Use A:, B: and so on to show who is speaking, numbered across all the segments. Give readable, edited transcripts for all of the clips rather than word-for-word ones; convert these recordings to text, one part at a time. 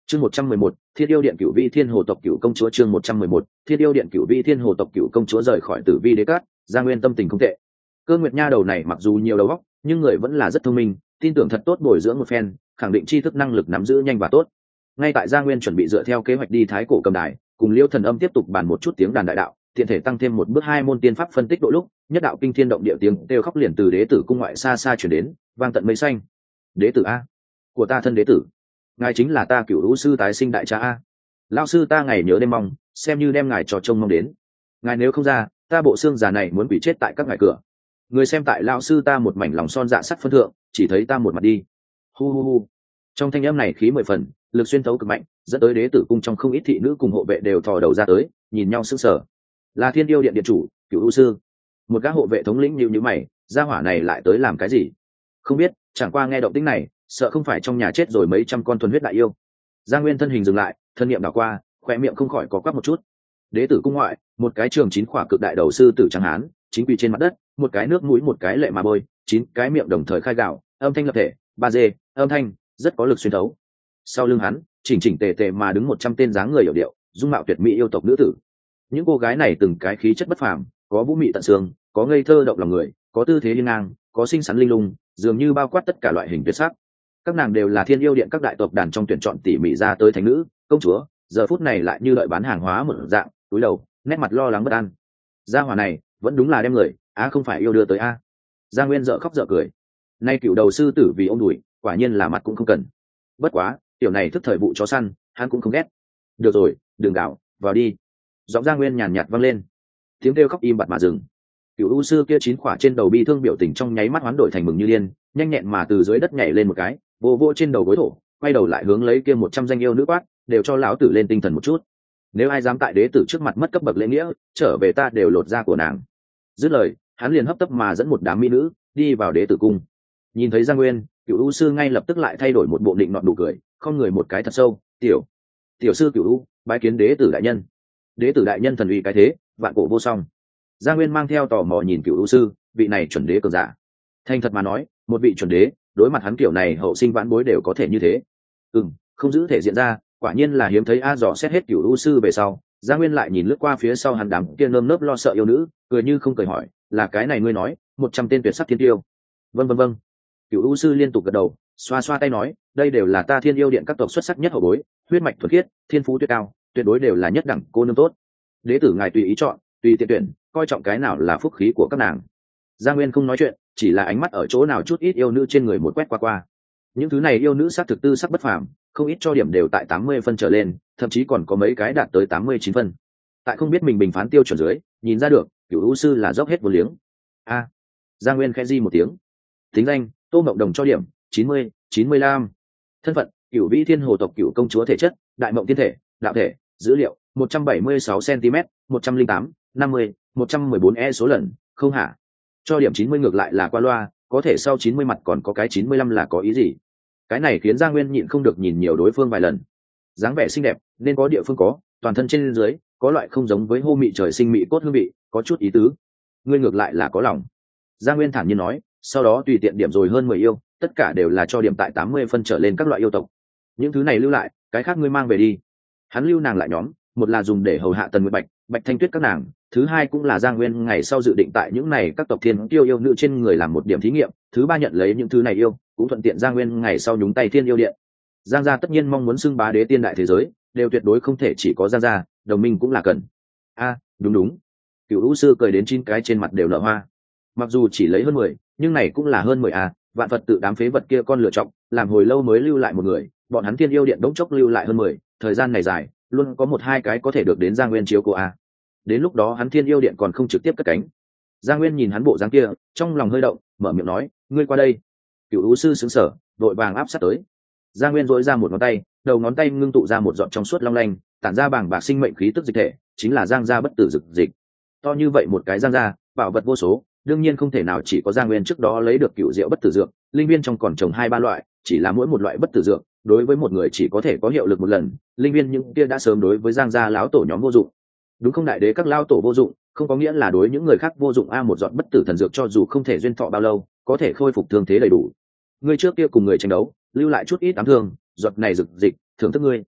A: Chương 111, Thiên yêu điện Cửu Vi Thiên Hồ tộc Cửu công chúa. Chương 111, Thiên yêu điện Cửu Vi Thiên Hồ tộc Cửu công chúa rời khỏi Tử Vi Đế Cát, Giang Nguyên tâm tình không tệ. Cơ Nguyệt Nha đầu này mặc dù nhiều đầu óc, nhưng người vẫn là rất thông minh, tin tưởng thật tốt bồi dưỡng một phen, khẳng định tri thức năng lực nắm giữ nhanh và tốt. Ngay tại Giang Nguyên chuẩn bị dựa theo kế hoạch đi Thái Cổ Cầm Đài, cùng Liêu Thần Âm tiếp tục bàn một chút tiếng đàn đại đạo, tiện thể tăng thêm một bước hai môn tiên pháp phân tích độ lúc, nhất đạo kinh thiên động địa tiếng kêu khóc liền từ đế tử cung ngoại xa xa truyền đến, vang tận mây xanh. Đế tử a, của ta thân đế tử, ngài chính là ta Cửu Lũ sư tái sinh đại cha a. Lão sư ta ngày nhớ đêm mong, xem như đem ngài trò trông mong đến. Ngài nếu không ra, ta bộ xương già này muốn bị chết tại các ngài cửa. Người xem tại lão sư ta một mảnh lòng son dạ sắt phân thượng, chỉ thấy ta một mặt đi. Hu hu hu. Trong thanh âm này khí 10 phần, lực xuyên thấu cực mạnh, dẫn tới đế tử cung trong không ít thị nữ cùng hộ vệ đều thò đầu ra tới, nhìn nhau sững sờ. Là Thiên yêu điện điện chủ, Cửu Lũ sư. Một gã hộ vệ thống lĩnh nhíu nhíu mày, gia hỏa này lại tới làm cái gì? Không biết, chẳng qua nghe động tĩnh này, sợ không phải trong nhà chết rồi mấy trăm con thuần huyết đại yêu. Giang Nguyên thân hình dừng lại, thân niệm đảo qua, khóe miệng không khỏi có quắc một chút. Đế tử cung ngoại, một cái trường 9 khỏa cực đại đầu sư tử trắng hán, chính quỳ trên mặt đất, một cái nước mũi một cái lệ mà bôi, 9 cái miệng đồng thời khai gạo, âm thanh lập thể, ba dê, âm thanh rất có lực xuyên thấu. Sau lưng hắn, chỉnh chỉnh tề tề mà đứng 100 tên dáng người hiểu điệu, dung mạo tuyệt mỹ yêu tộc nữ tử. Những cô gái này từng cái khí chất bất phàm, có vũ mị tận xương, có ngây thơ động lòng người, có tư thế hiên ngang, có xinh xắn linh lung, dường như bao quát tất cả loại hình tuyệt sắc. Các nàng đều là Thiên yêu điện các đại tộc đàn trong tuyển chọn tỉ mỉ ra tới thánh nữ, công chúa, giờ phút này lại như đợi bán hàng hóa một dạng, túi đầu, nét mặt lo lắng bất an. Gia hỏa này vẫn đúng là đem người, không phải yêu đưa tới a. Giang Nguyên dở khóc dở cười. Nay Cựu đầu sư tử vì ông đuổi, quả nhiên là mặt cũng không cần. Bất quá, tiểu này thức thời vụ chó săn, hắn cũng không ghét. Được rồi, đừng gào, vào đi. Giọng Giang Nguyên nhàn nhạt vang lên. Tiếng kêu khóc im bặt mà dừng. Cựu u sư kia 9 khỏa trên đầu bi thương biểu tình trong nháy mắt hoán đổi thành mừng như điên, nhanh nhẹn mà từ dưới đất nhảy lên một cái, vô vô trên đầu gối thổ, quay đầu lại hướng lấy kia 100 danh yêu nữ quát, đều cho lão tử lên tinh thần một chút. Nếu ai dám tại đế tử trước mặt mất cấp bậc lễ nghĩa, trở về ta đều lột da của nàng. Dứt lời, hắn liền hấp tấp mà dẫn một đám mỹ nữ đi vào đế tử cung. Nhìn thấy Giang Nguyên, Cựu u sư ngay lập tức lại thay đổi một bộ định nọt nụ cười, không người một cái thật sâu, tiểu sư Cựu u, bái kiến đế tử đại nhân. Đế tử đại nhân thần uy cái thế, vạn cổ vô song. Giang Nguyên mang theo tò mò nhìn Cựu u sư, vị này chuẩn đế cường giả. Thành thật mà nói, một vị chuẩn đế, đối mặt hắn kiểu này hậu sinh vãn bối đều có thể như thế. Không giữ thể diện ra, quả nhiên là hiếm thấy. Dò xét hết Cựu u sư về sau, Giang Nguyên lại nhìn lướt qua phía sau hắn đám kia nơm nớp lo sợ yêu nữ, cười như không cười hỏi, là cái này ngươi nói, 100 tên tuyệt sắc thiên tiêu? Vâng. Cựu u sư liên tục gật đầu, xoa xoa tay nói, đây đều là ta Thiên yêu điện các tộc xuất sắc nhất hậu bối, huyết mạch thuần khiết, thiên phú tuyệt cao, tuyệt đối đều là nhất đẳng cô nương tốt. Đế tử ngài tùy ý chọn, tùy tiện tuyển, coi trọng cái nào là phúc khí của các nàng. Giang Nguyên không nói chuyện, chỉ là ánh mắt ở chỗ nào chút ít yêu nữ trên người một quét qua. Những thứ này yêu nữ sắc thực tư sắc bất phàm, không ít cho điểm đều tại 80 phân trở lên, thậm chí còn có mấy cái đạt tới 89 phân. Tại không biết mình bình phán tiêu chuẩn dưới, nhìn ra được, Cửu u sư là dốc hết vô liếng. Giang Nguyên khẽ di một tiếng. Tính danh, Tô Mộng Đồng cho điểm 90, 95. Thân phận, Cửu Vi Thiên Hồ tộc Cửu công chúa. Thể chất, Đại Mộng tiên thể, đạo thể. Dữ liệu, 176 cm, 108, 50, 114 số lần, không hả? Cho điểm 90 ngược lại là qua loa, có thể sau 90 mặt còn có cái 95 là có ý gì? Cái này khiến Giang Nguyên nhịn không được nhìn nhiều đối phương vài lần. Dáng vẻ xinh đẹp, nên có địa phương có, toàn thân trên dưới, có loại không giống với hô mị trời sinh mị cốt hương vị, có chút ý tứ. Ngươi ngược lại là có lòng. Giang Nguyên thản nhiên nói, sau đó tùy tiện điểm rồi hơn 10 yêu, tất cả đều là cho điểm tại 80 phân trở lên các loại yêu tộc. Những thứ này lưu lại, cái khác ngươi mang về đi. Hắn lưu nàng lại nhóm, một là dùng để hầu hạ Tần Nguyệt Bạch, Bạch Thanh Tuyết các nàng, thứ hai cũng là Giang Nguyên ngày sau dự định tại những này các tộc thiên tiêu yêu nữ trên người làm một điểm thí nghiệm, thứ ba nhận lấy những thứ này yêu, cũng thuận tiện Giang Nguyên ngày sau nhúng tay Thiên yêu điện. Giang gia tất nhiên mong muốn xưng bá đế tiên đại thế giới, đều tuyệt đối không thể chỉ có Giang gia, đồng minh cũng là cần. Đúng. Cửu u sư cười đến 9 cái trên mặt đều nở hoa. Mặc dù chỉ lấy hơn 10, nhưng này cũng là hơn 10 vạn Phật tự đám phế vật kia con lựa chọn, làm hồi lâu mới lưu lại một người, bọn hắn Thiên yêu điện đống chốc lưu lại hơn 10, thời gian này dài, luôn có 1-2 cái có thể được đến Giang Nguyên chiếu cố Đến lúc đó hắn Thiên yêu điện còn không trực tiếp cất cánh. Giang Nguyên nhìn hắn bộ dáng kia, trong lòng hơi động, mở miệng nói, ngươi qua đây. Cửu u sư sững sờ, đội vàng áp sát tới. Giang Nguyên duỗi ra một ngón tay, đầu ngón tay ngưng tụ ra một giọt trong suốt long lanh, tản ra bảng bạc sinh mệnh khí tức dịch thể, chính là Giang gia bất tử dực dịch. To như vậy một cái Giang gia, bảo vật vô số, đương nhiên không thể nào chỉ có Giang Nguyên trước đó lấy được cựu diệu bất tử dược, linh viên trong còn trồng 2-3 loại, chỉ là mỗi một loại bất tử dược, đối với một người chỉ có thể có hiệu lực một lần, linh viên những kia đã sớm đối với Giang gia lão tổ nhóm vô dụng. Đúng không đại đế các lão tổ vô dụng, không có nghĩa là đối những người khác vô dụng một giọt bất tử thần dược cho dù không thể duyên thọ bao lâu, có thể khôi phục thương thế đầy đủ. Ngươi trước kia cùng người tranh đấu, lưu lại chút ít ám thương, giọt này dược dịch, thưởng thức ngươi.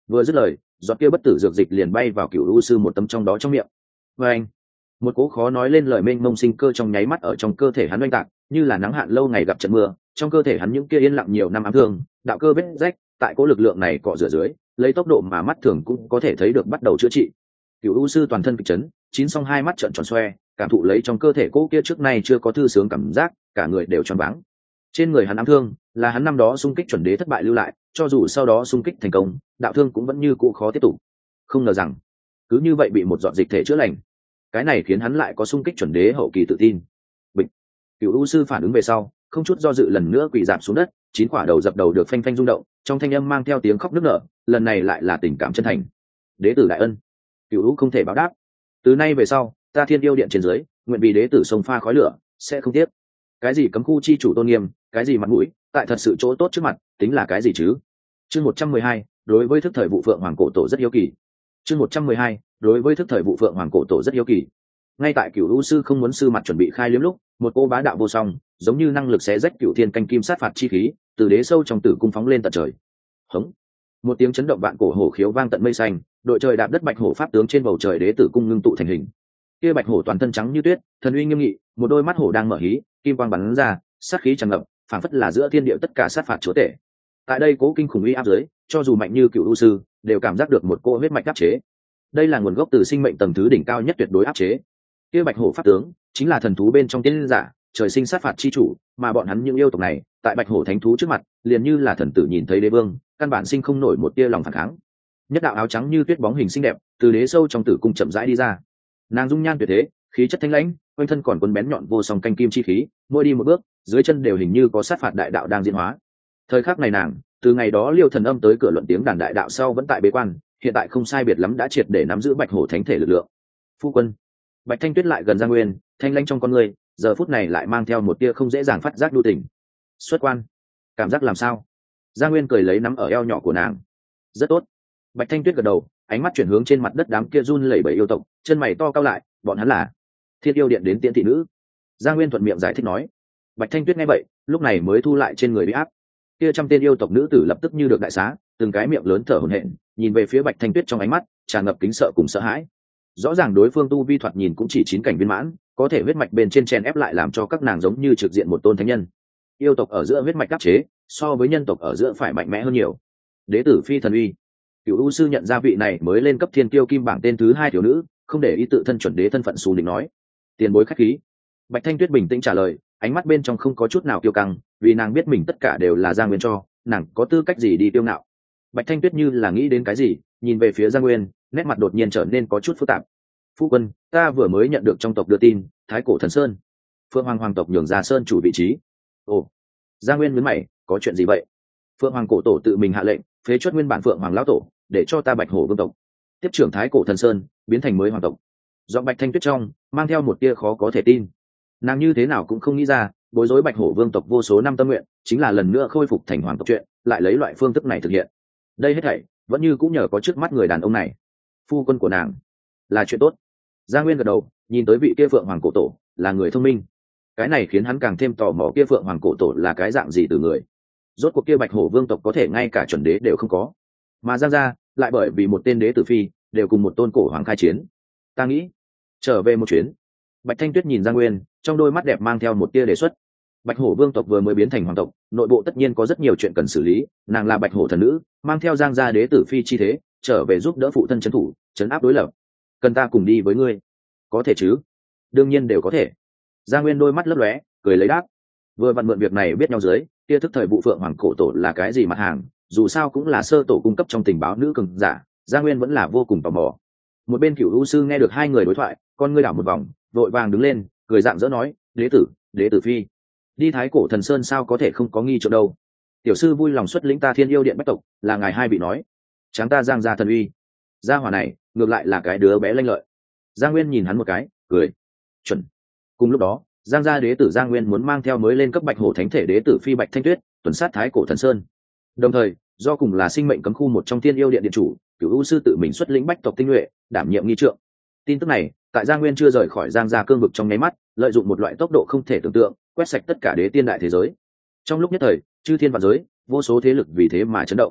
A: Vừa dứt lời, giọt kia bất tử dược dịch liền bay vào cựu u sư một tấm trong đó trong miệng. Và anh, một cố khó nói lên lời mênh mông sinh cơ trong nháy mắt ở trong cơ thể hắn oanh tạc, như là nắng hạn lâu ngày gặp trận mưa, trong cơ thể hắn những kia yên lặng nhiều năm ám thương, đạo cơ vết rách, tại cố lực lượng này cọ rửa dưới, lấy tốc độ mà mắt thường cũng có thể thấy được bắt đầu chữa trị. Cựu u sư toàn thân kịch chấn, chín song hai mắt trợn tròn xoe, cảm thụ lấy trong cơ thể cố kia trước nay chưa có thư sướng cảm giác, cả người đều tròn váng. Trên người hắn ám thương là hắn năm đó xung kích chuẩn đế thất bại lưu lại, cho dù sau đó xung kích thành công, đạo thương cũng vẫn như cũ khó tiếp tục. Không ngờ rằng cứ như vậy bị một dọn dịch thể chữa lành, cái này khiến hắn lại có xung kích chuẩn đế hậu kỳ tự tin. Bịch. Cựu u sư phản ứng về sau, không chút do dự lần nữa quỳ rạp xuống đất, chín quả đầu dập đầu được phanh phanh rung động, trong thanh âm mang theo tiếng khóc nức nở, lần này lại là tình cảm chân thành. Đế tử đại ân, cựu u không thể báo đáp. Từ nay về sau, ta Thiên Yêu Điện trên dưới, nguyện vì đế tử sông pha khói lửa, sẽ không tiếc. Cái gì cấm khu chi chủ tôn nghiêm, cái gì mặt mũi, tại thật sự chỗ tốt trước mặt, tính là cái gì chứ? Chương 112, đối với thức thời vụ Phượng Hoàng cổ tổ rất hiếu kỳ. Chương 112, đối với thức thời vụ Phượng Hoàng cổ tổ rất hiếu kỳ. Ngay tại Cửu U sư không muốn sư mặt chuẩn bị khai liếm lúc, một cô bá đạo vô song, giống như năng lực xé rách cửu thiên canh kim sát phạt chi khí, từ đế sâu trong tử cung phóng lên tận trời. Hống! Một tiếng chấn động vạn cổ hổ khiếu vang tận mây xanh, đội trời đạp đất bạch hổ pháp tướng trên bầu trời đế tử cung ngưng tụ thành hình. Kia bạch hổ toàn thân trắng như tuyết, thần uy nghiêm nghị, một đôi mắt hổ đang mở hí, kim quang bắn ra, sát khí tràn ngập, phảng phất là giữa thiên địa tất cả sát phạt chúa tể. Tại đây cố kinh khủng uy áp dưới, cho dù mạnh như Cửu U sư, đều cảm giác được một cô huyết mạch áp chế. Đây là nguồn gốc từ sinh mệnh tầng thứ đỉnh cao nhất tuyệt đối áp chế. Kia bạch hổ pháp tướng chính là thần thú bên trong tiên giả, trời sinh sát phạt chi chủ, mà bọn hắn những yêu tộc này, tại bạch hổ thánh thú trước mặt, liền như là thần tử nhìn thấy đế vương, căn bản sinh không nổi một tia lòng phản kháng. Nhất đạo áo trắng như tuyết bóng hình xinh đẹp, từ đế sâu trong tử cung chậm rãi đi ra. Nàng dung nhan tuyệt thế, khí chất thanh lãnh, quanh thân còn cuốn bén nhọn vô song canh kim chi khí, mỗi đi một bước, dưới chân đều hình như có sát phạt đại đạo đang diễn hóa. Thời khắc này nàng, từ ngày đó Liêu Thần Âm tới cửa luận tiếng đàn đại đạo sau vẫn tại bế quan, hiện tại không sai biệt lắm đã triệt để nắm giữ bạch hổ thánh thể lực lượng. Phu quân. Bạch Thanh Tuyết lại gần Giang Nguyên, thanh lãnh trong con người, giờ phút này lại mang theo một tia không dễ dàng phát giác đu tình. Xuất quan, cảm giác làm sao? Giang Nguyên cười lấy nắm ở eo nhỏ của nàng. Rất tốt. Bạch Thanh Tuyết gật đầu, ánh mắt chuyển hướng trên mặt đất đám kia run lẩy bẩy yêu tộc, chân mày to cao lại, bọn hắn là Thiên Yêu Điện đến tiễn thị nữ. Giang Nguyên thuận miệng giải thích nói. Bạch Thanh Tuyết nghe vậy, lúc này mới thu lại trên người uy áp. Kia trăm tên yêu tộc nữ tử lập tức như được đại xá, từng cái miệng lớn thở hổn hển, nhìn về phía Bạch Thanh Tuyết trong ánh mắt tràn ngập kính sợ cùng sợ hãi. Rõ ràng đối phương tu vi thoạt nhìn cũng chỉ 9 cảnh viên mãn, có thể huyết mạch bên trên chen ép lại làm cho các nàng giống như trực diện một tôn thánh nhân. Yêu tộc ở giữa huyết mạch áp chế, so với nhân tộc ở giữa phải mạnh mẽ hơn nhiều. Đế tử phi thần uy. Cửu U sư nhận ra vị này mới lên cấp thiên kiêu kim bảng tên thứ 2 tiểu nữ, không để ý tự thân chuẩn đế thân phận xù định nói. Tiền bối khách khí. Bạch Thanh Tuyết bình tĩnh trả lời, ánh mắt bên trong không có chút nào kiêu căng, vì nàng biết mình tất cả đều là Giang Nguyên cho, nàng có tư cách gì đi kiêu ngạo. Bạch Thanh Tuyết như là nghĩ đến cái gì, nhìn về phía Giang Nguyên, nét mặt đột nhiên trở nên có chút phức tạp. Phu quân, ta vừa mới nhận được trong tộc đưa tin, Thái Cổ Thần Sơn, Phượng Hoàng hoàng tộc nhường ra sơn chủ vị trí. Ồ. Giang Nguyên nhướng mày, có chuyện gì vậy? Phượng Hoàng cổ tổ tự mình hạ lệnh, phế truất nguyên bản Phượng Hoàng lão tổ, để cho ta Bạch Hổ vương tộc tiếp trưởng Thái Cổ Thần Sơn, biến thành mới hoàng tộc. Giọng Bạch Thanh Tuyết trong mang theo một tia khó có thể tin. Nàng như thế nào cũng không nghĩ ra, bối rối Bạch Hổ vương tộc vô số năm tâm nguyện, chính là lần nữa khôi phục thành hoàng tộc chuyện, lại lấy loại phương thức này thực hiện. Đây hết thảy vẫn như cũng nhờ có trước mắt người đàn ông này. Phu quân của nàng là chuyện tốt. Giang Nguyên gật đầu, nhìn tới vị kia Phượng Hoàng cổ tổ là người thông minh, cái này khiến hắn càng thêm tò mò kia Phượng Hoàng cổ tổ là cái dạng gì từ người. Rốt cuộc kia Bạch Hổ vương tộc có thể ngay cả chuẩn đế đều không có, mà Giang gia lại bởi vì một tên đế tử phi đều cùng một tôn cổ hoàng khai chiến. Ta nghĩ trở về một chuyến. Bạch Thanh Tuyết nhìn Giang Nguyên, trong đôi mắt đẹp mang theo một tia đề xuất. Bạch Hổ vương tộc vừa mới biến thành hoàng tộc, nội bộ tất nhiên có rất nhiều chuyện cần xử lý, nàng là Bạch Hổ thần nữ, mang theo Giang gia đế tử phi chi thế, trở về giúp đỡ phụ thân trấn thủ, trấn áp đối lập. Cần ta cùng đi với ngươi? Có thể chứ? Đương nhiên đều có thể. Giang Nguyên đôi mắt lấp lóe, cười lấy đáp. Vừa vặn mượn việc này biết nhau dưới, kia thức thời vụ Phượng Hoàng cổ tổ là cái gì mặt hàng, dù sao cũng là sơ tổ cung cấp trong tình báo nữ cường giả, Giang Nguyên vẫn là vô cùng tò mò. Một bên Cửu U sư nghe được hai người đối thoại, con ngươi đảo một vòng, vội vàng đứng lên, cười rạng rỡ nói, đế tử phi, đi Thái Cổ Thần Sơn sao có thể không có nghi chỗ đâu. Tiểu sư vui lòng xuất lĩnh ta Thiên Yêu Điện bách tộc, là ngài hai bị nói, tráng ta Giang gia thần uy. Gia hỏa này ngược lại là cái đứa bé lanh lợi. Giang Nguyên nhìn hắn một cái, cười. Chuẩn. Cùng lúc đó, Giang gia đế tử Giang Nguyên muốn mang theo mới lên cấp Bạch Hổ thánh thể đế tử phi Bạch Thanh Tuyết, tuần sát Thái Cổ Thần Sơn. Đồng thời, do cùng là sinh mệnh cấm khu một trong Thiên Yêu Điện điện chủ, Cửu U sư tự mình xuất lĩnh bách tộc tinh nhuệ, đảm nhiệm nghi trượng. Tin tức này, tại Giang Nguyên chưa rời khỏi Giang gia cương vực trong nháy mắt, lợi dụng một loại tốc độ không thể tưởng tượng, quét sạch tất cả đế tiên đại thế giới. Trong lúc nhất thời, chư thiên vạn giới, vô số thế lực vì thế mà chấn động.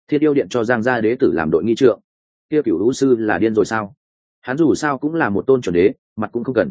A: Thiên yêu điện cho Giang gia đế tử làm đội nghi trượng, kia Cửu Lũ sư là điên rồi sao? Hắn dù sao cũng là một tôn chuẩn đế, mặt cũng không cần.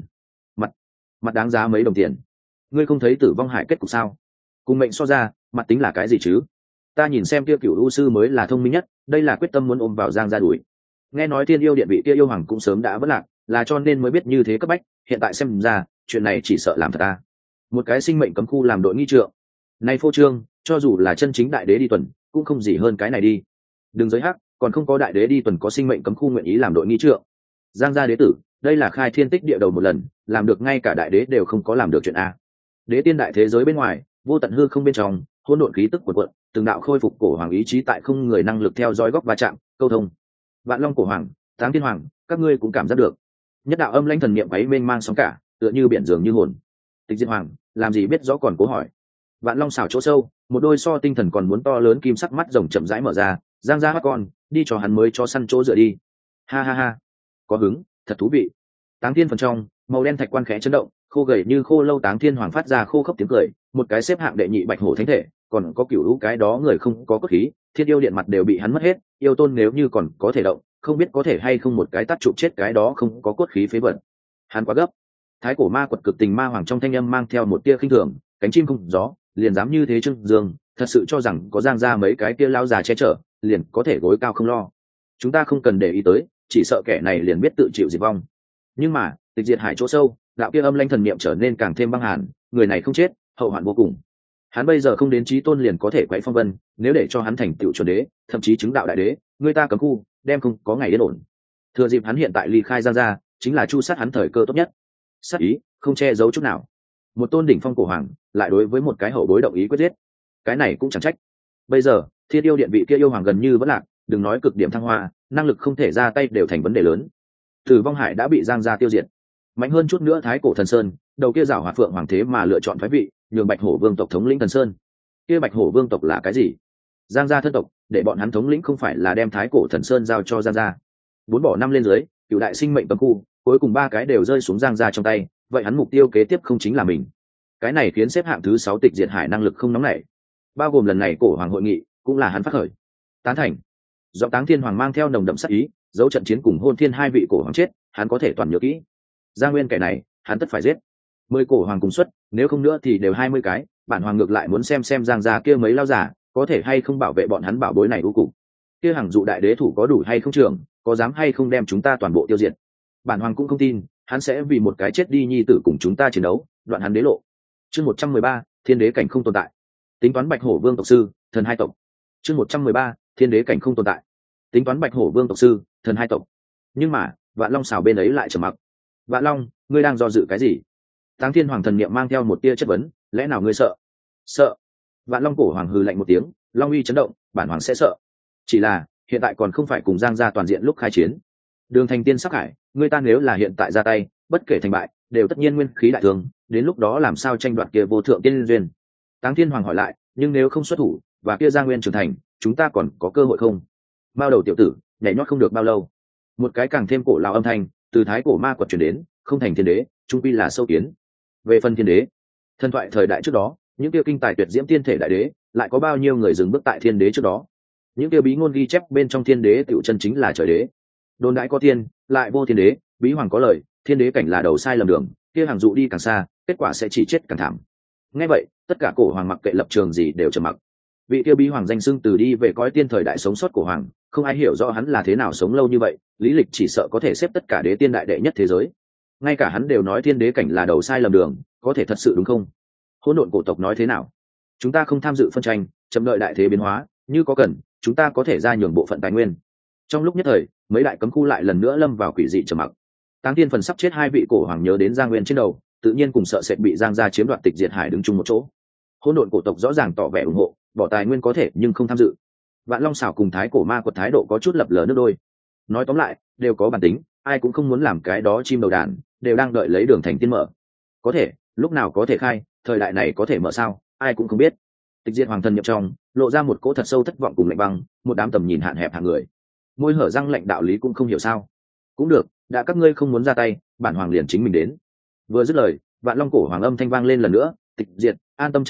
A: Mặt đáng giá mấy đồng tiền. Ngươi không thấy Tử Vong Hải kết cục sao? Cùng mệnh so ra, mặt tính là cái gì chứ? Ta nhìn xem kia Cửu Lũ sư mới là thông minh nhất, đây là quyết tâm muốn ôm vào Giang gia đuổi. Nghe nói Thiên yêu điện vị kia yêu hoàng cũng sớm đã vất lạc, là cho nên mới biết như thế cấp bách, hiện tại xem ra, chuyện này chỉ sợ làm thật ta. Một cái sinh mệnh cấm khu làm đội nghi trượng. Này phô trương, cho dù là chân chính đại đế đi tuần, cũng không gì hơn cái này đi. Đừng giới hắc, còn không có đại đế đi tuần có sinh mệnh cấm khu nguyện ý làm đội nghi trượng. Giang gia đế tử, đây là khai thiên tích địa đầu một lần, làm được ngay cả đại đế đều không có làm được chuyện a. Đế tiên đại thế giới bên ngoài, vô tận hư không bên trong, hỗn độn khí tức cuộn cuộn, từng đạo khôi phục cổ hoàng ý chí tại không người năng lực theo dõi góc va chạm, câu thông. Vạn Long cổ hoàng, Táng Thiên hoàng, các ngươi cũng cảm giác được. Nhất đạo âm lãnh thần niệm váy mênh mang sóng cả, tựa như biển dường như hồn. Tịch Diệt hoàng, làm gì biết rõ còn cố hỏi. Vạn Long xảo chỗ sâu, một đôi so tinh thần còn muốn to lớn kim sắc mắt rồng chậm rãi mở ra, Giang ra mắt con, đi cho hắn mới cho săn chỗ dựa đi. Ha ha ha, có hứng, thật thú vị. Táng Thiên phần trong, màu đen thạch quan khẽ chấn động, khô gầy như khô lâu Táng Thiên hoàng phát ra khô khốc tiếng cười, một cái xếp hạng đệ nhị bạch hổ thánh thể, còn có Cửu Lũ cái đó người không có cốt khí, Thiên yêu điện mặt đều bị hắn mất hết, yêu tôn nếu như còn có thể động, không biết có thể hay không một cái tát trụ chết cái đó không có cốt khí phế vật. Hắn quá gấp. Thái cổ ma quật cực tình ma hoàng trong thanh âm mang theo một tia khinh thường, cánh chim không gió, liền dám như thế trưng dương, thật sự cho rằng có Giang ra mấy cái kia lao già che chở, liền có thể gối cao không lo. Chúng ta không cần để ý tới, chỉ sợ kẻ này liền biết tự chịu diệt vong. Nhưng mà, Tịch Diệt hải chỗ sâu, đạo kia âm lãnh thần niệm trở nên càng thêm băng hàn, người này không chết, hậu hoạn vô cùng. Hắn bây giờ không đến chí tôn liền có thể quậy phong vân, nếu để cho hắn thành tựu chuẩn đế, thậm chí chứng đạo đại đế, người ta cấm khu, đem không có ngày yên ổn. Thừa dịp hắn hiện tại ly khai Giang ra, chính là chu sát hắn thời cơ tốt nhất. Sát ý không che giấu chút nào. Một tôn đỉnh phong cổ hoàng lại đối với một cái hậu bối động ý quyết giết, cái này cũng chẳng trách. Bây giờ Thiên yêu điện vị kia yêu hoàng gần như vẫn lạc, đừng nói cực điểm thăng hoa, năng lực không thể ra tay đều thành vấn đề lớn. Tử Vong Hải đã bị Giang gia tiêu diệt, mạnh hơn chút nữa Thái cổ thần sơn, đầu kia giảo Hoạt Phượng hoàng thế mà lựa chọn thoái vị, nhường Bạch Hổ vương tộc thống lĩnh thần sơn. Kia Bạch Hổ vương tộc là cái gì? Giang gia thân tộc, để bọn hắn thống lĩnh không phải là đem Thái cổ thần sơn giao cho Giang gia. Bốn bỏ năm lên dưới, cựu đại sinh mệnh cấm khu, cuối cùng ba cái đều rơi xuống Giang gia trong tay, vậy hắn mục tiêu kế tiếp không chính là mình. Cái này khiến xếp hạng thứ 6 Tịch Diệt hải năng lực không nóng nảy, bao gồm lần này cổ hoàng hội nghị cũng là hắn phát khởi. Tán thành. Do Táng Thiên hoàng mang theo nồng đậm sát ý, dấu trận chiến cùng Hôn Thiên hai vị cổ hoàng chết, hắn có thể toàn nhớ kỹ. Gia Nguyên kẻ này, hắn tất phải giết. 10 cổ hoàng cùng xuất, nếu không nữa thì đều 20 cái, bản hoàng ngược lại muốn xem Giang gia kia mấy lao giả có thể hay không bảo vệ bọn hắn bảo bối này u cục. Kia hàng dụ đại đế thủ có đủ hay không trưởng, có dám hay không đem chúng ta toàn bộ tiêu diệt. Bản hoàng cũng không tin hắn sẽ vì một cái chết đi nhi tử cùng chúng ta chiến đấu, đoạn hắn đế lộ. Chương 113, thiên đế cảnh không tồn tại. Tính toán Bạch Hổ vương tộc sư, thần hai tộc. Chương 113, thiên đế cảnh không tồn tại. Tính toán Bạch Hổ vương tộc sư, thần hai tộc. Nhưng mà, Vạn Long xảo bên ấy lại trầm mặc. Vạn Long, ngươi đang do dự cái gì? Táng Thiên hoàng thần niệm mang theo một tia chất vấn, lẽ nào ngươi sợ? Sợ? Vạn Long cổ hoàng hừ lạnh một tiếng, long uy chấn động, bản hoàng sẽ sợ. Chỉ là, hiện tại còn không phải cùng Giang gia toàn diện lúc khai chiến. Đường Thành Tiên sắc hải, ngươi ta nếu là hiện tại ra tay, bất kể thành bại, đều tất nhiên nguyên khí đại thương, đến lúc đó làm sao tranh đoạt kia vô thượng tiên duyên? Táng Thiên hoàng hỏi lại, nhưng nếu không xuất thủ, và kia Giang Nguyên trưởng thành, chúng ta còn có cơ hội không? Bao đầu tiểu tử, nhảy nhót không được bao lâu. Một cái càng thêm cổ lão âm thanh từ thái cổ ma quật truyền đến, không thành thiên đế, trung quy là sâu kiến. Về phần thiên đế, thần thoại thời đại trước đó, những kia kinh tài tuyệt diễm tiên thể đại đế, lại có bao nhiêu người dừng bước tại thiên đế trước đó? Những kia bí ngôn ghi chép bên trong thiên đế tiểu chân chính là trời đế. Đồn đại có tiên, lại vô thiên đế, bí hoàng có lời, thiên đế cảnh là đầu sai lầm đường, kia hàng dụ đi càng xa, kết quả sẽ chỉ chết càng thảm. Nghe vậy, tất cả cổ hoàng mặc kệ lập trường gì đều trầm mặc. Vị kia bí hoàng danh xưng từ đi về cõi tiên thời đại sống sót cổ hoàng, không ai hiểu rõ hắn là thế nào sống lâu như vậy, lý lịch chỉ sợ có thể xếp tất cả đế tiên đại đệ nhất thế giới. Ngay cả hắn đều nói thiên đế cảnh là đầu sai lầm đường, có thể thật sự đúng không? Hỗn độn cổ tộc nói thế nào? Chúng ta không tham dự phân tranh, chậm đợi đại thế biến hóa, như có cần, chúng ta có thể ra nhường bộ phận tài nguyên. Trong lúc nhất thời, mấy đại cấm khu lại lần nữa lâm vào quỷ dị trầm mặc. Táng Tiên phần sắp chết hai vị cổ hoàng nhớ đến Giang Nguyên trên đầu, tự nhiên cùng sợ sệt bị Giang gia chiếm đoạt Tịch Diệt hải đứng chung một chỗ. Hỗn độn cổ tộc rõ ràng tỏ vẻ ủng hộ, bỏ tài nguyên có thể nhưng không tham dự. Vạn Long xảo cùng thái cổ ma quật thái độ có chút lập lờ nước đôi. Nói tóm lại, đều có bản tính, ai cũng không muốn làm cái đó chim đầu đàn, đều đang đợi lấy Đường Thành Tiên mở. Có thể, lúc nào có thể khai, thời đại này có thể mở sao, ai cũng không biết. Tịch Diệt hoàng thần nhập trong, lộ ra một cỗ thật sâu thất vọng cùng lạnh băng, một đám tầm nhìn hạn hẹp hàng người. Môi hở răng lạnh đạo lý cũng không hiểu sao. Cũng được, đã các ngươi không muốn ra tay, bản hoàng liền chính mình đến. Vừa dứt lời, Vạn Long cổ hoàng âm thanh vang lên lần nữa, Tịch Diệt, an tâm chớ vội,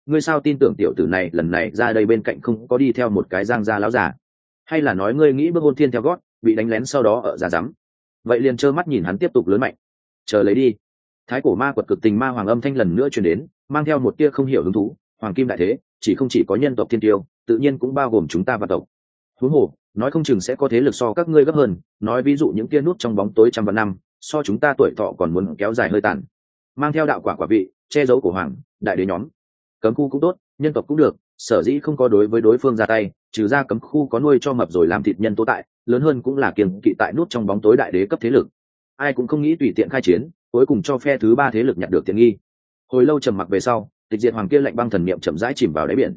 A: ngươi sao tin tưởng tiểu tử này lần này ra đây bên cạnh không có đi theo một cái Giang gia láo già? Hay là nói ngươi nghĩ bước hôn thiên theo gót, bị đánh lén sau đó ở ra rắm? Vậy liền trơ mắt nhìn hắn tiếp tục lớn mạnh. Chờ lấy đi. Thái cổ ma quật cực tình ma hoàng âm thanh lần nữa truyền đến, mang theo một tia không hiểu hứng thú. Hoàng kim đại thế, chỉ có nhân tộc thiên tiêu, tự nhiên cũng bao gồm chúng ta và tộc. Huống hồ, nói không chừng sẽ có thế lực so các ngươi gấp hơn. Nói ví dụ những tia nút trong bóng tối trăm vạn năm, so chúng ta tuổi thọ còn muốn kéo dài hơi tàn. Mang theo đạo quả quả vị, che giấu của hoàng đại đế nhóm. Cấm khu cũng tốt, nhân tộc cũng được, sở dĩ không có đối với đối phương ra tay, trừ ra cấm khu có nuôi cho mập rồi làm thịt nhân tố tại, lớn hơn cũng là kiêng kỵ tại nút trong bóng tối đại đế cấp thế lực. Ai cũng không nghĩ tùy tiện khai chiến, cuối cùng cho phe thứ ba thế lực nhặt được tiện nghi. Hồi lâu trầm mặc về sau, tịch diệt hoàng kia lạnh băng thần niệm chậm rãi chìm vào đáy biển.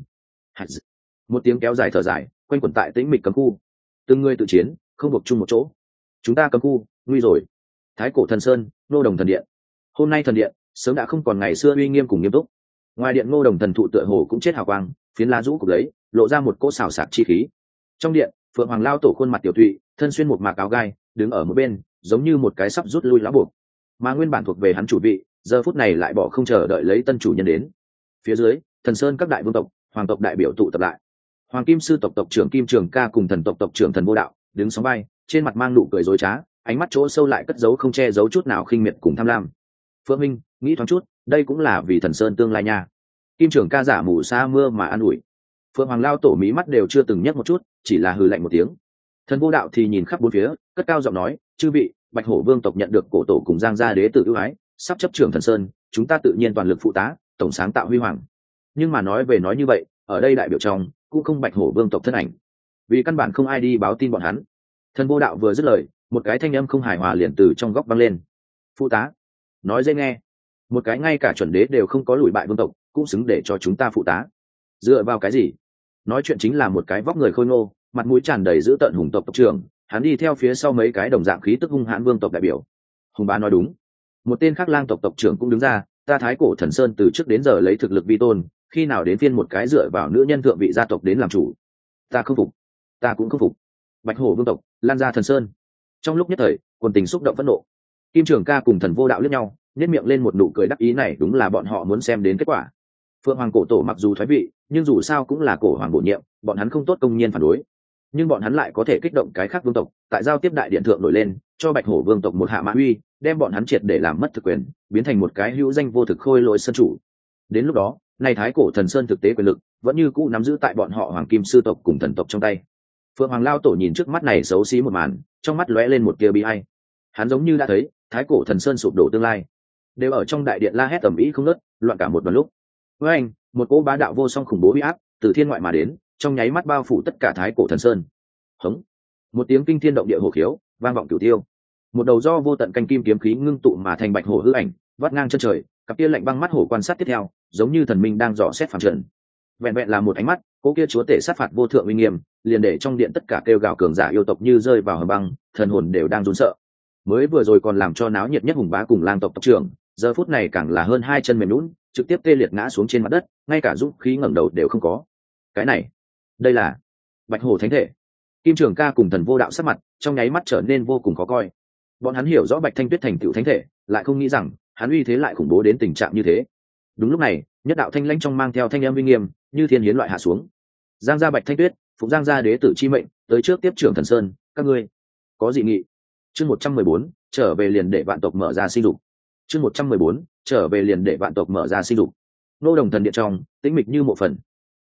A: Một tiếng kéo dài thở dài quanh quẩn tại tĩnh mịch cấm khu. Từng người tự chiến, không buộc chung một chỗ. Chúng ta cấm khu nguy rồi. Thái cổ thần sơn, Ngô Đồng thần điện. Hôm nay thần điện sớm đã không còn ngày xưa uy nghiêm cùng nghiêm túc. Ngoài điện Ngô Đồng thần thụ tựa hồ cũng chết hào quang, phiến lá rũ cục lấy, lộ ra một cỗ xào xạc chi khí. Trong điện, Phượng Hoàng lao tổ khuôn mặt tiểu thụy, thân xuyên một mạc áo gai, đứng ở một bên, giống như một cái sắp rút lui lão buộc. Mà nguyên bản thuộc về hắn chủ vị, giờ phút này lại bỏ không chờ đợi lấy tân chủ nhân đến. Phía dưới, thần sơn các đại vương tộc, hoàng tộc đại biểu tụ tập lại. Hoàng Kim sư tộc tộc trưởng Kim Trường Ca cùng thần tộc tộc trưởng Thần Vô Đạo, đứng sóng vai, trên mặt mang nụ cười dối trá, ánh mắt chỗ sâu lại cất giấu không che giấu chút nào khinh miệt cùng tham lam. Phượng Minh, nghĩ thoáng chút, đây cũng là vì thần sơn tương lai nha. Kim Trường Ca giả mù sa mưa mà an ủi. Phượng Hoàng lao tổ mí mắt đều chưa từng nhấc một chút, chỉ là hừ lạnh một tiếng. Thần Vô Đạo thì nhìn khắp bốn phía, cất cao giọng nói, chư vị, Bạch Hổ vương tộc nhận được cổ tổ cùng Giang gia đế tử ưu ái, sắp chấp trưởng thần sơn, chúng ta tự nhiên toàn lực phụ tá, tổng sáng tạo huy hoàng. Nhưng mà nói về nói như vậy, ở đây đại biểu trong cũng không Bạch Hổ vương tộc thân ảnh, vì căn bản không ai đi báo tin bọn hắn. Thần Vô Đạo vừa dứt lời, một cái thanh âm không hài hòa liền từ trong góc vang lên. Phụ tá? Nói dễ nghe, một cái ngay cả chuẩn đế đều không có lùi bại vương tộc cũng xứng để cho chúng ta phụ tá? Dựa vào cái gì? Nói chuyện chính là một cái vóc người khôi ngô, mặt mũi tràn đầy dữ tợn hùng tộc tộc trưởng, hắn đi theo phía sau mấy cái đồng dạng khí tức hung hãn vương tộc đại biểu. Hùng bá nói đúng. Một tên khác lang tộc tộc trưởng cũng đứng ra, ta Thái cổ thần sơn từ trước đến giờ lấy thực lực vi tôn, khi nào đến phiên một cái dựa vào nữ nhân thượng vị gia tộc đến làm chủ? Ta không phục, ta cũng không phục. Bạch Hổ vương tộc lan ra thần sơn. Trong lúc nhất thời, quần tình xúc động phẫn nộ. Kim Trường Ca cùng Thần Vô Đạo liếc nhau, nhếch miệng lên một nụ cười đắc ý, này đúng là bọn họ muốn xem đến kết quả. Phượng Hoàng cổ tổ mặc dù thoái vị, nhưng dù sao cũng là cổ hoàng bổ nhiệm, bọn hắn không tốt công nhiên phản đối, nhưng bọn hắn lại có thể kích động cái khác vương tộc, tại giao tiếp đại điện thượng nổi lên, cho Bạch Hổ vương tộc một hạ mã uy, đem bọn hắn triệt để làm mất thực quyền, biến thành một cái hữu danh vô thực khôi lỗi sân chủ. Đến lúc đó, nay Thái cổ thần sơn thực tế quyền lực vẫn như cũ nắm giữ tại bọn họ Hoàng Kim sư tộc cùng thần tộc trong tay. Phượng Hoàng lao tổ nhìn trước mắt này xấu xí một màn, trong mắt lóe lên một tia bi ai. Hắn giống như đã thấy Thái cổ thần sơn sụp đổ tương lai, đều ở trong đại điện la hét ầm ĩ không ngớt, loạn cả một đoàn lúc. Với anh, một cỗ bá đạo vô song khủng bố uy áp từ thiên ngoại mà đến, trong nháy mắt bao phủ tất cả Thái cổ thần sơn. Hống! Một tiếng kinh thiên động địa hổ khiếu vang vọng cửu tiêu. Một đầu do vô tận canh kim kiếm khí ngưng tụ mà thành bạch hổ hư ảnh, vắt ngang chân trời, cặp kia lạnh băng mắt hổ quan sát tiếp theo, giống như thần minh đang dò xét phàm trần. Vẹn vẹn là một ánh mắt, cỗ kia chúa tể sát phạt vô thượng uy nghiêm, liền để trong điện tất cả kêu gào cường giả yêu tộc như rơi vào hầm băng, thần hồn đều đang run sợ. Mới vừa rồi còn làm cho náo nhiệt nhất hùng bá cùng lang tộc tộc trưởng, giờ phút này càng là hơn hai chân mềm nhũn, trực tiếp tê liệt ngã xuống trên mặt đất, ngay cả dũng khí ngẩng đầu đều không có. Cái này, đây là Bạch Hổ thánh thể. Kim Trường Ca cùng Thần Vô Đạo sắc mặt trong nháy mắt trở nên vô cùng khó coi. Bọn hắn hiểu rõ Bạch Thanh Tuyết thành tựu thánh thể, lại không nghĩ rằng hắn uy thế lại khủng bố đến tình trạng như thế. Đúng lúc này, nhất đạo thanh lãnh trong mang theo thanh âm uy nghiêm, như thiên hiến loại hạ xuống. Giang gia Bạch Thanh Tuyết, phụng Giang gia đế tử chi mệnh, tới trước tiếp trưởng thần sơn, các ngươi có dị nghị? Chương 114, trở về liền để vạn tộc mở ra sinh dục. Chương 114, trở về liền để vạn tộc mở ra sinh dục. Nô Đồng thần điện trong, tĩnh mịch như mộ phần.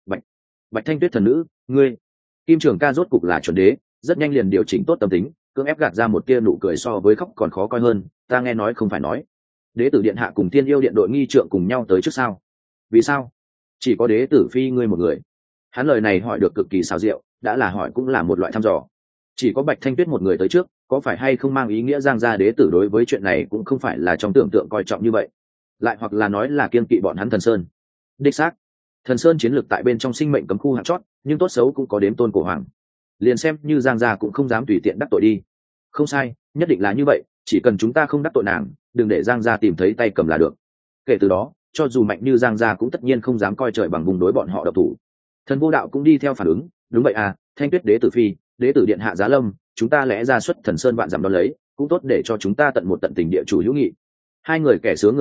A: Bạch Thanh Tuyết thần nữ, ngươi. Kim Trường Ca rốt cục là chuẩn đế, rất nhanh liền điều chỉnh tốt tâm tính, cưỡng ép gạt ra một tia nụ cười so với khóc còn khó coi hơn, ta nghe nói không phải nói đế tử điện hạ cùng tiên yêu điện đội nghi trượng cùng nhau tới trước sao? Vì sao chỉ có đế tử phi ngươi một người? Hắn lời này hỏi được cực kỳ xào rượu, đã là hỏi cũng là một loại thăm dò. Chỉ có Bạch Thanh Tuyết một người tới trước, có phải hay không mang ý nghĩa Giang gia đế tử đối với chuyện này cũng không phải là trong tưởng tượng coi trọng như vậy, lại hoặc là nói là kiên kỵ bọn hắn thần sơn? Đích xác, thần sơn chiến lược tại bên trong sinh mệnh cấm khu hạng chót, nhưng tốt xấu cũng có đếm tôn cổ hoàng, liền xem như Giang gia cũng không dám tùy tiện đắc tội đi. Không sai, nhất định là như vậy, chỉ cần chúng ta không đắc tội nàng, đừng để Giang gia tìm thấy tay cầm là được. Kể từ đó, cho dù mạnh như Giang gia cũng tất nhiên không dám coi trời bằng vùng đối bọn họ độc thủ. Thần Vô Đạo cũng đi theo phản ứng, đúng vậy à, Thanh Tuyết đế tử phi, đế tử điện hạ giá lâm, chúng ta lẽ ra xuất thần sơn vạn dặm đón lấy, cũng tốt để cho chúng ta tận một tận tình địa chủ hữu nghị. Hai người kẻ sướng người họa,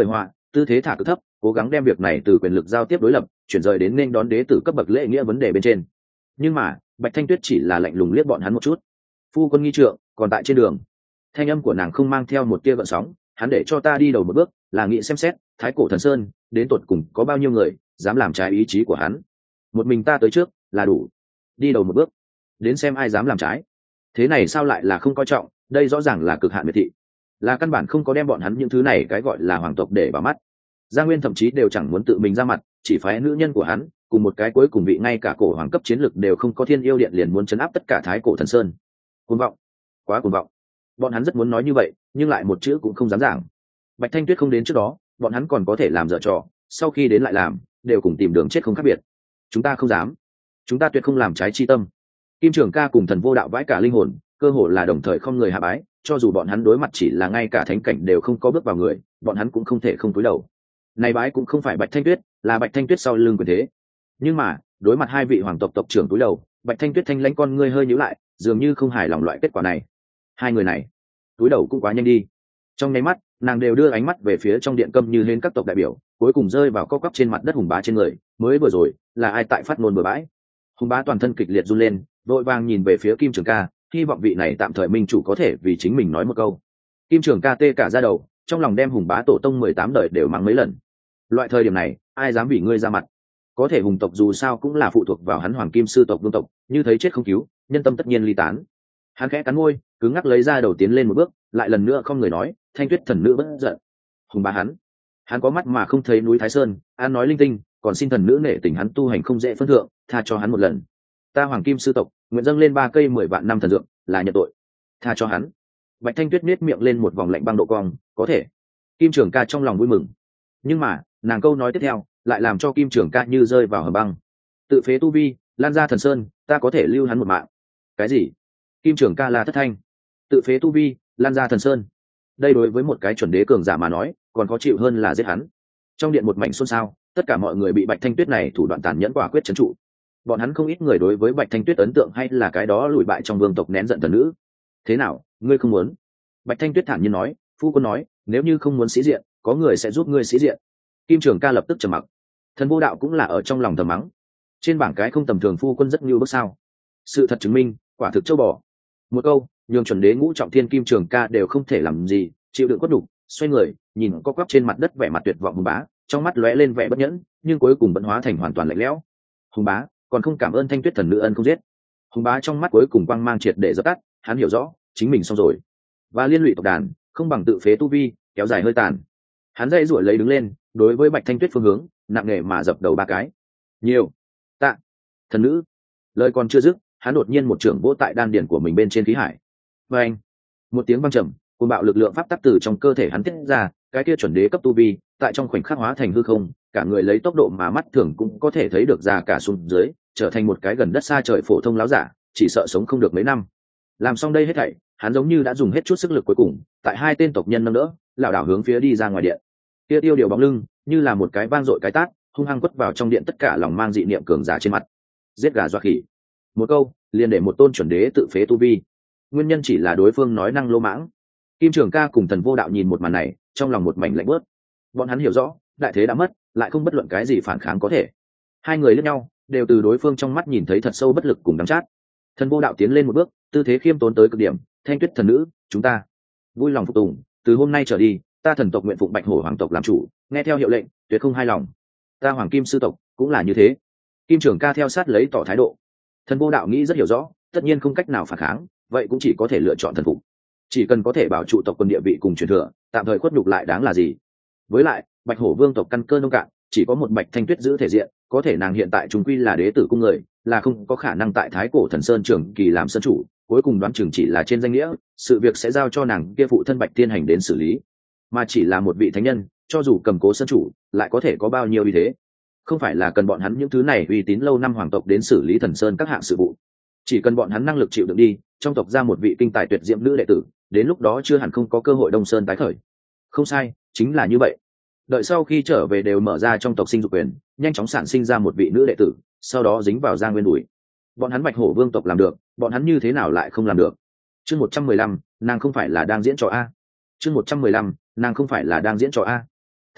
A: tư thế thả cực thấp, cố gắng đem việc này từ quyền lực giao tiếp đối lập chuyển rời đến nên đón đế tử cấp bậc lễ nghĩa vấn đề bên trên. Nhưng mà Bạch Thanh Tuyết chỉ là lạnh lùng liếc bọn hắn một chút. Phu quân nghi trượng còn tại trên đường. Thanh âm của nàng không mang theo một tia gợn sóng. Hắn để cho ta đi đầu một bước là nghĩ xem xét thái cổ thần sơn đến tột cùng có bao nhiêu người dám làm trái ý chí của hắn. Một mình ta tới trước là đủ. Đi đầu một bước đến xem ai dám làm trái. Thế này sao lại là không coi trọng, đây rõ ràng là cực hạn miệt thị, là căn bản không có đem bọn hắn những thứ này cái gọi là hoàng tộc để vào mắt. Gia Nguyên thậm chí đều chẳng muốn tự mình ra mặt, chỉ phái nữ nhân của hắn cùng một cái cuối cùng vị ngay cả cổ hoàng cấp chiến lực đều không có Thiên Yêu Điện liền muốn chấn áp tất cả thái cổ thần sơn. Cuồng vọng, quá cuồng vọng. Bọn hắn rất muốn nói như vậy nhưng lại một chữ cũng không dám giảng. Bạch Thanh Tuyết không đến trước đó bọn hắn còn có thể làm dở trò, sau khi đến lại làm đều cùng tìm đường chết không khác biệt. Chúng ta không dám, chúng ta tuyệt không làm trái chi tâm. Kim Trường Ca cùng Thần Vô Đạo vãi cả linh hồn, cơ hồ là đồng thời không người hạ bái, cho dù bọn hắn đối mặt chỉ là ngay cả thánh cảnh đều không có bước vào người, bọn hắn cũng không thể không cúi đầu. Này bái cũng không phải Bạch Thanh Tuyết, là Bạch Thanh Tuyết sau lưng quyền thế. Nhưng mà đối mặt hai vị hoàng tộc tộc trưởng cúi đầu, Bạch Thanh Tuyết thanh lãnh con ngươi hơi nhíu lại, dường như không hài lòng loại kết quả này. Hai người này cúi đầu cũng quá nhanh đi. Trong nháy mắt nàng đều đưa ánh mắt về phía trong điện câm như hến các tộc đại biểu, cuối cùng rơi vào cốc cốc trên mặt đất Hùng Bá trên người. Mới vừa rồi là ai tại phát ngôn bừa bãi? Hùng Bá toàn thân kịch liệt run lên, vội vàng nhìn về phía Kim Trường Ca, hy vọng vị này tạm thời minh chủ có thể vì chính mình nói một câu. Kim Trường Ca tê cả da đầu, trong lòng đem Hùng Bá tổ tông 18 đời đều mắng mấy lần. Loại thời điểm này ai dám vì ngươi ra mặt? Có thể hùng tộc dù sao cũng là phụ thuộc vào hắn Hoàng Kim sư tộc vương tộc, như thấy chết không cứu, nhân tâm tất nhiên ly tán. Hắn khẽ cắn môi, cứng ngắc lấy ra đầu tiến lên một bước, lại lần nữa không người nói, Thanh Tuyết thần nữ bất giận. Hùng Bá hắn có mắt mà không thấy núi Thái Sơn, an nói linh tinh, còn xin thần nữ nể tình hắn tu hành không dễ phân thượng, tha cho hắn một lần. Ta Hoàng Kim sư tộc nguyện dâng lên 3 cây 10 vạn năm thần dược, là nhận tội, tha cho hắn. Bạch Thanh Tuyết nết miệng lên một vòng lạnh băng độ cong, có thể. Kim Trường Ca trong lòng vui mừng, nhưng mà nàng câu nói tiếp theo lại làm cho Kim Trường Ca như rơi vào hầm băng. Tự phế tu vi, lan ra thần sơn, ta có thể lưu hắn một mạng. Cái gì? Kim Trường Ca là thất thanh. Tự phế tu vi, lan ra thần sơn. Đây đối với một cái chuẩn đế cường giả mà nói còn khó chịu hơn là giết hắn. Trong điện một mảnh xôn xao, tất cả mọi người bị Bạch Thanh Tuyết này thủ đoạn tàn nhẫn quả quyết trấn trụ. Bọn hắn không ít người đối với Bạch Thanh Tuyết ấn tượng hay là cái đó lùi bại trong vương tộc nén giận thần nữ. Thế nào, ngươi không muốn? Bạch Thanh Tuyết thản nhiên nói, phu quân nói nếu như không muốn sĩ diện có người sẽ giúp ngươi sĩ diện. Kim Trường Ca lập tức trầm mặc. Thần Vô Đạo cũng là ở trong lòng thầm mắng, trên bảng cái không tầm thường phu quân rất như bước sao. Sự thật chứng minh quả thực châu bò. Một câu nhường chuẩn đế ngũ trọng thiên Kim Trường Ca đều không thể làm gì, chịu đựng quất đục, xoay người nhìn co quắp trên mặt đất vẻ mặt tuyệt vọng Hùng Bá, trong mắt lóe lên vẻ bất nhẫn nhưng cuối cùng vẫn hóa thành hoàn toàn lạnh lẽo. Hùng Bá còn không cảm ơn Thanh Tuyết thần nữ ân không giết. Hùng Bá trong mắt cuối cùng quang mang triệt để dập tắt, hắn hiểu rõ chính mình xong rồi, và liên lụy tộc đàn không bằng tự phế tu vi kéo dài hơi tàn. Hắn dây ruổi lấy đứng lên, đối với Bạch Thanh Tuyết phương hướng nặng nề mà dập đầu 3 cái. Nhiều tạ thần nữ. Lời còn chưa dứt hắn đột nhiên một trưởng vỗ tại đan điển của mình bên trên khí hải. Và anh một tiếng vang trầm, cuồng bạo lực lượng pháp tắc từ trong cơ thể hắn tiết ra, cái kia chuẩn đế cấp tu vi tại trong khoảnh khắc hóa thành hư không, cả người lấy tốc độ mà mắt thường cũng có thể thấy được ra cả xuống dưới, trở thành một cái gần đất xa trời phổ thông láo giả, chỉ sợ sống không được mấy năm. Làm xong đây hết thảy, hắn giống như đã dùng hết chút sức lực cuối cùng, tại 2 tên tộc nhân nâng đỡ, lảo đảo hướng phía đi ra ngoài điện. Kia Tiêu Điều bóng lưng như là một cái vang dội cái tát, hung hăng quất vào trong điện tất cả lòng mang dị niệm cường giả trên mặt. Giết gà dọa khỉ. Một câu liền để một tôn chuẩn đế tự phế tu vi. Nguyên nhân chỉ là đối phương nói năng lô mãng. Kim Trường Ca cùng Thần Vô Đạo nhìn một màn này, trong lòng một mảnh lạnh bớt. Bọn hắn hiểu rõ, đại thế đã mất, lại không bất luận cái gì phản kháng có thể. Hai người liếc nhau, đều từ đối phương trong mắt nhìn thấy thật sâu bất lực cùng đắng chát. Thần Vô Đạo tiến lên một bước, tư thế khiêm tốn tới cực điểm, Thanh Tuyết thần nữ, chúng ta vui lòng phục tùng, từ hôm nay trở đi, ta thần tộc nguyện phụng Bạch Hổ hoàng tộc làm chủ, nghe theo hiệu lệnh, tuyệt không hai lòng. Ta Hoàng Kim sư tộc cũng là như thế. Kim Trường Ca theo sát lấy tỏ thái độ. Thần Vô Đạo nghĩ rất hiểu rõ, tất nhiên không cách nào phản kháng, vậy cũng chỉ có thể lựa chọn thần phục. Chỉ cần có thể bảo trụ tộc quân địa vị cùng truyền thừa, tạm thời khuất nhục lại đáng là gì? Với lại, Bạch Hổ vương tộc căn cơ nông cạn, chỉ có một Bạch Thanh Tuyết giữ thể diện, có thể nàng hiện tại chúng quy là đế tử cung người, là không có khả năng tại Thái Cổ Thần Sơn trưởng kỳ làm sơn chủ, cuối cùng đoán chừng chỉ là trên danh nghĩa, sự việc sẽ giao cho nàng kia phụ thân Bạch Tiên Hành đến xử lý. Mà chỉ là một vị thánh nhân, cho dù cầm cố sơn chủ, lại có thể có bao nhiêu uy thế? Không phải là cần bọn hắn những thứ này uy tín lâu năm hoàng tộc đến xử lý Thần Sơn các hạng sự vụ. Chỉ cần bọn hắn năng lực chịu đựng đi, trong tộc ra một vị kinh tài tuyệt diễm nữ đệ tử, đến lúc đó chưa hẳn không có cơ hội Đông Sơn tái khởi. Không sai, chính là như vậy. Đợi sau khi trở về đều mở ra trong tộc sinh dục quyền, nhanh chóng sản sinh ra một vị nữ đệ tử, sau đó dính vào Giang Nguyên đùi. Bọn hắn Bạch Hổ vương tộc làm được, bọn hắn như thế nào lại không làm được? Chương 115, nàng không phải là đang diễn trò a. Chương 115, nàng không phải là đang diễn trò a.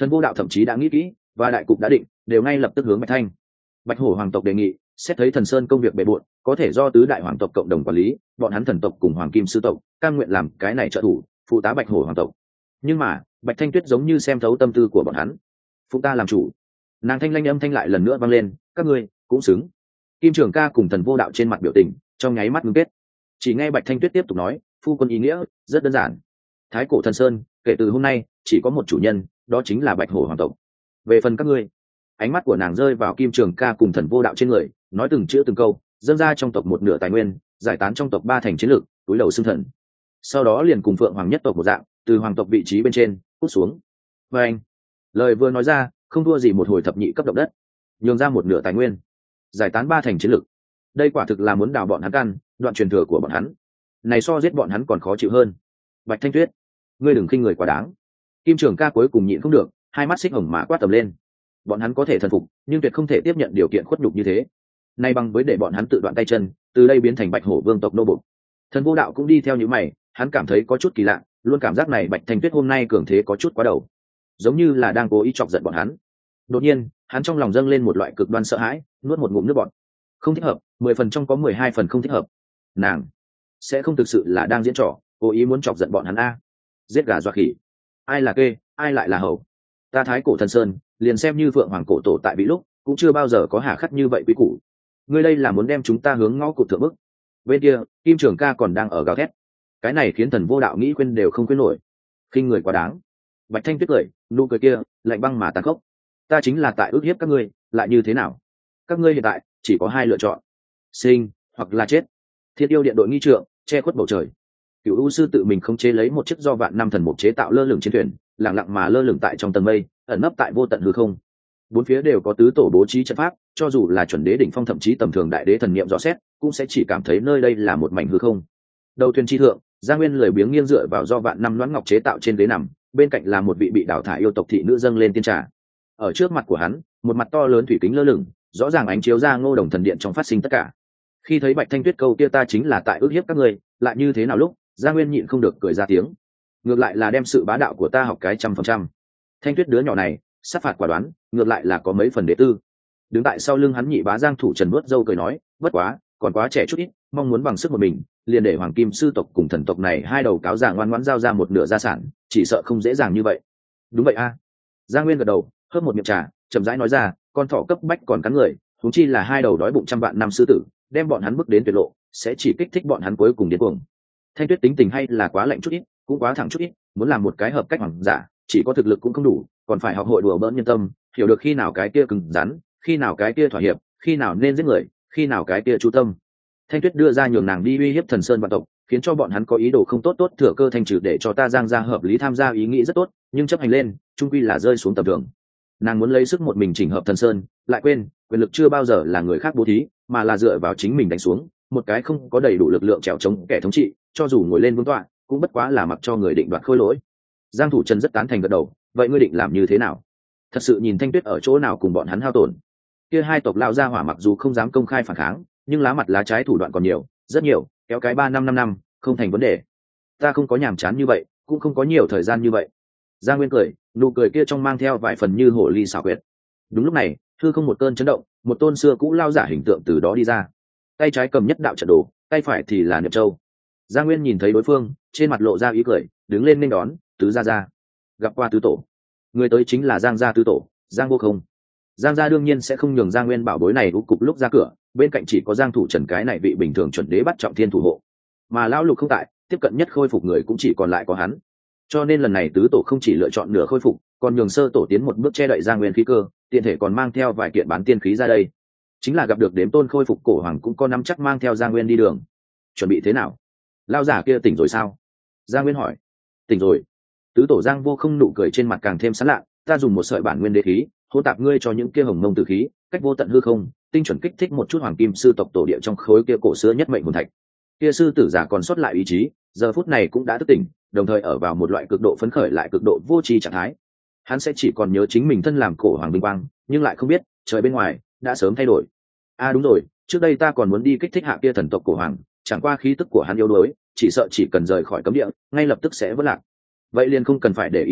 A: Thần Vô Đạo thậm chí đã nghĩ kỹ và đại cục đã định, đều ngay lập tức hướng Bạch Thanh. Bạch Hổ hoàng tộc đề nghị, xét thấy Thần Sơn công việc bề bộn, có thể do tứ đại hoàng tộc cộng đồng quản lý, bọn hắn thần tộc cùng hoàng kim sư tộc cam nguyện làm cái này trợ thủ, phụ tá Bạch Hổ hoàng tộc. Nhưng mà Bạch Thanh Tuyết giống như xem thấu tâm tư của bọn hắn, phụ ta làm chủ. Nàng thanh lanh âm thanh lại lần nữa vang lên, các ngươi cũng xứng. Kim Trường Ca cùng Thần Vô Đạo trên mặt biểu tình trong nháy mắt ngưng kết. Chỉ nghe Bạch Thanh Tuyết tiếp tục nói, phu quân ý nghĩa rất đơn giản. Thái cổ Thần Sơn kể từ hôm nay chỉ có một chủ nhân, đó chính là Bạch Hổ hoàng tộc. Về phần các ngươi, ánh mắt của nàng rơi vào Kim Trường Ca cùng Thần Vô Đạo trên người, nói từng chữ từng câu, dâng ra trong tộc một nửa tài nguyên, giải tán trong tộc ba thành chiến lược, túi đầu xưng thần. Sau đó liền cùng Phượng Hoàng nhất tộc một dạng, từ hoàng tộc vị trí bên trên hút xuống. Và anh, lời vừa nói ra, không thua gì một hồi thập nhị cấp động đất, nhường ra một nửa tài nguyên, giải tán ba thành chiến lược. Đây quả thực là muốn đào bọn hắn căn, đoạn truyền thừa của bọn hắn. Này so giết bọn hắn còn khó chịu hơn. Bạch Thanh Tuyết, ngươi đừng khinh người quá đáng. Kim Trường Ca cuối cùng nhịn không được, hai mắt xích hồng mà quát tầm lên. Bọn hắn có thể thần phục, nhưng tuyệt không thể tiếp nhận điều kiện khuất nhục như thế. Nay bằng với để bọn hắn tự đoạn tay chân, từ đây biến thành Bạch Hổ vương tộc nô bộc. Thần Vô Đạo cũng đi theo những mày, hắn cảm thấy có chút kỳ lạ, luôn cảm giác này Bạch Thanh Tuyết hôm nay cường thế có chút quá đầu, giống như là đang cố ý chọc giận bọn hắn. Đột nhiên, hắn trong lòng dâng lên một loại cực đoan sợ hãi, nuốt một ngụm nước bọt. Không thích hợp, 10 phần trong có 12 phần không thích hợp. Nàng sẽ không thực sự là đang diễn trò, cố ý muốn chọc giận bọn hắn a. Giết gà dọa khỉ, ai là kê, ai lại là hầu. Ta Thái cổ Thần Sơn, liền xem như Phượng Hoàng cổ tổ tại vị lúc, cũng chưa bao giờ có hà khắc như vậy quý củ. Ngươi đây là muốn đem chúng ta hướng ngõ cụt thượng bức. Bên kia, Kim Trường Ca còn đang ở gào thét. Cái này khiến Thần Vô Đạo nghĩ quên đều không quên nổi. Khinh người quá đáng. Bạch Thanh Tuyết cười, nụ cười kia lạnh băng mà tàn khốc. Ta chính là tại ức hiếp các ngươi, lại như thế nào? Các ngươi hiện tại chỉ có hai lựa chọn: sinh hoặc là chết. Thiên Yêu Điện đội nghi trượng che khuất bầu trời. Cửu U sư tự mình khống chế lấy một chiếc do vạn năm thần mục chế tạo lơ lửng chiến thuyền, lặng lặng mà lơ lửng tại trong tầng mây, ẩn nấp tại vô tận hư không. Bốn phía đều có tứ tổ bố trí trận pháp, cho dù là chuẩn đế đỉnh phong thậm chí tầm thường đại đế thần niệm dò xét, cũng sẽ chỉ cảm thấy nơi đây là một mảnh hư không. Đầu thuyền chi thượng, Giang Nguyên lười biếng nghiêng dựa vào do vạn năm loãng ngọc chế tạo trên ghế nằm, bên cạnh là một vị bị đào thải yêu tộc thị nữ dâng lên tiên trà. Ở trước mặt của hắn, một mặt to lớn thủy kính lơ lửng, rõ ràng ánh chiếu ra Ngô Đồng thần điện trong phát sinh tất cả. Khi thấy Bạch Thanh Tuyết câu kia ta chính là tại ước hiếp các ngươi, lại như thế nào lúc, Giang Nguyên nhịn không được cười ra tiếng. Ngược lại là đem sự bá đạo của ta học cái 100%. Thanh Tuyết đứa nhỏ này, sát phạt quả đoán, ngược lại là có mấy phần đệ tư. Đứng tại sau lưng hắn nhị bá Giang Thủ Trần vuốt râu cười nói, bất quá, còn quá trẻ chút ít, mong muốn bằng sức một mình, liền để Hoàng Kim sư tộc cùng thần tộc này hai đầu cáo già ngoan ngoãn giao ra một nửa gia sản, chỉ sợ không dễ dàng như vậy. Đúng vậy a. Giang Nguyên gật đầu, hớp một miệng trà, chậm rãi nói ra, con thỏ cấp bách còn cắn người, huống chi là hai đầu đói bụng trăm vạn năm sư tử, đem bọn hắn bước đến tuyệt lộ, sẽ chỉ kích thích bọn hắn cuối cùng điên cuồng. Thanh Tuyết tính tình hay là quá lạnh chút ít, cũng quá thẳng chút ít, muốn làm một cái hợp cách hoàng giả, chỉ có thực lực cũng không đủ, còn phải học hội đùa bỡn nhân tâm, hiểu được khi nào cái kia cứng rắn, khi nào cái kia thỏa hiệp, khi nào nên giết người, khi nào cái kia chú tâm. Thanh Tuyết đưa ra nhường nàng đi uy hiếp Thần Sơn vạn tộc, khiến cho bọn hắn có ý đồ không tốt tốt thừa cơ thanh trừ để cho ta Giang gia hợp lý tham gia ý nghĩ rất tốt, nhưng chấp hành lên, trung quy là rơi xuống tầm thường. Nàng muốn lấy sức một mình chỉnh hợp Thần Sơn, lại quên, quyền lực chưa bao giờ là người khác bố thí, mà là dựa vào chính mình đánh xuống, một cái không có đầy đủ lực lượng trèo chống kẻ thống trị, cho dù ngồi lên vương tọa, cũng bất quá là mặc cho người định đoạt khôi lỗi. Giang Thủ Trần rất tán thành gật đầu, vậy ngươi định làm như thế nào? Thật sự nhìn Thanh Tuyết ở chỗ nào cùng bọn hắn hao tổn. Kia hai tộc lão gia hỏa mặc dù không dám công khai phản kháng, nhưng lá mặt lá trái thủ đoạn còn nhiều, rất nhiều, kéo cái 3 năm không thành vấn đề. Ta không có nhàm chán như vậy, cũng không có nhiều thời gian như vậy. Giang Nguyên cười, nụ cười kia trong mang theo vài phần như hồ ly xảo quyệt. Đúng lúc này, hư không một cơn chấn động, một tôn xưa cũ lao giả hình tượng từ đó đi ra. Tay trái cầm nhất đạo trận đồ, tay phải thì là Niệm Châu. Giang Nguyên nhìn thấy đối phương, trên mặt lộ ra ý cười, đứng lên nên đón, tứ gia gia. Gặp qua tứ tổ. Người tới chính là Giang gia tứ tổ, Giang Vô Không. Giang gia đương nhiên sẽ không nhường Giang Nguyên bảo bối này úp cục lúc ra cửa, bên cạnh chỉ có Giang Thủ Trần cái này vị bình thường chuẩn đế bắt trọng thiên thủ hộ. Mà lão Lục không tại, tiếp cận nhất khôi phục người cũng chỉ còn lại có hắn. Cho nên lần này tứ tổ không chỉ lựa chọn nửa khôi phục, còn nhường sơ tổ tiến một bước che đậy Giang Nguyên khí cơ, tiện thể còn mang theo vài kiện bán tiên khí ra đây. Chính là gặp được đếm tôn khôi phục cổ hoàng cũng có nắm chắc mang theo Giang Nguyên đi đường. Chuẩn bị thế nào? Lão giả kia tỉnh rồi sao? Giang Nguyên hỏi. Tỉnh rồi. Tứ tổ Giang Vô Không nụ cười trên mặt càng thêm sán lạ, ta dùng một sợi bản nguyên đế khí, hô tạp ngươi cho những kia hồng mông tử khí, cách vô tận hư không, tinh chuẩn kích thích một chút hoàng kim sư tộc tổ địa trong khối kia cổ xưa nhất mệnh hồn thạch. Kia sư tử giả còn sót lại ý chí, giờ phút này cũng đã thức tỉnh, đồng thời ở vào một loại cực độ phấn khởi lại cực độ vô tri trạng thái. Hắn sẽ chỉ còn nhớ chính mình thân làm cổ hoàng vinh quang, nhưng lại không biết trời bên ngoài đã sớm thay đổi. Đúng rồi, trước đây ta còn muốn đi kích thích hạ kia thần tộc cổ hoàng, chẳng qua khí tức của hắn yếu đuối, chỉ sợ chỉ cần rời khỏi cấm địa, ngay lập tức sẽ vỡ lạc. Vậy liền không cần phải để ý đến,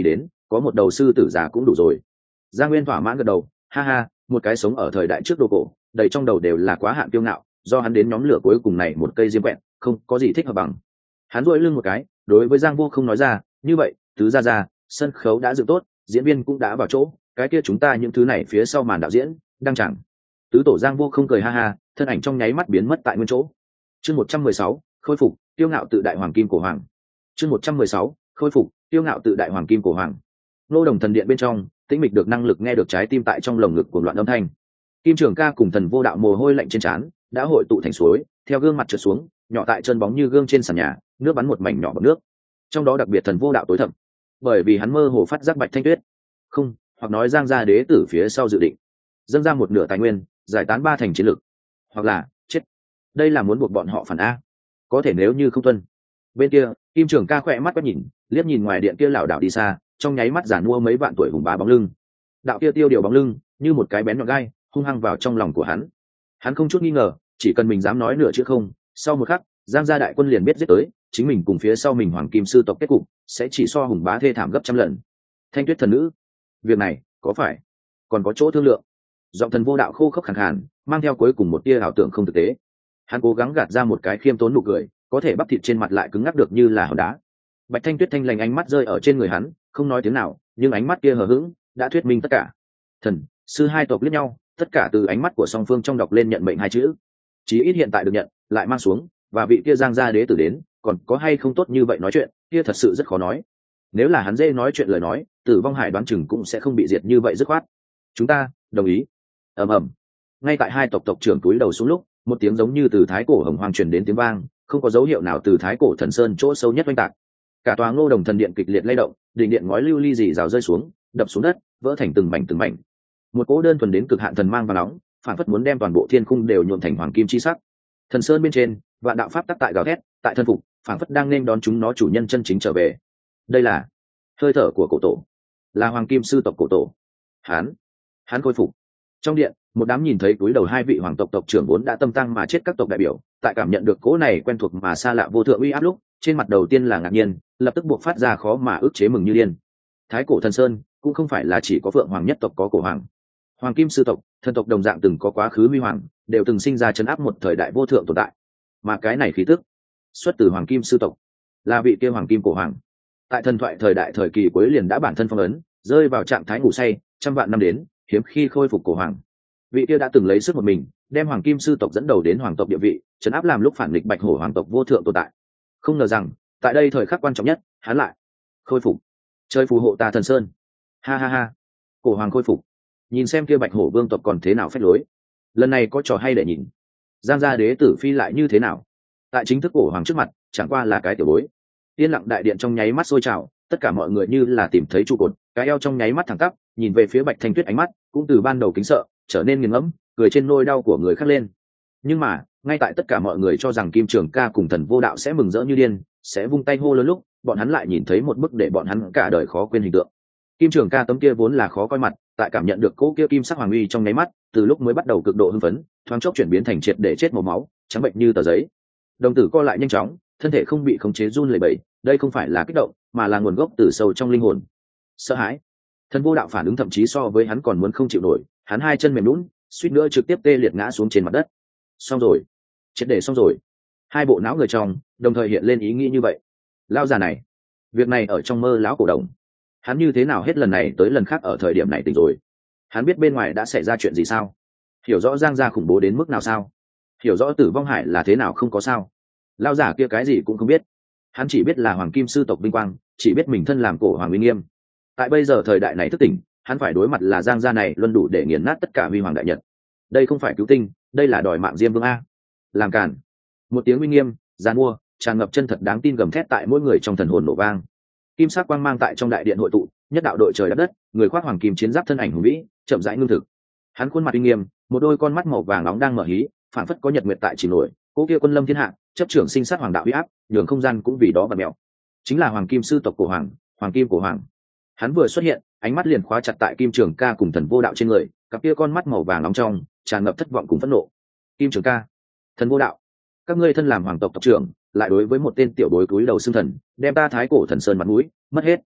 A: có một đầu sư tử già cũng đủ rồi. Giang Nguyên thỏa mãn gật đầu, ha ha, một cái sống ở thời đại trước đồ cổ, đầy trong đầu đều là quá hạn kiêu ngạo, do hắn đến nhóm lửa cuối cùng này một cây diêm vẹn, không có gì thích hợp bằng. Hắn duỗi lưng một cái, đối với Giang Vô không nói ra, như vậy, tứ gia, sân khấu đã dựng tốt, diễn viên cũng đã vào chỗ, cái kia chúng ta những thứ này phía sau màn đạo diễn, đang chẳng. Tứ tổ Giang Vô không cười ha ha, thân ảnh trong nháy mắt biến mất tại nguyên chỗ. Chương 116, khôi phục, tiêu ngạo tự đại hoàng kim cổ hoàng. Chương 116, khôi phục, tiêu ngạo tự đại hoàng kim cổ hoàng. Nô Đồng thần điện bên trong, tĩnh mịch được năng lực nghe được trái tim tại trong lồng ngực của loạn âm thanh. Kim Trường Ca cùng Thần Vô Đạo mồ hôi lạnh trên trán đã hội tụ thành suối, theo gương mặt trượt xuống, nhỏ tại chân bóng như gương trên sàn nhà, nước bắn một mảnh nhỏ bọt nước. Trong đó đặc biệt Thần Vô Đạo tối thầm, bởi vì hắn mơ hồ phát giác Bạch Thanh Tuyết, không, hoặc nói Giang gia đế tử phía sau dự định, dâng ra một nửa tài nguyên, giải tán ba thành chiến lực, hoặc là chết. Đây là muốn buộc bọn họ phản a. Có thể nếu như không tuân. Bên kia, Kim Trường Ca khỏe mắt quét nhìn, liếc nhìn ngoài điện kia lảo đảo đi xa, trong nháy mắt giản mua mấy vạn tuổi hùng bá bóng lưng. Đạo kia tiêu điều bóng lưng, như một cái bén nhọn gai, hung hăng vào trong lòng của hắn. Hắn không chút nghi ngờ, chỉ cần mình dám nói nửa chữ không, sau một khắc, Giang gia đại quân liền biết giết tới, chính mình cùng phía sau mình Hoàng Kim sư tộc kết cục sẽ chỉ so hùng bá thê thảm gấp trăm lần. Thanh Tuyết thần nữ, việc này có phải còn có chỗ thương lượng? Giọng Thần Vô Đạo khô khốc khàn khàn, mang theo cuối cùng một tia ảo tưởng không thực tế. Hắn cố gắng gạt ra một cái khiêm tốn nụ cười, có thể bắp thịt trên mặt lại cứng ngắc được như là hòn đá. Bạch Thanh Tuyết thanh lành ánh mắt rơi ở trên người hắn, không nói tiếng nào, nhưng ánh mắt kia hờ hững đã thuyết minh tất cả. Thần sư hai tộc liếc nhau, tất cả từ ánh mắt của song phương trong đọc lên nhận mệnh hai chữ. Chí ít hiện tại được nhận, lại mang xuống, và vị kia Giang gia đế tử đến, còn có hay không tốt như vậy nói chuyện, kia thật sự rất khó nói. Nếu là hắn dễ nói chuyện lời nói, Tử Vong Hải đoán chừng cũng sẽ không bị diệt như vậy dứt khoát. Chúng ta đồng ý. Ầm ầm. Ngay tại hai tộc trưởng cúi đầu xuống lúc, một tiếng giống như từ thái cổ hồng hoang truyền đến tiếng vang, không có dấu hiệu nào từ thái cổ thần sơn chỗ sâu nhất oanh tạc. Cả tòa Ngô Đồng thần điện kịch liệt lay động, đỉnh điện ngói lưu ly rì rào rơi xuống, đập xuống đất, vỡ thành từng mảnh từng mảnh. Một cỗ đơn thuần đến cực hạn thần mang và nóng, phản phất muốn đem toàn bộ thiên khung đều nhuộm thành hoàng kim chi sắc. Thần sơn bên trên, vạn đạo pháp tắc tại gào thét, tại thân phục, phản phất đang nên đón chúng nó chủ nhân chân chính trở về. Đây là hơi thở của cổ tổ, là hoàng kim sư tộc cổ tổ. Hắn khôi phục. Trong điện, một đám nhìn thấy túi đầu hai vị hoàng tộc trưởng vốn đã tâm tăng mà chết các tộc đại biểu, tại cảm nhận được cỗ này quen thuộc mà xa lạ vô thượng uy áp lúc, trên mặt đầu tiên là ngạc nhiên, lập tức buộc phát ra khó mà ức chế mừng như điên. Thái cổ thần sơn cũng không phải là chỉ có phượng hoàng nhất tộc có cổ hoàng, hoàng kim sư tộc, thần tộc đồng dạng từng có quá khứ huy hoàng, đều từng sinh ra chấn áp một thời đại vô thượng tồn tại. Mà cái này khí tức xuất từ hoàng kim sư tộc, là vị kia hoàng kim cổ hoàng, tại thần thoại thời đại thời kỳ cuối liền đã bản thân phong ấn, rơi vào trạng thái ngủ say, trăm vạn năm đến, hiếm khi khôi phục cổ hoàng. Vị kia đã từng lấy sức một mình, đem hoàng kim sư tộc dẫn đầu đến hoàng tộc địa vị, chấn áp làm lúc phản nghịch bạch hổ hoàng tộc vô thượng tồn tại. Không ngờ rằng, tại đây thời khắc quan trọng nhất, hắn lại khôi phục. Chơi phù hộ ta thần sơn. Ha ha ha. Cổ hoàng khôi phục. Nhìn xem kia bạch hổ vương tộc còn thế nào phách lối. Lần này có trò hay để nhìn. Giang gia đế tử phi lại như thế nào? Tại chính thức cổ hoàng trước mặt, chẳng qua là cái tiểu bối. Yên lặng đại điện trong nháy mắt sôi trào, tất cả mọi người như là tìm thấy trụ cột, cái eo trong nháy mắt thẳng tắp, nhìn về phía Bạch Thanh Tuyết ánh mắt cũng từ ban đầu kính sợ trở nên nghiền ngẫm, cười trên nỗi đau của người khác lên. Nhưng mà, ngay tại tất cả mọi người cho rằng Kim Trường Ca cùng Thần Vô Đạo sẽ mừng rỡ như điên, sẽ vung tay hô lớn lúc, bọn hắn lại nhìn thấy một bức để bọn hắn cả đời khó quên hình tượng. Kim Trường Ca tấm kia vốn là khó coi mặt, tại cảm nhận được cỗ kia kim sắc hoàng uy trong nháy mắt, từ lúc mới bắt đầu cực độ hưng phấn, thoáng chốc chuyển biến thành triệt để chết màu máu, trắng bệnh như tờ giấy. Đồng tử co lại nhanh chóng, thân thể không bị khống chế run lẩy bẩy, đây không phải là kích động, mà là nguồn gốc từ sâu trong linh hồn. Sợ hãi. Thần Vô Đạo phản ứng thậm chí so với hắn còn muốn không chịu nổi, hắn hai chân mềm nhũn, suýt nữa trực tiếp tê liệt ngã xuống trên mặt đất. Xong rồi, triệt để xong rồi. Hai bộ não người trong đồng thời hiện lên ý nghĩ như vậy. Lão già này, việc này ở trong mơ lão cổ đồng, hắn như thế nào hết lần này tới lần khác ở thời điểm này tỉnh rồi? Hắn biết bên ngoài đã xảy ra chuyện gì sao? Hiểu rõ Giang gia khủng bố đến mức nào sao? Hiểu rõ Tử Vong Hải là thế nào không có sao? Lão giả kia cái gì cũng không biết, hắn chỉ biết là hoàng kim sư tộc vinh quang, chỉ biết mình thân làm cổ hoàng uy nghiêm. Tại bây giờ thời đại này thức tỉnh, hắn phải đối mặt là Giang gia này luôn đủ để nghiền nát tất cả huy hoàng đại nhật. Đây không phải cứu tinh, đây là đòi mạng Diêm Vương a. Làm cản. Một tiếng uy nghiêm giàn mua tràn ngập chân thật đáng tin gầm thét tại mỗi người trong thần hồn nổ vang. Kim sắc quang mang tại trong đại điện hội tụ, nhất đạo đội trời đáp đất, người khoác hoàng kim chiến giáp thân ảnh hùng vĩ chậm rãi ngưng thực. Hắn khuôn mặt uy nghiêm, một đôi con mắt màu vàng nóng đang mở hí, phảng phất có nhật nguyệt tại chỉ nổi. Cố kia quân lâm thiên hạ, chấp trưởng sinh sát hoàng đạo uy áp, nhường không gian cũng vì đó bật mèo. Chính là hoàng kim sư tộc cổ hoàng, hoàng kim cổ hoàng. Hắn vừa xuất hiện, ánh mắt liền khóa chặt tại Kim Trường Ca cùng Thần Vô Đạo trên người, cặp kia con mắt màu vàng nóng trong tràn ngập thất vọng cùng phẫn nộ. Kim Trường Ca, Thần Vô Đạo, các ngươi thân làm hoàng tộc tộc trưởng, lại đối với một tên tiểu bối cúi đầu xưng thần, đem ta thái cổ thần sơn mặt mũi mất hết.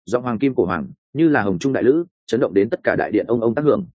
A: Giọng hoàng kim cổ hoàng như là hồng trung đại lữ, chấn động đến tất cả đại điện ông tác hưởng.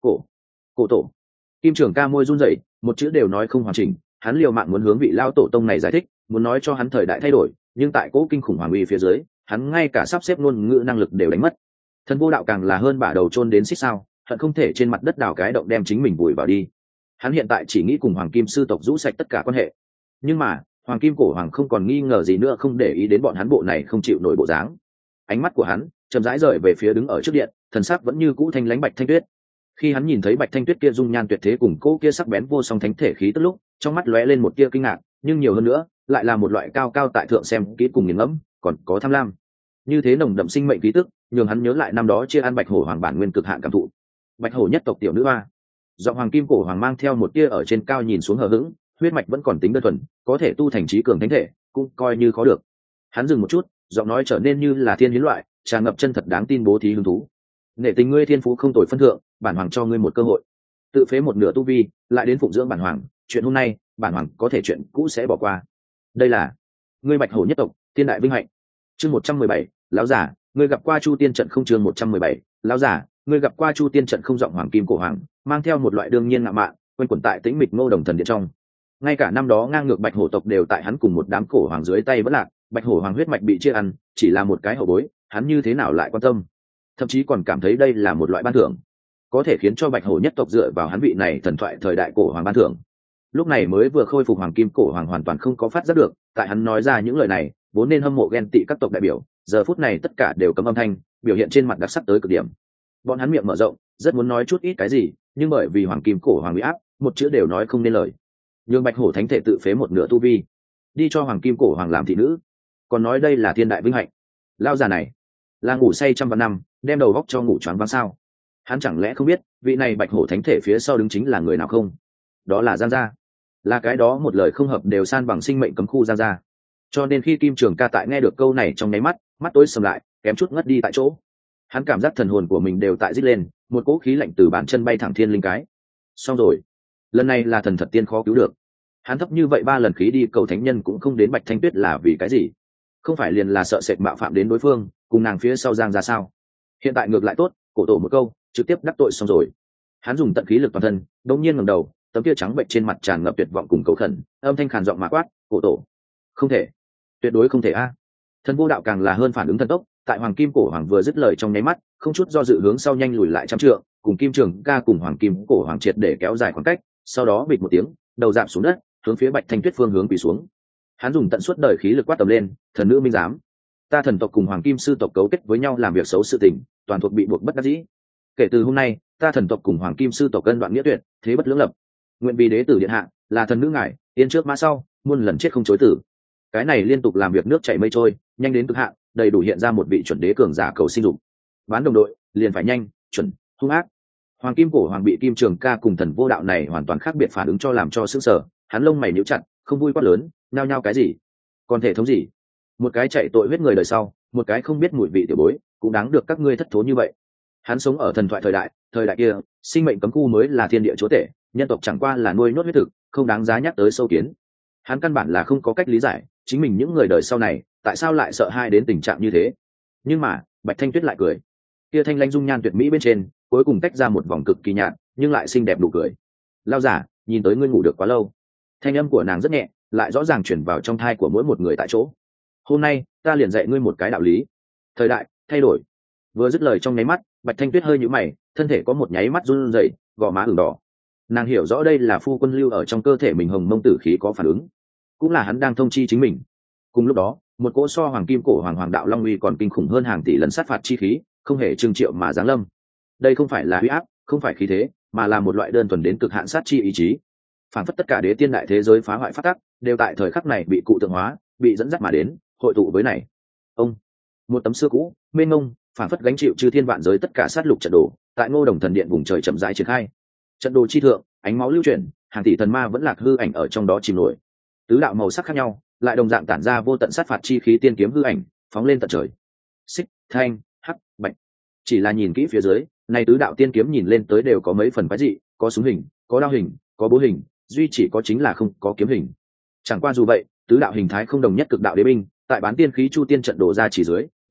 A: Cổ tổ. Kim Trường Ca môi run rẩy, một chữ đều nói không hoàn chỉnh. Hắn liều mạng muốn hướng vị lao tổ tông này giải thích, muốn nói cho hắn thời đại thay đổi, nhưng tại cố kinh khủng hoàng uy phía dưới, hắn ngay cả sắp xếp ngôn ngữ năng lực đều đánh mất. Thần vô đạo càng là hơn bả đầu chôn đến xích sao, hận không thể trên mặt đất đào cái động đem chính mình vùi vào đi. Hắn hiện tại chỉ nghĩ cùng hoàng kim sư tộc rũ sạch tất cả quan hệ, nhưng mà hoàng kim cổ hoàng không còn nghi ngờ gì nữa, không để ý đến bọn hắn bộ này không chịu nổi bộ dáng. Ánh mắt của hắn chậm rãi rời về phía đứng ở trước điện, thần sắc vẫn như cũ thanh lãnh Bạch Thanh Tuyết. Khi hắn nhìn thấy Bạch Thanh Tuyết kia dung nhan tuyệt thế cùng cô kia sắc bén vô song thánh thể khí tức lúc, trong mắt lóe lên một tia kinh ngạc, nhưng nhiều hơn nữa lại là một loại cao cao tại thượng xem kỹ cùng nghiền ngẫm, còn có tham lam. Như thế nồng đậm sinh mệnh khí tức, nhường hắn nhớ lại năm đó chia ăn Bạch Hổ hoàng bản nguyên cực hạn cảm thụ. Bạch Hổ nhất tộc tiểu nữ hoa, giọng hoàng kim cổ hoàng mang theo một tia ở trên cao nhìn xuống hờ hững, huyết mạch vẫn còn tính đơn thuần, có thể tu thành trí cường thánh thể, cũng coi như khó được. Hắn dừng một chút, giọng nói trở nên như là thiên hiến loại, tràn ngập chân thật đáng tin bố thí hứng thú. Nể tình ngươi thiên phú không tồi phân thượng, bản hoàng cho ngươi một cơ hội, tự phế một nửa tu vi, lại đến phụng dưỡng bản hoàng. Chuyện hôm nay, bản hoàng có thể chuyện cũ sẽ bỏ qua. Đây là ngươi Bạch Hổ nhất tộc thiên đại vinh hạnh. Chương 117, lão giả, ngươi gặp qua Chu Tiên trận không? Chương 117, lão giả, ngươi gặp qua Chu Tiên trận không? Giọng hoàng kim cổ hoàng mang theo một loại đương nhiên ngạo mạn, quanh quẩn tại tĩnh mịch Ngô Đồng thần điện trong. Ngay cả năm đó ngang ngược Bạch Hổ tộc đều tại hắn cùng một đám cổ hoàng dưới tay vẫn lạc, Bạch Hổ hoàng huyết mạch bị chia ăn, chỉ là một cái hậu bối, hắn như thế nào lại quan tâm, thậm chí còn cảm thấy đây là một loại ban thưởng, có thể khiến cho Bạch Hổ nhất tộc dựa vào hắn vị này thần thoại thời đại cổ hoàng ban thưởng. Lúc này mới vừa khôi phục hoàng kim cổ hoàng hoàn toàn không có phát giác được, tại hắn nói ra những lời này, vốn nên hâm mộ ghen tị các tộc đại biểu, giờ phút này tất cả đều cấm âm thanh, biểu hiện trên mặt đặc sắc tới cực điểm. Bọn hắn miệng mở rộng, rất muốn nói chút ít cái gì, nhưng bởi vì hoàng kim cổ hoàng uy áp, một chữ đều nói không nên lời. Nhưng Bạch Hổ thánh thể tự phế một nửa tu vi, đi cho hoàng kim cổ hoàng làm thị nữ, còn nói đây là thiên đại vinh hạnh. Lao già này là ngủ say trăm vạn năm, đem đầu góc cho ngủ choáng váng sao? Hắn chẳng lẽ không biết vị này Bạch Hổ thánh thể phía sau đứng chính là người nào không? Đó là Giang gia, là cái đó một lời không hợp đều san bằng sinh mệnh cấm khu Giang gia. Cho nên khi Kim Trường Ca tại nghe được câu này trong nháy mắt, mắt tối sầm lại, kém chút ngất đi tại chỗ. Hắn cảm giác thần hồn của mình đều tại rít lên, một cỗ khí lạnh từ bàn chân bay thẳng thiên linh cái. Xong rồi, lần này là thần thật tiên khó cứu được. Hắn thấp như vậy 3 lần khí đi cầu thánh nhân cũng không đến Bạch Thanh Tuyết là vì cái gì? Không phải liền là sợ sệt mạo phạm đến đối phương, cùng nàng phía sau Giang ra sao? Hiện tại ngược lại tốt, cổ tổ một câu trực tiếp đắc tội xong rồi. Hắn dùng tận khí lực toàn thân, đột nhiên ngẩng đầu, tấm kia trắng bệnh trên mặt tràn ngập tuyệt vọng cùng cầu khẩn, âm thanh khàn giọng mà quát, cổ tổ, không thể, tuyệt đối không thể a. Thần vô đạo càng là hơn phản ứng thần tốc, tại hoàng kim cổ hoàng vừa dứt lời trong nháy mắt, không chút do dự hướng sau nhanh lùi lại trăm trượng, cùng Kim Trường Ca cùng hoàng kim cổ hoàng triệt để kéo dài khoảng cách, sau đó bịch một tiếng, đầu dạp xuống đất, hướng phía Bạch Thanh Tuyết phương hướng quỳ xuống. Hắn dùng tận suốt đời khí lực quát tầm lên, thần nữ minh giám, ta thần tộc cùng hoàng kim sư tộc cấu kết với nhau làm việc xấu sự tình, toàn thuộc bị buộc bất đắc dĩ. Kể từ hôm nay, ta thần tộc cùng hoàng kim sư tộc cân đoạn nghĩa tuyệt, thế bất lưỡng lập. Nguyện vì đế tử điện hạ, là thần nữ ngài, yên trước mã sau, muôn lần chết không chối tử. Cái này liên tục làm việc nước chảy mây trôi, nhanh đến cực hạn, đầy đủ hiện ra một vị chuẩn đế cường giả cầu sinh dục. Bán đồng đội, liền phải nhanh, chuẩn, hung ác. Hoàng kim cổ hoàng bị Kim Trường Ca cùng thần vô đạo này hoàn toàn khác biệt phản ứng cho làm cho sững sờ, hắn lông mày nhíu chặt, không vui quát lớn, nhao nhao cái gì? Còn thể thống gì? Một cái chạy tội huyết người đời sau, một cái không biết mùi vị tiểu bối, cũng đáng được các ngươi thất thố như vậy. Hắn sống ở thần thoại thời đại kia, sinh mệnh cấm khu mới là thiên địa chúa tể, nhân tộc chẳng qua là nuôi nốt huyết thực, không đáng giá nhắc tới sâu kiến. Hắn căn bản là không có cách lý giải, chính mình những người đời sau này, tại sao lại sợ hai đến tình trạng như thế. Nhưng mà, Bạch Thanh Tuyết lại cười. Kia thanh lãnh dung nhan tuyệt mỹ bên trên, cuối cùng tách ra một vòng cực kỳ nhạt, nhưng lại xinh đẹp nụ cười. Lao giả, nhìn tới ngươi ngủ được quá lâu. Thanh âm của nàng rất nhẹ, lại rõ ràng chuyển vào trong thai của mỗi một người tại chỗ. Hôm nay, ta liền dạy ngươi một cái đạo lý. Thời đại thay đổi. Vừa dứt lời trong nháy mắt, Bạch Thanh Tuyết hơi nhíu mày, thân thể có một nháy mắt run rẩy, gò má ửng đỏ. Nàng hiểu rõ đây là phu quân lưu ở trong cơ thể mình hồng mông tử khí có phản ứng, cũng là hắn đang thông chi chính mình. Cùng lúc đó, một cỗ so hoàng kim cổ hoàng đạo long uy còn kinh khủng hơn hàng tỷ lần sát phạt chi khí, không hề trừng triệu mà giáng lâm. Đây không phải là uy áp, không phải khí thế, mà là một loại đơn thuần đến cực hạn sát chi ý chí. Phản phất tất cả đế tiên đại thế giới phá hoại phát tắc, đều tại thời khắc này bị cụ tượng hóa, bị dẫn dắt mà đến, hội tụ với này. Ông, một tấm xưa cũ, mênh mông, phản phất gánh chịu chư thiên vạn giới tất cả sát lục trận đồ, tại Ngô Đồng thần điện vùng trời chậm rãi triển khai. Trận đồ chi thượng, ánh máu lưu chuyển, hàng tỷ thần ma vẫn lạc hư ảnh ở trong đó chìm nổi. Tứ đạo màu sắc khác nhau, lại đồng dạng tản ra vô tận sát phạt chi khí tiên kiếm hư ảnh, phóng lên tận trời. Xích, thanh, hắc, bạch. Chỉ là nhìn kỹ phía dưới, này tứ đạo tiên kiếm nhìn lên tới đều có mấy phần quái dị, có súng hình, có đao hình, có búa hình, duy chỉ có chính là không có kiếm hình. Chẳng qua dù vậy, tứ đạo hình thái không đồng nhất cực đạo đế binh, tại bán tiên khí chu tiên trận đồ ra chỉ dưới,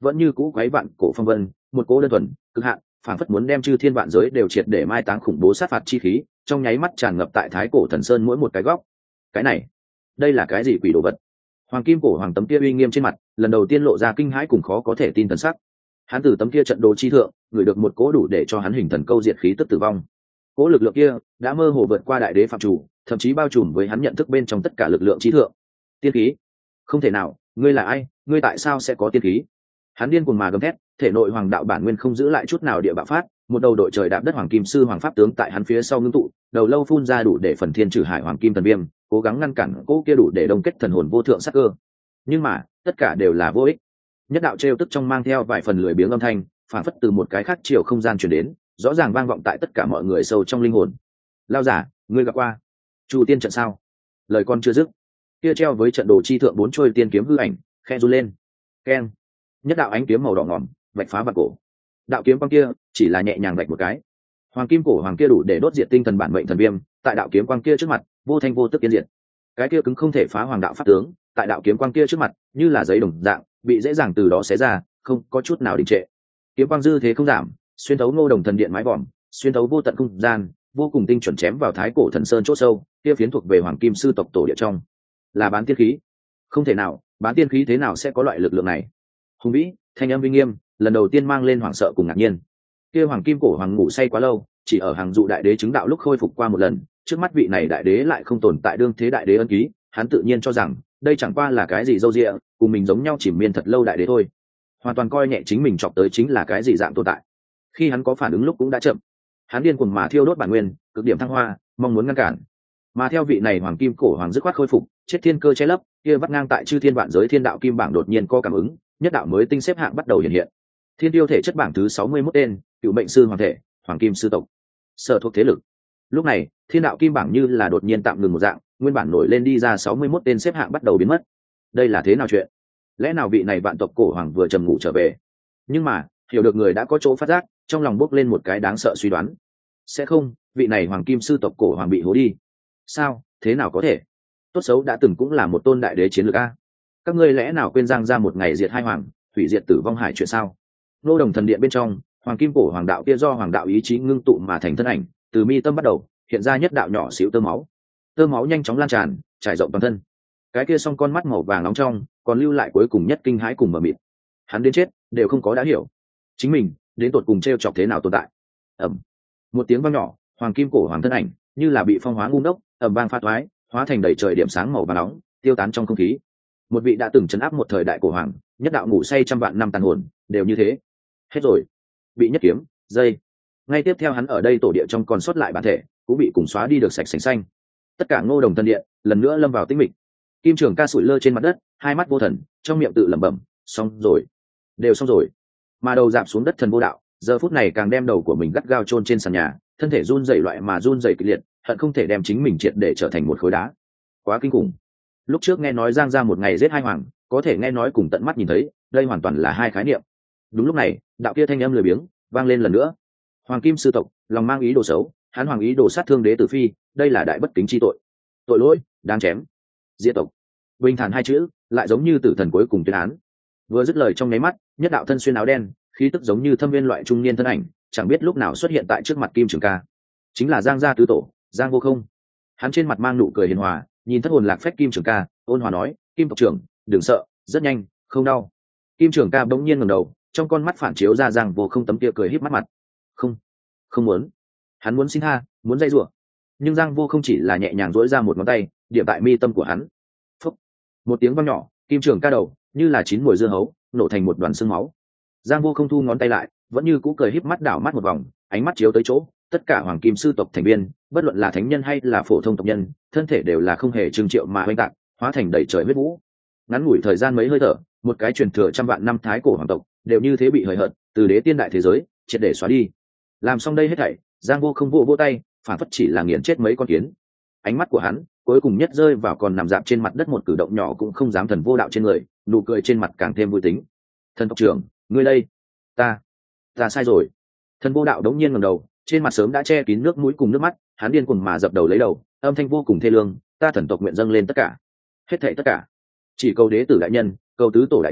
A: vẫn như cũ quấy vạn cổ phong vân, một cỗ đơn thuần cực hạn, phảng phất muốn đem chư thiên vạn giới đều triệt để mai táng khủng bố sát phạt chi khí, trong nháy mắt tràn ngập tại thái cổ thần sơn mỗi một cái góc. Cái này, đây là cái gì quỷ đồ vật? Hoàng kim cổ hoàng tấm kia uy nghiêm trên mặt, lần đầu tiên lộ ra kinh hãi cùng khó có thể tin thần sắc. Hắn từ tấm kia trận đồ chi thượng, ngửi được một cỗ đủ để cho hắn hình thần câu diệt khí tức tử vong. Cỗ lực lượng kia đã mơ hồ vượt qua đại đế phạm chủ, thậm chí bao trùm với hắn nhận thức bên trong tất cả lực lượng chi thượng. Tiên khí? Không thể nào, ngươi là ai? Ngươi tại sao sẽ có tiên khí? Hắn điên cuồng mà gầm thét, thể nội hoàng đạo bản nguyên không giữ lại chút nào địa bạo phát, một đầu đội trời đạp đất hoàng kim sư hoàng pháp tướng tại hắn phía sau ngưng tụ, đầu lâu phun ra đủ để phần thiên trừ hải hoàng kim thần viêm, cố gắng ngăn cản cỗ kia đủ để đông kết thần hồn vô thượng sắc cơ. Nhưng mà, tất cả đều là vô ích. Nhất đạo trêu tức trong mang theo vài phần lười biếng âm thanh, phản phất từ một cái khác chiều không gian truyền đến, rõ ràng vang vọng tại tất cả mọi người sâu trong linh hồn. Lao giả, ngươi gặp qua Chu tiên trận sao? Lời con chưa dứt, kia treo với trận đồ chi thượng 4 trôi tiên kiếm hư ảnh khe run lên. Keng! Nhất đạo ánh kiếm màu đỏ ngòm vạch phá bạc cổ. Đạo kiếm quang kia chỉ là nhẹ nhàng vạch một cái, hoàng kim cổ hoàng kia đủ để đốt diệt tinh thần bản mệnh thần viêm, tại đạo kiếm quang kia trước mặt vô thanh vô tức tiến diệt. Cái kia cứng không thể phá hoàng đạo pháp tướng, tại đạo kiếm quang kia trước mặt như là giấy đồng dạng bị dễ dàng từ đó xé ra, không có chút nào đình trệ. Kiếm quang dư thế không giảm, xuyên thấu Ngô Đồng thần điện mái vòm, xuyên thấu vô tận không gian, vô cùng tinh chuẩn chém vào thái cổ thần sơn chỗ sâu, kia phiến thuộc về hoàng kim sư tộc tổ địa trong. Là bán tiên khí? Không thể nào, bán tiên khí thế nào sẽ có loại lực lượng này? Hùng vĩ, thanh âm uy nghiêm, lần đầu tiên mang lên hoảng sợ cùng ngạc nhiên. Kia hoàng kim cổ hoàng ngủ say quá lâu, chỉ ở hàng dụ đại đế chứng đạo lúc khôi phục qua một lần, trước mắt vị này đại đế lại không tồn tại đương thế đại đế ân ký, hắn tự nhiên cho rằng đây chẳng qua là cái gì dâu dịa, cùng mình giống nhau chỉ miên thật lâu đại đế thôi, hoàn toàn coi nhẹ chính mình chọc tới chính là cái gì dạng tồn tại. Khi hắn có phản ứng lúc cũng đã chậm, hắn điên cuồng mà thiêu đốt bản nguyên, cực điểm thăng hoa, mong muốn ngăn cản. Mà theo vị này hoàng kim cổ hoàng dứt khoát khôi phục, chết thiên cơ che lấp, kia vắt ngang tại chư thiên vạn giới thiên đạo kim bảng đột nhiên có cảm ứng, nhất đạo mới tinh xếp hạng bắt đầu hiện hiện. Thiên tiêu thể chất bảng thứ 61 tên, cựu mệnh sư hoàng thể, hoàng kim sư tộc, sở thuộc thế lực. Lúc này, thiên đạo kim bảng như là đột nhiên tạm ngừng một dạng, nguyên bản nổi lên đi ra 61 tên xếp hạng bắt đầu biến mất. Đây là thế nào chuyện? Lẽ nào vị này vạn tộc cổ hoàng vừa trầm ngủ trở về? Nhưng mà, hiểu được người đã có chỗ phát giác, trong lòng bốc lên một cái đáng sợ suy đoán. Sẽ không, vị này hoàng kim sư tộc cổ hoàng bị hố đi. Sao, thế nào có thể? Tốt xấu đã từng cũng là một tôn đại đế chiến lược a. Các ngươi lẽ nào quên Giang ra một ngày diệt hai hoàng, hủy diệt tử vong hải chuyện sao? Ngô Đồng thần điện bên trong, hoàng kim cổ hoàng đạo kia do hoàng đạo ý chí ngưng tụ mà thành thân ảnh, từ mi tâm bắt đầu hiện ra nhất đạo nhỏ xíu tơ máu nhanh chóng lan tràn, trải rộng toàn thân. Cái kia song con mắt màu vàng nóng trong còn lưu lại cuối cùng nhất kinh hãi cùng mờ mịt. Hắn đến chết đều không có đã hiểu chính mình đến tột cùng trêu chọc thế nào tồn tại. Ầm, một tiếng vang nhỏ, hoàng kim cổ hoàng thân ảnh như là bị phong hóa ngu ngốc, ầm vang pha thoái, hóa thành đầy trời điểm sáng màu vàng nóng, tiêu tán trong không khí. Một vị đã từng trấn áp một thời đại cổ hoàng, nhất đạo ngủ say trăm vạn năm tàn hồn, đều như thế. Hết rồi, bị nhất kiếm dây. Ngay tiếp theo hắn ở đây tổ địa trong còn sót lại bản thể cũng bị cùng xóa đi được sạch sành xanh. Tất cả Ngô Đồng tân điện lần nữa lâm vào tĩnh mịch. Kim Trường Ca sủi lơ trên mặt đất, hai mắt vô thần, trong miệng tự lẩm bẩm, xong rồi, đều xong rồi. Mà đầu dạp xuống đất thần vô đạo, giờ phút này càng đem đầu của mình gắt gao chôn trên sàn nhà, thân thể run rẩy loại mà run rẩy kịch liệt, hận không thể đem chính mình triệt để trở thành một khối đá. Quá kinh khủng. Lúc trước nghe nói Giang ra một ngày giết hai hoàng, có thể nghe nói cùng tận mắt nhìn thấy, đây hoàn toàn là hai khái niệm. Đúng lúc này, đạo kia thanh âm lười biếng vang lên lần nữa. Hoàng kim sư tộc, lòng mang ý đồ xấu, hắn hoàng ý đồ sát thương đế tử phi, đây là đại bất kính chi tội. Tội lỗi, đáng chém. Diệt tộc. Bình thản hai chữ, lại giống như tử thần cuối cùng tuyên án. Vừa dứt lời trong nháy mắt, nhất đạo thân xuyên áo đen, khí tức giống như thâm viên loại trung niên thân ảnh, chẳng biết lúc nào xuất hiện tại trước mặt Kim Trường Ca. Chính là Giang gia tứ tổ, Giang Vô Không. Hắn trên mặt mang nụ cười hiền hòa, nhìn thất hồn lạc phách Kim Trường Ca, ôn hòa nói, Kim tộc trưởng, đừng sợ, rất nhanh, không đau. Kim Trường Ca bỗng nhiên ngẩng đầu, trong con mắt phản chiếu ra Giang Vô Không tấm kia cười híp mắt mặt. Không, không muốn. Hắn muốn xin tha, muốn dây rủa, nhưng Giang Vô Không chỉ là nhẹ nhàng duỗi ra một ngón tay, điểm tại mi tâm của hắn. Phúc. Một tiếng vang nhỏ, Kim Trường Ca đầu như là chín mùi dưa hấu, nổ thành một đoàn xương máu. Giang Vô Không thu ngón tay lại, vẫn như cũ cười híp mắt đảo mắt một vòng, ánh mắt chiếu tới chỗ, tất cả hoàng kim sư tộc thành viên, bất luận là thánh nhân hay là phổ thông tộc nhân, thân thể đều là không hề trừng triệu mà oanh tạc, hóa thành đầy trời huyết vũ. Ngắn ngủi thời gian mấy hơi thở, một cái truyền thừa trăm vạn năm thái cổ hoàng tộc, đều như thế bị hời hợt, từ đế tiên đại thế giới triệt để xóa đi. Làm xong đây hết thảy, Giang Vô Không vỗ tay, phản phất chỉ là nghiền chết mấy con kiến. Ánh mắt của hắn cuối cùng nhất rơi vào còn nằm dạp trên mặt đất một cử động nhỏ cũng không dám thần vô đạo trên người, nụ cười trên mặt càng thêm vui tính. Thần tộc trưởng, ngươi đây, ta sai rồi. Thần vô đạo đống nhiên ngẩng đầu, trên mặt sớm đã che kín nước mũi cùng nước mắt, hắn điên cuồng mà dập đầu lấy đầu, âm thanh vô cùng thê lương, ta thần tộc nguyện dâng lên tất cả, hết thảy tất cả, chỉ cầu đế tử đại nhân, cầu tứ tổ đại nhân,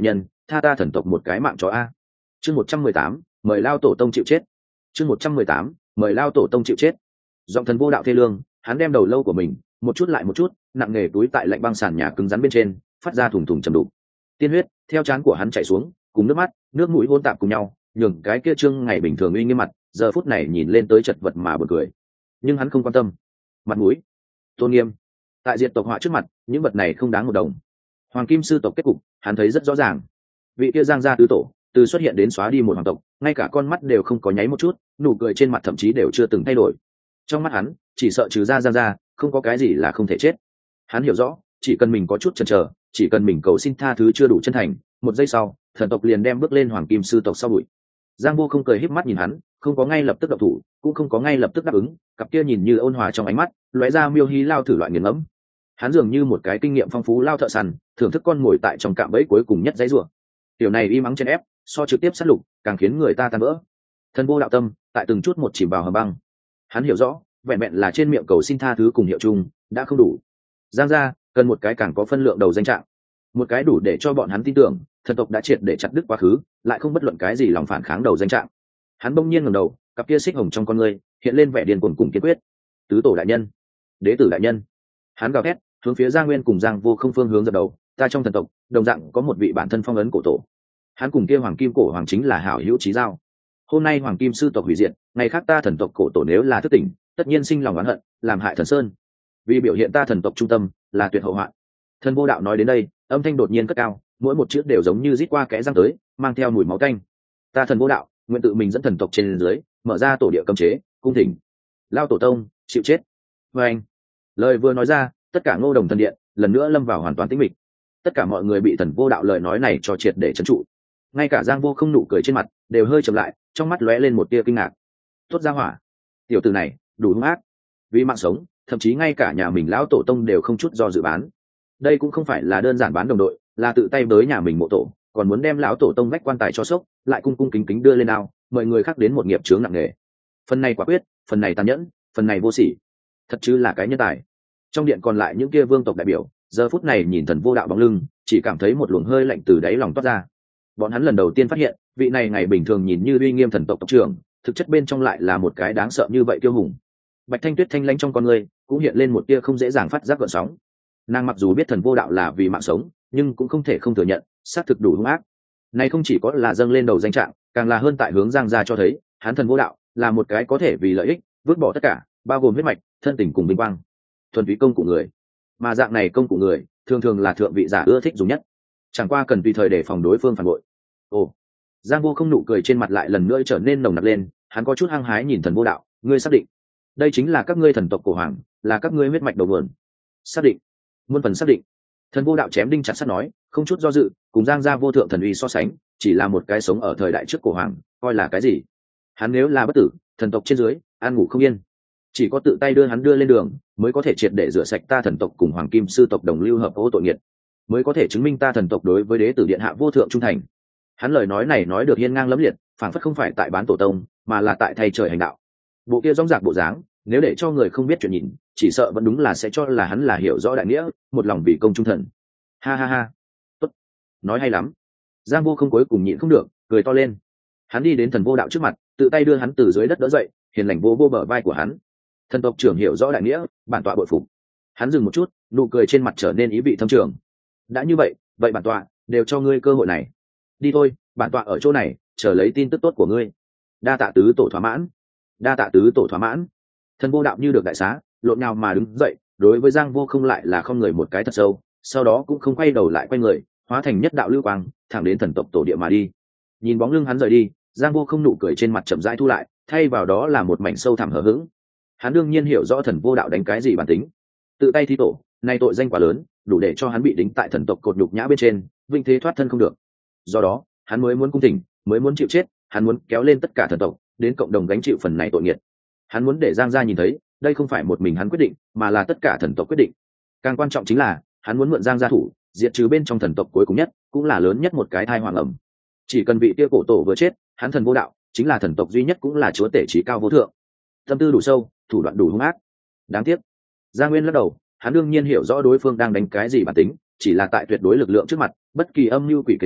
A: tha ta thần tộc một cái mạng chó a. Chương 118, mời lao tổ tông chịu chết. Chương 118, mời lao tổ tông chịu chết. Giọng thần vô đạo thê lương, hắn đem đầu lâu của mình một chút lại một chút nặng nề túi tại lạnh băng sàn nhà cứng rắn bên trên, phát ra thùng thùng trầm đục. Tiên huyết theo trán của hắn chảy xuống, cùng nước mắt nước mũi hỗn tạp cùng nhau, nhường cái kia trương ngày bình thường uy nghiêm mặt giờ phút này nhìn lên tới chật vật mà buồn cười. Nhưng hắn không quan tâm. Mặt mũi, tôn nghiêm, tại diệt tộc họa trước mặt, những vật này không đáng một đồng. Hoàng kim sư tộc kết cục hắn thấy rất rõ ràng. Vị kia Giang gia tứ tổ từ xuất hiện đến xóa đi một hoàng tộc, ngay cả con mắt đều không có nháy một chút, nụ cười trên mặt thậm chí đều chưa từng thay đổi. Trong mắt hắn chỉ sợ trừ ra Giang gia không có cái gì là không thể chết. Hắn hiểu rõ, chỉ cần mình có chút chần chờ, chỉ cần mình cầu xin tha thứ chưa đủ chân thành, một giây sau thần tộc liền đem bước lên hoàng kim sư tộc sau bụi. Giang Vô không cười híp mắt nhìn hắn, không có ngay lập tức động thủ, cũng không có ngay lập tức đáp ứng, cặp kia nhìn như ôn hòa trong ánh mắt lóe ra miêu hí lao thử loại nghiền ngẫm. Hắn dường như một cái kinh nghiệm phong phú lao thợ săn, thưởng thức con ngồi tại trong cạm bẫy cuối cùng nhất dãy rủa. Tiểu này y mắng chen ép, so trực tiếp sát lục càng khiến người ta tan vỡ. Thần vô đạo tâm tại từng chút một chìm vào hầm băng. Hắn hiểu rõ, vẹn vẹn là trên miệng cầu xin tha thứ cùng hiệu chung đã không đủ. Giang gia cần một cái càng có phân lượng đầu danh trạng, một cái đủ để cho bọn hắn tin tưởng thần tộc đã triệt để chặt đứt quá khứ, lại không bất luận cái gì lòng phản kháng đầu danh trạng. Hắn bỗng nhiên ngẩng đầu, cặp kia xích hồng trong con ngươi hiện lên vẻ điên cuồng cùng kiên quyết. Tứ tổ đại nhân, đế tử đại nhân. Hắn gào thét hướng phía Giang Nguyên cùng Giang Vô không phương hướng dập đầu. Ta trong thần tộc đồng dạng có một vị bản thân phong ấn cổ tổ. Hắn cùng kia hoàng kim cổ hoàng chính là hảo hữu chí giao. Hôm nay hoàng kim sư tộc hủy diệt, ngày khác ta thần tộc cổ tổ nếu là thức tỉnh, tất nhiên sinh lòng oán hận, làm hại thần sơn. Vì biểu hiện ta thần tộc trung tâm là tuyệt hậu hoạn. Thần vô đạo nói đến đây, âm thanh đột nhiên cất cao, mỗi một chữ đều giống như rít qua kẽ răng tới, mang theo mùi máu tanh. Ta thần vô đạo nguyện tự mình dẫn thần tộc trên dưới mở ra tổ địa cấm chế, cung thỉnh lao tổ tông chịu chết. Và anh lời vừa nói ra, tất cả Ngô Đồng thần điện lần nữa lâm vào hoàn toàn tĩnh mịch. Tất cả mọi người bị thần vô đạo lời nói này cho triệt để trấn trụ. Ngay cả Giang Vô không nụ cười trên mặt đều hơi chậm lại, trong mắt lóe lên một tia kinh ngạc. Tốt ra hỏa, tiểu tử này đủ hung ác, vì mạng sống thậm chí ngay cả nhà mình lão tổ tông đều không chút do dự bán. Đây cũng không phải là đơn giản bán đồng đội, là tự tay với nhà mình mộ tổ, còn muốn đem lão tổ tông vách quan tài cho sốc, lại cung cung kính kính đưa lên ao, mời người khác đến một nghiệp chướng nặng nề. Phần này quả quyết, phần này tàn nhẫn, phần này vô sỉ, thật chứ là cái nhân tài. Trong điện còn lại những kia vương tộc đại biểu giờ phút này nhìn thần vô đạo bóng lưng, chỉ cảm thấy một luồng hơi lạnh từ đáy lòng toát ra. Bọn hắn lần đầu tiên phát hiện, vị này ngày bình thường nhìn như uy nghiêm thần tộc tộc trưởng, thực chất bên trong lại là một cái đáng sợ như vậy kiêu hùng. Bạch Thanh Tuyết thanh lãnh trong con người cũng hiện lên một tia không dễ dàng phát giác gợn sóng. Nàng mặc dù biết thần vô đạo là vì mạng sống, nhưng cũng không thể không thừa nhận xác thực đủ hung ác. Này không chỉ có là dâng lên đầu danh trạng, càng là hơn tại hướng Giang gia cho thấy hắn thần vô đạo là một cái có thể vì lợi ích vứt bỏ tất cả, bao gồm huyết mạch, thân tình cùng vinh quang, thuần túy công cụ người. Mà dạng này công cụ người thường thường là thượng vị giả ưa thích dùng nhất, chẳng qua cần tùy thời để phòng đối phương phản bội. Ồ, Giang Vô không nụ cười trên mặt lại lần nữa trở nên nồng nặc lên, hắn có chút hăng hái nhìn thần vô đạo. Ngươi xác định đây chính là các ngươi thần tộc cổ hoàng, là các ngươi huyết mạch đầu nguồn? Xác định, muôn phần xác định. Thần vô đạo chém đinh chặt sắt nói, không chút do dự, cùng Giang gia vô thượng thần uy so sánh, chỉ là một cái sống ở thời đại trước cổ hoàng, coi là cái gì? Hắn nếu là bất tử, thần tộc trên dưới an ngủ không yên, chỉ có tự tay đưa hắn đưa lên đường, mới có thể triệt để rửa sạch ta thần tộc cùng hoàng kim sư tộc đồng lưu hợp ô tội nghiệt, mới có thể chứng minh ta thần tộc đối với đế tử điện hạ vô thượng trung thành. Hắn lời nói này nói được hiên ngang lẫm liệt, phảng phất không phải tại bán tổ tông, mà là tại thay trời hành đạo. Bộ kia rong rạc bộ dáng, nếu để cho người không biết chuyện nhìn, chỉ sợ vẫn đúng là sẽ cho là hắn là hiểu rõ đại nghĩa, một lòng vì công trung thần. Ha ha ha, tốt, nói hay lắm. Giang Vô không cuối cùng nhịn không được, cười to lên. Hắn đi đến thần vô đạo trước mặt, tự tay đưa hắn từ dưới đất đỡ dậy, hiền lành vô bờ vai của hắn. Thần tộc trưởng hiểu rõ đại nghĩa, bản tọa bội phục. Hắn dừng một chút, nụ cười trên mặt trở nên ý vị thâm trường. Đã như vậy, vậy bản tọa đều cho ngươi cơ hội này. Đi thôi, bản tọa ở chỗ này chờ lấy tin tức tốt của ngươi. Đa tạ tứ tổ thỏa mãn, đa tạ tứ tổ thỏa mãn. Thần vô đạo như được đại xá, lộn nhào mà đứng dậy, đối với Giang Vô không lại là không người một cái thật sâu, sau đó cũng không quay đầu lại quay người, hóa thành nhất đạo lưu quang, thẳng đến thần tộc tổ địa mà đi. Nhìn bóng lưng hắn rời đi, Giang Vô không nụ cười trên mặt chậm rãi thu lại, thay vào đó là một mảnh sâu thẳm hờ hững. Hắn đương nhiên hiểu rõ thần vô đạo đánh cái gì bản tính, tự tay thi tổ, nay tội danh quá lớn, đủ để cho hắn bị đính tại thần tộc cột nhục nhã bên trên, vinh thế thoát thân không được. Do đó, hắn mới muốn cung thỉnh, mới muốn chịu chết, hắn muốn kéo lên tất cả thần tộc, đến cộng đồng gánh chịu phần này tội nghiệt. Hắn muốn để Giang gia nhìn thấy, đây không phải một mình hắn quyết định, mà là tất cả thần tộc quyết định. Càng quan trọng chính là, hắn muốn mượn Giang gia thủ, diệt trừ bên trong thần tộc cuối cùng nhất, cũng là lớn nhất một cái thai hoàng ẩm. Chỉ cần vị kia cổ tổ vừa chết, hắn thần vô đạo chính là thần tộc duy nhất, cũng là chúa tể trí cao vô thượng. Tâm tư đủ sâu, thủ đoạn đủ hung ác. Đáng tiếc, Giang Nguyên lắc đầu, hắn đương nhiên hiểu rõ đối phương đang đánh cái gì bản tính, chỉ là tại tuyệt đối lực lượng trước mặt, bất kỳ âm mưu quỷ cái gì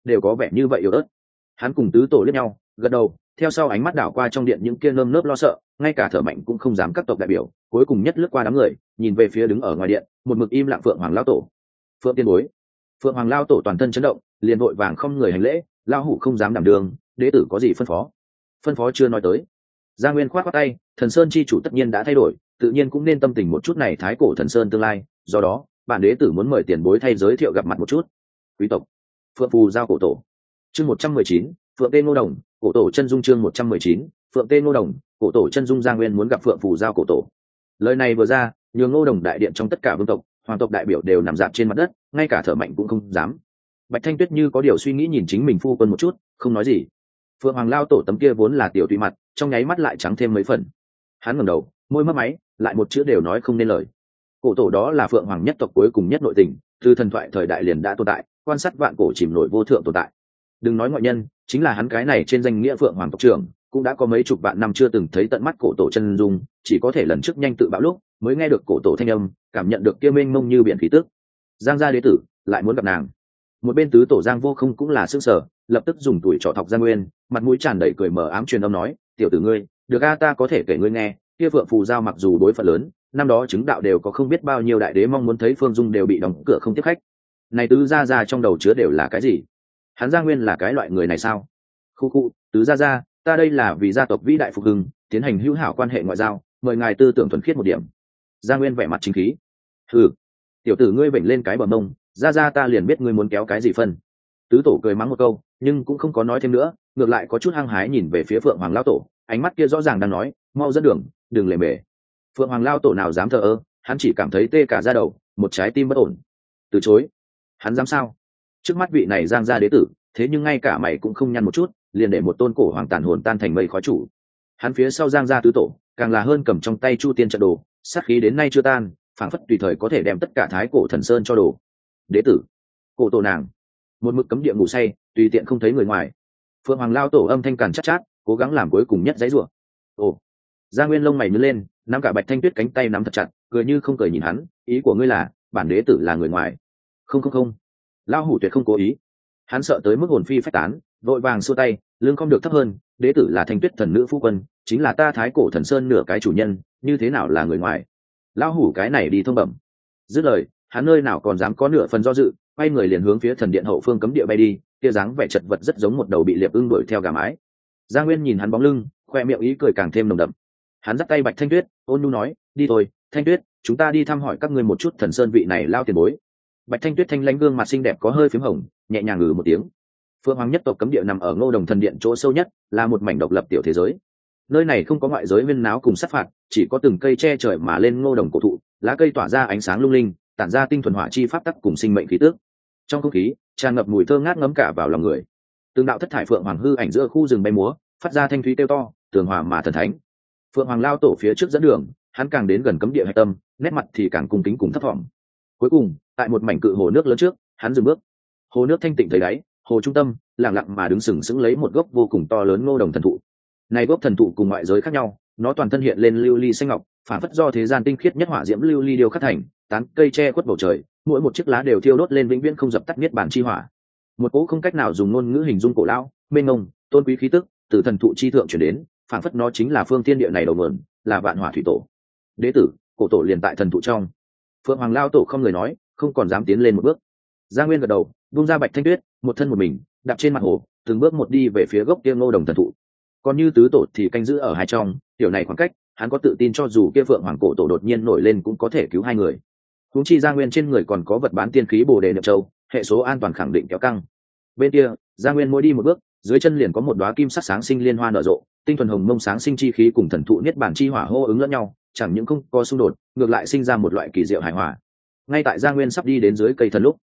A: đều có vẻ như vậy yếu ớt. Hắn cùng tứ tổ liếc nhau gật đầu, theo sau ánh mắt đảo qua trong điện những kia nơm nớp lo sợ, ngay cả thở mạnh cũng không dám các tộc đại biểu, cuối cùng nhất lướt qua đám người, nhìn về phía đứng ở ngoài điện một mực im lặng Phượng Hoàng lão tổ. Phượng tiên bối. Phượng Hoàng lão tổ toàn thân chấn động, liền vội vàng không người hành lễ, lão hủ không dám đảm đường, đế tử có gì phân phó? Phân phó chưa nói tới. Gia Nguyên khoát khoát tay, Thần Sơn chi chủ tất nhiên đã thay đổi, tự nhiên cũng nên tâm tình một chút này thái cổ Thần Sơn tương lai, do đó bản đế tử muốn mời tiền bối thay giới thiệu gặp mặt một chút. Quý tộc Phượng Phù giao cổ tổ. Chương 119, Phượng Tê Ngô Đồng, cổ tổ chân dung. Chương 119, Phượng Tê Ngô Đồng, cổ tổ chân dung. Giang Nguyên muốn gặp Phượng Phù giao cổ tổ. Lời này vừa ra, nhường Ngô Đồng đại điện trong tất cả vương tộc, hoàng tộc đại biểu đều nằm dạp trên mặt đất, ngay cả thở mạnh cũng không dám. Bạch Thanh Tuyết như có điều suy nghĩ nhìn chính mình phu quân một chút, không nói gì. Phượng Hoàng lao tổ tấm kia vốn là tiểu tùy mặt, trong nháy mắt lại trắng thêm mấy phần. Hắn ngẩng đầu, môi mấp máy, lại một chữ đều nói không nên lời. Cổ tổ đó là Phượng Hoàng nhất tộc cuối cùng nhất nội tình, từ thần thoại thời đại liền đã tồn tại, quan sát vạn cổ chìm nổi vô thượng tồn tại. Đừng nói ngoại nhân, chính là hắn cái này trên danh nghĩa Phượng Hoàng tộc trưởng, cũng đã có mấy chục vạn năm chưa từng thấy tận mắt cổ tổ chân dung, chỉ có thể lần trước nhanh tự bạo lúc mới nghe được cổ tổ thanh âm, cảm nhận được kia mênh mông như biển khí tức. Giang gia đế tử lại muốn gặp nàng. Một bên tứ tổ Giang Vô Không cũng là sững sờ, lập tức dùng tuổi trọ thọc Giang Nguyên, mặt mũi tràn đầy cười mờ ám truyền âm nói, tiểu tử ngươi, được a, ta có thể kể ngươi nghe, kia Phượng Phù giao mặc dù đối phận lớn, năm đó chứng đạo đều có không biết bao nhiêu đại đế mong muốn thấy Phương Dung đều bị đóng cửa không tiếp khách. Này tứ gia gia trong đầu chứa đều là cái gì? Hắn Giang Nguyên là cái loại người này sao? Khu khu, tứ gia gia, ta đây là vì gia tộc vĩ đại phục hưng, tiến hành hữu hảo quan hệ ngoại giao, mời ngài tư tưởng thuần khiết một điểm. Giang Nguyên vẻ mặt chính khí. Hừ, tiểu tử ngươi vểnh lên cái bờ mông, gia gia ta liền biết ngươi muốn kéo cái gì phân. Tứ tổ cười mắng một câu, nhưng cũng không có nói thêm nữa, ngược lại có chút hăng hái nhìn về phía Phượng Hoàng lão tổ, ánh mắt kia rõ ràng đang nói, mau dẫn đường, đừng lề mề. Phượng Hoàng lão tổ nào dám thờ ơ, hắn chỉ cảm thấy tê cả da đầu, một trái tim bất ổn. Từ chối? Hắn dám sao? Trước mắt vị này Giang gia đế tử, thế nhưng ngay cả mày cũng không nhăn một chút, liền để một tôn cổ hoàng tàn hồn tan thành mây khói chủ. Hắn phía sau Giang gia tứ tổ, càng là hơn cầm trong tay Chu Tiên trận đồ, sát khí đến nay chưa tan, phảng phất tùy thời có thể đem tất cả thái cổ thần sơn cho đồ. Đế tử, cổ tổ nàng, một mực cấm địa ngủ say, tùy tiện không thấy người ngoài. Phượng Hoàng lao tổ âm thanh càn chát chát, cố gắng làm cuối cùng nhất giấy rủa. Ồ, Giang Nguyên lông mày nhướng lên, nắm cả Bạch Thanh Tuyết cánh tay nắm thật chặt, cười như không cười nhìn hắn, ý của ngươi là bản đế tử là người ngoài? Không không không, lao hủ tuyệt không cố ý. Hắn sợ tới mức hồn phi phách tán, vội vàng xua tay, lương không được thấp hơn, đế tử là Thanh Tuyết thần nữ phu quân, chính là ta thái cổ thần sơn nửa cái chủ nhân, như thế nào là người ngoài? Lao hủ cái này đi thông bẩm. Dứt lời, hắn nơi nào còn dám có nửa phần do dự, quay người liền hướng phía thần điện hậu phương cấm địa bay đi, kia dáng vẻ chật vật rất giống một đầu bị liệp ưng đuổi theo gà mái. Giang Nguyên nhìn hắn bóng lưng, khoe miệng ý cười càng thêm nồng đậm. Hắn dắt tay Bạch Thanh Tuyết, ôn nhu nói, đi thôi, Thanh Tuyết, chúng ta đi thăm hỏi các ngươi một chút thần sơn vị này lao tiền bối. Bạch Thanh Tuyết thanh lãnh gương mặt xinh đẹp có hơi phím hồng, nhẹ nhàng ngừ một tiếng. Phượng Hoàng nhất tộc cấm địa nằm ở Ngô Đồng thần điện chỗ sâu nhất, là một mảnh độc lập tiểu thế giới. Nơi này không có ngoại giới huyên náo cùng sát phạt, chỉ có từng cây che trời mà lên Ngô Đồng cổ thụ, lá cây tỏa ra ánh sáng lung linh, tản ra tinh thuần hỏa chi pháp tắc cùng sinh mệnh khí tước. Trong không khí tràn ngập mùi thơ ngát ngấm cả vào lòng người. Từng đạo thất thải phượng hoàng hư ảnh giữa khu rừng bay múa, phát ra thanh thúy kêu to, tường hòa mà thần thánh. Phượng Hoàng lao tổ phía trước dẫn đường, hắn càng đến gần cấm địa hạch tâm, nét mặt thì càng cung kính cùng thấp thỏm. Cuối cùng, tại một mảnh cự hồ nước lớn trước, hắn dừng bước. Hồ nước thanh tịnh thấy đáy, hồ trung tâm lặng lặng mà đứng sừng sững lấy một gốc vô cùng to lớn Ngô Đồng thần thụ. Này gốc thần thụ cùng ngoại giới khác nhau, nó toàn thân hiện lên lưu ly xanh ngọc, phản phất do thế gian tinh khiết nhất hỏa diễm lưu ly điêu khắc thành, tán cây che khuất bầu trời, mỗi một chiếc lá đều thiêu đốt lên vĩnh viễn không dập tắt niết bàn chi hỏa. Một cỗ không cách nào dùng ngôn ngữ hình dung cổ lão, mênh mông, tôn quý khí tức từ thần thụ chi thượng chuyển đến, phản phất nó chính là phương thiên địa này đầu nguồn, là vạn hỏa thủy tổ. Đế tử, cổ tổ liền tại thần thụ trong. Phượng Hoàng lao tổ không người nói, không còn dám tiến lên một bước. Giang Nguyên gật đầu, vung ra Bạch Thanh Tuyết, một thân một mình đạp trên mặt hồ, từng bước một đi về phía gốc kia Ngô Đồng thần thụ. Còn như tứ tổ thì canh giữ ở hai trong, tiểu này khoảng cách, hắn có tự tin cho dù kia Phượng Hoàng cổ tổ đột nhiên nổi lên cũng có thể cứu hai người. Huống chi Giang Nguyên trên người còn có vật bán tiên khí Bồ Đề Niệm Châu, hệ số an toàn khẳng định kéo căng. Bên kia, Giang Nguyên mỗi đi một bước, dưới chân liền có một đóa kim sắc sáng sinh liên hoa nở rộ, tinh thuần hồng mông sáng sinh chi khí cùng thần thụ niết bàn chi hỏa hô ứng lẫn nhau, chẳng những không có xung đột, ngược lại sinh ra một loại kỳ diệu hài hòa. Ngay tại Giang Nguyên sắp đi đến dưới cây thần lúc,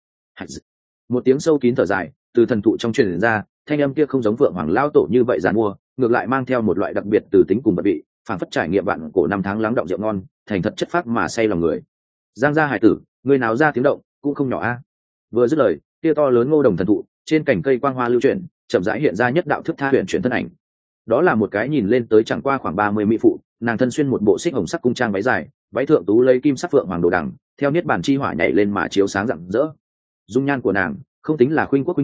A: một tiếng sâu kín thở dài từ thần thụ trong truyền ra, thanh âm kia không giống Phượng Hoàng lao tổ như vậy giàn mua, ngược lại mang theo một loại đặc biệt từ tính cùng bậc vị, phảng phất trải nghiệm vạn cổ năm tháng lắng động rượu ngon, thành thật chất phác mà say lòng người. Giang gia hải tử, người nào ra tiếng động cũng không nhỏ a. Vừa dứt lời, kia to lớn Ngô Đồng thần thụ, trên cành cây quang hoa lưu chuyển, chậm rãi hiện ra nhất đạo thức tha huyền chuyển thân ảnh. Đó là một cái nhìn lên tới chẳng qua khoảng 30 mỹ phụ, nàng thân xuyên một bộ xích hồng sắc cung trang váy dài, váy thượng tú lấy kim sắc phượng hoàng đồ đằng, theo niết bàn chi hỏa nhảy lên mà chiếu sáng rạng rỡ. Dung nhan của nàng không tính là khuynh quốc khuynh thành,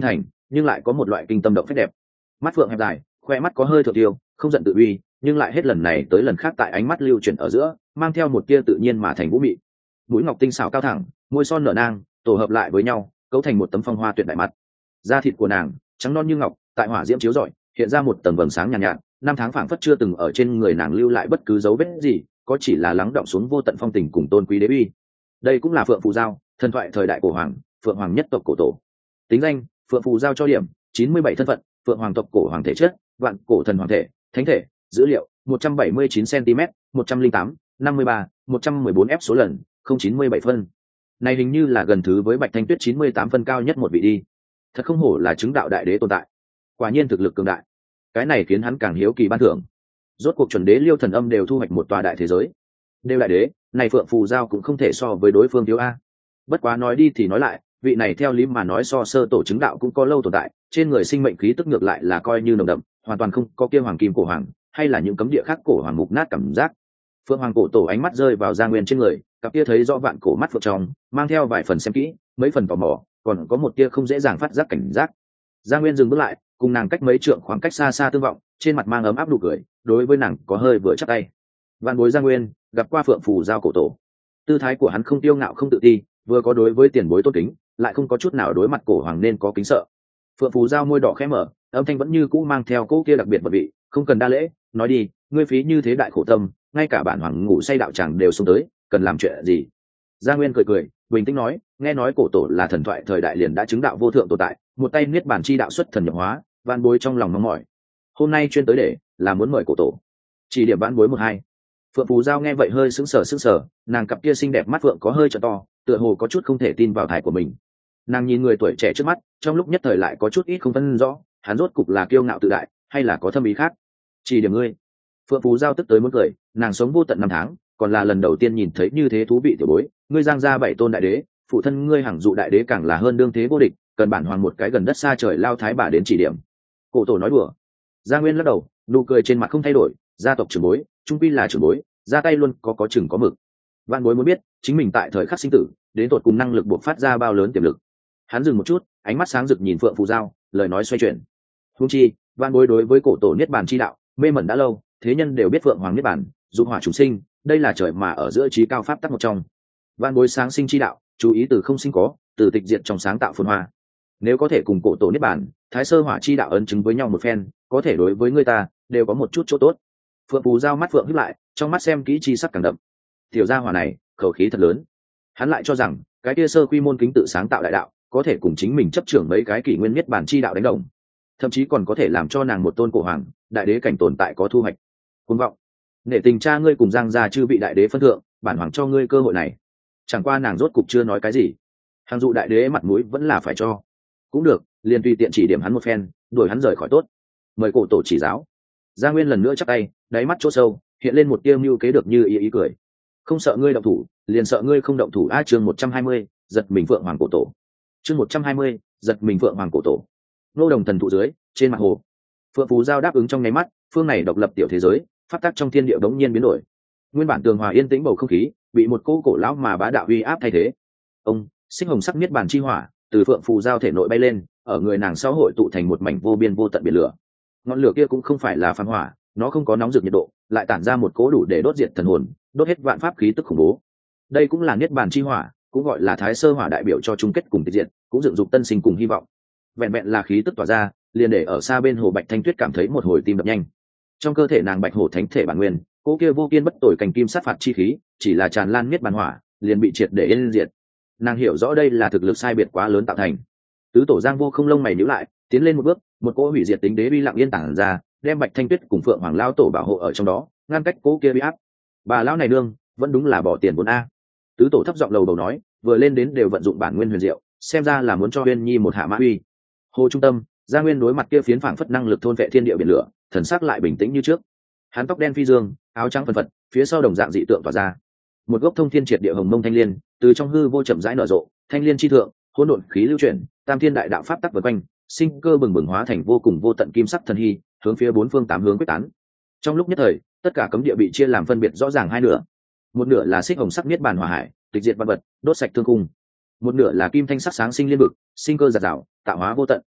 A: nhưng lại có một loại kinh tâm động phách đẹp. Mắt phượng hẹp dài, khoe mắt có hơi thượng tiêu, không giận tự uy, nhưng lại hết lần này tới lần khác tại ánh mắt lưu chuyển ở giữa mang theo một tia tự nhiên mà thành vũ mị. Mũi ngọc tinh xảo cao thẳng, môi son nở nang tổ hợp lại với nhau cấu thành một tấm phong hoa tuyệt đại mặt. Da thịt của nàng trắng non như ngọc, tại hỏa diễm chiếu rọi hiện ra một tầng vầng sáng nhàn nhạt, năm tháng phảng phất chưa từng ở trên người nàng lưu lại bất cứ dấu vết gì, có chỉ là lắng đọng xuống vô tận phong tình cùng tôn quý đế uy. Đây cũng là phượng phù giao, thần thoại thời đại cổ hoàng, phượng hoàng nhất tộc cổ tổ. Tính danh: phượng phù giao cho điểm 97. Thân phận: phượng hoàng tộc cổ hoàng thể chất: vạn cổ thần hoàng thể, thánh thể. Dữ liệu: 179 cm, 108, 53, 114 f số lần, 097 phân. Này hình như là gần thứ với Bạch Thanh Tuyết 98 phân cao nhất một vị đi. Thật không hổ là chứng đạo đại đế tồn tại, quả nhiên thực lực cường đại. Cái này khiến hắn càng hiếu kỳ ban thưởng. Rốt cuộc chuẩn đế Liêu Thần Âm đều thu hoạch một tòa đại thế giới, đều đại đế, này phượng phù giao cũng không thể so với đối phương thiếu a. Bất quá nói đi thì nói lại, vị này theo lý mà nói so sơ tổ chứng đạo cũng có lâu tồn tại, trên người sinh mệnh khí tức ngược lại là coi như nồng đậm, hoàn toàn không có kia hoàng kim cổ hoàng hay là những cấm địa khác cổ hoàng mục nát cảm giác. Phượng hoàng cổ tổ ánh mắt rơi vào Gia Nguyên trên người, cặp kia thấy rõ vạn cổ mắt phượng trong mang theo vài phần xem kỹ, mấy phần tò mò, còn có một tia không dễ dàng phát giác cảnh giác. Gia Nguyên dừng bước lại, cùng nàng cách mấy trượng khoảng cách xa xa tương vọng, trên mặt mang ấm áp nụ cười, đối với nàng có hơi vừa chắp tay. Vạn bối Gia Nguyên gặp qua phượng phù giao cổ tổ. Tư thái của hắn không tiêu ngạo không tự ti, vừa có đối với tiền bối tôn kính, lại không có chút nào đối mặt cổ hoàng nên có kính sợ. Phượng phù giao môi đỏ khẽ mở, âm thanh vẫn như cũ mang theo cỗ kia đặc biệt vật vị, không cần đa lễ, nói đi, ngươi phí như thế đại khổ tâm, ngay cả bản hoàng ngủ say đạo tràng đều xuống tới, cần làm chuyện gì? Gia Nguyên cười cười, bình tĩnh nói, nghe nói cổ tổ là thần thoại thời đại liền đã chứng đạo vô thượng tồn tại, một tay niết bản chi đạo xuất thần nhập hóa, vạn bối trong lòng mong mỏi. Hôm nay chuyên tới để là muốn mời cổ tổ chỉ điểm vạn bối một hai. Phượng phù giao nghe vậy hơi sững sờ, nàng cặp kia xinh đẹp mắt phượng có hơi trợ to, tựa hồ có chút không thể tin vào thải của mình. Nàng nhìn người tuổi trẻ trước mắt, trong lúc nhất thời lại có chút ít không phân rõ, hắn rốt cục là kiêu ngạo tự đại hay là có thâm ý khác. Chỉ điểm ngươi. Phượng phù giao tức tới muốn cười, nàng sống vô tận năm tháng, còn là lần đầu tiên nhìn thấy như thế thú vị tiểu bối. Ngươi Giang gia 7 tôn đại đế, phụ thân ngươi hằng dụ đại đế càng là hơn đương thế vô địch, cần bản hoàng một cái gần đất xa trời lao thái bà đến chỉ điểm. Cổ tổ nói đùa. Gia Nguyên lắc đầu, nụ cười trên mặt không thay đổi, gia tộc trưởng bối, trung quy là trưởng bối, ra tay luôn có chừng có mực. Vạn bối muốn biết, chính mình tại thời khắc sinh tử, đến tột cùng năng lực buộc phát ra bao lớn tiềm lực. Hắn dừng một chút, ánh mắt sáng rực nhìn Phượng phù giao, lời nói xoay chuyển. Huống chi, vạn bối đối với cổ tổ niết bàn chi đạo mê mẩn đã lâu, thế nhân đều biết Phượng hoàng niết bàn, dục hỏa chúng sinh, đây là trời mà ở giữa trí cao pháp tắc một trong. Vạn bối sáng sinh chi đạo, chú ý từ không sinh có, từ tịch diệt trong sáng tạo phồn hoa. Nếu có thể cùng cổ tổ niết bàn, thái sơ hỏa chi đạo ấn chứng với nhau một phen, có thể đối với người ta đều có một chút chỗ tốt. Phượng phù giao mắt phượng híp lại, trong mắt xem kỹ chi sắc càng đậm. Tiểu gia hỏa này khẩu khí thật lớn. Hắn lại cho rằng cái kia sơ quy môn kính tự sáng tạo đại đạo có thể cùng chính mình chấp trưởng mấy cái kỷ nguyên niết bàn chi đạo đánh đồng, thậm chí còn có thể làm cho nàng một tôn cổ hoàng đại đế cảnh tồn tại có thu hoạch. Cuồng vọng. Nể tình cha ngươi cùng Giang gia chư vị đại đế phân thượng, bản hoàng cho ngươi cơ hội này. Chẳng qua nàng rốt cục chưa nói cái gì, hàng dụ đại đế mặt mũi vẫn là phải cho. Cũng được, liền tùy tiện chỉ điểm hắn một phen, đuổi hắn rời khỏi tốt. Mời cổ tổ chỉ giáo. Gia Nguyên lần nữa chắp tay, đáy mắt chỗ sâu hiện lên một tia mưu kế được như ý cười. Không sợ ngươi động thủ, liền sợ ngươi không động thủ. A chương 120, giật mình Phượng hoàng cổ tổ. Chương 120, giật mình Phượng hoàng cổ tổ. Nô đồng thần thụ dưới, trên mặt hồ. Phượng phù giao đáp ứng trong nháy mắt, phương này độc lập tiểu thế giới, pháp tắc trong thiên địa đống nhiên biến đổi. Nguyên bản tường hòa yên tĩnh bầu không khí, bị một cỗ cổ lão mà bá đạo uy áp thay thế. Ông, xích hồng sắc niết bàn chi hỏa, từ Phượng phù giao thể nội bay lên, ở người nàng xã hội tụ thành một mảnh vô biên vô tận biển lửa. Ngọn lửa kia cũng không phải là phàm hỏa, nó không có nóng rực nhiệt độ, lại tản ra một cỗ đủ để đốt diệt thần hồn, đốt hết vạn pháp khí tức khủng bố. Đây cũng là niết bàn chi hỏa, cũng gọi là thái sơ hỏa, đại biểu cho chung kết cùng tịch diệt, cũng dựng dục tân sinh cùng hy vọng. Vẹn vẹn là khí tức tỏa ra, liền để ở xa bên hồ Bạch Thanh Tuyết cảm thấy một hồi tim đập nhanh. Trong cơ thể nàng Bạch Hổ thánh thể bản nguyên, cỗ kia vô kiên bất tồi cành kim sát phạt chi khí, chỉ là tràn lan niết bàn hỏa, liền bị triệt để yên diệt. Nàng hiểu rõ đây là thực lực sai biệt quá lớn tạo thành. Tứ tổ Giang Vô không lông mày nhíu lại, tiến lên một bước, một cỗ hủy diệt tính đế uy lặng yên tản ra, đem Bạch Thanh Tuyết cùng Phượng Hoàng lão tổ bảo hộ ở trong đó, ngăn cách cỗ kia uy áp. Bà lão này nương, vẫn đúng là bỏ tiền vốn a. Tứ tổ thấp giọng lầu đầu nói, vừa lên đến đều vận dụng bản nguyên huyền diệu, xem ra là muốn cho Uyên Nhi một hạ mã uy. Hồ trung tâm, Gia Nguyên đối mặt kia phiến phảng phất năng lực thôn vệ thiên địa biển lửa, thần sắc lại bình tĩnh như trước. Hắn tóc đen phi dương, áo trắng phân phật, phía sau đồng dạng dị tượng tỏa ra. Một gốc thông thiên triệt địa hồng mông thanh liên, từ trong hư vô chậm rãi nở rộ, thanh liên chi thượng, hỗn độn khí lưu chuyển, tam thiên đại đạo pháp tắc vần quanh, sinh cơ bừng bừng hóa thành vô cùng vô tận kim sắc thần hy, hướng phía bốn phương tám hướng quyết tán. Trong lúc nhất thời, tất cả cấm địa bị chia làm phân biệt rõ ràng hai nửa. Một nửa là xích hồng sắc niết bàn hỏa hải, tịch diệt văn vật, đốt sạch thương cung. Một nửa là kim thanh sắc sáng sinh liên vực, sinh cơ giạt rào, tạo hóa vô tận.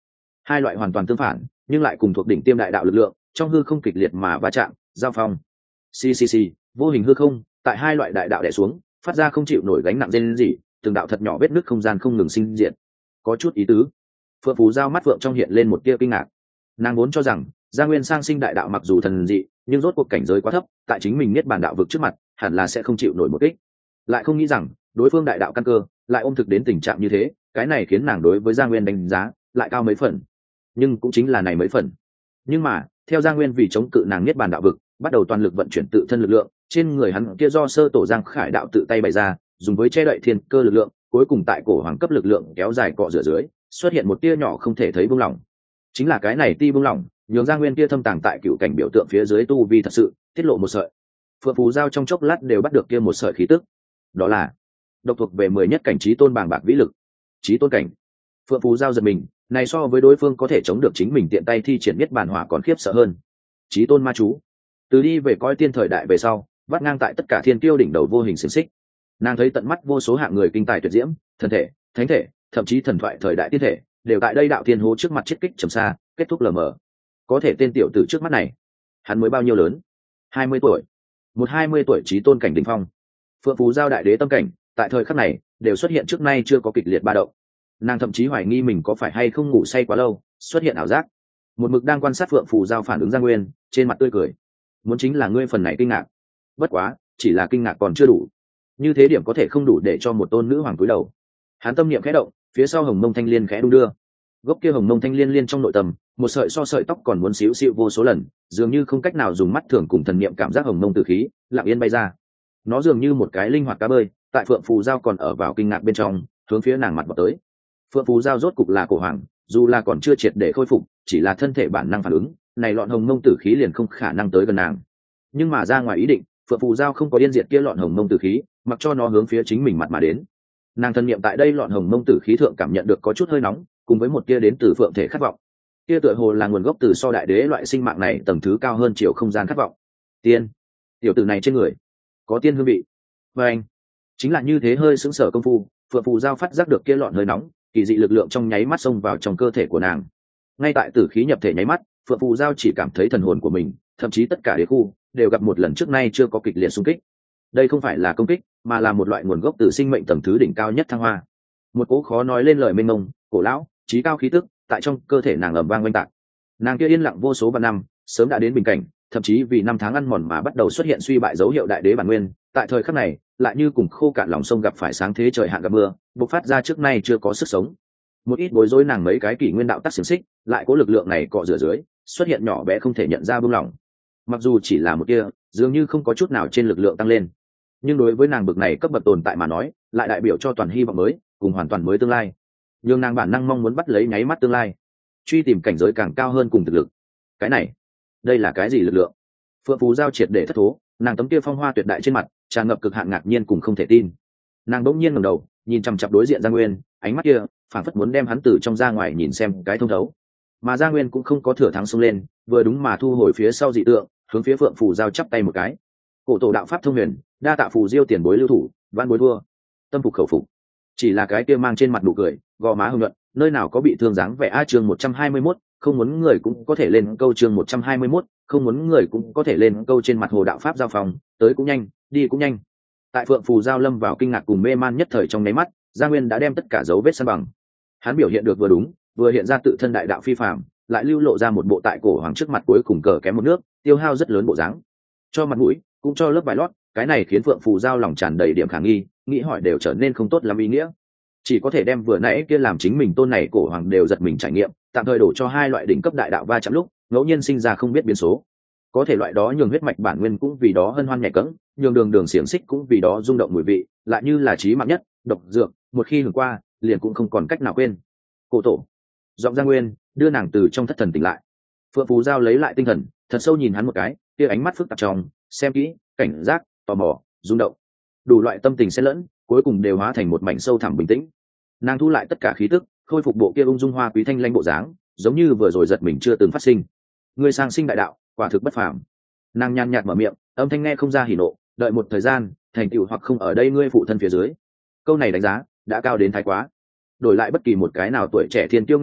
A: Hai loại hoàn toàn tương phản nhưng lại cùng thuộc đỉnh tiêm đại đạo lực lượng, trong hư không kịch liệt mà va chạm giao phong. Ccc, vô hình hư không tại hai loại đại đạo đè xuống, phát ra không chịu nổi gánh nặng rên rỉ, từng đạo thật nhỏ vết nứt không gian không ngừng sinh diện. Có chút ý tứ. Phượng Phù Giao mắt phượng trong hiện lên một tia kinh ngạc. Nàng vốn cho rằng Gia Nguyên sang sinh đại đạo mặc dù thần dị, nhưng rốt cuộc cảnh giới quá thấp, tại chính mình niết bàn đạo vực trước mặt, hẳn là sẽ không chịu nổi một kích. Lại không nghĩ rằng, đối phương đại đạo căn cơ lại ôm thực đến tình trạng như thế, cái này khiến nàng đối với Gia Nguyên đánh giá lại cao mấy phần. Nhưng cũng chính là này mấy phần. Nhưng mà, theo Gia Nguyên vì chống cự nàng niết bàn đạo vực, bắt đầu toàn lực vận chuyển tự thân lực lượng, trên người hắn kia do sơ tổ Giang Khải đạo tự tay bày ra, dùng với che đậy thiên cơ lực lượng, cuối cùng tại cổ hoàng cấp lực lượng kéo dài cọ rửa dưới, xuất hiện một tia nhỏ không thể thấy buông lỏng. Chính là cái này ti buông lỏng, nhường Gia Nguyên kia thâm tàng tại cựu cảnh biểu tượng phía dưới tu vi thật sự tiết lộ một sợi. Phượng Phù Giao trong chốc lát đều bắt được kia một sợi khí tức. Đó là độc thuộc về 10 nhất cảnh trí tôn bàng bạc vĩ lực. Trí tôn cảnh. Phượng Phù Giao giật mình, này so với đối phương có thể chống được chính mình tiện tay thi triển biết bản hỏa còn khiếp sợ hơn. Trí tôn ma chú. Từ đi về coi tiên thời đại về sau, vắt ngang tại tất cả thiên tiêu đỉnh đầu vô hình xiềng xích. Nàng thấy tận mắt vô số hạng người kinh tài tuyệt diễm, thần thể, thánh thể, thậm chí thần thoại thời đại tiên thể, đều tại đây đạo thiên hố trước mặt chết kích trầm xa, kết thúc lờ mờ. Có thể tên tiểu tử trước mắt này, hắn mới bao nhiêu lớn? 20 tuổi. Một 20 tuổi trí tôn cảnh đỉnh phong. Phượng Phù Giao đại đế tâm cảnh, tại thời khắc này, đều xuất hiện trước nay chưa có kịch liệt ba động. Nàng thậm chí hoài nghi mình có phải hay không ngủ say quá lâu, xuất hiện ảo giác. Một mực đang quan sát Phượng Phù Giao phản ứng Giang Nguyên, trên mặt tươi cười. Muốn chính là ngươi phần này kinh ngạc. Bất quá, chỉ là kinh ngạc còn chưa đủ. Như thế điểm có thể không đủ để cho một tôn nữ hoàng cúi đầu. Hắn tâm niệm khẽ động, phía sau hồng mông thanh liên khẽ đung đưa. Gốc kia hồng mông thanh liên liên trong nội tâm, một sợi so sợi tóc còn muốn xíu xíu vô số lần, dường như không cách nào dùng mắt thường cùng thần niệm cảm giác hồng mông tử khí, lặng yên bay ra. Nó dường như một cái linh hoạt cá bơi, tại Phượng Phù Giao còn ở vào kinh ngạc bên trong, hướng phía nàng mặt vào tới. Phượng Phù Giao rốt cục là cổ hoàng, dù là còn chưa triệt để khôi phục, chỉ là thân thể bản năng phản ứng, này lọn hồng mông tử khí liền không khả năng tới gần nàng. Nhưng mà ra ngoài ý định, Phượng Phù Giao không có điên diệt kia lọn hồng mông tử khí, mặc cho nó hướng phía chính mình mặt mà đến. Nàng thân niệm tại đây lọn hồng mông tử khí thượng cảm nhận được có chút hơi nóng, cùng với một kia đến từ phượng thể khát vọng. Kia tựa hồ là nguồn gốc từ so đại đế loại sinh mạng này tầng thứ cao hơn chiều không gian khát vọng. Tiên, tiểu tử này trên người có tiên hương vị. Và anh, chính là như thế hơi sững sờ công phu, Phượng Phù Giao phát giác được kia lọn hơi nóng, kỳ dị lực lượng trong nháy mắt xông vào trong cơ thể của nàng. Ngay tại tử khí nhập thể nháy mắt, Phượng Phù Giao chỉ cảm thấy thần hồn của mình, thậm chí tất cả đế khu đều gặp một lần trước nay chưa có kịch liệt xung kích. Đây không phải là công kích, mà là một loại nguồn gốc từ sinh mệnh tầng thứ đỉnh cao nhất thăng hoa. Một cỗ khó nói lên lời mênh mông, cổ lão, trí cao khí tức tại trong cơ thể nàng ầm vang oanh tạc. Nàng kia yên lặng vô số vạn năm, sớm đã đến bình cảnh, thậm chí vì năm tháng ăn mòn mà bắt đầu xuất hiện suy bại dấu hiệu đại đế bản nguyên, tại thời khắc này lại như cùng khô cạn lòng sông gặp phải sáng thế trời hạn gặp mưa, bộc phát ra trước nay chưa có sức sống. Một ít bối rối nàng mấy cái kỷ nguyên đạo tắc xiềng xích, lại có lực lượng này cọ rửa dưới, xuất hiện nhỏ bé không thể nhận ra buông lỏng. Mặc dù chỉ là một kia, dường như không có chút nào trên lực lượng tăng lên, nhưng đối với nàng bực này cấp bậc tồn tại mà nói, lại đại biểu cho toàn hy vọng mới, cùng hoàn toàn mới tương lai. Nhưng nàng bản năng mong muốn bắt lấy nháy mắt tương lai, truy tìm cảnh giới càng cao hơn cùng thực lực. Cái này, đây là cái gì lực lượng? Phượng Phù Giao triệt để thất thố, nàng tấm kia phong hoa tuyệt đại trên mặt tràn ngập cực hạn ngạc nhiên cùng không thể tin. Nàng bỗng nhiên ngẩng đầu, nhìn chằm chằm đối diện Giang Nguyên, ánh mắt kia phảng phất muốn đem hắn từ trong ra ngoài nhìn xem cái thông thấu. Mà Giang Nguyên cũng không có thừa thắng xông lên, vừa đúng mà thu hồi phía sau dị tượng, hướng phía Phượng Phù Giao chắp tay một cái. Cổ tổ đạo pháp thông huyền, đa tạ Phù Diêu tiền bối lưu thủ, van bối thua, tâm phục khẩu phục. Chỉ là cái kia mang trên mặt nụ cười, gò má hưng nhuận, nơi nào có bị thương dáng vẻ. A chương 121, không muốn người cũng có thể lên câu. Chương 121, không muốn người cũng có thể lên câu. Trên mặt hồ đạo pháp giao phòng, tới cũng nhanh, đi cũng nhanh. Tại Phượng Phù Giao lâm vào kinh ngạc cùng mê man nhất thời trong nháy mắt, Gia Nguyên đã đem tất cả dấu vết san bằng. Hắn biểu hiện được vừa đúng, vừa hiện ra tự thân đại đạo phi phàm, lại lưu lộ ra một bộ tại cổ hoàng trước mặt cuối cùng cờ kém một nước, tiêu hao rất lớn bộ dáng. Cho mặt mũi, cũng cho lớp bài lót, cái này khiến Phượng Phù Giao lòng tràn đầy điểm khả nghi, nghĩ hỏi đều trở nên không tốt lắm ý nghĩa. Chỉ có thể đem vừa nãy kia làm chính mình tôn này cổ hoàng đều giật mình trải nghiệm, tạm thời đổ cho hai loại đỉnh cấp đại đạo va chạm lúc ngẫu nhiên sinh ra không biết biến số. Có thể loại đó nhường huyết mạch bản nguyên cũng vì đó hân hoan nhẹ cẫng, nhường đường đường xiềng xích cũng vì đó rung động mùi vị, lại như là chí mạng nhất độc dược, một khi hưởng qua liền cũng không còn cách nào quên. Cổ tổ, giọng Giang Nguyên đưa nàng từ trong thất thần tỉnh lại. Phượng Phù Giao lấy lại tinh thần, thật sâu nhìn hắn một cái, kia ánh mắt phức tạp trong xem kỹ, cảnh giác, tò mò, rung động, đủ loại tâm tình xen lẫn, cuối cùng đều hóa thành một mảnh sâu thẳm bình tĩnh. Nàng thu lại tất cả khí tức, khôi phục bộ kia ung dung hoa quý thanh lãnh bộ dáng, giống như vừa rồi giật mình chưa từng phát sinh. Ngươi sang sinh đại đạo, quả thực bất phàm. Nàng nhàn nhạt mở miệng, âm thanh nghe không ra hỉ nộ, đợi một thời gian, thành tựu hoặc không ở đây ngươi phụ thân phía dưới. Câu này đánh giá đã cao đến thái quá. Đổi lại bất kỳ một cái nào tuổi trẻ thiên tiêu nghe được,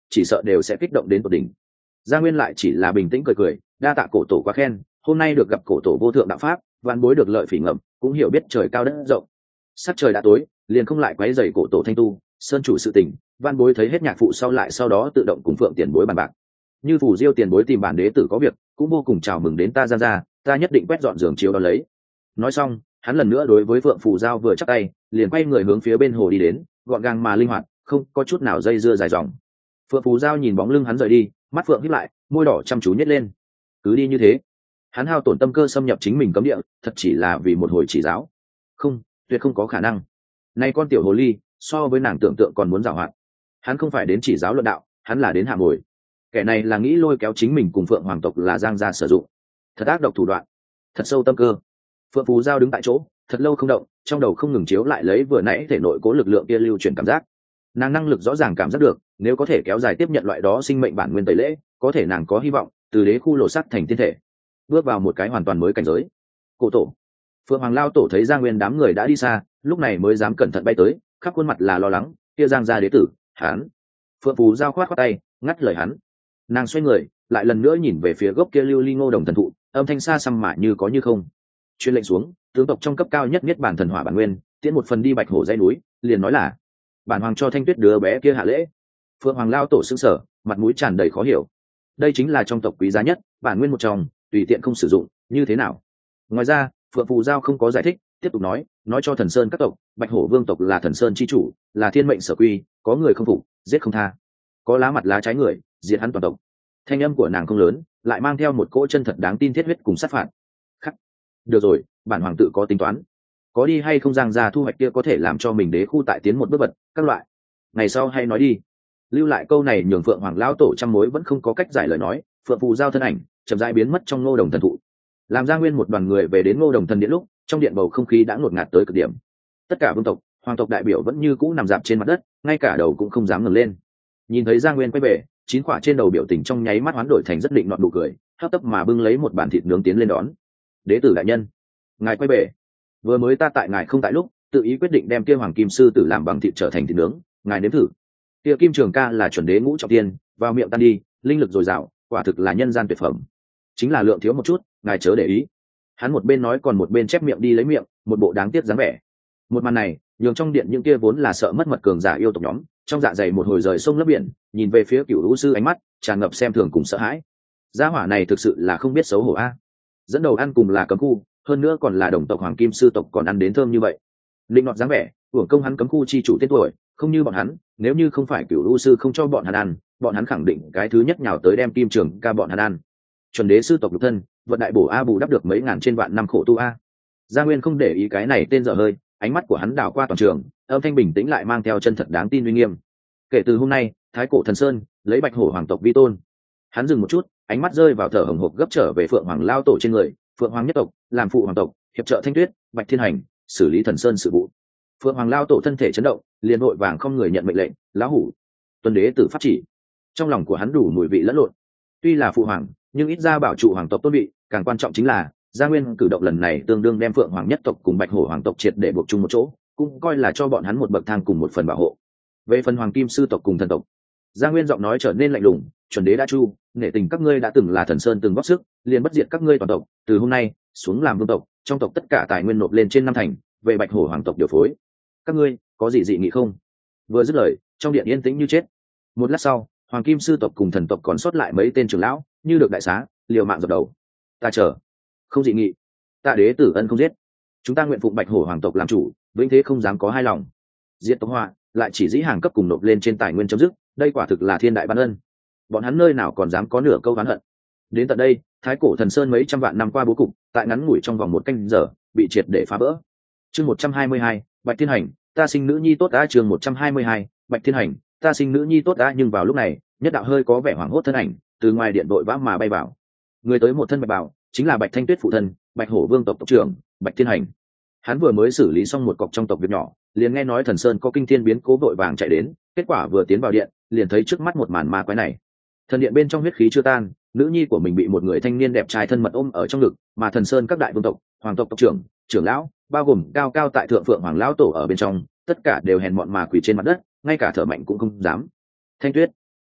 A: chỉ sợ đều sẽ kích động đến tột đỉnh. Gia Nguyên lại chỉ là bình tĩnh cười cười, đa tạ cổ tổ quá khen, hôm nay được gặp cổ tổ vô thượng đạo pháp, vạn bối được lợi phỉ ngậm, cũng hiểu biết trời cao đất rộng. Sắc trời đã tối, liền không lại quấy rầy cổ tổ thanh tu, sơn chủ sự tình, vạn bối thấy hết nhạc phụ sau đó tự động cùng Phượng tiền bối bàn bạc. Như Phù Diêu tiền bối tìm bản đế tử có việc, cũng vô cùng chào mừng đến ta ra, ta nhất định quét dọn giường chiếu đó lấy. Nói xong, hắn lần nữa đối với Phượng Phù Giao vừa chắp tay, liền quay người hướng phía bên hồ đi đến, gọn gàng mà linh hoạt, không có chút nào dây dưa dài dòng. Phượng Phù Giao nhìn bóng lưng hắn rời đi, mắt phượng híp lại, môi đỏ chăm chú nhếch lên. Cứ đi như thế, hắn hao tổn tâm cơ xâm nhập chính mình cấm địa, thật chỉ là vì một hồi chỉ giáo? Không, tuyệt không có khả năng. Nay con tiểu hồ ly, so với nàng tưởng tượng còn muốn giàu hoạt. Hắn không phải đến chỉ giáo luận đạo, hắn là đến hạ ngồi. Kẻ này là nghĩ lôi kéo chính mình cùng Phượng hoàng tộc là Giang gia sử dụng. Thật ác độc thủ đoạn, thật sâu tâm cơ. Phượng Phù Giao đứng tại chỗ, thật lâu không động, trong đầu không ngừng chiếu lại lấy vừa nãy thể nội cố lực lượng kia lưu chuyển cảm giác. Nàng năng lực rõ ràng cảm giác được, nếu có thể kéo dài tiếp nhận loại đó sinh mệnh bản nguyên tẩy lễ, có thể nàng có hy vọng từ đế khu lộ sắc thành tiên thể, bước vào một cái hoàn toàn mới cảnh giới. Cổ tổ, Phượng Hoàng lao tổ thấy Giang Nguyên đám người đã đi xa, lúc này mới dám cẩn thận bay tới, khắp khuôn mặt là lo lắng. Kia Giang gia đế tử, hắn. Phượng Phù Giao khoát khoát tay, ngắt lời hắn. Nàng xoay người, lại lần nữa nhìn về phía gốc kia lưu ly ngô đồng thần thụ, âm thanh xa xăm mà như có như không. Truyền lệnh xuống, tướng tộc trong cấp cao nhất niết bàn thần hỏa bản nguyên, tiễn một phần đi Bạch Hổ dãy núi, liền nói là bản hoàng cho Thanh Tuyết đứa bé kia hạ lễ. Phượng Hoàng lao tổ sững sờ, mặt mũi tràn đầy khó hiểu. Đây chính là trong tộc quý giá nhất, bản nguyên một trong, tùy tiện không sử dụng, như thế nào? Ngoài ra, Phượng Phù Giao không có giải thích, tiếp tục nói cho Thần Sơn các tộc, Bạch Hổ vương tộc là Thần Sơn chi chủ, là thiên mệnh sở quy, có người không phục, giết không tha. Có lá mặt lá trái người, diệt hắn toàn tộc. Thanh âm của nàng không lớn, lại mang theo một cỗ chân thật đáng tin thiết huyết cùng sát phạt. Khắc. Được rồi, bản hoàng tự có tính toán. Có đi hay không Giang gia thu hoạch kia có thể làm cho mình đế khu tại tiến một bước bật, các loại. Ngày sau hay nói đi. Lưu lại câu này nhường Phượng Hoàng lão tổ trăm mối vẫn không có cách giải lời nói. Phượng Phù Giao thân ảnh chậm rãi biến mất trong Ngô Đồng thần thụ. Làm Giang Nguyên một đoàn người về đến Ngô Đồng thần điện lúc, trong điện bầu không khí đã ngột ngạt tới cực điểm. Tất cả vương tộc, hoàng tộc đại biểu vẫn như cũ nằm dạp trên mặt đất, ngay cả đầu cũng không dám ngẩng lên. Nhìn thấy Giang Nguyên quay về, chín quả trên đầu biểu tình trong nháy mắt hoán đổi thành rất định nọt nụ cười, hấp tấp mà bưng lấy một bàn thịt nướng tiến lên đón. Đế tử đại nhân, ngài quay về. Vừa mới ta tại ngài không tại lúc, tự ý quyết định đem kia hoàng kim sư tử làm bằng thịt trở thành thịt nướng, ngài nếm thử. Kia Kim Trường Ca là chuẩn đế ngũ trọng tiên, vào miệng tan đi, linh lực dồi dào, quả thực là nhân gian tuyệt phẩm. Chính là lượng thiếu một chút, ngài chớ để ý. Hắn một bên nói còn một bên chép miệng đi lấy miệng, một bộ đáng tiếc dáng vẻ. Một màn này, nhường trong điện những kia vốn là sợ mất mật cường giả yêu tộc nhóm, trong dạ dày một hồi rời sông lấp biển, nhìn về phía Cửu Vũ sư ánh mắt tràn ngập xem thường cùng sợ hãi. Gia hỏa này thực sự là không biết xấu hổ a. Dẫn đầu ăn cùng là cấm khu, hơn nữa còn là đồng tộc hoàng kim sư tộc còn ăn đến thơm như vậy. Linh nọt dáng vẻ, hưởng công hắn cấm khu chi chủ tên tuổi, không như bọn hắn, nếu như không phải Cửu Vũ sư không cho bọn hắn ăn, bọn hắn khẳng định cái thứ nhất nhào tới đem Kim Trường Ca bọn hắn ăn. Chuẩn đế sư tộc lục thân, vận đại bổ a bù đắp được mấy ngàn trên vạn năm khổ tu a. Gia Nguyên không để ý cái này tên dở hơi, ánh mắt của hắn đảo qua toàn trường, âm thanh bình tĩnh lại mang theo chân thật đáng tin uy nghiêm. Kể từ hôm nay, thái cổ thần sơn lấy Bạch Hổ hoàng tộc vi tôn. Hắn dừng một chút, ánh mắt rơi vào thở hồng hộc gấp trở về Phượng Hoàng lao tổ trên người. Phượng Hoàng nhất tộc làm phụ hoàng tộc, hiệp trợ Thanh Tuyết, Bạch Thiên Hành xử lý thần sơn sự vụ. Phượng Hoàng lao tổ thân thể chấn động, liền vội vàng không người nhận mệnh lệnh. Lão hủ tuân đế tử pháp chỉ. Trong lòng của hắn đủ mùi vị lẫn lộn. Tuy là phụ hoàng, nhưng ít ra bảo trụ hoàng tộc tôn vị, càng quan trọng chính là Gia Nguyên cử động lần này tương đương đem Phượng Hoàng nhất tộc cùng Bạch Hổ hoàng tộc triệt để buộc chung một chỗ, cũng coi là cho bọn hắn một bậc thang cùng một phần bảo hộ. Về phần Hoàng Kim sư tộc cùng thần tộc, Gia Nguyên giọng nói trở nên lạnh lùng, chuẩn đế đã chu, nể tình các ngươi đã từng là thần sơn từng góp sức, liền bất diệt các ngươi toàn tộc, từ hôm nay xuống làm vương tộc, trong tộc tất cả tài nguyên nộp lên trên năm thành, về Bạch Hổ hoàng tộc điều phối. Các ngươi có gì dị nghị không? Vừa dứt lời, trong điện yên tĩnh như chết. Một lát sau, Hoàng Kim sư tộc cùng thần tộc còn sót lại mấy tên trưởng lão, như được đại xá, liều mạng dập đầu. Ta chờ, không dị nghị. Tạ đế tử ân không giết, chúng ta nguyện phụng Bạch Hổ hoàng tộc làm chủ, vĩnh thế không dám có hai lòng. Diệt tộc họa, lại chỉ dĩ hàng cấp cùng nộp lên trên tài nguyên chấm dứt, đây quả thực là thiên đại ban ân. Bọn hắn nơi nào còn dám có nửa câu oán hận. Đến tận đây, thái cổ thần sơn mấy trăm vạn năm qua bố cục, tại ngắn ngủi trong vòng một canh giờ bị triệt để phá vỡ. Chương 122, Bạch Thiên Hành, ta sinh nữ nhi tốt đã. Chương 122, Bạch Thiên Hành, ta sinh nữ nhi tốt đã. Nhưng vào lúc này, nhất đạo hơi có vẻ hoảng hốt thân ảnh từ ngoài điện đội vã mà bay vào. Người tới một thân bạch bào, chính là Bạch Thanh Tuyết phụ thân, Bạch Hổ vương tộc tộc trưởng Bạch Thiên Hành. Hắn vừa mới xử lý xong một cọc trong tộc việc nhỏ, liền nghe nói thần sơn có kinh thiên biến cố, vội vàng chạy đến, kết quả vừa tiến vào điện liền thấy trước mắt một màn ma quái này. Thần điện bên trong huyết khí chưa tan, nữ nhi của mình bị một người thanh niên đẹp trai thân mật ôm ở trong ngực, mà thần sơn các đại vương tộc, hoàng tộc tộc trưởng, trưởng lão, bao gồm cao cao tại thượng Phượng Hoàng lão tổ ở bên trong, tất cả đều hèn mọn mà quỳ trên mặt đất, ngay cả thở mạnh cũng không dám. Thanh Tuyết,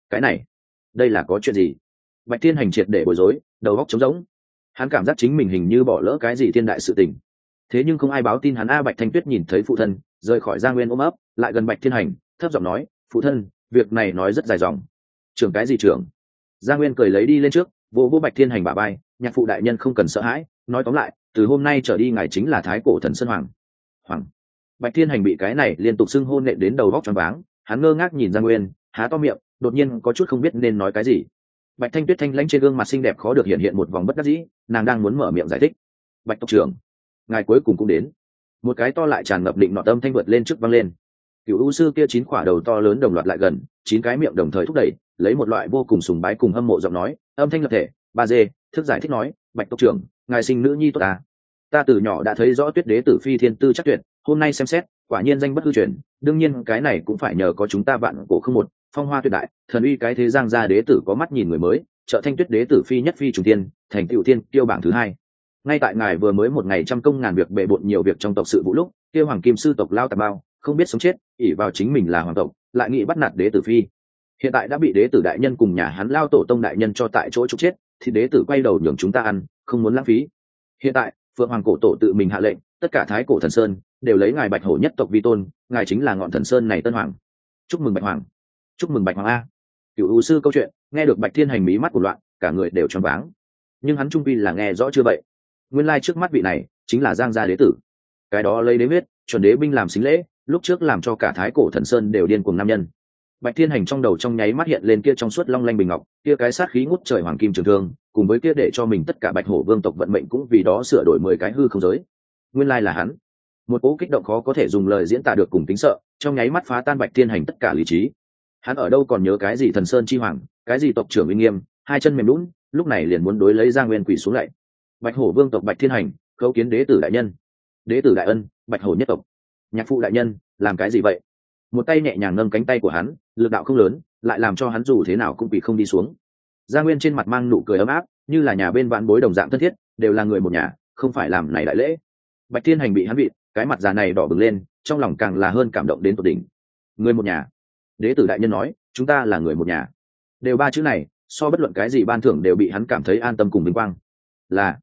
A: Cái này, đây là có chuyện gì? Bạch Thiên Hành triệt để bối rối, đầu óc trống rỗng. Hắn cảm giác chính mình hình như bỏ lỡ cái gì thiên đại sự tình. Thế nhưng không ai báo tin hắn. Bạch Thanh Tuyết nhìn thấy phụ thân rời khỏi Gia Nguyên ôm ấp, lại gần Bạch Thiên Hành, thấp giọng nói, phụ thân, việc này nói rất dài dòng. Trưởng cái gì trưởng? Gia Nguyên cười lấy đi lên trước, vỗ vỗ Bạch Thiên Hành bả vai, nhạc phụ đại nhân không cần sợ hãi, nói tóm lại, từ hôm nay trở đi ngài chính là Thái Cổ Thần Sơn Hoàng. Hoàng. Bạch Thiên Hành bị cái này liên tục xưng hôn nện đến đầu vóc choáng váng, hắn ngơ ngác nhìn Gia Nguyên, há to miệng, đột nhiên có chút không biết nên nói cái gì. Bạch Thanh Tuyết thanh lãnh trên gương mặt xinh đẹp khó được hiện một vòng bất đắc dĩ, nàng đang muốn mở miệng giải thích. Bạch tộc trưởng, ngài cuối cùng cũng đến. Một cái to lại tràn ngập định nọ âm thanh vượt lên trước vang lên. Cựu u sư kia 9 quả đầu to lớn đồng loạt lại gần, 9 cái miệng đồng thời thúc đẩy, lấy một loại vô cùng sùng bái cùng hâm mộ giọng nói, âm thanh lập thể, ba dê, thức giải thích nói, Bạch tộc trưởng, ngài sinh nữ nhi tốt ta từ nhỏ đã thấy rõ Tuyết đế tử phi thiên tư chắc tuyệt, hôm nay xem xét, quả nhiên danh bất hư truyền, đương nhiên cái này cũng phải nhờ có chúng ta vạn cổ không một, phong hoa tuyệt đại, thần uy cái thế Giang gia đế tử có mắt nhìn người mới, trợ thanh Tuyết đế tử phi nhất phi trùng tiên, thành tựu thiên tiêu bảng thứ 2. Ngay tại ngài vừa mới một ngày trăm công ngàn việc bề bộn nhiều việc trong tộc sự vụ lúc, kia hoàng kim sư tộc lao tà bao, không biết sống chết, ỷ vào chính mình là hoàng tộc, lại nghĩ bắt nạt đế tử phi. Hiện tại đã bị đế tử đại nhân cùng nhà hắn lao tổ tông đại nhân cho tại chỗ trục chết, thì đế tử quay đầu nhường chúng ta ăn, không muốn lãng phí. Hiện tại, Phượng Hoàng cổ tổ tự mình hạ lệnh, tất cả Thái Cổ Thần Sơn đều lấy ngài Bạch Hổ nhất tộc vi tôn, ngài chính là ngọn thần sơn này tân hoàng. Chúc mừng Bạch Hoàng, chúc mừng Bạch Hoàng a. Cửu U sư câu chuyện, nghe được Bạch Thiên Hành mí mắt của loạn, cả người đều choáng váng. Nhưng hắn trung quy là nghe rõ chưa vậy. Nguyên lai trước mắt vị này chính là Giang gia đế tử. Cái đó lấy đế huyết, chuẩn đế binh làm xính lễ, lúc trước làm cho cả Thái Cổ Thần Sơn đều điên cuồng nam nhân. Bạch Thiên Hành trong đầu trong nháy mắt hiện lên kia trong suốt long lanh bình ngọc, kia cái sát khí ngút trời hoàng kim trường thương, cùng với kia để cho mình tất cả Bạch Hổ vương tộc vận mệnh cũng vì đó sửa đổi 10 cái hư không giới. Nguyên lai là hắn. Một cỗ kích động khó có thể dùng lời diễn tả được cùng tính sợ, trong nháy mắt phá tan Bạch Thiên Hành tất cả lý trí. Hắn ở đâu còn nhớ cái gì thần sơn chi hoàng, cái gì tộc trưởng uy nghiêm, hai chân mềm nhũn, lúc này liền muốn đối lấy Giang Nguyên quỳ xuống lạy. Bạch Hổ vương tộc Bạch Thiên Hành, khấu kiến đế tử đại nhân. Đế tử đại ân, Bạch Hổ nhất tộc. Nhạc phụ đại nhân, làm cái gì vậy? Một tay nhẹ nhàng nâng cánh tay của hắn, lực đạo không lớn, lại làm cho hắn dù thế nào cũng bị không đi xuống. Gia Nguyên trên mặt mang nụ cười ấm áp, như là nhà bên vãn bối đồng dạng thân thiết, đều là người một nhà, không phải làm này đại lễ. Bạch Thiên Hành bị hắn bị, cái mặt già này đỏ bừng lên, trong lòng càng là hơn cảm động đến tột đỉnh. Người một nhà. Đế tử đại nhân nói, chúng ta là người một nhà. Đều 3 chữ này, so bất luận cái gì ban thưởng đều bị hắn cảm thấy an tâm cùng vinh quang. Là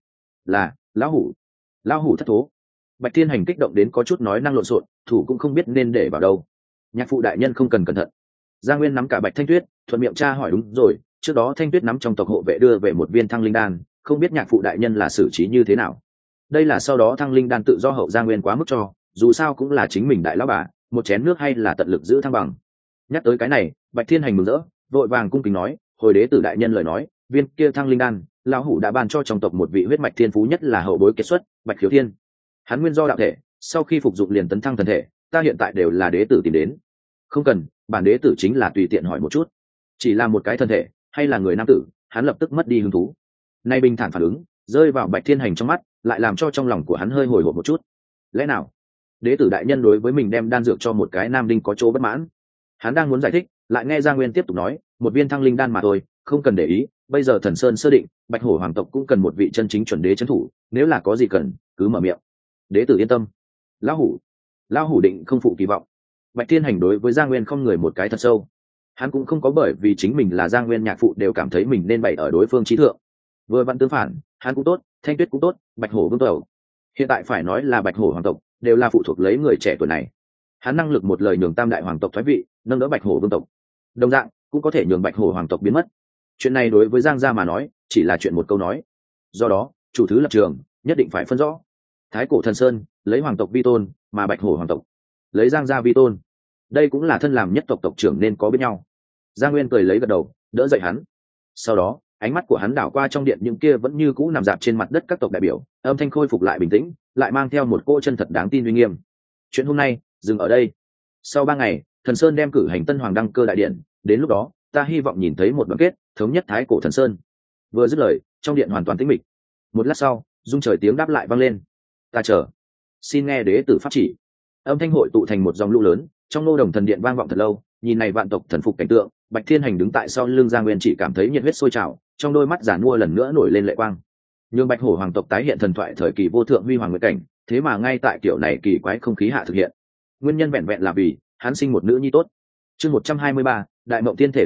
A: lão hủ thất thố. Bạch Thiên Hành kích động đến có chút nói năng lộn xộn, thủ cũng không biết nên để vào đâu. Nhạc phụ đại nhân không cần cẩn thận. Gia Nguyên nắm cả Bạch Thanh Tuyết, thuận miệng tra hỏi đúng rồi, trước đó Thanh Tuyết nắm trong tộc hộ vệ đưa về một viên thăng linh đan, không biết nhạc phụ đại nhân là xử trí như thế nào. Đây là sau đó thăng linh đan tự do hậu Gia Nguyên quá mức cho, dù sao cũng là chính mình đại lão bà, một chén nước hay là tận lực giữ thăng bằng. Nhắc tới cái này, Bạch Thiên Hành mừng rỡ, vội vàng cung kính nói, hồi đế tử đại nhân lời nói, viên kia thăng linh đan, lão hủ đã ban cho trong tộc một vị huyết mạch thiên phú nhất là hậu bối kết xuất, Bạch Khiếu Thiên. Hắn nguyên do đạo thể, sau khi phục dụng liền tấn thăng thần thể, ta hiện tại đều là đế tử tìm đến. Không cần, bản đế tử chính là tùy tiện hỏi một chút, chỉ là một cái thân thể hay là người nam tử, hắn lập tức mất đi hứng thú. Nay bình thản phản ứng rơi vào Bạch Thiên Hành trong mắt, lại làm cho trong lòng của hắn hơi hồi hộp một chút. Lẽ nào đế tử đại nhân đối với mình đem đan dược cho một cái nam đinh có chỗ bất mãn? Hắn đang muốn giải thích, lại nghe Gia Nguyên tiếp tục nói, một viên thăng linh đan mà thôi, không cần để ý, bây giờ thần sơn sơ định, Bạch Hổ hoàng tộc cũng cần một vị chân chính chuẩn đế trấn thủ, nếu là có gì cần cứ mở miệng. Đế tử yên tâm. Lão hủ định không phụ kỳ vọng. Bạch Thiên Hành đối với Gia Nguyên không người một cái thật sâu. Hắn cũng không có bởi vì chính mình là Gia Nguyên nhạc phụ đều cảm thấy mình nên bày ở đối phương trí thượng. Vừa vặn tương phản, hắn cũng tốt, Thanh Tuyết cũng tốt, Bạch Hổ vương tộc, hiện tại phải nói là Bạch Hổ hoàng tộc, đều là phụ thuộc lấy người trẻ tuổi này. Hắn năng lực một lời nhường tam đại hoàng tộc thoái vị, nâng đỡ Bạch Hổ vương tộc, đồng dạng cũng có thể nhường Bạch Hổ hoàng tộc biến mất. Chuyện này đối với Giang gia mà nói, chỉ là chuyện một câu nói. Do đó, chủ thứ lập trường nhất định phải phân rõ. Thái Cổ Thần Sơn lấy hoàng tộc vi tôn, mà Bạch Hổ hoàng tộc lấy Giang gia vi tôn. Đây cũng là thân làm nhất tộc tộc trưởng nên có bên nhau. Gia Nguyên cười lấy gật đầu, đỡ dậy hắn. Sau đó, ánh mắt của hắn đảo qua trong điện những kia vẫn như cũ nằm dạp trên mặt đất các tộc đại biểu, âm thanh khôi phục lại bình tĩnh, lại mang theo một cô chân thật đáng tin uy nghiêm. Chuyện hôm nay dừng ở đây. Sau 3 ngày, Thần Sơn đem cử hành tân hoàng đăng cơ đại điện, đến lúc đó, ta hy vọng nhìn thấy một đoàn kết, thống nhất Thái Cổ Thần Sơn. Vừa dứt lời, trong điện hoàn toàn tĩnh mịch. Một lát sau, rung trời tiếng đáp lại vang lên. Ta chờ, xin nghe đế tử pháp chỉ. Âm thanh hội tụ thành một dòng lũ lớn, trong nô đồng thần điện vang vọng thật lâu. Nhìn này vạn tộc thần phục cảnh tượng, Bạch Thiên Hành đứng tại sau lưng Giang Nguyên chỉ cảm thấy nhiệt huyết sôi trào, trong đôi mắt giản mua lần nữa nổi lên lệ quang. Nhưng Bạch Hổ hoàng tộc tái hiện thần thoại thời kỳ vô thượng huy hoàng nguyệt cảnh, thế mà ngay tại kiểu này kỳ quái không khí hạ thực hiện. Nguyên nhân vẹn vẹn là vì hắn sinh một nữ nhi tốt. Chương 123, đại mộng tiên thể đặc thủ,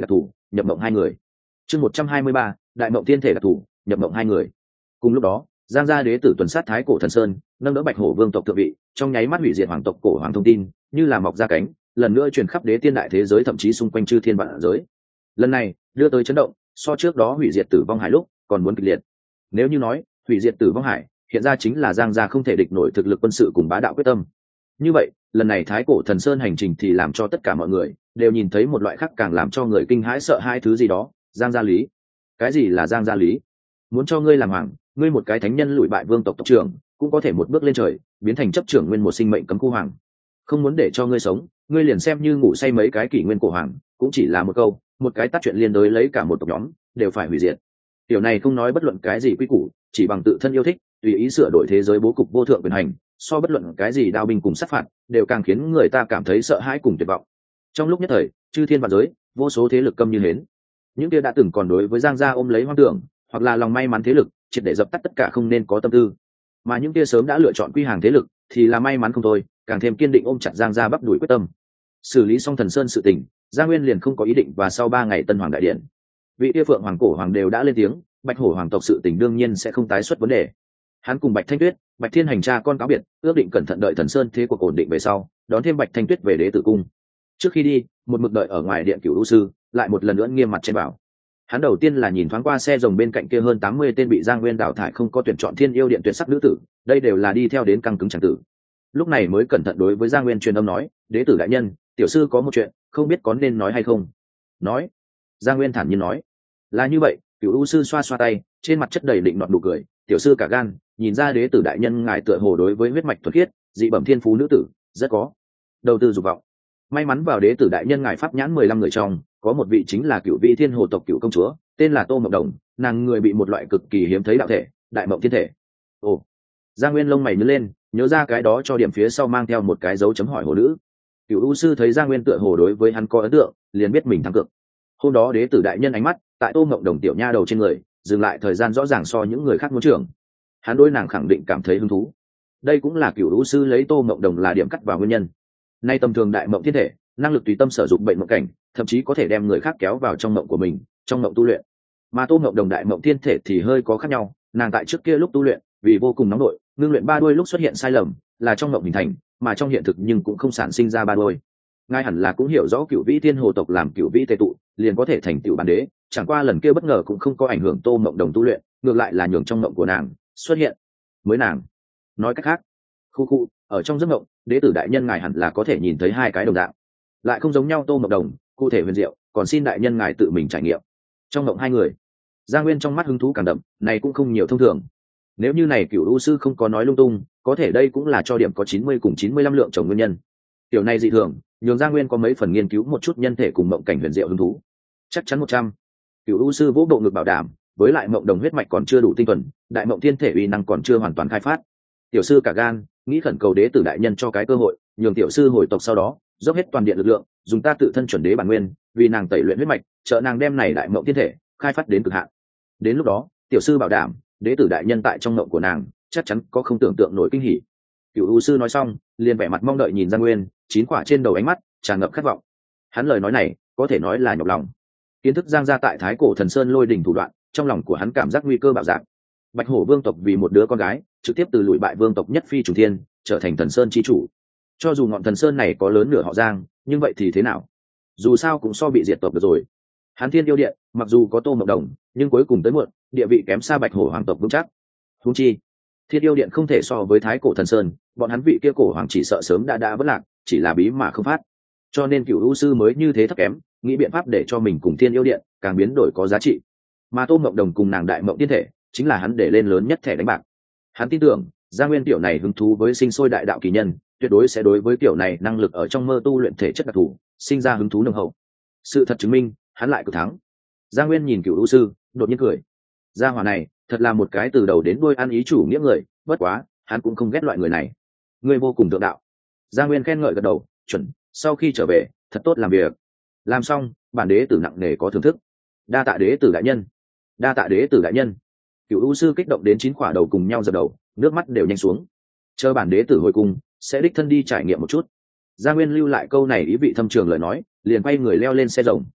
A: nhập mộng hai người. Chương 123, đại mộng thiên thể đặc thủ, nhập mộng hai người. Cùng lúc đó, Giang gia đế tử tuần sát thái cổ thần sơn, nâng đỡ Bạch Hổ vương tộc thượng vị, trong nháy mắt hủy diệt hoàng tộc cổ hoàng thông tin, như là mọc ra cánh, lần nữa truyền khắp đế tiên đại thế giới, thậm chí xung quanh chư thiên vạn giới. Lần này, đưa tới chấn động, so trước đó hủy diệt Tử Vong Hải lúc còn muốn kịch liệt. Nếu như nói, hủy diệt Tử Vong Hải, hiện ra chính là Giang gia không thể địch nổi thực lực quân sự cùng bá đạo quyết tâm. Như vậy, lần này thái cổ thần sơn hành trình thì làm cho tất cả mọi người đều nhìn thấy một loại khác càng làm cho người kinh hãi sợ hai thứ gì đó. Giang gia lý. Cái gì là Giang gia lý? Muốn cho ngươi làm hoàng, ngươi một cái thánh nhân lụi bại vương tộc tộc trưởng cũng có thể một bước lên trời, biến thành chấp trưởng nguyên một sinh mệnh cấm khu hoàng. Không muốn để cho ngươi sống, ngươi liền xem như ngủ say mấy cái kỷ nguyên cổ hoàng, cũng chỉ là một câu, một cái tắt chuyện liên đối lấy cả một tộc nhóm đều phải hủy diệt. Điều này không nói bất luận cái gì quy củ, chỉ bằng tự thân yêu thích, tùy ý sửa đổi thế giới bố cục vô thượng quyền hành, so bất luận cái gì đao binh cùng sát phạt, đều càng khiến người ta cảm thấy sợ hãi cùng tuyệt vọng. Trong lúc nhất thời, chư thiên vạn giới, vô số thế lực câm như hến. Những kia đã từng còn đối với Giang gia ôm lấy hoang tưởng, hoặc là lòng may mắn thế lực, triệt để dập tắt tất cả không nên có tâm tư. Mà những kia sớm đã lựa chọn quy hàng thế lực, thì là may mắn không thôi, càng thêm kiên định ôm chặt Giang gia bắp đuổi quyết tâm. Xử lý xong Thần Sơn sự tình, Giang Nguyên liền không có ý định, và sau 3 ngày Tân Hoàng đại điện, vị kia Phượng Hoàng cổ hoàng đều đã lên tiếng, Bạch Hổ hoàng tộc sự tình đương nhiên sẽ không tái xuất vấn đề. Hắn cùng Bạch Thanh Tuyết, Bạch Thiên hành cha con cáo biệt, ước định cẩn thận đợi Thần Sơn thế cuộc ổn định về sau, đón thêm Bạch Thanh Tuyết về đế tử cung. Trước khi đi, một mực đợi ở ngoài điện Cửu U sư, lại một lần nữa nghiêm mặt trên bảo. Hắn đầu tiên là nhìn thoáng qua xe rồng bên cạnh kia hơn 80 tên bị Giang Nguyên đào thải không có tuyển chọn thiên yêu điện tuyệt sắc nữ tử, đây đều là đi theo đến căng cứng chẳng tử. Lúc này mới cẩn thận đối với Giang Nguyên truyền âm nói, đế tử đại nhân, tiểu sư có một chuyện, không biết có nên nói hay không. Nói. Giang Nguyên thản nhiên nói, là như vậy. Cửu U sư xoa xoa tay, trên mặt chất đầy định nọt nụ cười, tiểu sư cả gan, nhìn ra đế tử đại nhân ngài tựa hồ đối với huyết mạch thuần khiết, dị bẩm thiên phú nữ tử rất có đầu tư dục vọng. May mắn vào đế tử đại nhân ngài pháp nhãn 15 người trong, có một vị chính là Cửu vị thiên hồ tộc Cửu công chúa, tên là Tô Mộng Đồng, nàng người bị một loại cực kỳ hiếm thấy đạo thể, đại mộng thiên thể. Ồ. Giang Nguyên lông mày nhướng lên, nhớ ra cái đó cho điểm phía sau mang theo một cái dấu chấm hỏi hồ nữ. Cửu U sư thấy Giang Nguyên tựa hồ đối với hắn có ấn tượng, liền biết mình thắng cược. Hôm đó đế tử đại nhân ánh mắt tại Tô Mộng Đồng tiểu nha đầu trên người dừng lại thời gian rõ ràng so những người khác muốn trưởng. Hắn đối nàng khẳng định cảm thấy hứng thú. Đây cũng là Cửu U sư lấy Tô Mộng Đồng là điểm cắt vào nguyên nhân. Nay tầm thường đại mộng thiên thể, năng lực tùy tâm sử dụng bệnh mộng cảnh, thậm chí có thể đem người khác kéo vào trong mộng của mình, trong mộng tu luyện. Mà Tô Mộng Đồng đại mộng thiên thể thì hơi có khác nhau, nàng tại trước kia lúc tu luyện, vì vô cùng nóng nổi, ngưng luyện ba đuôi lúc xuất hiện sai lầm, là trong mộng hình thành, mà trong hiện thực nhưng cũng không sản sinh ra ba đuôi. Ngài hẳn là cũng hiểu rõ Cửu vĩ thiên hồ tộc làm Cửu vĩ tề tụ, liền có thể thành tựu bản đế, chẳng qua lần kia bất ngờ cũng không có ảnh hưởng Tô Mộng Đồng tu luyện, ngược lại là nhường trong mộng của nàng xuất hiện mới nàng. Nói cách khác, khu ở trong giấc mộng, đế tử đại nhân ngài hẳn là có thể nhìn thấy hai cái đồng dạng, lại không giống nhau Tô Mộng Đồng, cụ thể huyền diệu, còn xin đại nhân ngài tự mình trải nghiệm. Trong mộng hai người, Giang Nguyên trong mắt hứng thú càng đậm, này cũng không nhiều thông thường. Nếu như này Cửu U sư không có nói lung tung, có thể đây cũng là cho điểm có 90 cùng 95 lượng chồng nguyên nhân. Tiểu này dị thường, nhường Giang Nguyên có mấy phần nghiên cứu một chút nhân thể cùng mộng cảnh huyền diệu hứng thú. Chắc chắn 100. Cửu U sư vỗ bộ ngực bảo đảm, với lại mộng đồng huyết mạch còn chưa đủ tinh thuần, đại mộng thiên thể uy năng còn chưa hoàn toàn khai phát. Tiểu sư cả gan, nghĩ khẩn cầu đế tử đại nhân cho cái cơ hội, nhường tiểu sư hồi tộc sau đó, dốc hết toàn điện lực lượng, dùng ta tự thân chuẩn đế bản nguyên, vì nàng tẩy luyện huyết mạch, trợ nàng đem này đại mộng thiên thể khai phát đến cực hạn. Đến lúc đó, tiểu sư bảo đảm, đế tử đại nhân tại trong mộng của nàng, chắc chắn có không tưởng tượng nổi kinh hỉ. Cửu U sư nói xong, liền vẻ mặt mong đợi nhìn Giang Nguyên, chín quả trên đầu ánh mắt tràn ngập khát vọng. Hắn lời nói này, có thể nói là nhọc lòng. Kiến thức Giang gia tại thái cổ thần sơn lôi đỉnh thủ đoạn, trong lòng của hắn cảm giác nguy cơ bạo dạn. Bạch Hổ vương tộc vì một đứa con gái, trực tiếp từ lùi bại vương tộc nhất phi trùng thiên, trở thành thần sơn chi chủ. Cho dù ngọn thần sơn này có lớn nửa họ Giang, nhưng vậy thì thế nào? Dù sao cũng so bị diệt tộc được rồi. Hắn Thiên yêu điện, mặc dù có Tô Mộng Đồng, nhưng cuối cùng tới muộn, địa vị kém xa Bạch Hổ hoàng tộc vững chắc. Huống chi, Thiên yêu điện không thể so với thái cổ thần sơn, bọn hắn vị kia cổ hoàng chỉ sợ sớm đã vỡ lạc, chỉ là bí mà không phát. Cho nên Cửu U sư mới như thế thấp kém, nghĩ biện pháp để cho mình cùng Thiên yêu điện càng biến đổi có giá trị. Mà Tô Mộng Đồng cùng nàng đại mộng tiên thể, chính là hắn để lên lớn nhất thẻ đánh bạc. Hắn tin tưởng, Giang Nguyên tiểu này hứng thú với sinh sôi đại đạo kỳ nhân, tuyệt đối sẽ đối với tiểu này năng lực ở trong mơ tu luyện thể chất đặc thù, sinh ra hứng thú nồng hậu. Sự thật chứng minh, hắn lại cực thắng. Giang Nguyên nhìn Cửu U sư, đột nhiên cười. Gia hỏa này, thật là một cái từ đầu đến đuôi ăn ý chủ nghĩa người, bất quá, hắn cũng không ghét loại người này. Người vô cùng thượng đạo. Giang Nguyên khen ngợi gật đầu, chuẩn, sau khi trở về, thật tốt làm việc. Làm xong, bản đế tử nặng nề có thưởng thức. Đa tạ đế tử đại nhân. Đa tạ đế tử đại nhân. Cửu U sư kích động đến 9 quả đầu cùng nhau dập đầu, nước mắt đều nhanh xuống. Chờ bản đế tử hồi cung, sẽ đích thân đi trải nghiệm một chút. Giang Nguyên lưu lại câu này ý vị thâm trường lời nói, liền quay người leo lên xe rồng.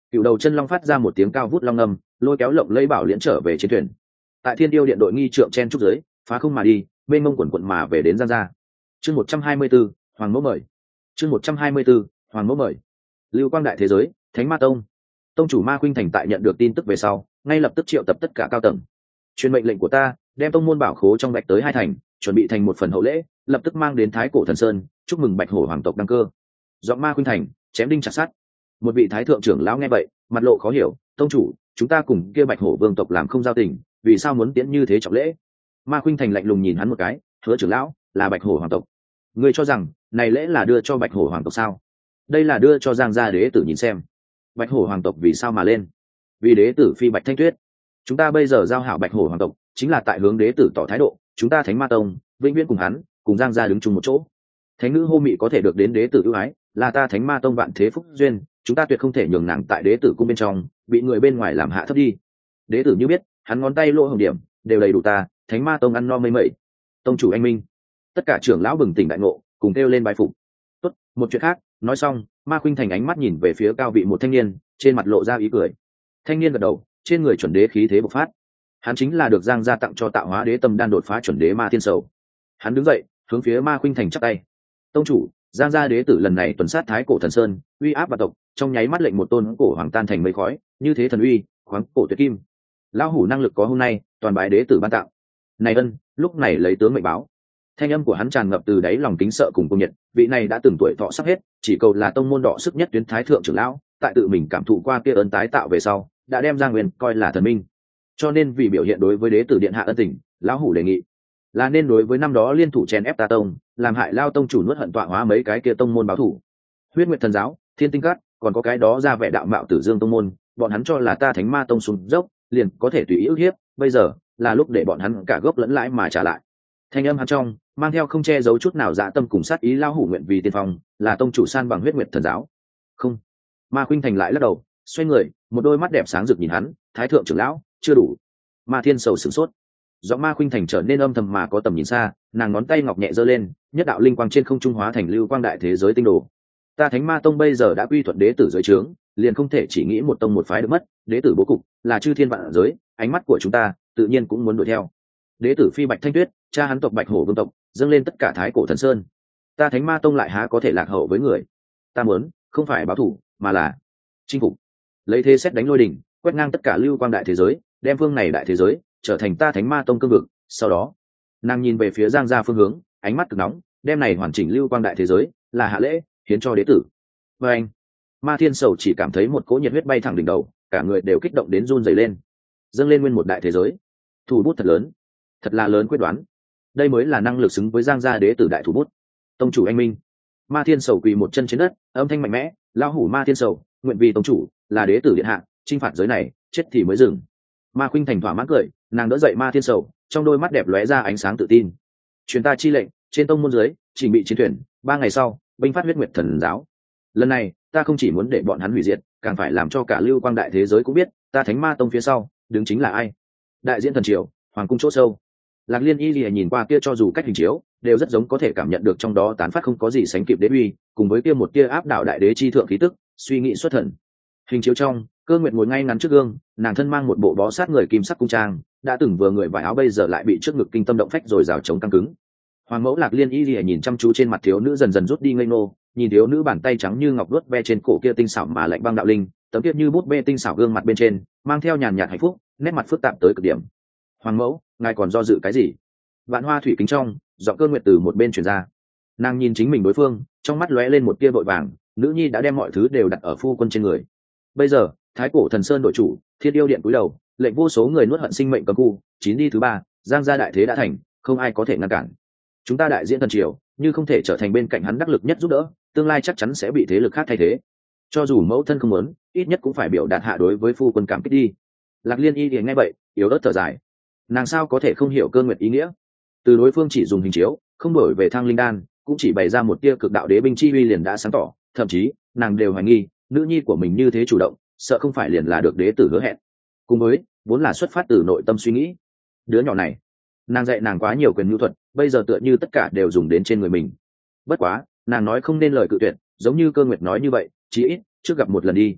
A: Cựu đầu chân long phát ra một tiếng cao vút long ngâm, lôi kéo lộng lấy bảo liễn trở về chiến thuyền. Tại thiên điêu điện đội nghi trượng chen trúc giới, phá không mà đi, bên mông quần quận mà về đến Giang Gia. Chương 124, Hoàng Mẫu mời. Chương 124, Hoàng Mẫu mời. Lưu Quang đại thế giới, Thánh Ma Tông. Tông chủ Ma Khuynh Thành tại nhận được tin tức về sau, ngay lập tức triệu tập tất cả cao tầng. Truyền mệnh lệnh của ta, đem tông môn bảo khố trong Bạch tới 2 thành, chuẩn bị thành một phần hậu lễ, lập tức mang đến Thái Cổ Thần Sơn, chúc mừng Bạch Hổ hoàng tộc đăng cơ. Giọng Ma Khuynh Thành, chém đinh chặt sắt. Một vị thái thượng trưởng lão nghe vậy, mặt lộ khó hiểu, tông chủ, chúng ta cùng kia Bạch Hổ vương tộc làm không giao tình, vì sao muốn tiễn như thế trọng lễ? Ma Khuynh Thành lạnh lùng nhìn hắn một cái, hứa trưởng lão, là Bạch Hổ hoàng tộc, ngươi cho rằng này lễ là đưa cho Bạch Hổ hoàng tộc sao? Đây là đưa cho Giang gia đế tử nhìn xem. Bạch Hổ hoàng tộc vì sao mà lên? Vì đế tử phi Bạch Thanh Tuyết. Chúng ta bây giờ giao hảo Bạch Hổ hoàng tộc, chính là tại hướng đế tử tỏ thái độ, chúng ta Thánh Ma Tông vĩnh viễn cùng hắn, cùng Giang gia đứng chung một chỗ. Thánh nữ Hô Mị có thể được đến đế tử ưu ái, là ta Thánh Ma Tông vạn thế phúc duyên, chúng ta tuyệt không thể nhường nàng tại đế tử cung bên trong bị người bên ngoài làm hạ thấp đi. Đế tử như biết, hắn ngón tay lỗ hồng điểm đều đầy đủ ta Thánh Ma Tông ăn no mây mẩy. Tông chủ anh minh. Tất cả trưởng lão bừng tỉnh đại ngộ, cùng kêu lên bài phục. Tốt, một chuyện khác. Nói xong, Ma Khuynh Thành ánh mắt nhìn về phía cao vị một thanh niên, trên mặt lộ ra ý cười. Thanh niên gật đầu, trên người chuẩn đế khí thế bộc phát. Hắn chính là được Giang gia tặng cho Tạo Hóa Đế Tâm đan đột phá chuẩn đế Ma Thiên Sầu. Hắn đứng dậy, hướng phía Ma Khuynh Thành chắp tay. Tông chủ, Giang gia đế tử lần này tuần sát Thái Cổ Thần Sơn, uy áp vạn tộc, trong nháy mắt lệnh một tôn cổ hoàng tan thành mây khói, như thế thần uy, khoáng cổ tuyệt kim. Lão hủ năng lực có hôm nay, toàn bái đế tử ban tặng. Này ân, lúc này lấy tướng mệnh báo. Thanh âm của hắn tràn ngập từ đáy lòng kính sợ cùng công nhận, vị này đã từng tuổi thọ sắp hết, chỉ cầu là tông môn đỏ sức nhất tuyến thái thượng trưởng lão, tại tự mình cảm thụ qua kia ơn tái tạo về sau, đã đem Giang Nguyên coi là thần minh. Cho nên vì biểu hiện đối với đế tử điện hạ ân tình, lão hủ đề nghị là nên đối với năm đó liên thủ chèn ép ta tông, làm hại lao tông chủ nuốt hận tọa hóa mấy cái kia tông môn báo thủ. Huyết Nguyệt Thần giáo, Thiên Tinh Cát, còn có cái đó ra vẻ đạo mạo Tử Dương tông môn, bọn hắn cho là ta Thánh Ma Tông xuống dốc, liền có thể tùy ý ức hiếp, bây giờ là lúc để bọn hắn cả gốc lẫn lãi mà trả lại. Thanh âm hắn trong mang theo không che giấu chút nào dạ tâm cùng sát ý, lao hủ nguyện vì tiên phong, là tông chủ san bằng Huyết Nguyệt Thần giáo. Không. Ma Khuynh Thành lại lắc đầu, xoay người, một đôi mắt đẹp sáng rực nhìn hắn, thái thượng trưởng lão, chưa đủ. Ma Thiên Sầu sửng sốt. Giọng Ma Khuynh Thành trở nên âm thầm mà có tầm nhìn xa, nàng ngón tay ngọc nhẹ giơ lên, nhất đạo linh quang trên không trung hóa thành lưu quang đại thế giới tinh đồ. Ta Thánh Ma Tông bây giờ đã quy thuận đế tử dưới trướng, liền không thể chỉ nghĩ một tông một phái được mất, đế tử bố cục là chư thiên vạn giới, ánh mắt của chúng ta tự nhiên cũng muốn đuổi theo. Đế tử phi Bạch Thanh Tuyết, cha hắn tộc Bạch Hổ vương tộc, dâng lên tất cả Thái Cổ Thần Sơn, ta Thánh Ma Tông lại há có thể lạc hậu với người. Ta muốn không phải báo thù, mà là chinh phục. Lấy thế xét đánh lôi đỉnh, quét ngang tất cả lưu quang đại thế giới, đem phương này đại thế giới trở thành ta Thánh Ma Tông cương vực. Sau đó nàng nhìn về phía Giang gia phương hướng, ánh mắt cực nóng, đem này hoàn chỉnh lưu quang đại thế giới là hạ lễ hiến cho đế tử. Và anh, Ma Thiên Sầu chỉ cảm thấy một cỗ nhiệt huyết bay thẳng đỉnh đầu, cả người đều kích động đến run rẩy lên. Dâng lên nguyên một đại thế giới, thủ bút thật lớn, thật là lớn quyết đoán. Đây mới là năng lực xứng với Giang gia đế tử đại thủ bút. Tông chủ anh minh. Ma Thiên Sầu quỳ một chân trên đất, âm thanh mạnh mẽ, lao hủ Ma Thiên Sầu nguyện vì tông chủ, là đế tử điện hạ, chinh phạt giới này, chết thì mới dừng. Ma Khuynh Thành thỏa mãn cười, nàng đỡ dậy Ma Thiên Sầu, trong đôi mắt đẹp lóe ra ánh sáng tự tin. Truyền ta chi lệnh, trên tông môn dưới chỉnh bị chiến thuyền, 3 ngày sau binh phát Huyết Nguyệt Thần giáo. Lần này ta không chỉ muốn để bọn hắn hủy diệt, càng phải làm cho cả lưu quang đại thế giới cũng biết ta Thánh Ma Tông phía sau đứng chính là ai. Đại diễn thần triều, hoàng cung chỗ sâu, Lạc Liên Y lìa nhìn qua kia, cho dù cách hình chiếu đều rất giống có thể cảm nhận được trong đó tán phát không có gì sánh kịp đế uy, cùng với kia một tia áp đảo đại đế chi thượng khí tức, suy nghĩ xuất thần. Hình chiếu trong, Cơ Nguyệt ngồi ngay ngắn trước gương, nàng thân mang một bộ bó sát người kim sắc cung trang, đã từng vừa người vải áo bây giờ lại bị trước ngực kinh tâm động phách rồi rào chống căng cứng. Hoàng mẫu Lạc Liên Y lìa nhìn chăm chú trên mặt thiếu nữ dần dần rút đi ngây ngô, nhìn thiếu nữ bàn tay trắng như ngọc vuốt ve trên cổ kia tinh xảo mà lạnh băng đạo linh, tấm kia như bút bê tinh xảo gương mặt bên trên mang theo nhàn nhạt hạnh phúc, nét mặt phức tạp tới cực điểm. Hoàng mẫu, ngài còn do dự cái gì? Vạn Hoa thủy kính trong, giọng Cơ Nguyệt từ một bên truyền ra. Nàng nhìn chính mình đối phương, trong mắt lóe lên một tia vội vàng, nữ nhi đã đem mọi thứ đều đặt ở phu quân trên người. Bây giờ Thái Cổ Thần Sơn đội chủ, Thiên Yêu Điện cúi đầu, lệnh vô số người nuốt hận sinh mệnh cấm khu, 9 đi thứ 3, Giang gia đại thế đã thành, không ai có thể ngăn cản. Chúng ta đại diễn thần triều, như không thể trở thành bên cạnh hắn đắc lực nhất giúp đỡ, tương lai chắc chắn sẽ bị thế lực khác thay thế. Cho dù mẫu thân không muốn, ít nhất cũng phải biểu đạt hạ đối với phu quân cảm kích đi. Lạc Liên Y thì nghe vậy, yếu ớt thở dài. Nàng sao có thể không hiểu Cơ Nguyệt ý nghĩa? Từ đối phương chỉ dùng hình chiếu, không đổi về thang linh đan, cũng chỉ bày ra một tia cực đạo đế binh chi uy liền đã sáng tỏ, thậm chí nàng đều hoài nghi nữ nhi của mình như thế chủ động, sợ không phải liền là được đế tử hứa hẹn. Cùng với vốn là xuất phát từ nội tâm suy nghĩ, đứa nhỏ này, nàng dạy nàng quá nhiều quyền nhu thuật, bây giờ tựa như tất cả đều dùng đến trên người mình. Bất quá nàng nói không nên lời cự tuyệt, giống như Cơ Nguyệt nói như vậy, chí ít trước gặp một lần đi.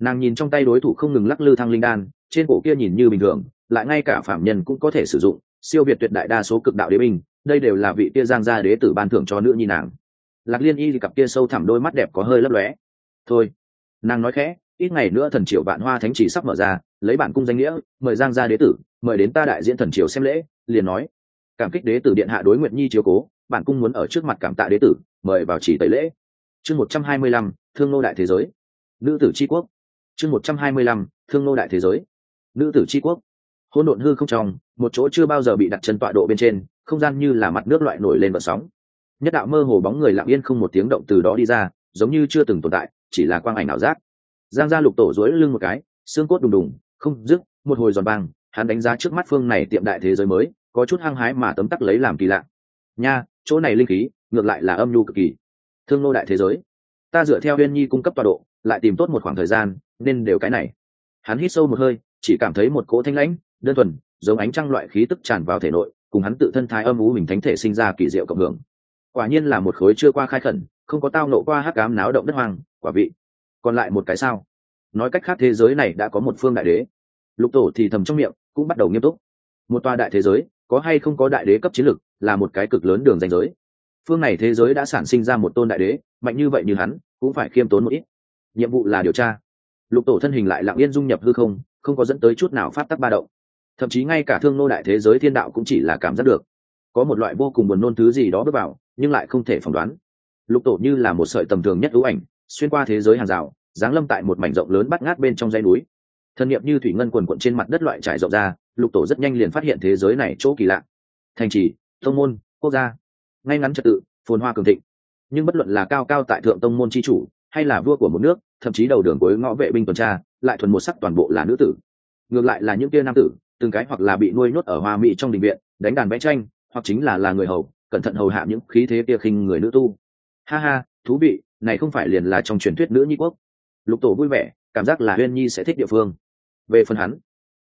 A: Nàng nhìn trong tay đối thủ không ngừng lắc lư thăng linh đan, trên cổ kia nhìn như bình thường, lại ngay cả phạm nhân cũng có thể sử dụng, siêu việt tuyệt đại đa số cực đạo đế binh, đây đều là vị kia Giang gia đế tử ban thưởng cho nữ nhi nàng. Lạc Liên Y thì cặp kia sâu thẳm đôi mắt đẹp có hơi lấp lóe. Thôi, nàng nói khẽ, ít ngày nữa thần triều Vạn Hoa Thánh chỉ sắp mở ra, lấy bản cung danh nghĩa mời Giang gia đế tử, mời đến ta đại diễn thần triều xem lễ. Liền nói, cảm kích đế tử điện hạ đối Nguyệt Nhi chiếu cố, bản cung muốn ở trước mặt cảm tạ đế tử, mời vào chỉ tẩy lễ. Chương 125, Thương Nô đại thế giới. Nữ tử chi quốc. Chương 125, Thương Nô đại thế giới. Nữ tử chi quốc. Hỗn độn hư không trong, một chỗ chưa bao giờ bị đặt chân tọa độ bên trên, không gian như là mặt nước loại nổi lên vận sóng. Nhất đạo mơ hồ bóng người lặng yên không một tiếng động từ đó đi ra, giống như chưa từng tồn tại, chỉ là quang ảnh ảo giác. Giang gia Lục Tổ duỗi lưng một cái, xương cốt đùng đùng, không dứt, một hồi giòn vang, hắn đánh giá trước mắt phương này tiệm đại thế giới mới, có chút hăng hái mà tấm tắc lấy làm kỳ lạ. Nha, chỗ này linh khí, ngược lại là âm nhu cực kỳ. Thương Nô đại thế giới, ta dựa theo Uyên Nhi cung cấp tọa độ, lại tìm tốt một khoảng thời gian, nên đều cái này. Hắn hít sâu một hơi, chỉ cảm thấy một cỗ thanh lãnh, đơn thuần, giống ánh trăng loại khí tức tràn vào thể nội, cùng hắn tự thân thái âm u mình thánh thể sinh ra kỳ diệu cộng hưởng. Quả nhiên là một khối chưa qua khai khẩn, không có tao nộ qua hắc ám náo động đất hoang, quả vị. Còn lại một cái sao? Nói cách khác thế giới này đã có một phương đại đế. Lục Tổ thì thầm trong miệng, cũng bắt đầu nghiêm túc. Một tòa đại thế giới, có hay không có đại đế cấp chiến lực, là một cái cực lớn đường ranh giới. Phương này thế giới đã sản sinh ra một tôn đại đế, mạnh như vậy như hắn, cũng phải khiêm tốn một ít. Nhiệm vụ là điều tra. Lục Tổ thân hình lại lặng yên dung nhập hư không, không có dẫn tới chút nào pháp tắc ba động. Thậm chí ngay cả Thương Nô đại thế giới thiên đạo cũng chỉ là cảm giác được, có một loại vô cùng buồn nôn thứ gì đó bước vào, nhưng lại không thể phỏng đoán. Lục Tổ như là một sợi tầm thường nhất ưu ảnh, xuyên qua thế giới hàng rào, giáng lâm tại một mảnh rộng lớn bát ngát bên trong dãy núi. Thân niệm như thủy ngân quần quận trên mặt đất loại trải rộng ra, Lục Tổ rất nhanh liền phát hiện thế giới này chỗ kỳ lạ. Thành trì, tông môn, quốc gia, ngay ngắn trật tự, phồn hoa cường thịnh. Nhưng bất luận là cao cao tại thượng tông môn chi chủ, hay là vua của một nước, thậm chí đầu đường cuối ngõ vệ binh tuần tra, lại thuần một sắc toàn bộ là nữ tử. Ngược lại là những kia nam tử, từng cái hoặc là bị nuôi nhốt ở hoa mỹ trong đình viện, đánh đàn vẽ tranh, hoặc chính là người hầu, cẩn thận hầu hạ những khí thế kia khinh người nữ tu. Ha ha, thú vị, này không phải liền là trong truyền thuyết nữ nhi quốc. Lục Tổ vui vẻ, cảm giác là Uyên Nhi sẽ thích địa phương. Về phần hắn,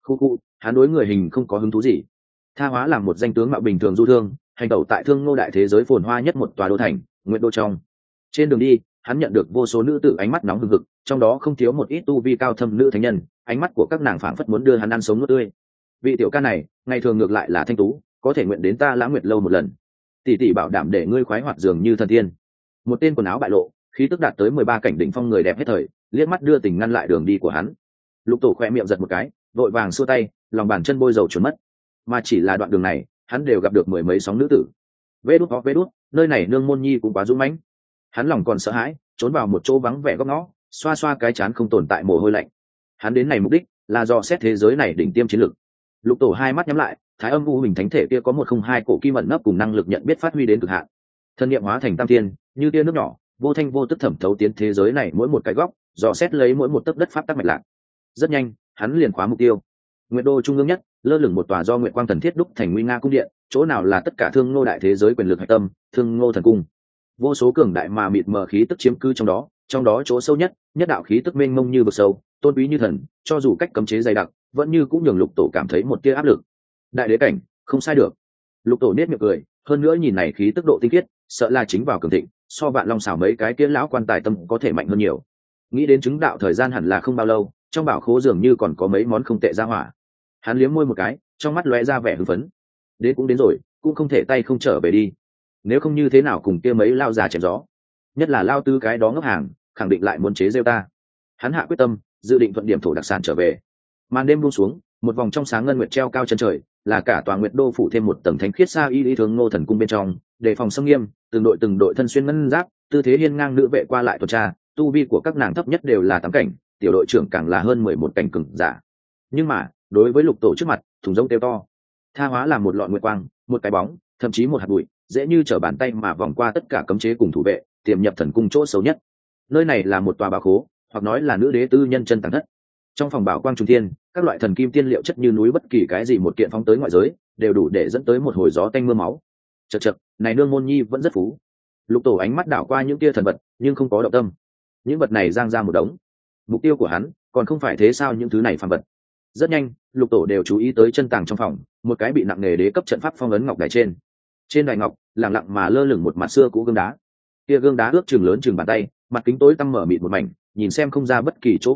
A: hắn đối người hình không có hứng thú gì. Tha hóa làm một danh tướng mạo bình thường du thương, hành tẩu tại Thương Nô đại thế giới phồn hoa nhất một tòa đô thành, Nguyệt Đô trong. Trên đường đi, hắn nhận được vô số nữ tử ánh mắt nóng hừng hực, trong đó không thiếu một ít tu vi cao thâm nữ thánh nhân, ánh mắt của các nàng phảng phất muốn đưa hắn ăn sống nuốt tươi. Vị tiểu ca này, ngày thường ngược lại là thanh tú, có thể nguyện đến ta Lãng Nguyệt lâu một lần. Tỷ tỷ bảo đảm để ngươi khoái hoạt dường như thần tiên. Một tên quần áo bại lộ, khí tức đạt tới 13 cảnh đỉnh phong người đẹp hết thời, liếc mắt đưa tình ngăn lại đường đi của hắn. Lục Tổ khẽ miệng giật một cái, vội vàng xua tay, lòng bàn chân bôi dầu trốn mất. Mà chỉ là đoạn đường này, hắn đều gặp được mười mấy sóng nữ tử. Vê đút, nơi này nương môn nhi cũng quá dũng mãnh. Hắn lòng còn sợ hãi, trốn vào một chỗ vắng vẻ góc ngõ, xoa xoa cái chán không tồn tại mồ hôi lạnh. Hắn đến này mục đích là dò xét thế giới này đỉnh tiêm chiến lực. Lục Tổ hai mắt nhắm lại, thái âm u mình thánh thể kia có 102 cổ kim ẩn nấp cùng năng lực nhận biết phát huy đến cực hạn. Thân niệm hóa thành tam thiên, như tia nước nhỏ, vô thanh vô tức thẩm thấu tiến thế giới này mỗi một cái góc, dò xét lấy mỗi một tấc đất pháp tắc mạch lạc. Rất nhanh, hắn liền khóa mục tiêu. Nguyệt Đô trung ương nhất, lơ lửng một tòa do Nguyệt Quang Thần Thiết đúc thành nguy nga cung điện, chỗ nào là tất cả Thương Nô đại thế giới quyền lực hạch tâm, Thương Nô thần cung. Vô số cường đại mà mịt mờ khí tức chiếm cư trong đó chỗ sâu nhất, nhất đạo khí tức mênh mông như vực sâu, tôn quý như thần, cho dù cách cấm chế dày đặc, vẫn như cũng nhường Lục Tổ cảm thấy một tia áp lực. Đại đế cảnh, không sai được. Lục Tổ nét miệng cười, hơn nữa nhìn này khí tức độ tinh khiết, sợ là chính vào cường thịnh, so Vạn Long xảo mấy cái kia lão quan tài tâm có thể mạnh hơn nhiều. Nghĩ đến chứng đạo thời gian hẳn là không bao lâu, trong bảo khố dường như còn có mấy món không tệ ra hỏa. Hắn liếm môi một cái, trong mắt lóe ra vẻ hưng phấn. Đến cũng đến rồi, cũng không thể tay không trở về đi. Nếu không như thế nào cùng kia mấy lao già chém gió, nhất là lao tư cái đó ngốc hàng, khẳng định lại muốn chế rêu ta. Hắn hạ quyết tâm, dự định thuận điểm thổ đặc sản trở về. Màn đêm buông xuống, một vòng trong sáng ngân nguyệt treo cao chân trời, là cả tòa Nguyệt Đô phủ thêm một tầng thánh khiết sa y lý Thương Nô thần cung bên trong, đề phòng xâm nghiêm, từng đội thân xuyên ngân giáp, tư thế hiên ngang nữ vệ qua lại tuần tra, tu vi của các nàng thấp nhất đều là 8 cảnh, tiểu đội trưởng càng là hơn 11 cảnh cường giả. Nhưng mà, đối với Lục Tổ trước mặt, thùng rông kêu to. Tha hóa là một lọn nguyệt quang, một cái bóng, thậm chí một hạt bụi, dễ như trở bàn tay mà vòng qua tất cả cấm chế cùng thủ vệ, tiềm nhập thần cung chỗ xấu nhất. Nơi này là một tòa bảo khố, hoặc nói là nữ đế tư nhân chân tàng thất. Trong phòng bảo quang trung thiên, các loại thần kim tiên liệu chất như núi, bất kỳ cái gì một kiện phóng tới ngoại giới, đều đủ để dẫn tới một hồi gió tanh mưa máu. Chậc, này nương môn nhi vẫn rất phú. Lục Tổ ánh mắt đảo qua những kia thần vật, nhưng không có động tâm. Những vật này giang ra một đống. Mục tiêu của hắn còn không phải thế sao những thứ này phàm vật. Rất nhanh, Lục Tổ đều chú ý tới chân tàng trong phòng, một cái bị nặng nghề đế cấp trận pháp phong ấn ngọc đài trên. Trên đài ngọc, lặng lặng mà lơ lửng một mặt xưa cũ gương đá. Kia gương đá ước chừng lớn chừng bàn tay, mặt kính tối tăm mở mịt một mảnh, nhìn xem không ra bất kỳ chỗ kỳ lạ,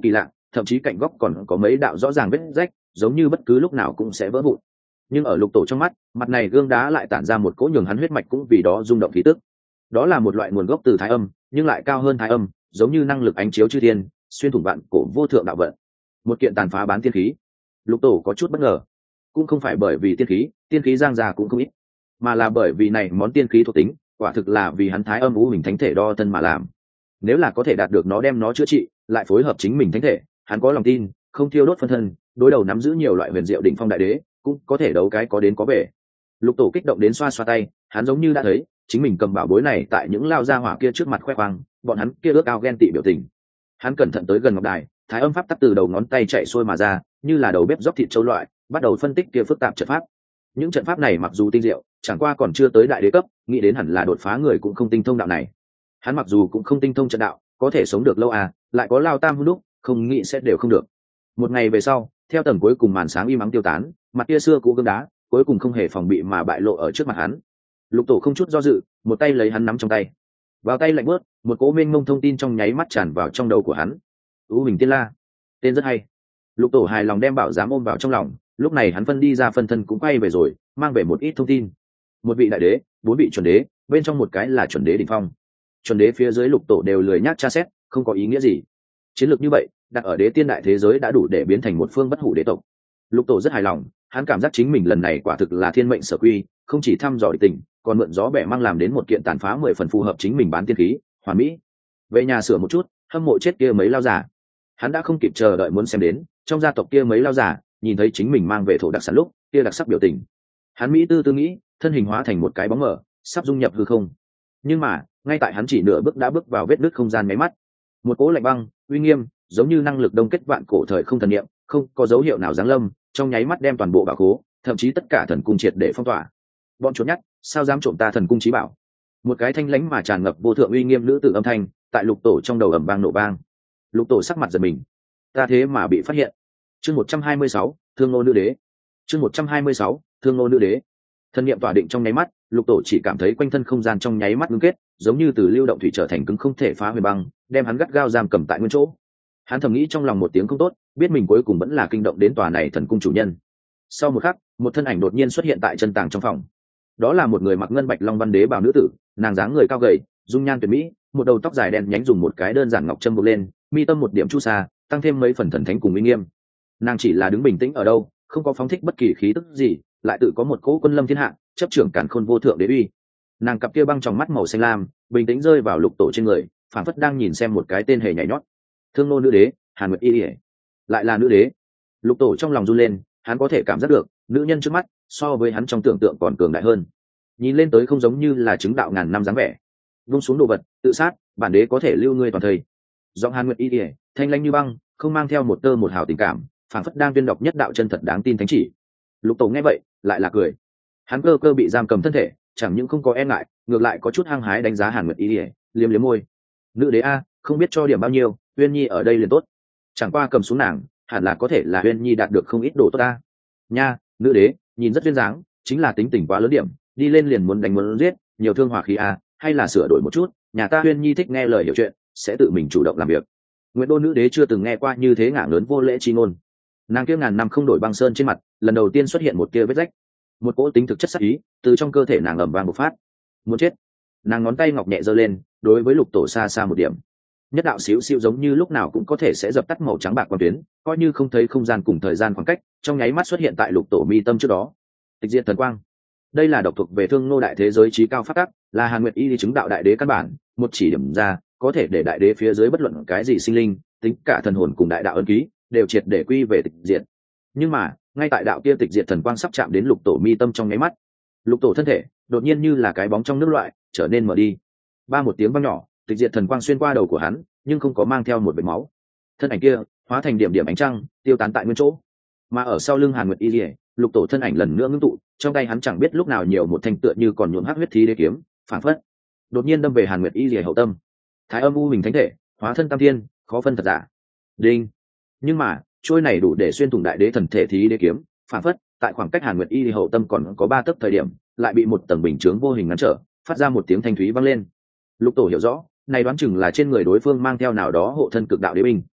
A: thậm chí cạnh góc còn có mấy đạo rõ ràng vết rách, giống như bất cứ lúc nào cũng sẽ vỡ vụn. Nhưng ở Lục Tổ trong mắt, mặt này gương đá lại tản ra một cỗ nhường hắn huyết mạch cũng vì đó rung động khí tức. Đó là một loại nguồn gốc từ thái âm, nhưng lại cao hơn thái âm, giống như năng lực ánh chiếu chư thiên, xuyên thủng vạn cổ vô thượng đạo vận. Một kiện tàn phá bán tiên khí. Lục Tổ có chút bất ngờ, cũng không phải bởi vì tiên khí giang già cũng không ít, mà là bởi vì này món tiên khí thuộc tính, quả thực là vì hắn thái âm u mình thánh thể đo thân mà làm. Nếu là có thể đạt được nó đem nó chữa trị, lại phối hợp chính mình thánh thể, hắn có lòng tin, không thiêu đốt phân thân, đối đầu nắm giữ nhiều loại huyền diệu đỉnh phong đại đế, cũng có thể đấu cái có đến có về. Lục Tổ kích động đến xoa xoa tay, hắn giống như đã thấy chính mình cầm bảo bối này tại những lao gia hỏa kia trước mặt khoe khoang, bọn hắn kia ước ao ghen tị biểu tình. Hắn cẩn thận tới gần ngọc đài, thái âm pháp tắc từ đầu ngón tay chạy xuôi mà ra, như là đầu bếp dốc thịt châu loại, bắt đầu phân tích kia phức tạp trận pháp. Những trận pháp này mặc dù tinh diệu, chẳng qua còn chưa tới đại đế cấp, nghĩ đến hẳn là đột phá người cũng không tinh thông đạo này. Hắn mặc dù cũng không tinh thông trận đạo, có thể sống được lâu à, lại có lao tam hung đúc, không nghĩ sẽ đều không được. Một ngày về sau, theo tầng cuối cùng màn sáng im ắng tiêu tán, mặt kia xưa cũ gương đá cuối cùng không hề phòng bị mà bại lộ ở trước mặt hắn. Lục Tổ không chút do dự, một tay lấy hắn nắm trong tay, vào tay lạnh bớt, một cỗ mênh mông thông tin trong nháy mắt tràn vào trong đầu của hắn. U Bình Tiên La, tên rất hay. Lục Tổ hài lòng đem bảo giám ôm vào trong lòng, lúc này hắn phân đi ra phân thân cũng quay về rồi, mang về một ít thông tin. Một vị đại đế, 4 vị chuẩn đế, bên trong một cái là chuẩn đế đỉnh phong. Chuẩn đế phía dưới Lục Tổ đều lười nhác tra xét, không có ý nghĩa gì. Chiến lược như vậy, đặt ở đế tiên đại thế giới đã đủ để biến thành một phương bất hủ đế tộc. Lục Tổ rất hài lòng, hắn cảm giác chính mình lần này quả thực là thiên mệnh sở quy, không chỉ thăm dò địch tình, còn mượn gió bẻ mang làm đến một kiện tàn phá 10 phần phù hợp chính mình bán tiên khí, hoàn mỹ. Về nhà sửa một chút, hâm mộ chết kia mấy lao giả. Hắn đã không kịp chờ đợi muốn xem đến, trong gia tộc kia mấy lao giả, nhìn thấy chính mình mang về thổ đặc sản lúc, kia đặc sắc biểu tình. Hắn mỹ tư tư nghĩ, thân hình hóa thành một cái bóng mờ, sắp dung nhập hư không. Nhưng mà, ngay tại hắn chỉ nửa bước đã bước vào vết nứt không gian mấy mắt, một cỗ lạnh băng, uy nghiêm, giống như năng lực đông kết vạn cổ thời không thần niệm, không có dấu hiệu nào giáng lâm, trong nháy mắt đem toàn bộ bảo khố, thậm chí tất cả thần cung triệt để phong tỏa. Bọn chuột nhắt, sao dám trộm ta thần cung chí bảo? Một cái thanh lãnh mà tràn ngập vô thượng uy nghiêm nữ tử âm thanh, tại Lục Tổ trong đầu ầm vang nổ vang. Lục Tổ sắc mặt giật mình, ta thế mà bị phát hiện. Chương 126, Thương Nô nữ đế. Chương 126, Thương Nô nữ đế. Thân niệm tỏa định trong nháy mắt, Lục Tổ chỉ cảm thấy quanh thân không gian trong nháy mắt ngưng kết, giống như từ lưu động thủy trở thành cứng không thể phá hủy băng, đem hắn gắt gao giam cầm tại nguyên chỗ. Hắn thầm nghĩ trong lòng một tiếng không tốt, biết mình cuối cùng vẫn là kinh động đến tòa này thần cung chủ nhân. Sau một khắc, một thân ảnh đột nhiên xuất hiện tại chân tàng trong phòng. Đó là một người mặc ngân bạch long văn đế bào nữ tử, nàng dáng người cao gầy, dung nhan tuyệt mỹ, một đầu tóc dài đen nhánh dùng một cái đơn giản ngọc châm buộc lên, mi tâm một điểm chu sa, tăng thêm mấy phần thần thánh cùng uy nghiêm. Nàng chỉ là đứng bình tĩnh ở đâu, không có phóng thích bất kỳ khí tức gì, lại tự có một cỗ quân lâm thiên hạ, chấp trưởng càn khôn vô thượng đế uy. Nàng cặp kia băng trong mắt màu xanh lam, bình tĩnh rơi vào Lục Tổ trên người, phảng phất đang nhìn xem một cái tên hề nhảy nhót. Thương Nô nữ đế, Hàn Nguyệt Y, lại là nữ đế. Lục Tổ trong lòng run lên, hắn có thể cảm giác được, nữ nhân trước mắt so với hắn trong tưởng tượng còn cường đại hơn. Nhìn lên tới không giống như là chứng đạo ngàn năm dáng vẻ. Vung xuống đồ vật, tự sát, bản đế có thể lưu ngươi toàn thời. Giọng Hàn Nguyệt Y, thanh lãnh như băng, không mang theo một tơ một hào tình cảm, phảng phất đang tuyên đọc nhất đạo chân thật đáng tin thánh chỉ. Lục Tổ nghe vậy, lại là cười. Hắn cơ cơ bị giam cầm thân thể, chẳng những không có e ngại, ngược lại có chút hăng hái đánh giá Hàn Nguyệt Y, liếm liếm môi. Nữ đế a, không biết cho điểm bao nhiêu, Uyên Nhi ở đây liền tốt. Chẳng qua cầm xuống nàng, hẳn là có thể là Uyên Nhi đạt được không ít đồ tốt ta. Nha, nữ đế, nhìn rất duyên dáng, chính là tính tình quá lớn điểm, đi lên liền muốn đánh muốn giết, nhiều thương hỏa khí a, hay là sửa đổi một chút, nhà ta Uyên Nhi thích nghe lời hiểu chuyện, sẽ tự mình chủ động làm việc. Nguyệt Đô nữ đế chưa từng nghe qua như thế ngả lớn vô lễ chi ngôn. Nàng kia ngàn năm không đổi băng sơn trên mặt, lần đầu tiên xuất hiện một kia vết rách, một cỗ tính thực chất sắc ý từ trong cơ thể nàng ầm vang bộc phát. Muốn chết. Nàng ngón tay ngọc nhẹ giơ lên, đối với Lục Tổ xa xa một điểm. Nhất đạo xíu xíu giống như lúc nào cũng có thể sẽ dập tắt màu trắng bạc quang tuyến, coi như không thấy không gian cùng thời gian khoảng cách, trong nháy mắt xuất hiện tại Lục Tổ mi tâm trước đó. Tịch diệt thần quang. Đây là độc thuộc về Thương Nô đại thế giới trí cao pháp tắc, là Hàn Nguyệt Y chứng đạo đại đế căn bản, một chỉ điểm ra, có thể để đại đế phía dưới bất luận cái gì sinh linh, tính cả thần hồn cùng đại đạo ấn ký, đều triệt để quy về tịch diệt. Nhưng mà, ngay tại đạo kia tịch diệt thần quang sắp chạm đến Lục Tổ mi tâm trong nháy mắt, Lục Tổ thân thể đột nhiên như là cái bóng trong nước loại, trở nên mở đi. Ba một tiếng vang nhỏ, tịch diệt thần quang xuyên qua đầu của hắn, nhưng không có mang theo một vệt máu. Thân ảnh kia hóa thành điểm điểm ánh trăng, tiêu tán tại nguyên chỗ. Mà ở sau lưng Hàn Nguyệt Y, Lục Tổ thân ảnh lần nữa ngưng tụ, trong tay hắn chẳng biết lúc nào nhiều một thanh tựa như còn nhuộm hắc huyết thí đế kiếm, phảng phất đột nhiên đâm về Hàn Nguyệt Y hậu tâm. Thái âm u hình thánh thể, hóa thân tam thiên, khó phân thật giả. Đinh. Nhưng mà, trôi này đủ để xuyên thủng đại đế thần thể thí đế kiếm, phảng phất tại khoảng cách Hàn Nguyệt Y hậu tâm còn có 3 tấc thời điểm, lại bị một tầng bình chướng vô hình ngăn trở, phát ra một tiếng thanh thúy vang lên. Lục Tổ hiểu rõ, này đoán chừng là trên người đối phương mang theo nào đó hộ thân cực đạo đế binh.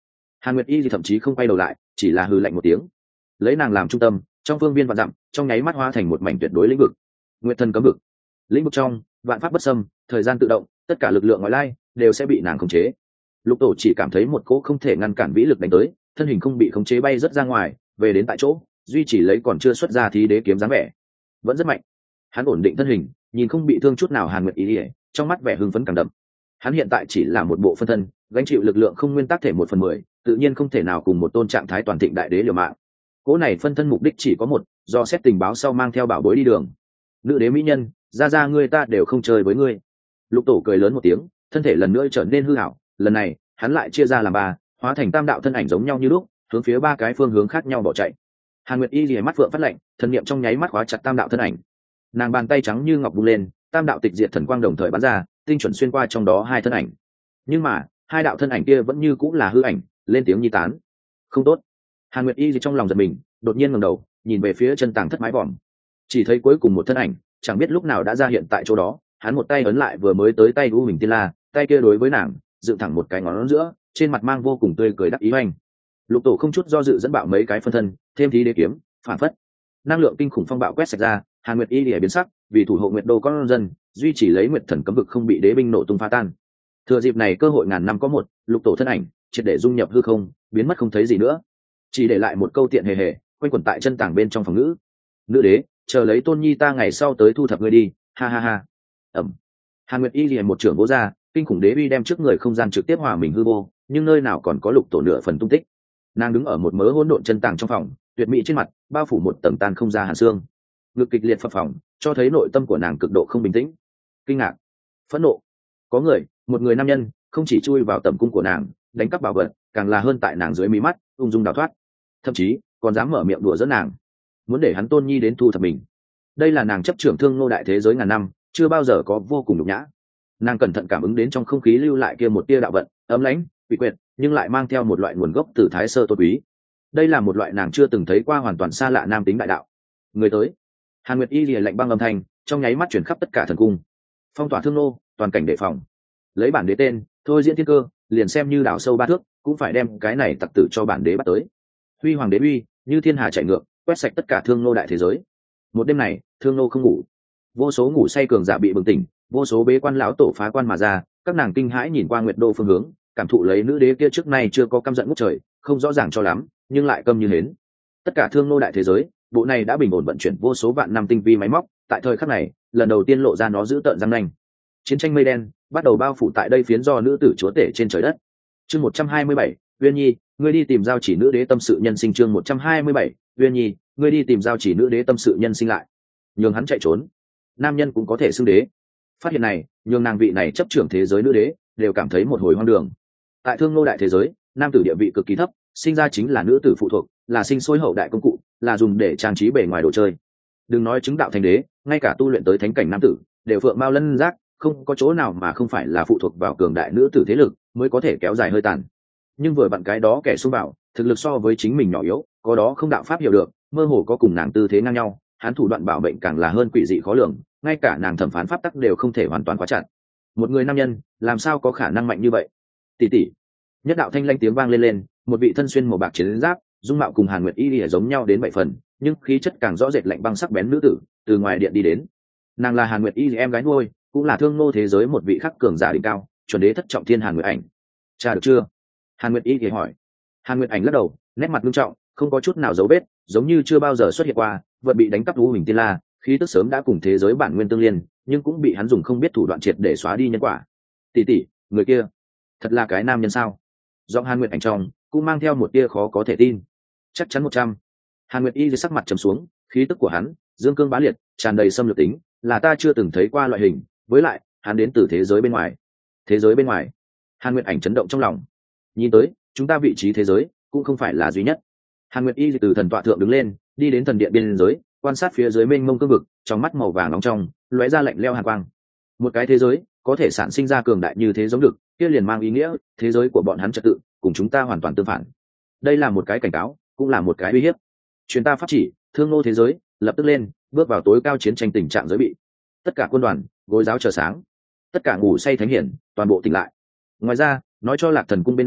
A: Hàn Nguyệt Y thì thậm chí không quay đầu lại, chỉ là hừ lạnh một tiếng, lấy nàng làm trung tâm, trong phương viên vạn dặm trong nháy mắt hóa thành một mảnh tuyệt đối lĩnh vực. Nguyệt thần cấm vực. Lĩnh vực trong vạn pháp bất xâm, thời gian tự động, tất cả lực lượng ngoại lai đều sẽ bị nàng khống chế. Lục Tổ chỉ cảm thấy một cỗ không thể ngăn cản vĩ lực đánh tới, thân hình không bị khống chế bay rất ra ngoài, về đến tại chỗ, duy chỉ lấy còn chưa xuất ra thí đế kiếm dáng vẻ, vẫn rất mạnh. Hắn ổn định thân hình, nhìn không bị thương chút nào Hàn Nguyệt Y, trong mắt vẻ hưng phấn càng đậm. Hắn hiện tại chỉ là một bộ phân thân, gánh chịu lực lượng không nguyên tắc thể 1/10, tự nhiên không thể nào cùng một tôn trạng thái toàn thịnh đại đế liều mạng. Cỗ này phân thân mục đích chỉ có một, do xét tình báo sau mang theo bảo bối đi đường. Nữ đế mỹ nhân, ra ngươi ta đều không chơi với ngươi. Lục Tổ cười lớn một tiếng, thân thể lần nữa trở nên hư ảo, lần này hắn lại chia ra làm ba, hóa thành tam đạo thân ảnh giống nhau như lúc, hướng phía ba cái phương hướng khác nhau bỏ chạy. Hàn Nguyệt Y lìa mắt phượng phát lạnh, thần niệm trong nháy mắt khóa chặt tam đạo thân ảnh. Nàng bàn tay trắng như ngọc vung lên, tam đạo tịch diệt thần quang đồng thời bắn ra, tinh chuẩn xuyên qua trong đó hai thân ảnh. Nhưng mà hai đạo thân ảnh kia vẫn như cũng là hư ảnh, lên tiếng nhi tán. Không tốt. Hàn Nguyệt Y trong lòng giật mình, đột nhiên ngẩng đầu, nhìn về phía chân tàng thất mái vòm, chỉ thấy cuối cùng một thân ảnh, chẳng biết lúc nào đã ra hiện tại chỗ đó. Hắn một tay ấn lại vừa mới tới tay U Huỳnh Tiên La, tay kia đối với nàng dựng thẳng một cái ngón giữa, trên mặt mang vô cùng tươi cười đắc ý hoành. Lục Tổ không chút do dự dẫn bạo mấy cái phân thân, thêm thí đế kiếm, phản phất năng lượng kinh khủng phong bạo quét sạch ra. Hàn Nguyệt Y lìa biến sắc, vì thủ hộ Nguyệt Đô con dân, duy chỉ lấy Nguyệt thần cấm vực không bị đế binh nổ tung phá tan. Thừa dịp này cơ hội ngàn năm có một, Lục Tổ thân ảnh triệt để dung nhập hư không, biến mất không thấy gì nữa, chỉ để lại một câu tiện hề hề quanh quẩn tại chân tảng bên trong phòng ngữ: nữ đế, chờ lấy tôn nhi ta ngày sau tới thu thập ngươi đi, ha ha ha. Ẩm. Hàn Nguyệt Y liền một trưởng vỗ ra, kinh khủng đế uy đem trước người không gian trực tiếp hòa mình hư vô, nhưng nơi nào còn có Lục Tổ nửa phần tung tích. Nàng đứng ở một mớ hỗn độn chân tàng trong phòng, tuyệt mỹ trên mặt bao phủ một tầng tan không ra hàn xương, ngực kịch liệt phập phồng, cho thấy nội tâm của nàng cực độ không bình tĩnh, kinh ngạc, phẫn nộ. Có người, một người nam nhân, không chỉ chui vào tầm cung của nàng, đánh cắp bảo vật, càng là hơn tại nàng dưới mí mắt ung dung đào thoát, thậm chí còn dám mở miệng đùa giỡn nàng, muốn để hắn tôn nhi đến thu thập mình. Đây là nàng chấp trưởng Thương Nô đại thế giới ngàn năm chưa bao giờ có, vô cùng nhục nhã. Nàng cẩn thận cảm ứng đến trong không khí lưu lại kia một tia đạo vận ấm lãnh quỷ quyệt, nhưng lại mang theo một loại nguồn gốc từ thái sơ tôn quý. Đây là một loại nàng chưa từng thấy qua hoàn toàn xa lạ nam tính đại đạo. Người tới. Hàn Nguyệt Y lìa lạnh băng âm thanh trong nháy mắt chuyển khắp tất cả thần cung, phong tỏa Thương Nô, toàn cảnh đề phòng. Lấy bản đế tên thôi diễn thiên cơ, liền xem như đào sâu 3 thước cũng phải đem cái này tặc tử cho bản đế bắt tới. Huy hoàng đế uy như thiên hà chạy ngược, quét sạch tất cả Thương Nô đại thế giới. Một đêm này Thương Nô không ngủ, vô số ngủ say cường giả bị bừng tỉnh, vô số bế quan lão tổ phá quan mà ra. Các nàng kinh hãi nhìn qua Nguyệt Đô phương hướng, cảm thụ lấy nữ đế kia trước nay chưa có căm giận ngút trời, không rõ ràng cho lắm nhưng lại câm như hến. Tất cả Thương Nô đại thế giới, bộ này đã bình ổn vận chuyển vô số vạn năm tinh vi máy móc, tại thời khắc này lần đầu tiên lộ ra nó dữ tợn răng nanh. Chiến tranh mây đen bắt đầu bao phủ tại đây phiến do nữ tử chúa tể trên trời đất. Chương 127, Uyên Nhi, ngươi đi tìm giao chỉ nữ đế tâm sự nhân sinh. Chương 127, Uyên Nhi, ngươi đi tìm giao chỉ nữ đế tâm sự nhân sinh lại. Nhường hắn chạy trốn, nam nhân cũng có thể xưng đế. Phát hiện này, nhường nàng vị này chấp trưởng thế giới nữ đế đều cảm thấy một hồi hoang đường. Tại Thương Nô đại thế giới, nam tử địa vị cực kỳ thấp, sinh ra chính là nữ tử phụ thuộc, là sinh sôi hậu đại công cụ, là dùng để trang trí bề ngoài đồ chơi. Đừng nói chứng đạo thành đế, ngay cả tu luyện tới thánh cảnh nam tử đều phượng mao lân giác, không có chỗ nào mà không phải là phụ thuộc vào cường đại nữ tử thế lực mới có thể kéo dài hơi tàn. Nhưng vừa vặn cái đó kẻ xung bảo thực lực so với chính mình nhỏ yếu, có đó không đạo pháp hiểu được, mơ hồ có cùng nàng tư thế ngang nhau, hắn thủ đoạn bảo mệnh càng là hơn quỷ dị khó lường, ngay cả nàng thẩm phán pháp tắc đều không thể hoàn toàn khóa chặt. Một người nam nhân làm sao có khả năng mạnh như vậy? Tỷ tỷ. Nhất đạo thanh lanh tiếng vang lên, một vị thân xuyên màu bạc chiến giáp, dung mạo cùng Hàn Nguyệt Y lìa giống nhau đến 7 phần, nhưng khí chất càng rõ rệt lạnh băng sắc bén nữ tử từ ngoài điện đi đến. Nàng là Hàn Nguyệt Y em gái nuôi, cũng là Thương Nô thế giới một vị khắc cường giả đỉnh cao, chuẩn đế thất trọng thiên Hàn Nguyệt Ảnh. Cha được chưa? Hàn Nguyệt Y thì hỏi. Hàn Nguyệt Ảnh lắc đầu, nét mặt nghiêm trọng, không có chút nào dấu vết, giống như chưa bao giờ xuất hiện qua. Vật bị đánh cắp U Huỳnh Tiên La, khí tức sớm đã cùng thế giới bản nguyên tương liên, nhưng cũng bị hắn dùng không biết thủ đoạn triệt để xóa đi nhân quả. Tỷ tỷ, người kia thật là cái nam nhân sao? Giọng Hàn Nguyệt Ảnh trong cũng mang theo một tia khó có thể tin. Chắc chắn 100. Hàn Nguyệt Y dưới sắc mặt trầm xuống, khí tức của hắn dương cương bá liệt, tràn đầy xâm lược tính, là ta chưa từng thấy qua loại hình. Với lại hắn đến từ thế giới bên ngoài. Thế giới bên ngoài? Hàn Nguyệt Ảnh chấn động trong lòng. Nhìn tới chúng ta vị trí thế giới cũng không phải là duy nhất. Hàn Nguyệt Y từ thần tọa thượng đứng lên, đi đến thần điện biên giới, quan sát phía dưới mênh mông cương vực, trong mắt màu vàng nóng trong lóe ra lạnh lẽo hàn quang. Một cái thế giới có thể sản sinh ra cường đại như thế giống được, kia liền mang ý nghĩa thế giới của bọn hắn trật tự cùng chúng ta hoàn toàn tương phản. Đây là một cái cảnh cáo, cũng là một cái uy hiếp. Truyền ta pháp chỉ, Thương Nô thế giới lập tức lên, bước vào tối cao chiến tranh tình trạng giới bị. Tất cả quân đoàn gối giáo chờ sáng, tất cả ngủ say thánh hiển toàn bộ tỉnh lại. Ngoài ra nói cho Lạc Thần cung bên ấy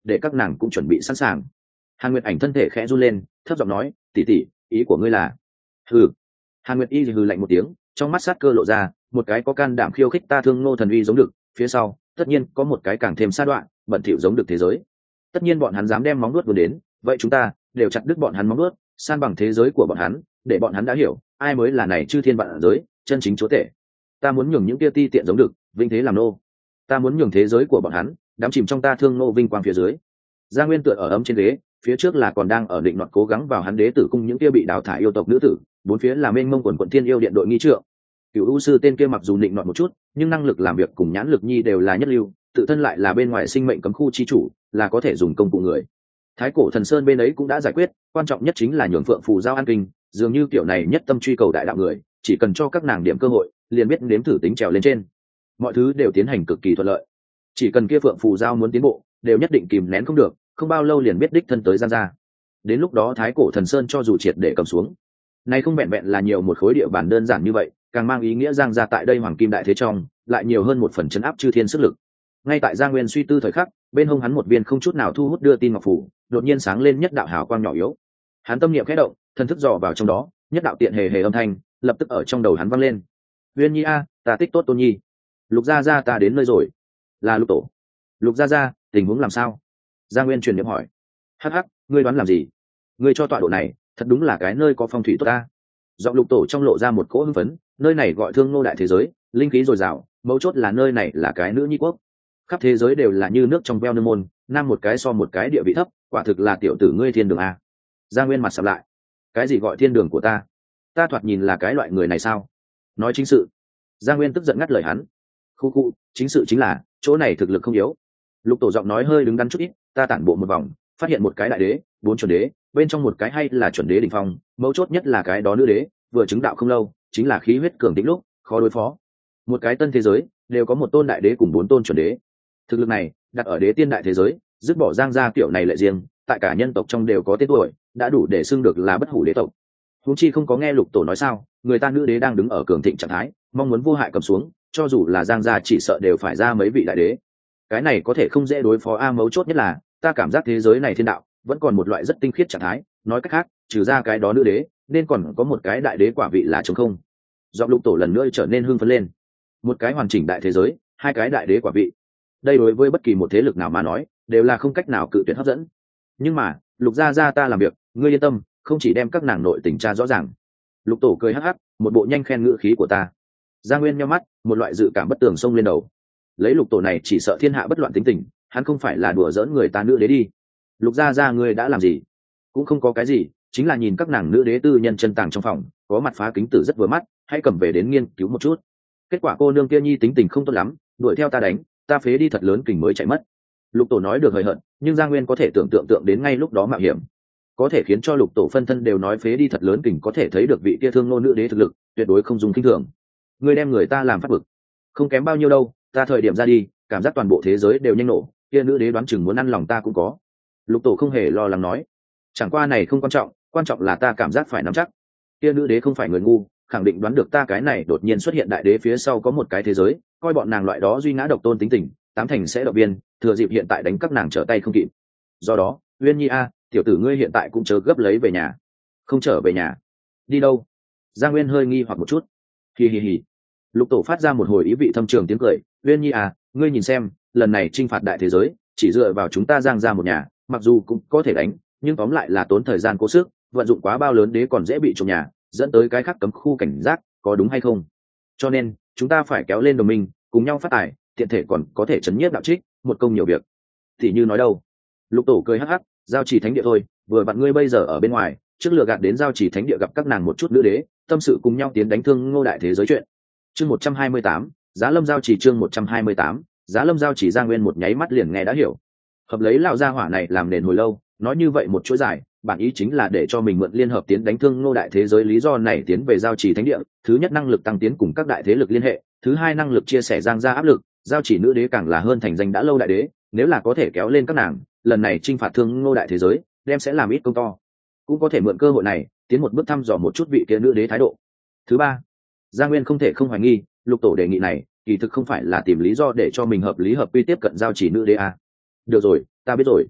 A: để các nàng cũng chuẩn bị sẵn sàng. Hàn Nguyệt Ảnh thân thể khẽ run lên, thấp giọng nói, tỷ tỷ, ý của ngươi là? Hừ. Hàn Nguyệt Y hừ lạnh một tiếng, trong mắt sát cơ lộ ra, một cái có can đảm khiêu khích ta Thương Ngô thần uy giống được, phía sau tất nhiên có một cái càng thêm sa đoạn, bẩn thỉu giống được thế giới. Tất nhiên bọn hắn dám đem móng vuốt vươn đến, vậy chúng ta đều chặt đứt bọn hắn móng vuốt, san bằng thế giới của bọn hắn, để bọn hắn đã hiểu ai mới là này chư thiên vạn giới chân chính chúa tể. Ta muốn nhường những kia ti tiện giống được vinh thế làm nô. Ta muốn nhường thế giới của bọn hắn đắm chìm trong ta Thương Ngô vinh quang phía dưới. Gia Nguyên tựa ở ấm trên ghế, phía trước là còn đang ở định loạt cố gắng vào hắn đế tử cung những kia bị đào thải yêu tộc nữ tử, bốn phía là mênh mông quần quận thiên yêu điện đội nghi trượng. Cửu U sư tên kia mặc dù định loạt một chút, nhưng năng lực làm việc cùng nhãn lực nhi đều là nhất lưu, tự thân lại là bên ngoài sinh mệnh cấm khu chi chủ, là có thể dùng công cụ người. Thái cổ thần sơn bên ấy cũng đã giải quyết, quan trọng nhất chính là nhường phượng phù giao an kinh, dường như kiểu này nhất tâm truy cầu đại đạo người, chỉ cần cho các nàng điểm cơ hội, liền biết nếm thử tính trèo lên trên. Mọi thứ đều tiến hành cực kỳ thuận lợi. Chỉ cần kia phượng phù giao muốn tiến bộ, đều nhất định kìm nén không được, không bao lâu liền biết đích thân tới Giang gia. Đến lúc đó thái cổ thần sơn cho dù triệt để cầm xuống, nay không vẹn vẹn là nhiều một khối địa bàn đơn giản như vậy, càng mang ý nghĩa Giang gia tại đây hoàng kim đại thế trong, lại nhiều hơn một phần chấn áp chư thiên sức lực. Ngay tại Giang Nguyên suy tư thời khắc, bên hông hắn một viên không chút nào thu hút đưa tin ngọc phủ, đột nhiên sáng lên nhất đạo hào quang nhỏ yếu. Hắn tâm niệm khẽ động, thần thức dò vào trong đó, nhất đạo tiện hề hề âm thanh lập tức ở trong đầu hắn vang lên. Uyên Nhi a, ta tích tốt Tôn Nhi. Lục gia gia ta đến nơi rồi. Là Lục tổ. Lục gia gia, tình huống làm sao? Giang Nguyên truyền niệm hỏi. Hắc hắc, ngươi đoán làm gì? Ngươi cho tọa độ này, thật đúng là cái nơi có phong thủy tốt ta. Giọng Lục tổ trong lộ ra một cỗ hưng phấn, nơi này gọi Thương Ngô đại thế giới, linh khí dồi dào, mấu chốt là nơi này là cái nữ nhi quốc. Khắp thế giới đều là như nước trong veo nương môn, nam một cái so một cái địa vị thấp, quả thực là tiểu tử ngươi thiên đường a. Giang Nguyên mặt sầm lại. Cái gì gọi thiên đường của ta? Ta thoạt nhìn là cái loại người này sao? Nói chính sự. Giang Nguyên tức giận ngắt lời hắn. Khu khu, chính sự chính là chỗ này thực lực không yếu. Lục tổ giọng nói hơi đứng đắn chút ít, ta tản bộ một vòng, phát hiện một cái đại đế, 4 chuẩn đế, bên trong một cái hay là chuẩn đế đỉnh phong, mấu chốt nhất là cái đó nữ đế, vừa chứng đạo không lâu, chính là khí huyết cường tĩnh lúc, khó đối phó. Một cái tân thế giới, đều có một tôn đại đế cùng 4 tôn chuẩn đế. Thực lực này, đặt ở đế tiên đại thế giới, dứt bỏ Giang gia kiểu này lệ riêng, tại cả nhân tộc trong đều có tên tuổi, đã đủ để xưng được là bất hủ đế tộc. Huống chi không có nghe Lục tổ nói sao, người ta nữ đế đang đứng ở cường thịnh trạng thái, mong muốn vô hại cầm xuống, cho dù là Giang gia chỉ sợ đều phải ra mấy vị đại đế. Cái này có thể không dễ đối phó a, mấu chốt nhất là ta cảm giác thế giới này thiên đạo vẫn còn một loại rất tinh khiết trạng thái, nói cách khác, trừ ra cái đó nữ đế, nên còn có một cái đại đế quả vị là trống không. Giọng Lục tổ lần nữa trở nên hưng phấn lên. Một cái hoàn chỉnh đại thế giới, hai cái đại đế quả vị. Đây đối với bất kỳ một thế lực nào mà nói, đều là không cách nào cự tuyệt hấp dẫn. Nhưng mà, Lục gia gia ta làm việc, ngươi yên tâm, không chỉ đem các nàng nội tình tra rõ ràng. Lục tổ cười hắc hắc, một bộ nhanh khen ngữ khí của ta. Giang Nguyên nhíu mắt, một loại dự cảm bất tường xông lên đầu. Lấy Lục tổ này chỉ sợ thiên hạ bất loạn tính tình, hắn không phải là đùa giỡn người ta nữ đế đi. Lục gia gia ngươi đã làm gì? Cũng không có cái gì, chính là nhìn các nàng nữ đế tư nhân chân tàng trong phòng, có mặt phá kính tử rất vừa mắt, hãy cầm về đến nghiên cứu một chút. Kết quả cô nương kia nhi tính tình không tốt lắm, đuổi theo ta đánh, ta phế đi thật lớn kình mới chạy mất. Lục tổ nói được hời hợt, nhưng Giang Nguyên có thể tưởng tượng đến ngay lúc đó mạo hiểm, có thể khiến cho Lục tổ phân thân đều nói phế đi thật lớn kình, có thể thấy được vị kia Thương Nô nữ đế thực lực tuyệt đối không dùng kinh thường. Ngươi đem người ta làm phát bực, không kém bao nhiêu đâu. Ta thời điểm ra đi, cảm giác toàn bộ thế giới đều nhanh nổ, kia nữ đế đoán chừng muốn ăn lòng ta cũng có. Lục tổ không hề lo lắng nói, chẳng qua này không quan trọng, quan trọng là ta cảm giác phải nắm chắc. Kia nữ đế không phải người ngu, khẳng định đoán được ta cái này đột nhiên xuất hiện đại đế phía sau có một cái thế giới, coi bọn nàng loại đó duy ngã độc tôn tính tình, tám thành sẽ động viên, thừa dịp hiện tại đánh các nàng trở tay không kịp. Do đó, Uyên Nhi a, tiểu tử ngươi hiện tại cũng chớ gấp lấy về nhà. Không trở về nhà? Đi đâu? Giang Nguyên hơi nghi hoặc một chút. Hi hi hi. Lục tổ phát ra một hồi ý vị thâm trường tiếng cười. Uyên Nhi à, ngươi nhìn xem, lần này chinh phạt đại thế giới, chỉ dựa vào chúng ta Giang gia một nhà, mặc dù cũng có thể đánh, nhưng tóm lại là tốn thời gian cố sức, vận dụng quá bao lớn đế còn dễ bị trộm nhà, dẫn tới cái khác cấm khu cảnh giác, có đúng hay không? Cho nên, chúng ta phải kéo lên đồng minh, cùng nhau phát tài, tiện thể còn có thể chấn nhiếp đạo trích, một công nhiều việc. Thì như nói đâu? Lục tổ cười hắc hắc, giao chỉ thánh địa thôi, vừa bạn ngươi bây giờ ở bên ngoài, trước lừa gạt đến giao chỉ thánh địa gặp các nàng một chút nữ đế, tâm sự cùng nhau tiến đánh Thương Ngô đại thế giới chuyện. Chương 128, Giá Lâm giao chỉ chương 128, Giá Lâm giao chỉ. Giang Nguyên một nháy mắt liền nghe đã hiểu. Hợp lấy lão gia hỏa này làm nền hồi lâu, nói như vậy một chuỗi dài, bản ý chính là để cho mình mượn liên hợp tiến đánh Thương Ngô đại thế giới, lý do này tiến về giao chỉ thánh địa, thứ nhất năng lực tăng tiến cùng các đại thế lực liên hệ, thứ hai năng lực chia sẻ Giang gia áp lực, giao chỉ nữ đế càng là hơn thành danh đã lâu đại đế, nếu là có thể kéo lên các nàng, lần này chinh phạt Thương Ngô đại thế giới, đem sẽ làm ít công to. Cũng có thể mượn cơ hội này, tiến một bước thăm dò một chút vị kia nữ đế thái độ. Thứ ba, Giang Nguyên không thể không hoài nghi, Lục tổ đề nghị này, kỳ thực không phải là tìm lý do để cho mình hợp lý hợp quy tiếp cận giao chỉ nữ đế à. Được rồi, ta biết rồi.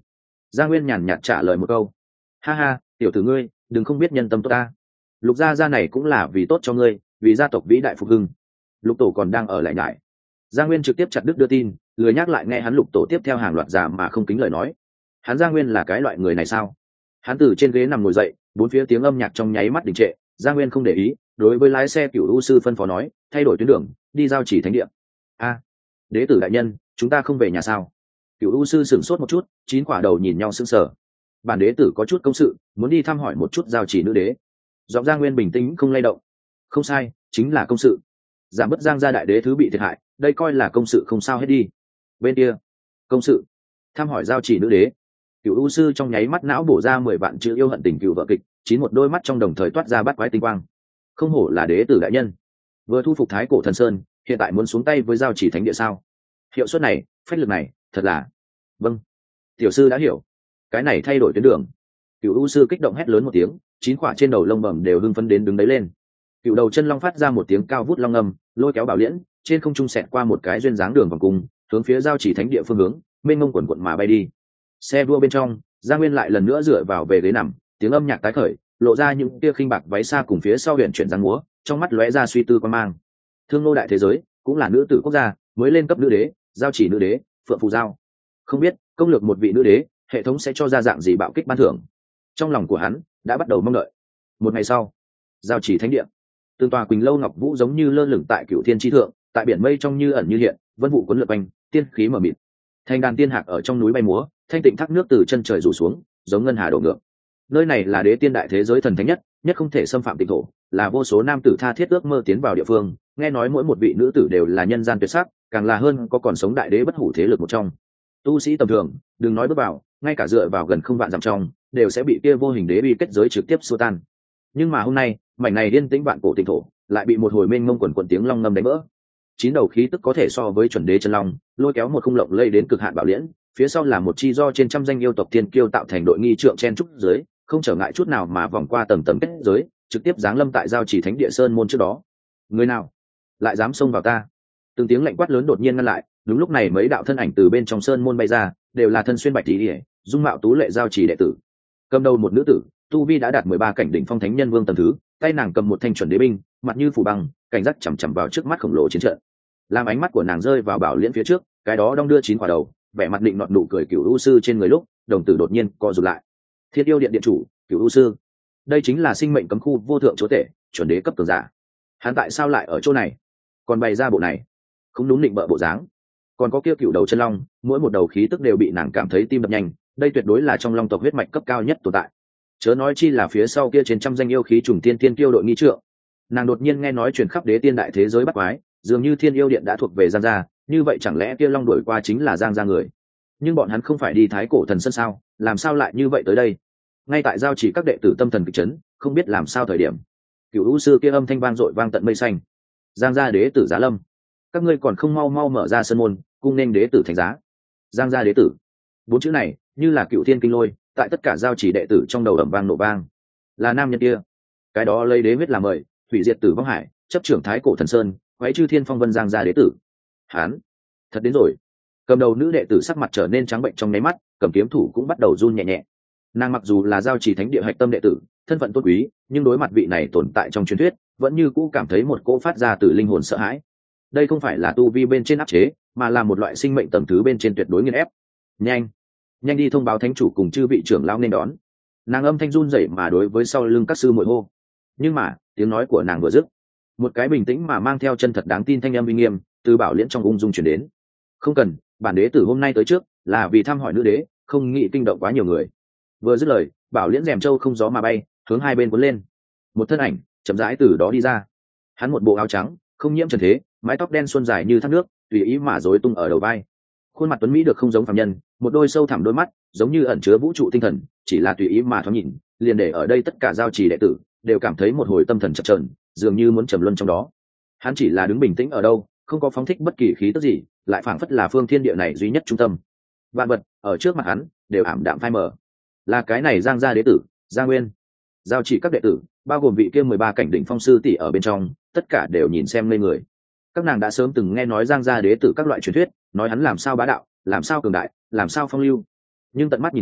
A: Gia Nguyên nhàn nhạt trả lời một câu. Ha ha, tiểu tử ngươi đừng không biết nhân tâm tốt ta. Lục gia này cũng là vì tốt cho ngươi, vì gia tộc vĩ đại phục hưng. Lục tổ còn đang ở lại nhải. Gia Nguyên trực tiếp chặt đứt đưa tin, lười nhắc lại nghe hắn lục tổ tiếp theo hàng loạt giả mà không kính lời nói. Hắn Gia Nguyên là cái loại người này sao? Hắn từ trên ghế nằm ngồi dậy, bốn phía tiếng âm nhạc trong nháy mắt đình trệ. Gia Nguyên không để ý, đối với lái xe Cửu U sư phân phó nói, thay đổi tuyến đường, đi giao chỉ thánh địa. A, đế tử đại nhân, chúng ta không về nhà sao? Cửu U sư sửng sốt một chút, chín quả đầu nhìn nhau sững sờ. Bản đế tử có chút công sự, muốn đi thăm hỏi một chút giao chỉ nữ đế. Giọng Gia Nguyên bình tĩnh không lay động. Không sai, chính là công sự. Giảm bớt Giang gia đại đế thứ bị thiệt hại, đây coi là công sự không sao hết đi. Bên kia, công sự thăm hỏi giao chỉ nữ đế. Cửu U sư trong nháy mắt não bổ ra 10 vạn chữ yêu hận tình cựu vợ kịch, chín một đôi mắt trong đồng thời toát ra bắt quái tinh quang. Không hổ là đế tử đại nhân, vừa thu phục thái cổ thần sơn, hiện tại muốn xuống tay với giao chỉ thánh địa sao? Hiệu suất này, phách lực này, thật là. Vâng, tiểu sư đã hiểu. Cái này thay đổi tuyến đường. Cửu U sư kích động hét lớn một tiếng, chín quả trên đầu lông bẩm đều hưng phấn đến đứng đấy lên. Cựu đầu chân long phát ra một tiếng cao vút long âm, lôi kéo bảo liễn trên không trung xẹt qua một cái duyên dáng đường vòng cung, hướng phía giao chỉ thánh địa phương hướng mênh mông quần quận mà bay đi. Xe đua bên trong, Gia Nguyên lại lần nữa dựa vào về ghế nằm, tiếng âm nhạc tái khởi, lộ ra những tia khinh bạc váy xa cùng phía sau huyền chuyển giang múa, trong mắt lóe ra suy tư quan mang. Thương nô đại thế giới cũng là nữ tử quốc gia, mới lên cấp nữ đế, giao chỉ nữ đế, phượng phù giao. Không biết công lược một vị nữ đế, hệ thống sẽ cho ra dạng gì bạo kích ban thưởng. Trong lòng của hắn đã bắt đầu mong đợi. Một ngày sau, giao chỉ thánh địa, từng tòa quỳnh lâu ngọc vũ giống như lơ lửng tại cửu thiên chi thượng, tại biển mây trong như ẩn như hiện, vân vụ cuốn lượn quanh, tiên khí mờ mịt. Thành đàn tiên hạc ở trong núi bay múa, thanh tịnh thác nước từ chân trời rủ xuống, giống ngân hà đổ ngược. Nơi này là đế tiên đại thế giới thần thánh nhất, nhất không thể xâm phạm tịnh thổ, là vô số nam tử tha thiết ước mơ tiến vào địa phương. Nghe nói mỗi một vị nữ tử đều là nhân gian tuyệt sắc, càng là hơn có còn sống đại đế bất hủ thế lực một trong. Tu sĩ tầm thường, đừng nói bước vào, ngay cả dựa vào gần không vạn dặm trong, đều sẽ bị kia vô hình đế uy kết giới trực tiếp xua tan. Nhưng mà hôm nay, mảnh này yên tĩnh vạn cổ tịnh thổ, lại bị một hồi mênh mông quần quần tiếng long ngâm đánh vỡ. Chín đầu khí tức có thể so với chuẩn đế chân long, lôi kéo một khung lộng lây đến cực hạn bảo liễn, phía sau là một chi do trên trăm danh yêu tộc thiên kiêu tạo thành đội nghi trượng chen trúc dưới, không trở ngại chút nào mà vòng qua tầng tầng kết giới, trực tiếp giáng lâm tại giao chỉ thánh địa sơn môn trước đó. Người nào lại dám xông vào ta? Từng tiếng lạnh quát lớn đột nhiên ngăn lại, đúng lúc này mấy đạo thân ảnh từ bên trong sơn môn bay ra, đều là thân xuyên bạch tí, dung mạo tú lệ giao chỉ đệ tử. Cầm đầu một nữ tử, tu vi đã đạt 13 cảnh đỉnh phong thánh nhân vương tầng thứ, tay nàng cầm một thanh chuẩn đế binh, mặt như phủ băng, cảnh giác chằm chằm vào trước mắt khổng lồ chiến trận. Làm ánh mắt của nàng rơi vào bảo liễn phía trước, cái đó đong đưa chín quả đầu, vẻ mặt định nọt nụ cười Cửu U sư trên người lúc, đồng tử đột nhiên co rụt lại. Thiên yêu điện điện chủ, Cửu U sư, đây chính là sinh mệnh cấm khu vô thượng chúa tể, chuẩn đế cấp cường giả. Hắn tại sao lại ở chỗ này? Còn bày ra bộ này, không đúng định bợ bộ dáng. Còn có kia cửu đầu chân long, mỗi một đầu khí tức đều bị nàng cảm thấy tim đập nhanh, đây tuyệt đối là trong long tộc huyết mạch cấp cao nhất tồn tại. Chớ nói chi là phía sau kia trên trăm danh yêu khí trùng tiên tiên tiêu đội nghi trượng. Nàng đột nhiên nghe nói truyền khắp đế tiên đại thế giới bắt quái, dường như thiên yêu điện đã thuộc về Giang gia, như vậy chẳng lẽ kia long đuổi qua chính là Giang gia người? Nhưng bọn hắn không phải đi thái cổ thần sơn sao, làm sao lại như vậy tới đây? Ngay tại giao chỉ các đệ tử tâm thần kịch chấn, không biết làm sao thời điểm, Cửu U sư kia âm thanh vang dội vang tận mây xanh. Giang gia đế tử giá lâm, các ngươi còn không mau mau mở ra sân môn, cung nên đế tử thành giá. Giang gia đế tử, bốn chữ này như là cựu thiên kinh lôi, tại tất cả giao chỉ đệ tử trong đầu ầm vang nổ vang. Là nam nhân kia, cái đó lấy đế huyết làm mời, hủy diệt tử vong hải, chấp trưởng thái cổ thần sơn, quấy chư thiên phong vân Giang gia đế tử. Hán, thật đến rồi. Cầm đầu nữ đệ tử sắc mặt trở nên trắng bệnh trong nháy mắt, cầm kiếm thủ cũng bắt đầu run nhẹ nhẹ. Nàng mặc dù là giao chỉ thánh địa hạch tâm đệ tử, thân phận tôn quý, nhưng đối mặt vị này tồn tại trong truyền thuyết, vẫn như cũ cảm thấy một cỗ phát ra từ linh hồn sợ hãi. Đây không phải là tu vi bên trên áp chế, mà là một loại sinh mệnh tầm thứ bên trên tuyệt đối nghiền ép. Nhanh, nhanh đi thông báo thánh chủ cùng chư vị trưởng lão nên đón. Nàng âm thanh run rẩy mà đối với sau lưng các sư muội hô. Nhưng mà tiếng nói của nàng vừa dứt, một cái bình tĩnh mà mang theo chân thật đáng tin thanh âm uy nghiêm từ bảo liễn trong ung dung truyền đến. Không cần, bản đế tử hôm nay tới trước là vì thăm hỏi nữ đế, không nghĩ kinh động quá nhiều người. Vừa dứt lời, bảo liễn rèm trâu không gió mà bay, hướng hai bên cuốn lên. Một thân ảnh chậm rãi từ đó đi ra. Hắn một bộ áo trắng, không nhiễm trần thế, mái tóc đen xuân dài như thác nước, tùy ý mà rối tung ở đầu vai. Khuôn mặt tuấn mỹ được không giống phàm nhân, một đôi sâu thẳm đôi mắt giống như ẩn chứa vũ trụ tinh thần, chỉ là tùy ý mà thoáng nhìn, liền để ở đây tất cả giao trì đệ tử đều cảm thấy một hồi tâm thần chập chờn, dường như muốn trầm luân trong đó. Hắn chỉ là đứng bình tĩnh ở đâu, không có phóng thích bất kỳ khí tức gì, lại phảng phất là phương thiên địa này duy nhất trung tâm. Vạn vật ở trước mặt hắn đều ảm đạm phai mờ. Là cái này Giang gia đế tử, Giang Nguyên. Giao chỉ các đệ tử, bao gồm vị kia 13 cảnh đỉnh phong sư tỷ ở bên trong, tất cả đều nhìn xem ngây người. Các nàng đã sớm từng nghe nói Giang gia đế tử các loại truyền thuyết, nói hắn làm sao bá đạo, làm sao cường đại, làm sao phong lưu. Nhưng tận mắt nhìn thấy,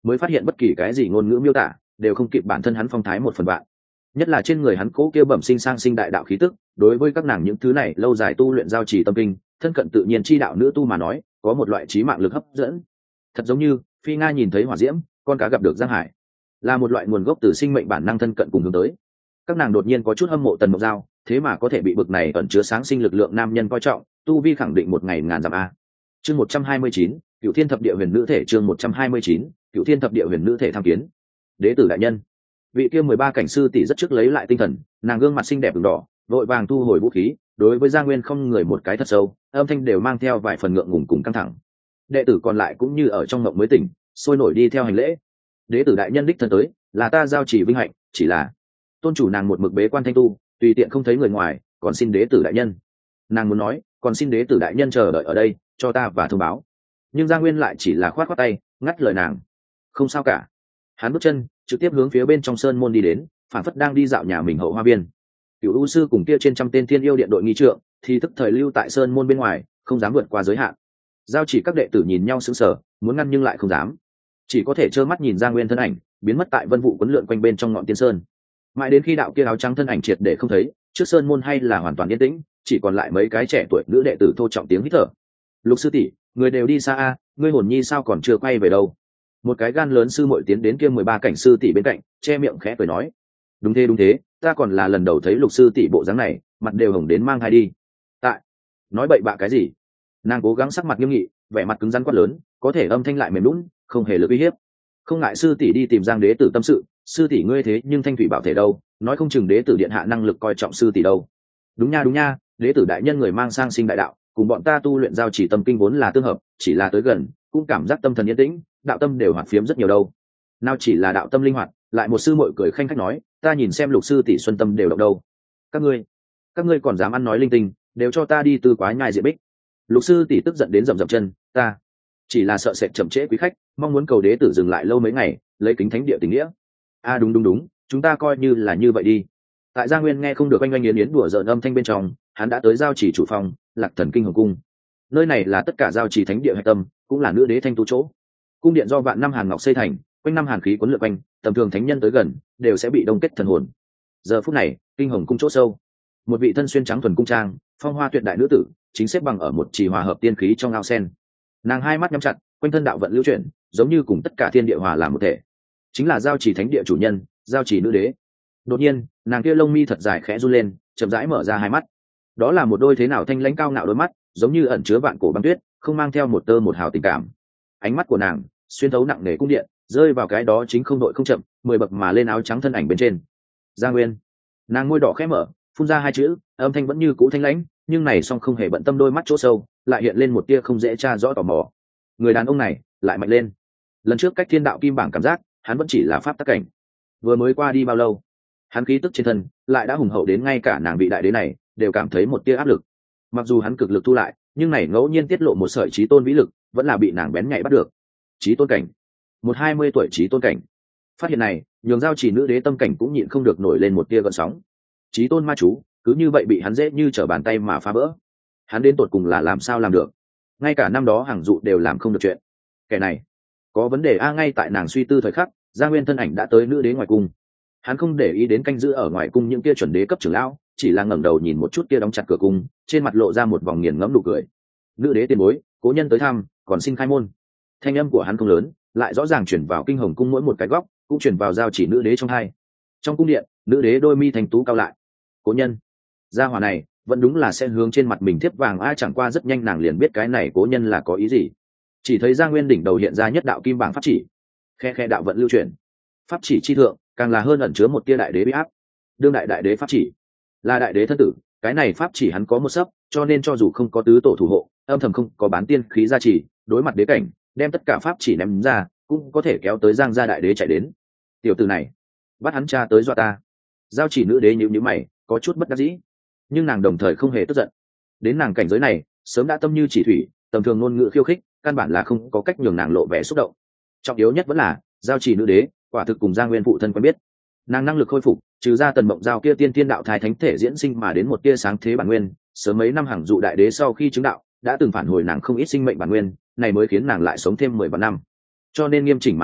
A: mới phát hiện bất kỳ cái gì ngôn ngữ miêu tả đều không kịp bản thân hắn phong thái 1/1000. Nhất là trên người hắn cố kia bẩm sinh sang sinh đại đạo khí tức, đối với các nàng những thứ này lâu dài tu luyện giao trì tâm kinh, thân cận tự nhiên chi đạo nữ tu mà nói, có một loại trí mạng lực hấp dẫn. Thật giống như Phi Nga nhìn thấy hỏa diễm, con cá gặp được giang hải, là một loại nguồn gốc từ sinh mệnh bản năng thân cận cùng hướng tới. Các nàng đột nhiên có chút hâm mộ Tần Mộc Giao, thế mà có thể bị bực này ẩn chứa sáng sinh lực lượng nam nhân coi trọng, tu vi khẳng định một ngày ngàn dặm a. Chương 129, Cửu Thiên Thập Địa Huyền Nữ Thể. Chương 129, Cửu Thiên Thập Địa Huyền Nữ Thể tham kiến. Đế tử đại nhân. Vị kia 13 cảnh sư tỷ rất trước lấy lại tinh thần, nàng gương mặt xinh đẹp ửng đỏ, vội vàng thu hồi vũ khí, đối với Giang Nguyên không người một cái thật sâu, âm thanh đều mang theo vài phần ngượng ngùng cùng căng thẳng. Đệ tử còn lại cũng như ở trong mộng mới tỉnh, sôi nổi đi theo hành lễ. Đế tử đại nhân đích thân tới, là ta giao chỉ vinh hạnh, chỉ là tôn chủ nàng một mực bế quan thanh tu, tùy tiện không thấy người ngoài, còn xin đế tử đại nhân. Nàng muốn nói, còn xin đế tử đại nhân chờ đợi ở đây, cho ta và thông báo. Nhưng Giang Nguyên lại chỉ là khoát khoát tay, ngắt lời nàng. Không sao cả. Hắn bước chân trực tiếp hướng phía bên trong sơn môn đi đến, phản phất đang đi dạo nhà mình hậu hoa viên. Cửu U sư cùng kia trên trăm tên thiên yêu điện đội nghi trượng thì tức thời lưu tại sơn môn bên ngoài, không dám vượt qua giới hạn. Giao chỉ các đệ tử nhìn nhau sững sờ, muốn ngăn nhưng lại không dám, chỉ có thể trơ mắt nhìn Giang Nguyên thân ảnh biến mất tại vân vụ quấn lượn quanh bên trong ngọn tiên sơn. Mãi đến khi đạo kia áo trắng thân ảnh triệt để không thấy, trước sơn môn hay là hoàn toàn yên tĩnh, chỉ còn lại mấy cái trẻ tuổi nữ đệ tử thô trọng tiếng hít thở. Lục sư tỷ, người đều đi xa a, ngươi hồn nhi sao còn chưa quay về đâu? Một cái gan lớn sư muội tiến đến kia 13 cảnh sư tỷ bên cạnh, che miệng khẽ cười nói. Đúng thế, ta còn là lần đầu thấy Lục sư tỷ bộ dáng này, mặt đều hồng đến mang thai đi. Tại nói bậy bạ cái gì? Nàng cố gắng sắc mặt nghiêm nghị, vẻ mặt cứng rắn quát lớn, có thể âm thanh lại mềm lún, không hề lực uy hiếp. Không ngại sư tỷ đi tìm Giang đế tử tâm sự, sư tỷ ngươi thế nhưng thanh thủy bảo thể đâu, nói không chừng đế tử điện hạ năng lực coi trọng sư tỷ đâu. Đúng nha, đế tử đại nhân người mang sang sinh đại đạo, cùng bọn ta tu luyện giao chỉ tâm kinh vốn là tương hợp, chỉ là tới gần cũng cảm giác tâm thần yên tĩnh, đạo tâm đều hoạt phiếm rất nhiều đâu. Nào chỉ là đạo tâm linh hoạt, lại một sư muội cười khanh khách nói, ta nhìn xem Lục sư tỷ xuân tâm đều động đâu. Các ngươi còn dám ăn nói linh tinh, đều cho ta đi tư quá nhai diện bích. Lục sư tỷ tức giận đến rầm rầm chân, ta chỉ là sợ sệt chậm trễ quý khách, mong muốn cầu đế tử dừng lại lâu mấy ngày, lấy kính thánh địa tình nghĩa. Đúng, chúng ta coi như là như vậy đi. Tại Gia Nguyên nghe không được oanh yến đùa giỡn âm thanh bên trong, hắn đã tới giao chỉ chủ phòng, Lạc Thần Kinh Hồng Cung. Nơi này là tất cả giao chỉ thánh địa hạch tâm, cũng là nữ đế thanh tu chỗ. Cung điện do vạn năm hàn ngọc xây thành, quanh năm hàn khí cuốn lượn quanh, tầm thường thánh nhân tới gần đều sẽ bị đông kết thần hồn. Giờ phút này, Kinh Hồng Cung chỗ sâu, một vị thân xuyên trắng thuần cung trang, phong hoa tuyệt đại nữ tử, chính xếp bằng ở một trì hòa hợp tiên khí trong ao sen. Nàng hai mắt nhắm chặt, quanh thân đạo vận lưu chuyển, giống như cùng tất cả thiên địa hòa làm một thể. Chính là giao chỉ thánh địa chủ nhân, giao chỉ nữ đế. Đột nhiên, nàng kia lông mi thật dài khẽ run lên, chậm rãi mở ra hai mắt. Đó là một đôi thế nào thanh lãnh cao ngạo đôi mắt, giống như ẩn chứa vạn cổ băng tuyết, không mang theo một tơ một hào tình cảm. Ánh mắt của nàng xuyên thấu nặng nề cung điện, rơi vào cái đó chính không đội không chậm, 10 bậc mà lên áo trắng thân ảnh bên trên. Gia Nguyên. Nàng môi đỏ khẽ mở, phun ra hai chữ, âm thanh vẫn như cũ thanh lãnh, nhưng này song không hề bận tâm đôi mắt chỗ sâu, lại hiện lên một tia không dễ tra rõ tò mò. Người đàn ông này lại mạnh lên. Lần trước cách thiên đạo kim bảng cảm giác, hắn vẫn chỉ là pháp tắc cảnh. Vừa mới qua đi bao lâu, hắn khí tức trên thân lại đã hùng hậu đến ngay cả nàng vị đại đế này đều cảm thấy một tia áp lực. Mặc dù hắn cực lực thu lại, nhưng này ngẫu nhiên tiết lộ một sợi trí tôn vĩ lực, vẫn là bị nàng bén nhạy bắt được. Trí tôn cảnh, một 20 tuổi trí tôn cảnh. Phát hiện này nhường giao chỉ nữ đế tâm cảnh cũng nhịn không được nổi lên một tia gợn sóng. Trí tôn ma chú cứ như vậy bị hắn dễ như trở bàn tay mà phá vỡ. Hắn đến tột cùng là làm sao làm được? Ngay cả năm đó hàng dụ đều làm không được chuyện. Kẻ này có vấn đề a. Ngay tại nàng suy tư thời khắc, Gia Nguyên thân ảnh đã tới nữ đế ngoài cung. Hắn không để ý đến canh giữ ở ngoài cung những kia chuẩn đế cấp trưởng lão, chỉ là ngẩng đầu nhìn một chút kia đóng chặt cửa cung, trên mặt lộ ra một vòng nghiền ngẫm nụ cười. Nữ đế tiền bối, cố nhân tới thăm, còn xin khai môn. Thanh âm của hắn không lớn, lại rõ ràng chuyển vào Kinh Hồng cung mỗi một cái góc, cũng chuyển vào giao chỉ nữ đế trong hai. Trong cung điện, nữ đế đôi mi thành tú cao lại. Cố nhân, gia hỏa này vẫn đúng là sẽ hướng trên mặt mình thiếp vàng. Ai chẳng qua rất nhanh nàng liền biết cái này cố nhân là có ý gì. Chỉ thấy Gia Nguyên đỉnh đầu hiện ra nhất đạo kim bảng pháp chỉ, khe khe đạo vận lưu chuyển. Pháp chỉ chi thượng càng là hơn ẩn chứa một tia đại đế bị áp. Đương đại đại đế pháp chỉ là đại đế thân tử, cái này pháp chỉ hắn có một sấp, cho nên cho dù không có tứ tổ thủ hộ, âm thầm không có bán tiên khí gia trì, đối mặt đế cảnh đem tất cả pháp chỉ ném ra cũng có thể kéo tới Giang gia đại đế chạy đến. Tiểu tử này bắt hắn cha tới dọa ta. Giao chỉ nữ đế nhíu nhíu mày, có chút bất đắc dĩ, nhưng nàng đồng thời không hề tức giận. Đến nàng cảnh giới này sớm đã tâm như chỉ thủy, tầm thường ngôn ngữ khiêu khích căn bản là không có cách nhường nàng lộ vẻ xúc động. Trọng yếu nhất vẫn là giao chỉ nữ đế quả thực cùng Giang Nguyên phụ thân quen biết. Nàng năng lực khôi phục, trừ ra Tần Mộng Giao kia tiên tiên đạo thái thánh thể diễn sinh mà đến một tia sáng thế bản nguyên, sớm mấy năm hàng dụ đại đế sau khi chứng đạo đã từng phản hồi nàng không ít sinh mệnh bản nguyên, này mới khiến nàng lại sống thêm 10 vạn năm. Cho nên nghiêm chỉnh mà nói,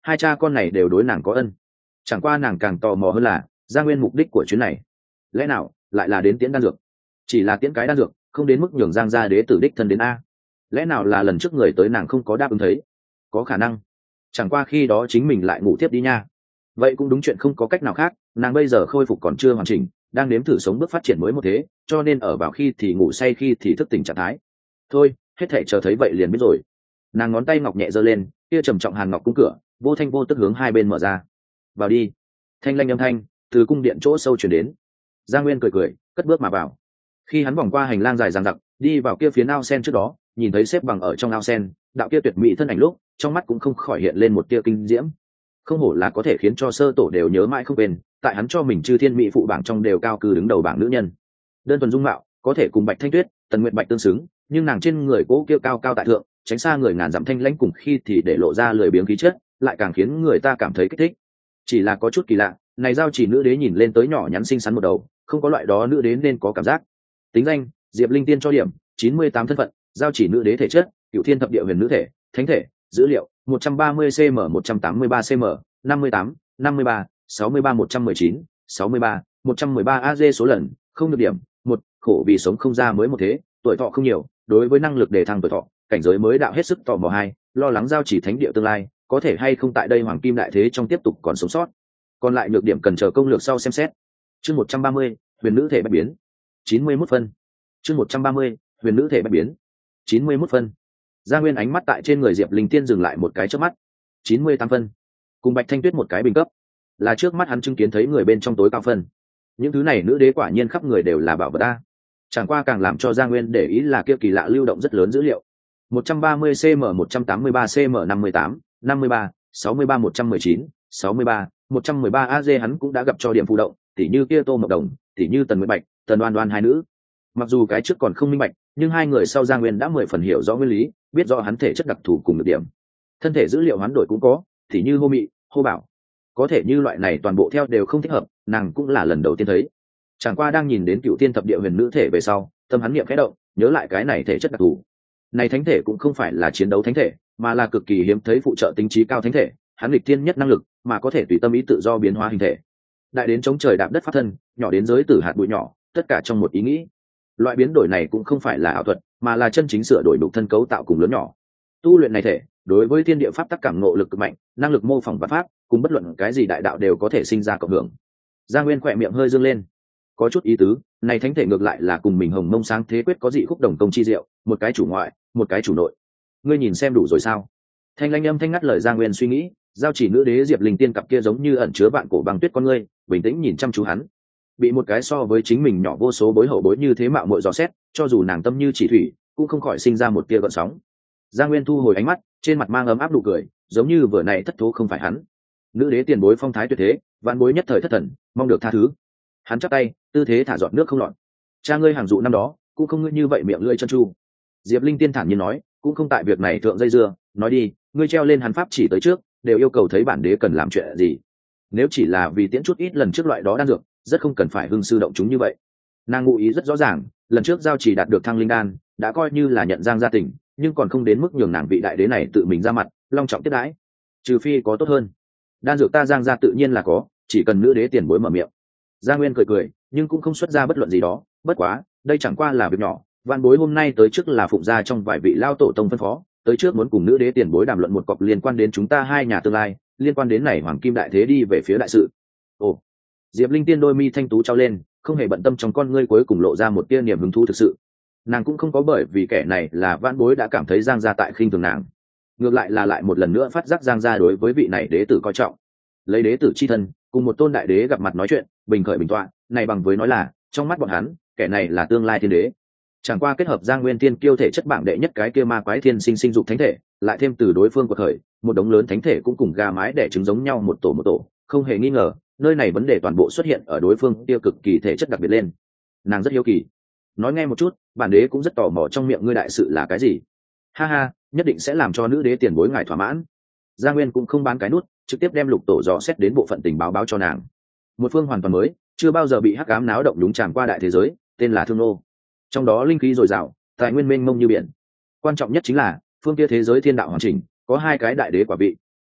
A: hai cha con này đều đối nàng có ân. Chẳng qua nàng càng tò mò hơn là Gia Nguyên mục đích của chuyến này lẽ nào lại là đến tiễn đan dược, chỉ là tiễn cái đan dược không đến mức nhường Giang gia đế tử đích thân đến a? Lẽ nào là lần trước người tới nàng không có đáp ứng thấy? Có khả năng, chẳng qua khi đó chính mình lại ngủ tiếp đi nha. Vậy cũng đúng, chuyện không có cách nào khác, nàng bây giờ khôi phục còn chưa hoàn chỉnh, đang nếm thử sống bước phát triển mới một thế, cho nên ở vào khi thì ngủ say khi thì thức tỉnh trạng thái. Thôi, hết thảy chờ thấy vậy liền biết rồi. Nàng ngón tay ngọc nhẹ giơ lên, kia trầm trọng hàn ngọc cung cửa vô thanh vô tức hướng hai bên mở ra. Vào đi. Thanh lanh âm thanh từ cung điện chỗ sâu truyền đến. Giang Nguyên cười cười, cất bước mà vào. Khi hắn vòng qua hành lang dài dằng dặc, đi vào kia phía ao sen trước đó, nhìn thấy xếp bằng ở trong ao sen đạo kia tuyệt mỹ thân ảnh lúc, trong mắt cũng không khỏi hiện lên một tia kinh diễm. Không hổ là có thể khiến cho sơ tổ đều nhớ mãi không quên, tại hắn cho mình chư thiên mỹ phụ bảng trong đều cao cư đứng đầu bảng nữ nhân. Đơn thuần dung mạo có thể cùng Bạch Thanh Tuyết, Tần Nguyệt Bạch tương xứng, nhưng nàng trên người cố kia cao cao tại thượng, tránh xa người ngàn dặm thanh lãnh, cùng khi thì để lộ ra lười biếng khí chất, lại càng khiến người ta cảm thấy kích thích. Chỉ là có chút kỳ lạ, này giao chỉ nữ đế nhìn lên tới nhỏ nhắn xinh xắn một đầu, không có loại đó nữ đế nên có cảm giác. Tính danh: Diệp Linh Tiên cho điểm 98, thân phận: giao chỉ nữ đế, thể chất: Cửu Thiên Thập Địa Huyền Nữ Thể, thánh thể: dữ liệu 130 cm 183 cm 58 53 63 119 63 113 AG. Số lần: không được điểm 1. Khổ vì sống không ra mới một thế, tuổi thọ không nhiều, đối với năng lực đề thăng tuổi thọ, cảnh giới mới đạo hết sức tò mò. 2. Lo lắng giao chỉ thánh địa tương lai có thể hay không tại đây hoàng kim đại thế trong tiếp tục còn sống sót, còn lại nhược điểm cần chờ công lược sau xem xét. Chương 130, huyền nữ thể bạch biến 91 phân. Chương 130, huyền nữ thể bạch biến 91 phân. Gia Nguyên ánh mắt tại trên người Diệp Linh Tiên dừng lại một cái chớp mắt. 98 phân, cùng Bạch Thanh Tuyết một cái bình cấp, là trước mắt hắn chứng kiến thấy người bên trong tối cao phân. Những thứ này nữ đế quả nhiên khắp người đều là bảo vật ta. Chẳng qua càng làm cho Gia Nguyên để ý là kia kỳ lạ lưu động rất lớn dữ liệu. 130 cm 183 cm 58 53 63 119 63 113 AG. Hắn cũng đã gặp cho điểm phụ động, tỉ như kia Tô Mộc Đồng, tỉ như Tần Nguyệt Bạch, Tần Đoan Đoan hai nữ. Mặc dù cái trước còn không minh bạch, nhưng hai người sau Gia Nguyên đã 10 phần hiểu rõ nguyên lý, biết rõ hắn thể chất đặc thù cùng được điểm. Thân thể dữ liệu hoán đổi cũng có, tỉ như Hô Mị, Hô Bảo. Có thể như loại này toàn bộ theo đều không thích hợp, nàng cũng là lần đầu tiên thấy. Chẳng qua đang nhìn đến Cửu Thiên Thập Địa Huyền Nữ Thể về sau, tâm hắn niệm khẽ động, nhớ lại cái này thể chất đặc thù. Này thánh thể cũng không phải là chiến đấu thánh thể, mà là cực kỳ hiếm thấy phụ trợ tính trí cao thánh thể, hắn nghịch thiên nhất năng lực, mà có thể tùy tâm ý tự do biến hóa hình thể. Đại đến chống trời đạp đất pháp thân, nhỏ đến giới tử hạt bụi nhỏ, tất cả trong một ý nghĩ. Loại biến đổi này cũng không phải là ảo thuật, mà là chân chính sửa đổi đục thân cấu tạo cùng lớn nhỏ. Tu luyện này thể, đối với thiên địa pháp tắc cảm ngộ lực cực mạnh, năng lực mô phỏng và pháp, cùng bất luận cái gì đại đạo đều có thể sinh ra cộng hưởng. Gia Nguyên khỏe miệng hơi dương lên, có chút ý tứ. Này thánh thể ngược lại là cùng mình Hồng Mông Sáng Thế Quyết có dị khúc đồng công chi diệu, một cái chủ ngoại, một cái chủ nội. Ngươi nhìn xem đủ rồi sao? Thanh Lanh âm thanh ngắt lời Gia Nguyên suy nghĩ. Giao chỉ nữ đế Diệp Linh Tiên cặp kia giống như ẩn chứa vạn cổ băng tuyết con ngươi, bình tĩnh nhìn chăm chú hắn. Bị một cái so với chính mình nhỏ vô số bối hậu bối như thế mạo muội dò xét, cho dù nàng tâm như chỉ thủy, cũng không khỏi sinh ra một tia gợn sóng. Gia Nguyên thu hồi ánh mắt, trên mặt mang ấm áp nụ cười, giống như vừa này thất thố không phải hắn. Nữ đế tiền bối phong thái tuyệt thế, vạn bối nhất thời thất thần, mong được tha thứ. Hắn chắp tay, tư thế thả giọt nước không lọt. Cha ngươi hàng dụ năm đó, cũng không ngươi như vậy miệng lưỡi chân chu. Diệp Linh Tiên thản nhiên nói, cũng không tại việc này thượng dây dưa, nói đi, ngươi treo lên hắn pháp chỉ tới trước, đều yêu cầu thấy bản đế cần làm chuyện gì. Nếu chỉ là vì tiễn chút ít lần trước loại đó đan dược, rất không cần phải hưng sư động chúng như vậy. Nàng ngụ ý rất rõ ràng, lần trước giao chỉ đạt được thăng linh đan, đã coi như là nhận Giang gia tình, nhưng còn không đến mức nhường nàng vị đại đế này tự mình ra mặt, long trọng tiếp đãi. Trừ phi có tốt hơn. Đan dược ta Giang gia tự nhiên là có, chỉ cần nữ đế tiền bối mở miệng. Gia Nguyên cười cười, nhưng cũng không xuất ra bất luận gì đó. Bất quá, đây chẳng qua là việc nhỏ. Vạn bối hôm nay tới trước là phụng gia trong vài vị lao tổ tông phân phó, tới trước muốn cùng nữ đế tiền bối đàm luận một cọc liên quan đến chúng ta hai nhà tương lai, liên quan đến này hoàng kim đại thế đi về phía đại sự. Ồ. Diệp Linh Tiên đôi mi thanh tú trao lên, không hề bận tâm trong con ngươi cuối cùng lộ ra một tia niềm hứng thú thực sự. Nàng cũng không có bởi vì kẻ này là vãn bối đã cảm thấy Giang gia tại khinh thường nàng, ngược lại là lại một lần nữa phát giác Giang gia đối với vị này đế tử coi trọng. Lấy đế tử chi thân cùng một tôn đại đế gặp mặt nói chuyện, bình khởi bình tọa, này bằng với nói là trong mắt bọn hắn, kẻ này là tương lai thiên đế. Chẳng qua kết hợp Giang Nguyên Tiên kiêu thể chất bảng đệ nhất cái kia ma quái thiên sinh sinh dục thánh thể, lại thêm từ đối phương của khởi, một đống lớn thánh thể cũng cùng gà mái đẻ trứng giống nhau một tổ, không hề nghi ngờ, nơi này vấn đề toàn bộ xuất hiện ở đối phương tiêu cực kỳ thể chất đặc biệt lên. Nàng rất hiếu kỳ, nói nghe một chút, bản đế cũng rất tò mò trong miệng ngươi đại sự là cái gì. Ha ha, nhất định sẽ làm cho nữ đế tiền bối ngài thỏa mãn. Gia Nguyên cũng không bán cái nút, trực tiếp đem lục tổ dò xét đến bộ phận tình báo cho nàng. Một phương hoàn toàn mới, chưa bao giờ bị hắc ám náo động nhúng tràn qua đại thế giới, tên là Thương Nô. Trong đó linh khí dồi dào, tài nguyên mênh mông như biển. Quan trọng nhất chính là phương kia thế giới thiên đạo hoàn chỉnh, có hai cái đại đế quả vị.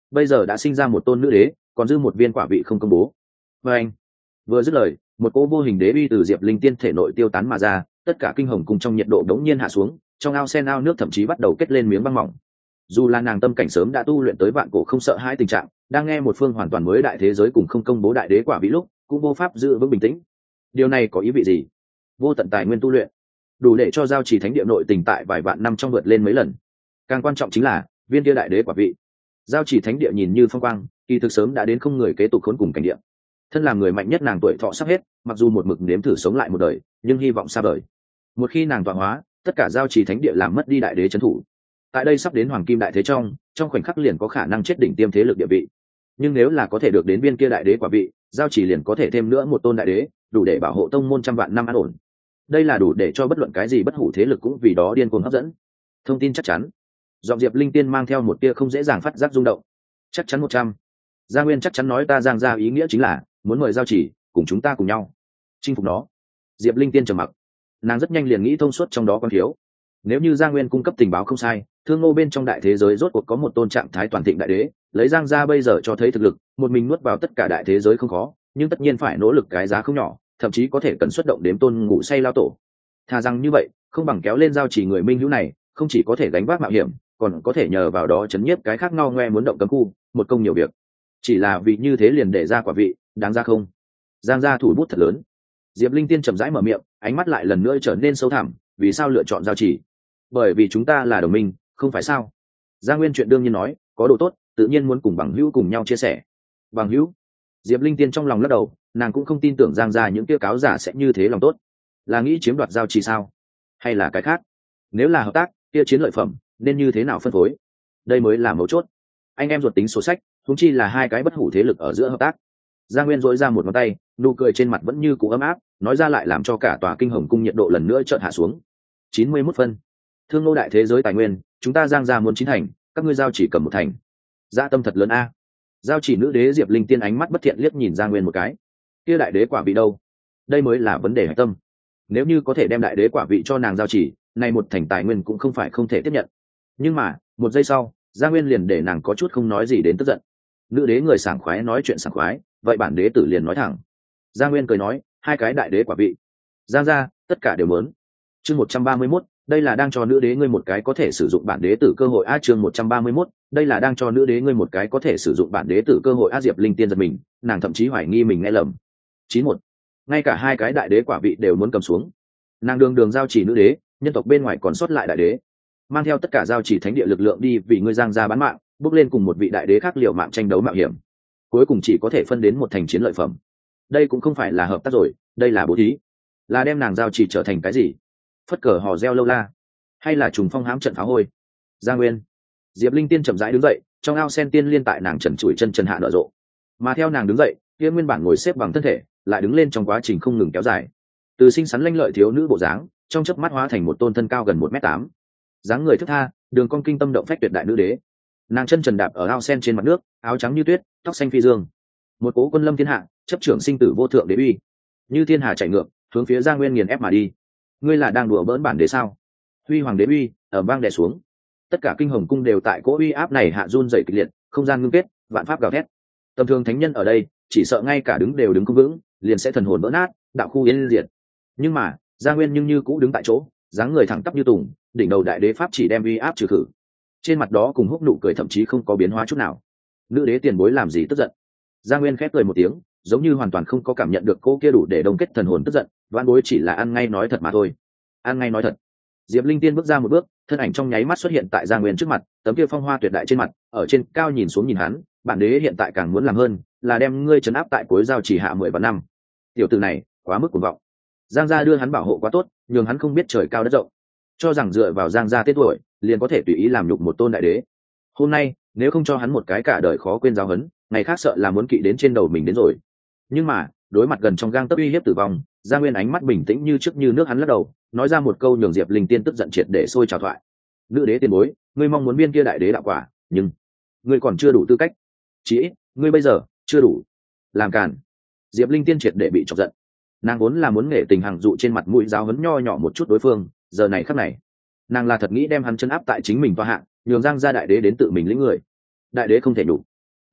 A: bây giờ đã sinh ra một tôn nữ đế, còn dư một viên quả vị không công bố. Và anh vừa dứt lời, một cỗ vô hình đế uy từ Diệp Linh Tiên thể nội tiêu tán mà ra, tất cả kinh hồng cung trong nhiệt độ đống nhiên hạ xuống, trong ao sen ao nước thậm chí bắt đầu kết lên miếng băng mỏng. Dù là nàng tâm cảnh sớm đã tu luyện tới vạn cổ không sợ hãi tình trạng, đang nghe một phương hoàn toàn mới đại thế giới cùng không công bố đại đế quả vị lúc, cũng vô pháp giữ vững bình tĩnh. Điều này có ý vị gì? Vô tận tài nguyên tu luyện, đủ để cho giao trì thánh địa nội tình tại vài vạn năm trong vượt lên mấy lần. Càng quan trọng chính là viên kia đại đế quả vị. Giao trì thánh địa nhìn như phong quang, kỳ thực sớm đã đến không người kế tục khốn cùng cảnh địa. Thân làm người mạnh nhất, nàng tuổi thọ sắp hết, mặc dù một mực nếm thử sống lại một đời, nhưng hy vọng xa vời. Một khi nàng tọa hóa, tất cả giao trì thánh địa làm mất đi đại đế trấn thủ. Tại đây sắp đến hoàng kim đại thế trong khoảnh khắc liền có khả năng chết đỉnh tiêm thế lực địa vị. Nhưng nếu là có thể được đến viên kia đại đế quả vị, giao trì liền có thể thêm nữa một tôn đại đế, đủ để bảo hộ tông môn trăm vạn năm an ổn. Đây là đủ để cho bất luận cái gì bất hủ thế lực cũng vì đó điên cuồng hấp dẫn. Thông tin chắc chắn. Giọng Diệp Linh Tiên mang theo một tia không dễ dàng phát giác rung động. Chắc chắn 100. Gia Nguyên chắc chắn nói ta Giang gia ý nghĩa chính là muốn mời giao chỉ cùng chúng ta cùng nhau chinh phục nó. Diệp Linh Tiên trầm mặc, nàng rất nhanh liền nghĩ thông suốt trong đó quan thiếu. Nếu như Gia Nguyên cung cấp tình báo không sai, thương ngô bên trong đại thế giới rốt cuộc có một tôn trạng thái toàn thịnh đại đế, lấy Giang gia bây giờ cho thấy thực lực, một mình nuốt vào tất cả đại thế giới không khó, nhưng tất nhiên phải nỗ lực cái giá không nhỏ, thậm chí có thể cần xuất động đến tôn ngủ say lao tổ. Thà rằng như vậy, không bằng kéo lên giao chỉ người minh hữu này, không chỉ có thể gánh vác mạo hiểm, còn có thể nhờ vào đó chấn nhiếp cái khác ngao ngoe muốn động cấm khu, một công nhiều việc. Chỉ là vì như thế liền để ra quả vị, đáng ra không? Giang gia thủ bút thật lớn. Diệp Linh Tiên chậm rãi mở miệng, ánh mắt lại lần nữa trở nên sâu thẳm. Vì sao lựa chọn giao chỉ? Bởi vì chúng ta là đồng minh, không phải sao? Giang Nguyên chuyện đương nhiên nói, có đồ tốt, tự nhiên muốn cùng bằng hữu cùng nhau chia sẻ. Bằng hữu? Diệp Linh Tiên trong lòng lắc đầu, nàng cũng không tin tưởng Giang gia những kia cáo giả sẽ như thế lòng tốt. Là nghĩ chiếm đoạt giao chỉ sao? Hay là cái khác? Nếu là hợp tác, kia chiến lợi phẩm nên như thế nào phân phối? Đây mới là mấu chốt. Anh em ruột tính sổ sách, huống chi là hai cái bất hủ thế lực ở giữa hợp tác. Giang Nguyên dỗi ra một ngón tay, nụ cười trên mặt vẫn như cũ ấm áp, nói ra lại làm cho cả tòa kinh hồng cung nhiệt độ lần nữa chợt hạ xuống. 91 phân. Thương nô đại thế giới tài nguyên, chúng ta Giang gia muốn 9 thành, các ngươi giao chỉ cầm 1 thành. Dạ tâm thật lớn a. Giao chỉ nữ đế Diệp Linh Tiên ánh mắt bất thiện liếc nhìn Giang Nguyên một cái. Kia đại đế quả vị đâu? Đây mới là vấn đề核tâm. Nếu như có thể đem đại đế quả vị cho nàng giao chỉ, này 1 thành tài nguyên cũng không phải không thể tiếp nhận. Nhưng mà, một giây sau, Giang Nguyên liền để nàng có chút không nói gì đến tức giận. Nữ đế người sảng khoái nói chuyện sảng khoái, vậy bản đế tử liền nói thẳng. Giang Nguyên cười nói, hai cái đại đế quả vị, Giang gia tất cả đều muốn. Chương 131, đây là đang cho nữ đế ngươi một cái có thể sử dụng bản đế tử cơ hội a. Chương 131, đây là đang cho nữ đế ngươi một cái có thể sử dụng bản đế tử cơ hội a. Diệp Linh Tiên giật mình, nàng thậm chí hoài nghi mình nghe lầm. 91, ngay cả hai cái đại đế quả vị đều muốn cầm xuống. Nàng đường giao chỉ nữ đế, nhân tộc bên ngoài còn sót lại đại đế, mang theo tất cả giao chỉ thánh địa lực lượng đi vì ngươi Giang gia bán mạng, bước lên cùng một vị đại đế khác liều mạng tranh đấu mạo hiểm, cuối cùng chỉ có thể phân đến một thành chiến lợi phẩm. Đây cũng không phải là hợp tác rồi, đây là bố thí. Là đem nàng giao chỉ trở thành cái gì? Phất cờ hò reo lâu la, hay là trùng phong hãm trận phá hôi? Gia Nguyên. Diệp Linh Tiên chậm rãi đứng dậy, trong ao sen tiên liên tại nàng trần trụi chân hạ nở rộ, mà theo nàng đứng dậy, kia nguyên bản ngồi xếp bằng thân thể lại đứng lên trong quá trình không ngừng kéo dài, từ xinh xắn lanh lợi thiếu nữ bộ dáng trong chớp mắt hóa thành một tôn thân cao gần 1m8, dáng người thức tha, đường cong kinh tâm động phách tuyệt đại nữ đế. Nàng chân trần đạp ở ao sen trên mặt nước, áo trắng như tuyết, tóc xanh phi dương, một cố quân lâm thiên hạ, chấp trưởng sinh tử vô thượng đế uy, như thiên hà chạy ngược hướng phía Giang Nguyên nghiền ép mà đi. Ngươi là đang đùa bỡn bản đế sao? Huy hoàng đế uy ở bang đè xuống, tất cả kinh hồng cung đều tại cỗ uy áp này hạ run rẩy kịch liệt, không gian ngưng kết, vạn pháp gào thét. Tầm thường thánh nhân ở đây chỉ sợ ngay cả đứng đều đứng không vững, liền sẽ thần hồn vỡ nát, đạo khu yên diệt. Nhưng mà Giang Nguyên nhưng như cũ đứng tại chỗ, dáng người thẳng tắp như tùng, đỉnh đầu đại đế pháp chỉ đem uy áp trừ khử, trên mặt đó cùng húc nụ cười thậm chí không có biến hóa chút nào. Nữ đế tiền bối làm gì tức giận? Giang Nguyên khép cười một tiếng, giống như hoàn toàn không có cảm nhận được cô kia đủ để đồng kết thần hồn tức giận. Vãn bối chỉ là ăn ngay nói thật mà thôi. Ăn ngay nói thật. Diệp Linh Tiên bước ra một bước, thân ảnh trong nháy mắt xuất hiện tại Giang Nguyên trước mặt, tấm kia phong hoa tuyệt đại trên mặt, ở trên cao nhìn xuống nhìn hắn, bản đế hiện tại càng muốn làm hơn, là đem ngươi trấn áp tại cuối giao chỉ hạ 10 vạn năm. Tiểu tử này, quá mức cuồng vọng. Giang gia đưa hắn bảo hộ quá tốt, nhường hắn không biết trời cao đất rộng, cho rằng dựa vào Giang gia tên tuổi, liền có thể tùy ý làm nhục một tôn đại đế. Hôm nay, nếu không cho hắn một cái cả đời khó quên giáo huấn, ngày khác sợ là muốn kỵ đến trên đầu mình đến rồi. Nhưng mà, đối mặt gần trong gang tấc uy hiếp tử vong, Giang Nguyên ánh mắt bình tĩnh như trước như nước, hắn lắc đầu, nói ra một câu nhường Diệp Linh Tiên tức giận triệt để sôi trào thoại. Nữ đế tiền bối, ngươi mong muốn biên kia đại đế đạo quả, nhưng ngươi còn chưa đủ tư cách. Chỉ ít, ngươi bây giờ chưa đủ. Làm càn. Diệp Linh Tiên triệt để bị chọc giận. Nàng vốn là muốn nghệ tình hằng dụ trên mặt mũi giáo huấn nho nhỏ một chút đối phương, giờ này khắc này, nàng là thật nghĩ đem hắn chân áp tại chính mình toa hạng, nhường Giang gia đại đế đến tự mình lĩnh người. Đại đế không thể đủ.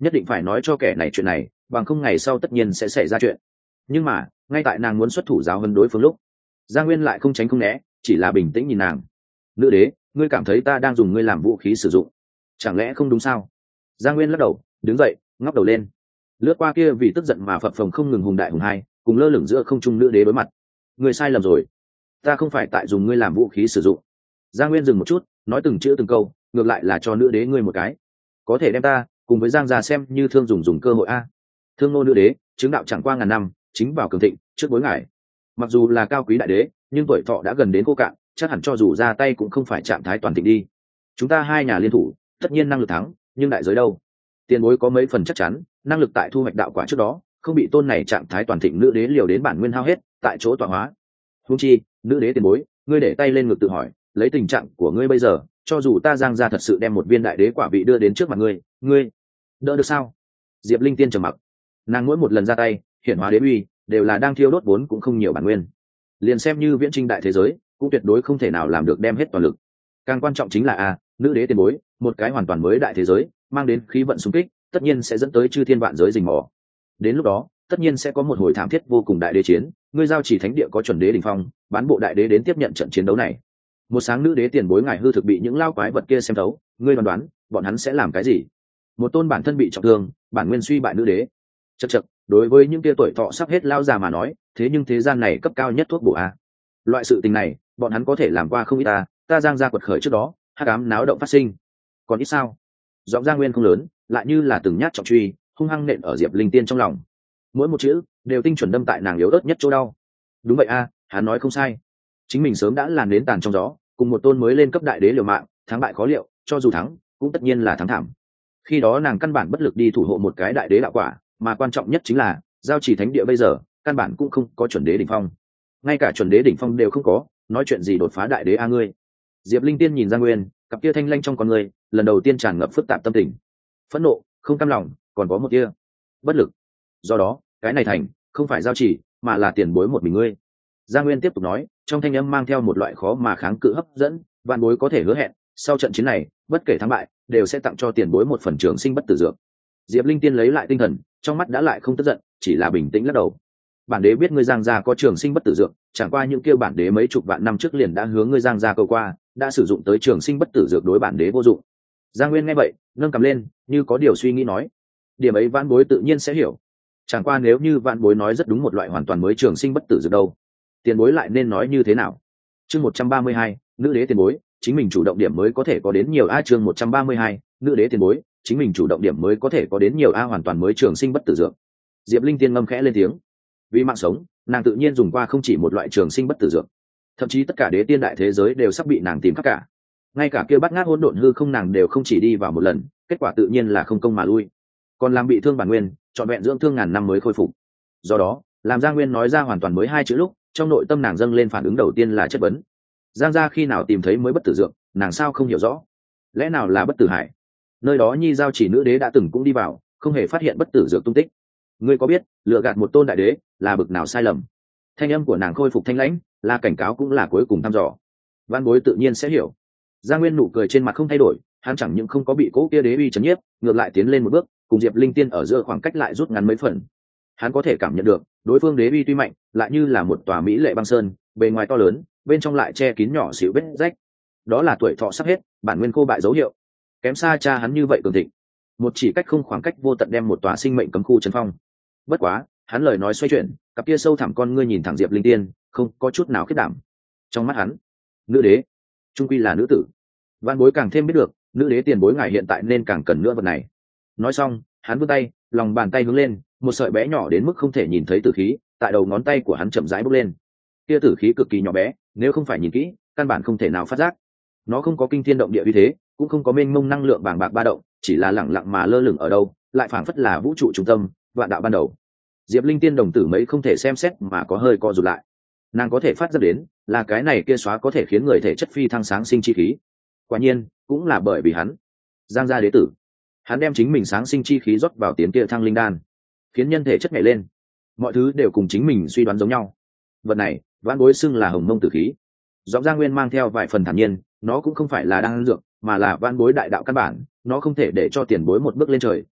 A: nhất định phải nói cho kẻ này chuyện này, bằng không ngày sau tất nhiên sẽ xảy ra chuyện. Nhưng mà ngay tại nàng muốn xuất thủ giáo huấn đối phương lúc, Giang Nguyên lại không tránh không né, chỉ là bình tĩnh nhìn nàng. Nữ đế, ngươi cảm thấy ta đang dùng ngươi làm vũ khí sử dụng, chẳng lẽ không đúng sao? Giang Nguyên lắc đầu, đứng dậy, ngóc đầu lên, lướt qua kia vì tức giận mà phập phồng không ngừng hùng đại hùng hai, cùng lơ lửng giữa không trung nữ đế đối mặt. Ngươi sai lầm rồi, ta không phải tại dùng ngươi làm vũ khí sử dụng. Giang Nguyên dừng một chút, nói từng chữ từng câu, ngược lại là cho nữ đế ngươi một cái, có thể đem ta cùng với Giang gia xem như thương dùng cơ hội a. Thương nô nữ đế, chứng đạo chẳng qua ngàn năm, chính vào cường thịnh, trước bối ngài. Mặc dù là cao quý đại đế, nhưng tuổi thọ đã gần đến khô cạn, chắc hẳn cho dù ra tay cũng không phải trạng thái toàn thịnh đi. Chúng ta hai nhà liên thủ, tất nhiên năng lực thắng, nhưng đại giới đâu? Tiền bối có mấy phần chắc chắn, năng lực tại thu hoạch đạo quả trước đó, không bị tôn này trạng thái toàn thịnh nữ đế liều đến bản nguyên hao hết, tại chỗ tọa hóa. Huống chi, nữ đế tiền bối, ngươi để tay lên ngực tự hỏi, lấy tình trạng của ngươi bây giờ, cho dù ta Giang gia thật sự đem một viên đại đế quả vị đưa đến trước mặt ngươi đỡ được sao? Diệp Linh Tiên trầm mặc, nàng mỗi một lần ra tay, hiển hóa đế uy, đều là đang thiêu đốt vốn cũng không nhiều bản nguyên. Liền xem như viễn trinh đại thế giới, cũng tuyệt đối không thể nào làm được đem hết toàn lực. Càng quan trọng chính là nữ đế tiền bối, một cái hoàn toàn mới đại thế giới, mang đến khí vận xung kích, tất nhiên sẽ dẫn tới chư thiên vạn giới rình mò. Đến lúc đó, tất nhiên sẽ có một hồi thảm thiết vô cùng đại đế chiến, ngươi giao chỉ thánh địa có chuẩn đế đỉnh phong, bán bộ đại đế đến tiếp nhận trận chiến đấu này. Một sáng nữ đế tiền bối ngài hư thực bị những lao quái vật kia xem thấu, ngươi đoán bọn hắn sẽ làm cái gì? Một tôn bản thân bị trọng thương, bản nguyên suy bại nữ đế. Chậc, đối với những kia tuổi thọ sắp hết lao già mà nói, thế nhưng thế gian này cấp cao nhất thuốc bổ loại sự tình này, bọn hắn có thể làm qua không ít ta Giang gia quật khởi trước đó, hắc ám náo động phát sinh. Còn ít sao? Giọng Giang Nguyên không lớn, lại như là từng nhát trọng truy, hung hăng nện ở Diệp Linh Tiên trong lòng. Mỗi một chữ đều tinh chuẩn đâm tại nàng yếu ớt nhất chỗ đau. Đúng vậy hắn nói không sai. Chính mình sớm đã làn đến tàn trong gió, cùng một tôn mới lên cấp đại đế liều mạng, thắng bại khó liệu, cho dù thắng, cũng tất nhiên là thắng thảm. Khi đó nàng căn bản bất lực đi thủ hộ một cái đại đế đạo quả, mà quan trọng nhất chính là giao chỉ thánh địa bây giờ căn bản cũng không có chuẩn đế đỉnh phong, ngay cả chuẩn đế đỉnh phong đều không có, nói chuyện gì đột phá đại đế ngươi? Diệp Linh Tiên nhìn Giang Nguyên, cặp kia thanh lanh trong con người lần đầu tiên tràn ngập phức tạp tâm tình, phẫn nộ, không cam lòng, còn có một kia bất lực. Do đó cái này thành không phải giao chỉ, mà là tiền bối một mình ngươi. Giang Nguyên tiếp tục nói, trong thanh âm mang theo một loại khó mà kháng cự hấp dẫn, vạn bối có thể hứa hẹn, sau trận chiến này bất kể thắng bại đều sẽ tặng cho tiền bối một phần trường sinh bất tử dược. Diệp Linh Tiên lấy lại tinh thần, trong mắt đã lại không tức giận, chỉ là bình tĩnh lắc đầu. Bản đế biết ngươi Giang gia có trường sinh bất tử dược, chẳng qua những kêu bản đế mấy chục vạn năm trước liền đã hướng ngươi Giang gia câu qua, đã sử dụng tới trường sinh bất tử dược đối bản đế vô dụng. Giang Nguyên nghe vậy, nâng cầm lên, như có điều suy nghĩ nói, điểm ấy vạn bối tự nhiên sẽ hiểu. Chẳng qua nếu như vạn bối nói rất đúng một loại hoàn toàn mới trường sinh bất tử dược đâu, tiền bối lại nên nói như thế nào? Chương 132, nữ đế tiền bối, chính mình chủ động điểm mới có thể có đến nhiều chương 132, nữ đế tiền bối, chính mình chủ động điểm mới có thể có đến nhiều hoàn toàn mới trường sinh bất tử dược. Diệp Linh Tiên ngâm khẽ lên tiếng. Vì mạng sống, nàng tự nhiên dùng qua không chỉ một loại trường sinh bất tử dược, thậm chí tất cả đế tiên đại thế giới đều sắp bị nàng tìm khắp cả. Ngay cả kia bắt ngát hỗn độn hư không nàng đều không chỉ đi vào một lần, kết quả tự nhiên là không công mà lui, còn làm bị thương bản nguyên, trọn vẹn dưỡng thương ngàn năm mới khôi phục. Do đó, làm Giang Nguyên nói ra hoàn toàn mới hai chữ lúc, trong nội tâm nàng dâng lên phản ứng đầu tiên là chất vấn. Giang gia khi nào tìm thấy mới bất tử dược, nàng sao không hiểu rõ? Lẽ nào là bất tử hải? Nơi đó nhi giao chỉ nữ đế đã từng cũng đi vào, không hề phát hiện bất tử dược tung tích. Ngươi có biết lựa gạt một tôn đại đế là bực nào sai lầm? Thanh âm của nàng khôi phục thanh lãnh, là cảnh cáo cũng là cuối cùng thăm dò. Văn bối tự nhiên sẽ hiểu. Giang Nguyên nụ cười trên mặt không thay đổi, hắn chẳng những không có bị cố kia đế uy chấn nhiếp, ngược lại tiến lên một bước, cùng Diệp Linh Tiên ở giữa khoảng cách lại rút ngắn mấy phần. Hắn có thể cảm nhận được, đối phương đế uy tuy mạnh, lại như là một tòa mỹ lệ băng sơn, bề ngoài to lớn, bên trong lại che kín nhỏ xíu vết rách. Đó là tuổi thọ sắp hết, bản nguyên khô bại dấu hiệu. Kém xa cha hắn như vậy cường thịnh, một chỉ cách không khoảng cách vô tận đem một tòa sinh mệnh cấm khu trấn phong. Bất quá, hắn lời nói xoay chuyển, cặp kia sâu thẳm con ngươi nhìn thẳng Diệp Linh Tiên, không có chút nào khiết đảm. Trong mắt hắn, nữ đế trung quy là nữ tử. Văn bối càng thêm biết được, nữ đế tiền bối ngài hiện tại nên càng cần nữa vật này. Nói xong, hắn vươn tay, lòng bàn tay hướng lên, một sợi bé nhỏ đến mức không thể nhìn thấy tử khí, tại đầu ngón tay của hắn chậm rãi bốc lên. Kia tử khí cực kỳ nhỏ bé, nếu không phải nhìn kỹ, căn bản không thể nào phát giác. Nó không có kinh thiên động địa uy thế, cũng không có mênh mông năng lượng bàng bạc ba động, chỉ là lẳng lặng mà lơ lửng ở đâu, lại phảng phất là vũ trụ trung tâm, vạn đạo ban đầu. Diệp Linh Tiên đồng tử mấy không thể xem xét mà có hơi co rụt lại. Nàng có thể phát ra đến, là cái này kia xóa có thể khiến người thể chất phi thăng sáng sinh chi khí. Quả nhiên, cũng là bởi vì hắn, Giang gia đế tử, hắn đem chính mình sáng sinh chi khí rót vào tiến kia thăng linh đan, khiến nhân thể chất nhảy lên. Mọi thứ đều cùng chính mình suy đoán giống nhau. Vật này, vãn bối xưng là hồng mông tử khí. Giọng Giang Nguyên mang theo vài phần thản nhiên, nó cũng không phải là đan dược, mà là vãn bối đại đạo căn bản, nó không thể để cho tiền bối một bước lên trời,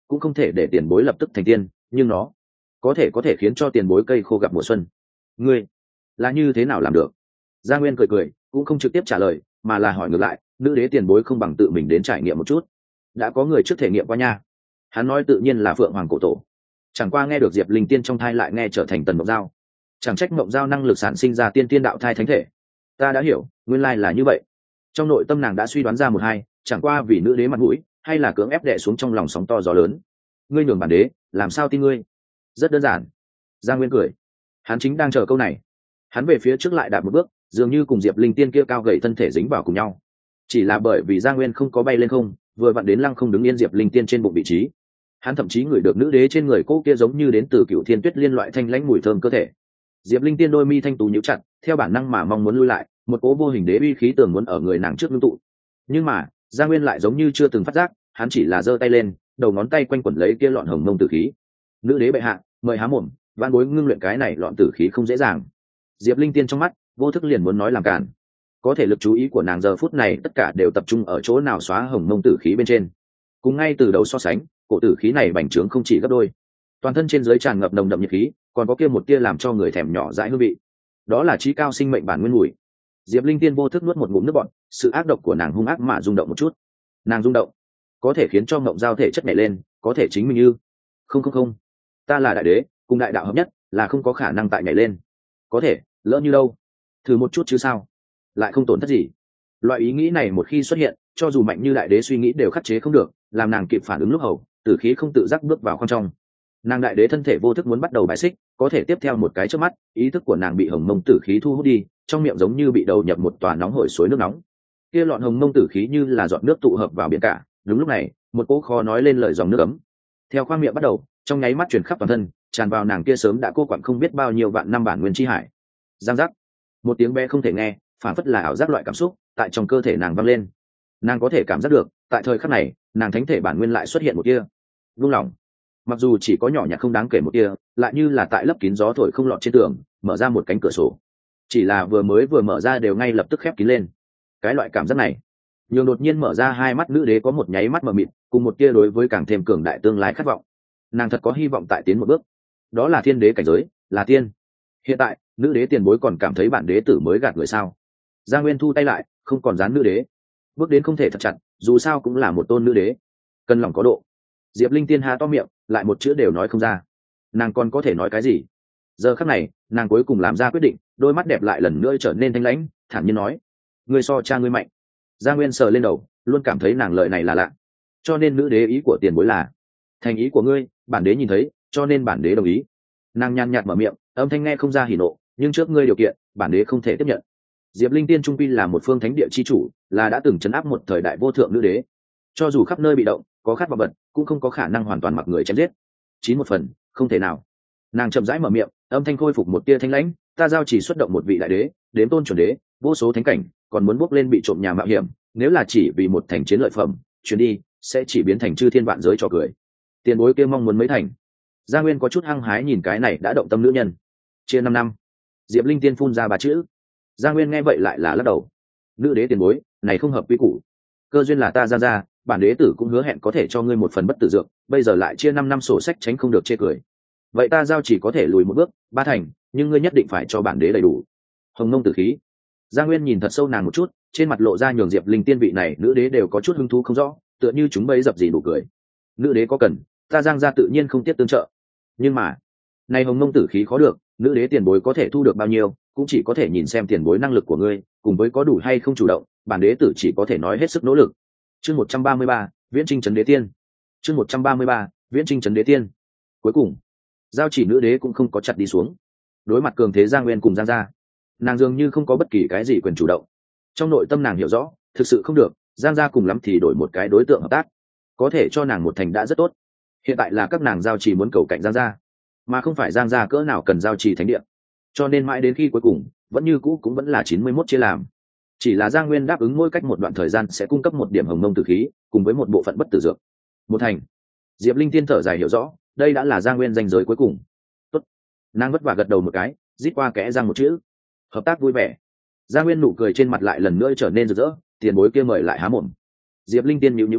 A: cũng không thể để tiền bối lập tức thành tiên, nhưng nó có thể khiến cho tiền bối cây khô gặp mùa xuân. Ngươi là như thế nào làm được? Gia Nguyên cười cười, cũng không trực tiếp trả lời, mà là hỏi ngược lại, nữ đế tiền bối không bằng tự mình đến trải nghiệm một chút. Đã có người trước thể nghiệm qua nha. Hắn nói tự nhiên là Phượng Hoàng cổ tổ. Chẳng qua nghe được Diệp Linh Tiên trong thai lại nghe trở thành Tần Mộng Giao. Chẳng trách Mộng Giao năng lực sản sinh ra tiên tiên đạo thai thánh thể. Ta đã hiểu, nguyên lai là như vậy. Trong nội tâm nàng đã suy đoán ra một hai, chẳng qua vì nữ đế mặt mũi, hay là cưỡng ép đè xuống trong lòng sóng to gió lớn. Ngươi nhường bản đế, làm sao tin ngươi? Rất đơn giản. Giang Nguyên cười. Hắn chính đang chờ câu này. Hắn về phía trước lại đạp một bước, dường như cùng Diệp Linh Tiên kia cao gầy thân thể dính vào cùng nhau. Chỉ là bởi vì Giang Nguyên không có bay lên không, vừa vặn đến lăng không đứng yên Diệp Linh Tiên trên bụng vị trí. Hắn thậm chí ngửi được nữ đế trên người cô kia giống như đến từ Cửu Thiên Tuyết liên loại thanh lãnh mùi thơm cơ thể. Diệp Linh Tiên đôi mi thanh tú nhíu chặt, theo bản năng mà mong muốn lui lại, một cỗ vô hình đế uy khí tưởng muốn ở người nàng trước ngưng tụ. Nhưng mà, Giang Nguyên lại giống như chưa từng phát giác, hắn chỉ là giơ tay lên, đầu ngón tay quanh quẩn lấy kia lọn hồng mông tử khí. Nữ đế bệ hạ, mời há mồm, van bối ngưng luyện cái này lọn tử khí không dễ dàng. Diệp Linh Tiên trong mắt vô thức liền muốn nói làm cản, có thể lực chú ý của nàng giờ phút này tất cả đều tập trung ở chỗ nào xóa hồng mông tử khí bên trên. Cùng ngay từ đầu so sánh, cổ tử khí này bành trướng không chỉ gấp đôi, toàn thân trên dưới tràn ngập nồng đậm nhiệt khí, còn có kia một tia làm cho người thèm nhỏ dãi hương vị, đó là trí cao sinh mệnh bản nguyên mùi. Diệp Linh Tiên vô thức nuốt một ngụm nước bọt, sự ác độc của nàng hung ác mà rung động một chút. Nàng rung động có thể khiến cho ngộng giao thể chất nhảy lên, có thể chính mình như không, ta là đại đế, cùng đại đạo hợp nhất, là không có khả năng tại nhảy lên. Có thể lỡ như đâu, thử một chút chứ sao, lại không tổn thất gì. Loại ý nghĩ này một khi xuất hiện, cho dù mạnh như đại đế suy nghĩ đều khắc chế không được, làm nàng kịp phản ứng lúc hầu, tử khí không tự giác bước vào khoang trong. Nàng đại đế thân thể vô thức muốn bắt đầu bài xích, có thể tiếp theo một cái chớp mắt, ý thức của nàng bị hồng mông tử khí thu hút đi, trong miệng giống như bị đầu nhập một tòa nóng hổi suối nước nóng. Kia lọn hồng mông tử khí như là giọt nước tụ hợp vào biển cả. Đúng lúc này, một cỗ khó nói lên lời dòng nước ấm theo khoang miệng bắt đầu trong nháy mắt truyền khắp toàn thân, tràn vào nàng kia sớm đã cô quặn không biết bao nhiêu vạn năm bản nguyên chi hải. Giang giác, một tiếng bé không thể nghe, phản phất là ảo giác loại cảm xúc tại trong cơ thể nàng vang lên. Nàng có thể cảm giác được, tại thời khắc này, nàng thánh thể bản nguyên lại xuất hiện một kia vung lòng. Mặc dù chỉ có nhỏ nhặt không đáng kể một kia, lại như là tại lấp kín gió thổi không lọt trên tường, mở ra một cánh cửa sổ. Chỉ là vừa mở ra đều ngay lập tức khép kín lên. Cái loại cảm giác này, nhường đột nhiên mở ra hai mắt nữ đế có một nháy mắt mờ mịt, cùng một tia đối với càng thêm cường đại tương lai khát vọng. Nàng thật có hy vọng tại tiến một bước, đó là thiên đế cảnh giới, là tiên. Hiện tại nữ đế tiền bối còn cảm thấy bản đế tử mới gạt người sao? Giang Nguyên thu tay lại, không còn dán nữ đế, bước đến không thể thật chặt, dù sao cũng là một tôn nữ đế, cần lòng có độ. Diệp Linh Tiên há to miệng, lại một chữ đều nói không ra. Nàng còn có thể nói cái gì? Giờ khắc này, nàng cuối cùng làm ra quyết định, đôi mắt đẹp lại lần nữa trở nên thanh lãnh, thản nhiên nói: "Ngươi so cha ngươi mạnh." Giang Nguyên sờ lên đầu, luôn cảm thấy nàng lời này là lạ. Cho nên nữ đế ý của tiền bối là thành ý của ngươi, bản đế nhìn thấy, cho nên bản đế đồng ý. Nàng nhàn nhạt mở miệng, âm thanh nghe không ra hỉ nộ, nhưng trước ngươi điều kiện, bản đế không thể tiếp nhận. Diệp Linh Tiên trung quy là một phương thánh địa chi chủ, là đã từng trấn áp một thời đại vô thượng nữ đế. Cho dù khắp nơi bị động, có khát vọng bật, cũng không có khả năng hoàn toàn mặc người chém giết. Chín một phần, không thể nào. Nàng chậm rãi mở miệng, âm thanh khôi phục một tia thanh lãnh, ta giao chỉ xuất động một vị đại đế, đếm tôn chuẩn đế, vô số thánh cảnh, còn muốn bước lên bị trộm nhà mạo hiểm, nếu là chỉ vì một thành chiến lợi phẩm, chuyến đi sẽ chỉ biến thành chư thiên vạn giới trò cười. Tiền bối kia mong muốn mấy thành? Gia Nguyên có chút hăng hái nhìn cái này đã động tâm nữ nhân. Chia 5 năm. Diệp Linh Tiên phun ra ba chữ. Gia Nguyên nghe vậy lại là lắc đầu. Nữ đế tiền bối, này không hợp quy củ. Cơ duyên là ta ra, bản đế tử cũng hứa hẹn có thể cho ngươi một phần bất tử dược, bây giờ lại chia 5 năm sổ sách tránh không được chê cười. Vậy ta giao chỉ có thể lùi một bước, 3 thành, nhưng ngươi nhất định phải cho bản đế đầy đủ. Hồng Nông tử khí. Gia Nguyên nhìn thật sâu nàng một chút, trên mặt lộ ra nhường Diệp Linh Tiên vị này nữ đế đều có chút hứng thú không rõ, tựa như chúng bấy dập gì đủ cười. Nữ đế có cần, ta Giang gia tự nhiên không tiếc tương trợ. Nhưng mà, này Hồng Nông tử khí khó được, nữ đế tiền bối có thể thu được bao nhiêu, cũng chỉ có thể nhìn xem tiền bối năng lực của ngươi, cùng với có đủ hay không chủ động, bản đế tử chỉ có thể nói hết sức nỗ lực. Chương 133, Viễn Trinh trấn đế tiên. Chương 133, Viễn Trinh trấn đế tiên. Cuối cùng, giao chỉ nữ đế cũng không có chặt đi xuống. Đối mặt cường thế Giang Nguyên cùng Giang gia, nàng dường như không có bất kỳ cái gì quyền chủ động. Trong nội tâm nàng hiểu rõ, thực sự không được, Giang gia cùng lắm thì đổi một cái đối tượng hợp tác, có thể cho nàng một thành đã rất tốt. Hiện tại là các nàng giao chỉ muốn cầu cạnh Giang gia, mà không phải Giang gia cỡ nào cần giao trì thánh địa. Cho nên mãi đến khi cuối cùng, vẫn như cũ cũng vẫn là 91 chia làm. Chỉ là Giang Nguyên đáp ứng mỗi cách một đoạn thời gian sẽ cung cấp một điểm hồng mông tử khí, cùng với một bộ phận bất tử dược. Một thành. Diệp Linh Tiên thở dài hiểu rõ, đây đã là Giang Nguyên danh giới cuối cùng. Tốt. Nàng vất vả gật đầu một cái, rít qua kẽ răng một chữ. Hợp tác vui vẻ. Giang Nguyên nụ cười trên mặt lại lần nữa trở nên rực rỡ, tiền bối kia mời lại há mồm. Diệp Linh Tiên nhíu nhíu mày,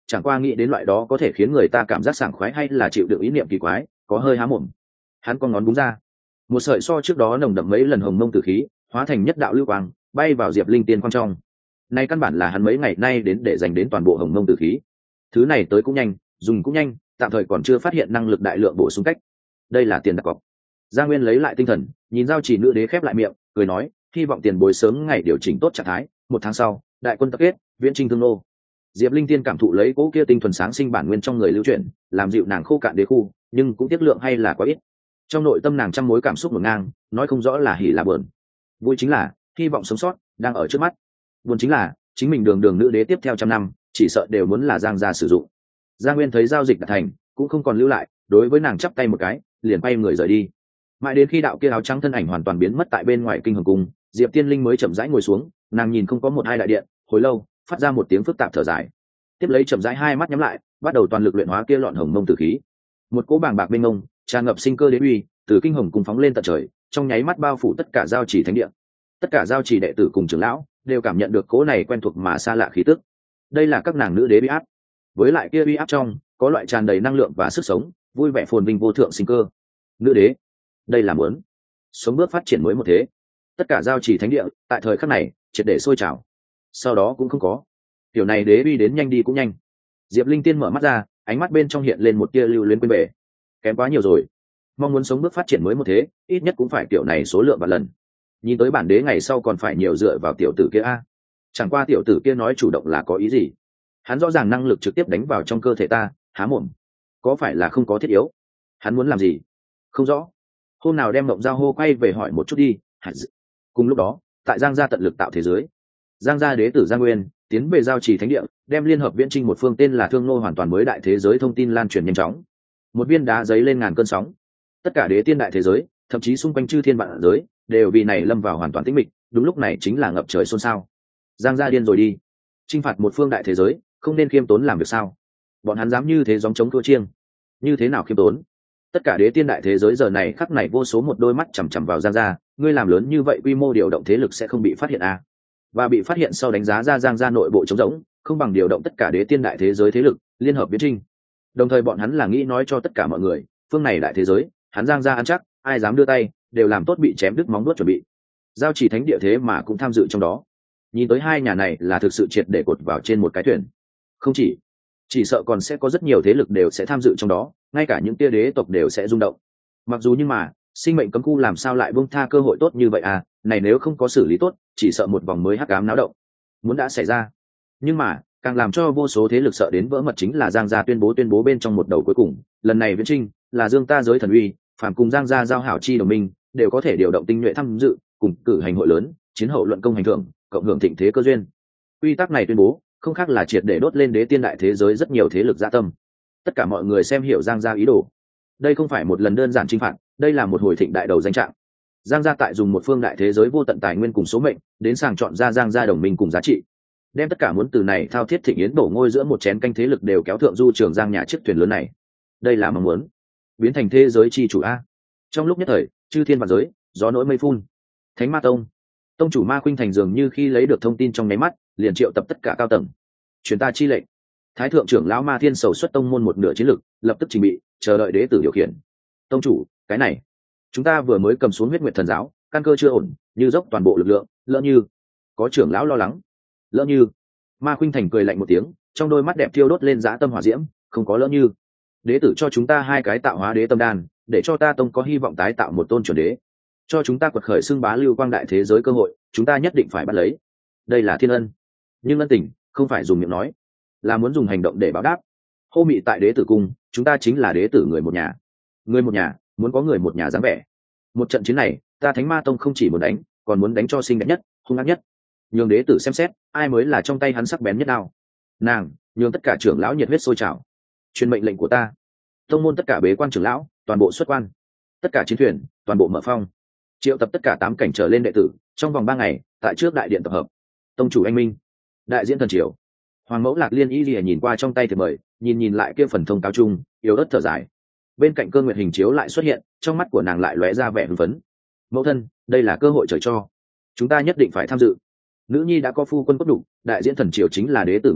A: chẳng qua nghĩ đến loại đó có thể khiến người ta cảm giác sảng khoái hay là chịu được ý niệm kỳ quái, có hơi há mồm. Hắn con ngón búng ra, một sợi so trước đó nồng đậm mấy lần hồng mông tử khí hóa thành nhất đạo lưu quang bay vào Diệp Linh Tiên quang trong. Này căn bản là hắn mấy ngày nay đến để dành đến toàn bộ hồng mông tử khí. Thứ này tới cũng nhanh, dùng cũng nhanh, tạm thời còn chưa phát hiện năng lực đại lượng bổ sung cách. Đây là tiền đặt cọc. Gia Nguyên lấy lại tinh thần, nhìn giao chỉ nữ đế khép lại miệng, cười nói, hy vọng tiền bối sớm ngày điều chỉnh tốt trạng thái, 1 tháng sau, đại quân tập kết, viễn chinh Thương Nô. Diệp Linh Tiên cảm thụ lấy cỗ kia tinh thuần sáng sinh bản nguyên trong người lưu chuyển, làm dịu nàng khô cạn đế khu, nhưng cũng tiếc lượng hay là quá ít. Trong nội tâm nàng trăm mối cảm xúc ngổn ngang, nói không rõ là hỉ là buồn. Vui chính là hy vọng sống sót đang ở trước mắt, buồn chính là chính mình đường đường nữ đế tiếp theo trăm năm, chỉ sợ đều muốn là Giang gia sử dụng. Gia Nguyên thấy giao dịch đã thành, cũng không còn lưu lại, đối với nàng chắp tay một cái, liền quay người rời đi. Mãi đến khi đạo kia áo trắng thân ảnh hoàn toàn biến mất tại bên ngoài kinh hồng cung, Diệp Tiên Linh mới chậm rãi ngồi xuống, nàng nhìn không có một hai đại điện, hồi lâu, phát ra một tiếng phức tạp thở dài. Tiếp lấy chậm rãi hai mắt nhắm lại, bắt đầu toàn lực luyện hóa kia lọn hồng mông tử khí. Một cỗ bàng bạc mênh mông, tràn ngập sinh cơ đế uy, từ kinh hồng cung phóng lên tận trời, trong nháy mắt bao phủ tất cả giao chỉ thánh địa. Tất cả giao chỉ đệ tử cùng trưởng lão đều cảm nhận được cỗ này quen thuộc mà xa lạ khí tức. Đây là các nàng nữ đế uy áp. Với lại kia uy áp trong, có loại tràn đầy năng lượng và sức sống, vui vẻ phồn vinh vô thượng sinh cơ. Nữ đế, đây là muốn sống bước phát triển mới một thế. Tất cả giao chỉ thánh địa tại thời khắc này triệt để sôi trào. Sau đó cũng không có kiểu này đế uy đến nhanh đi cũng nhanh. Diệp Linh Tiên mở mắt ra, ánh mắt bên trong hiện lên một tia lưu luyến quên bề. Kém quá nhiều rồi, mong muốn sống bước phát triển mới một thế, ít nhất cũng phải kiểu này số lượng và lần. Nhìn tới bản đế ngày sau còn phải nhiều dựa vào tiểu tử kia a. Chẳng qua tiểu tử kia nói chủ động là có ý gì? Hắn rõ ràng năng lực trực tiếp đánh vào trong cơ thể ta, há mồm. Có phải là không có thiết yếu? Hắn muốn làm gì? Không rõ. Hôm nào đem Mộng Giao hô quay về hỏi một chút đi. Cùng lúc đó, tại Giang gia tận lực tạo thế giới, Giang gia đế tử Giang Nguyên tiến về giao trì thánh địa, đem liên hợp viễn trinh một phương tên là Thương Nô hoàn toàn mới đại thế giới thông tin lan truyền nhanh chóng. Một viên đá giấy lên ngàn cơn sóng. Tất cả đế tiên đại thế giới, thậm chí xung quanh chư thiên vạn giới, đều vì này lâm vào hoàn toàn tĩnh mịch. Đúng lúc này chính là ngập trời xôn xao. Giang gia điên rồi đi, chinh phạt một phương đại thế giới, không nên khiêm tốn làm việc sao? Bọn hắn dám như thế gióng chống thua chiêng, như thế nào khiêm tốn? Tất cả đế tiên đại thế giới giờ này khắc này vô số một đôi mắt chằm chằm vào Giang gia. Ngươi làm lớn như vậy quy mô điều động thế lực sẽ không bị phát hiện à? Và bị phát hiện sau đánh giá ra Giang gia nội bộ trống rỗng, không bằng điều động tất cả đế tiên đại thế giới thế lực liên hợp viễn trinh. Đồng thời bọn hắn là nghĩ nói cho tất cả mọi người, phương này đại thế giới, hắn Giang gia ăn chắc, ai dám đưa tay đều làm tốt bị chém đứt móng đuốt chuẩn bị. Giao chỉ thánh địa thế mà cũng tham dự trong đó. Nhìn tới hai nhà này là thực sự triệt để cột vào trên một cái thuyền. Không chỉ sợ còn sẽ có rất nhiều thế lực đều sẽ tham dự trong đó, ngay cả những tia đế tộc đều sẽ rung động. Mặc dù nhưng mà sinh mệnh cấm khu làm sao lại buông tha cơ hội tốt như vậy à? Này nếu không có xử lý tốt, chỉ sợ một vòng mới hắc ám náo động muốn đã xảy ra. Nhưng mà càng làm cho vô số thế lực sợ đến vỡ mật chính là Giang gia tuyên bố bên trong một đầu cuối cùng, lần này viễn trinh là dương ta giới thần uy, phàm cùng Giang gia giao hảo chi đồng minh đều có thể điều động tinh nhuệ tham dự, cùng cử hành hội lớn, chiến hậu luận công hành thưởng, cộng hưởng thịnh thế cơ duyên. Quy tắc này tuyên bố không khác là triệt để đốt lên đế tiên đại thế giới rất nhiều thế lực dạ tâm. Tất cả mọi người xem hiểu Giang gia ý đồ. Đây không phải một lần đơn giản chinh phạt, đây là một hồi thịnh đại đầu danh trạng. Giang gia tại dùng một phương đại thế giới vô tận tài nguyên cùng số mệnh đến sàng chọn ra Giang gia đồng minh cùng giá trị, đem tất cả muốn từ này thao thiết thịnh yến đổ ngôi giữa một chén canh thế lực đều kéo thượng du trường Giang nhà chiếc thuyền lớn này. Đây là mong muốn biến thành thế giới chi chủ a. Trong lúc nhất thời, chư thiên vạn giới gió nổi mây phun. Thánh Ma Tông tông chủ Ma Khuynh Thành dường như khi lấy được thông tin trong nháy mắt, liền triệu tập tất cả cao tầng, truyền ta chi lệnh. Thái thượng trưởng lão Ma Thiên Sầu xuất tông môn một nửa chiến lực, lập tức trình bị, chờ đợi đế tử điều khiển. Tông chủ, cái này, chúng ta vừa mới cầm xuống Huyết Nguyệt Thần giáo, căn cơ chưa ổn, như dốc toàn bộ lực lượng, lỡ như. Có trưởng lão lo lắng. Lỡ như. Ma Khuynh Thành cười lạnh một tiếng, trong đôi mắt đẹp thiêu đốt lên dã tâm hỏa diễm, không có lỡ như. Đế tử cho chúng ta 2 cái tạo hóa đế tâm đan, để cho ta tông có hy vọng tái tạo một tôn chuẩn đế, cho chúng ta quật khởi xưng bá lưu quang đại thế giới cơ hội, chúng ta nhất định phải bắt lấy. Đây là thiên ân, nhưng ân tình không phải dùng miệng nói, là muốn dùng hành động để báo đáp. Hô mị tại đế tử cung, chúng ta chính là đế tử người một nhà. Người một nhà muốn có người một nhà dáng vẻ. Một trận chiến này, ta Thánh Ma Tông không chỉ muốn đánh, còn muốn đánh cho xinh đẹp nhất, hung ác nhất. Nhường đế tử xem xét, ai mới là trong tay hắn sắc bén nhất nào. Nàng nhường tất cả trưởng lão nhiệt huyết sôi trào. Truyền mệnh lệnh của ta, tông môn tất cả bế quan trưởng lão toàn bộ xuất quan, tất cả chiến thuyền toàn bộ mở phong, triệu tập tất cả 8 cảnh trở lên đệ tử, trong vòng 3 ngày tại trước đại điện tập hợp. Tông chủ anh minh, đại diễn thần triều. Hoàng mẫu Lạc Liên y lìa nhìn qua trong tay thiệp mời, nhìn lại kia phần thông cáo chung, yếu ớt thở dài. Bên cạnh Cơ Nguyệt hình chiếu lại xuất hiện, trong mắt của nàng lại lóe ra vẻ hưng phấn. Mẫu thân, đây là cơ hội trời cho, chúng ta nhất định phải tham dự. Nữ nhi đã có phu quân cốt đủ, đại diễn thần triều chính là đế tử ngoại thích,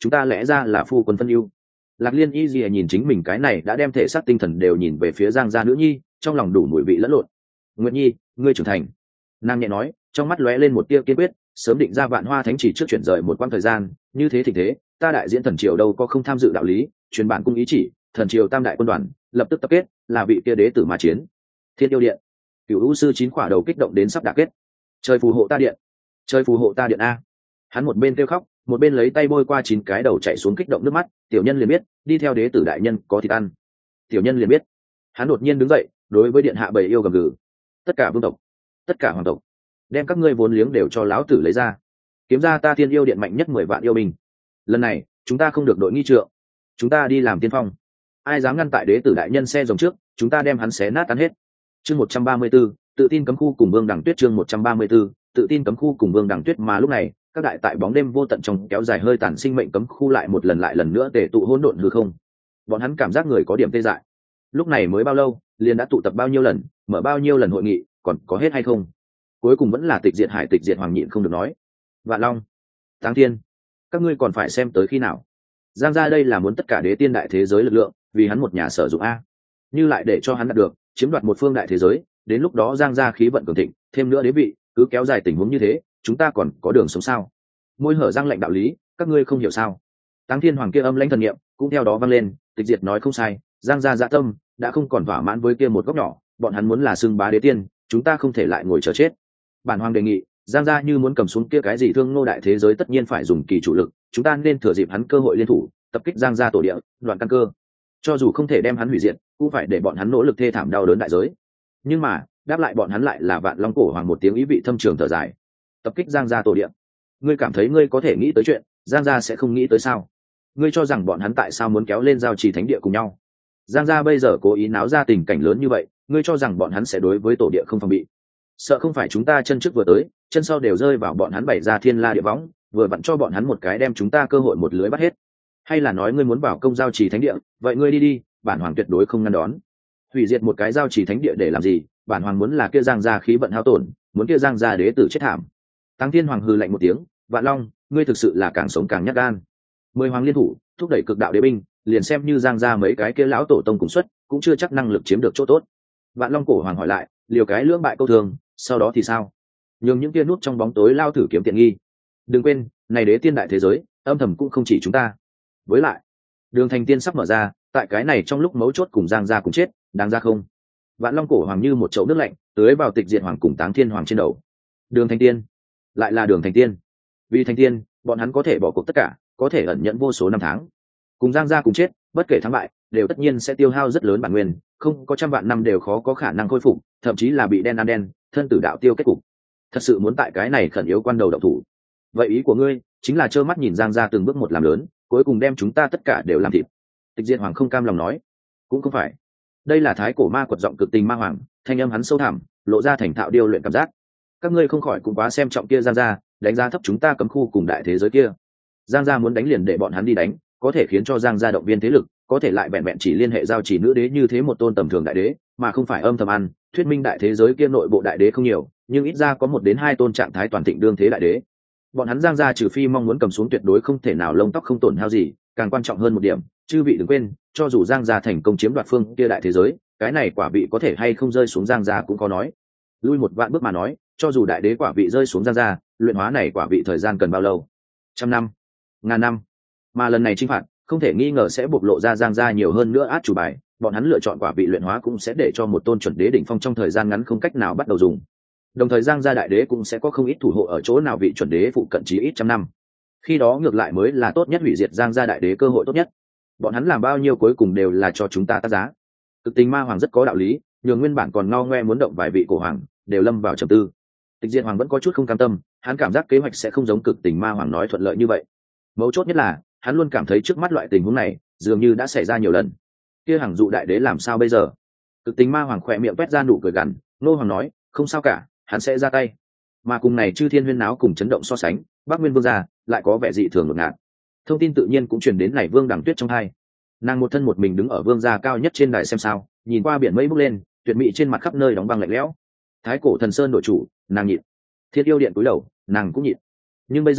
A: chúng ta lẽ ra là phu quân phân ưu. Lạc Liên Y Dìa nhìn chính mình cái này đã đem thể xác tinh thần đều nhìn về phía Giang gia nữ nhi, trong lòng đủ mùi vị lẫn lộn. Nguyệt Nhi, ngươi trưởng thành. Nàng nhẹ nói, trong mắt lóe lên một tia kiên quyết, sớm định ra Vạn Hoa Thánh chỉ trước chuyển rời một quãng thời gian, như thế thịnh thế, ta đại diễn thần triều đâu có không tham dự đạo lý, truyền bản cung ý chỉ, thần triều tam đại quân đoàn lập tức tập kết, là vị kia đế tử mà chiến. Thiên yêu điện, Cửu U sư 9 khỏa đầu kích động đến sắp đả kết. Trời phù hộ ta điện, trời phù hộ ta điện a. Hắn một bên kêu khóc, một bên lấy tay bôi qua 9 cái đầu chạy xuống kích động nước mắt, tiểu nhân liền biết, đi theo đế tử đại nhân có thịt ăn. Tiểu nhân liền biết. Hắn đột nhiên đứng dậy, đối với điện hạ bầy yêu gầm gừ. Tất cả vương tộc, tất cả hoàng tộc, đem các ngươi vốn liếng đều cho lão tử lấy ra, kiếm ra ta Thiên yêu điện mạnh nhất 10 vạn yêu binh. Lần này chúng ta không được đội nghi trượng, chúng ta đi làm tiên phong. Ai dám ngăn tại đế tử đại nhân xe rồng trước, chúng ta đem hắn xé nát tan hết. Chương 134, tự tin cấm khu cùng Vương Đằng Tuyết. Chương 134, tự tin cấm khu cùng Vương Đằng Tuyết. Mà lúc này các đại tại bóng đêm vô tận trong kéo dài hơi tàn sinh mệnh cấm khu lại một lần nữa tề tụ hỗn độn hư không. Bọn hắn cảm giác người có điểm tê dại. Lúc này mới bao lâu, liền đã tụ tập bao nhiêu lần, mở bao nhiêu lần hội nghị, còn có hết hay không? Cuối cùng vẫn là Tịch Diệt Hải, Tịch Diệt Hoàng nhịn không được nói. Vạn Long, Táng Thiên, các ngươi còn phải xem tới khi nào? Giang gia đây là muốn tất cả đế tiên đại thế giới lực lượng, vì hắn một nhà sử dụng a. Như lại để cho hắn đạt được, chiếm đoạt một phương đại thế giới, đến lúc đó Giang gia khí vận cường thịnh, thêm nữa đế vị, cứ kéo dài tình huống như thế, chúng ta còn có đường sống sao? Môi hở răng lệnh đạo lý, các ngươi không hiểu sao? Táng Thiên Hoàng kia âm lãnh thần niệm cũng theo đó vang lên, Tịch Diệt nói không sai, Giang gia dạ tâm đã không còn thỏa mãn với kia một góc nhỏ, bọn hắn muốn là xưng bá đế tiên, chúng ta không thể lại ngồi chờ chết. Bản hoàng đề nghị, Giang gia như muốn cầm xuống kia cái gì Thương Ngô đại thế giới tất nhiên phải dùng kỳ chủ lực, chúng ta nên thừa dịp hắn cơ hội liên thủ, tập kích Giang gia tổ địa, đoạn căn cơ. Cho dù không thể đem hắn hủy diệt, cũng phải để bọn hắn nỗ lực thê thảm đau đớn đại giới. Nhưng mà, đáp lại bọn hắn lại là Vạn Long cổ hoàng một tiếng ý vị thâm trường thở dài. Tập kích Giang gia tổ địa. Ngươi cảm thấy ngươi có thể nghĩ tới chuyện, Giang gia sẽ không nghĩ tới sao? Ngươi cho rằng bọn hắn tại sao muốn kéo lên giao trì thánh địa cùng nhau? Giang gia bây giờ cố ý náo ra tình cảnh lớn như vậy, ngươi cho rằng bọn hắn sẽ đối với tổ địa không phòng bị? Sợ không phải chúng ta chân trước vừa tới, chân sau đều rơi vào bọn hắn bày ra thiên la địa võng, vừa vặn cho bọn hắn một cái đem chúng ta cơ hội một lưới bắt hết. Hay là nói ngươi muốn vào công giao trì thánh địa, vậy ngươi đi đi, bản hoàng tuyệt đối không ngăn đón. Hủy diệt một cái giao trì thánh địa để làm gì? Bản hoàng muốn là kia Giang gia khí vận hao tổn, muốn kia Giang gia đế tử chết thảm. Táng Thiên Hoàng hừ lạnh một tiếng, Vạn Long, ngươi thực sự là càng sống càng nhát gan. 10 hoàng liên thủ, thúc đẩy cực đạo đế binh, liền xem như Giang gia mấy cái kia lão tổ tông cùng xuất, cũng chưa chắc năng lực chiếm được chỗ tốt. Vạn Long cổ hoàng hỏi lại, liều cái lưỡng bại câu thường, sau đó thì sao? Nhường những kia nút trong bóng tối lao thử kiếm tiện nghi. Đừng quên, này đế tiên đại thế giới, âm thầm cũng không chỉ chúng ta. Với lại, đường thành tiên sắp mở ra, tại cái này trong lúc mấu chốt cùng Giang gia cùng chết, đáng ra không? Vạn Long cổ hoàng như một chậu nước lạnh, tưới vào Tịch Diệt Hoàng cùng Táng Thiên Hoàng trên đầu. Đường thành tiên, lại là đường thành tiên. Vì thành tiên, bọn hắn có thể bỏ cuộc tất cả, có thể ẩn nhẫn vô số năm tháng. Cùng Giang gia cùng chết, bất kể thắng bại, đều tất nhiên sẽ tiêu hao rất lớn bản nguyên, không có trăm vạn năm đều khó có khả năng khôi phục, thậm chí là bị đen ăn đen, thân tử đạo tiêu kết cục. Thật sự muốn tại cái này khẩn yếu quan đầu động thủ. Vậy ý của ngươi chính là trơ mắt nhìn Giang gia từng bước một làm lớn, cuối cùng đem chúng ta tất cả đều làm thịt. Tịch Diệt Hoàng không cam lòng nói. Cũng không phải. Đây là thái cổ ma quật giọng cực tình ma hoàng, thanh âm hắn sâu thẳm, lộ ra thành thạo điêu luyện cảm giác. Các ngươi không khỏi cũng quá xem trọng kia Giang gia, đánh giá thấp chúng ta cấm khu cùng đại thế giới kia. Giang gia muốn đánh liền để bọn hắn đi đánh, có thể khiến cho Giang gia động viên thế lực, có thể lại vẹn vẹn chỉ liên hệ giao chỉ nữ đế như thế một tôn tầm thường đại đế, mà không phải âm thầm ăn, thuyết minh đại thế giới kia nội bộ đại đế không nhiều, nhưng ít ra có 1 đến 2 tôn trạng thái toàn thịnh đương thế đại đế. Bọn hắn Giang gia trừ phi mong muốn cầm xuống tuyệt đối không thể nào lông tóc không tổn hao gì, càng quan trọng hơn một điểm, chư vị đừng quên, cho dù Giang gia thành công chiếm đoạt phương kia đại thế giới, cái này quả vị có thể hay không rơi xuống Giang gia cũng có nói. Lui một vạn bước mà nói, cho dù đại đế quả vị rơi xuống Giang gia, luyện hóa này quả vị thời gian cần bao lâu? 100 năm, ngàn năm. Mà lần này chinh phạt, không thể nghi ngờ sẽ bộc lộ ra Giang gia nhiều hơn nữa át chủ bài, bọn hắn lựa chọn quả vị luyện hóa cũng sẽ để cho một tôn chuẩn đế đỉnh phong trong thời gian ngắn không cách nào bắt đầu dùng. Đồng thời Giang gia đại đế cũng sẽ có không ít thủ hộ ở chỗ nào vị chuẩn đế phụ cận chí ít 100 năm. Khi đó ngược lại mới là tốt nhất hủy diệt Giang gia đại đế cơ hội tốt nhất. Bọn hắn làm bao nhiêu cuối cùng đều là cho chúng ta tác giá. Cực tình ma hoàng rất có đạo lý, nhường nguyên bản còn ngao ngoe muốn động vài vị cổ hoàng, đều lâm vào trầm tư. Tịch Diệt Hoàng vẫn có chút không cam tâm, hắn cảm giác kế hoạch sẽ không giống Cực tình ma hoàng nói thuận lợi như vậy. Mấu chốt nhất là, hắn luôn cảm thấy trước mắt loại tình huống này dường như đã xảy ra nhiều lần. Kia hàng dụ đại đế làm sao bây giờ? Cực tình ma hoàng khỏe miệng quét ra nụ cười gằn, nô hoàng nói, không sao cả, hắn sẽ ra tay. Mà cùng này chư thiên huyên náo cùng chấn động so sánh, Bắc Nguyên Vương gia lại có vẻ dị thường ngột ngạt. Thông tin tự nhiên cũng truyền đến này Vương Đằng Tuyết trong hai. Nàng một thân một mình đứng ở vương gia cao nhất trên đài xem sao, nhìn qua biển mây bốc lên, tuyệt mỹ trên mặt khắp nơi đóng băng lạnh lẽo. Thái cổ thần sơn đội chủ, nàng nhịn. Thiết yêu điện cúi đầu, nàng cũng nhịn. Nhưng bây giờ,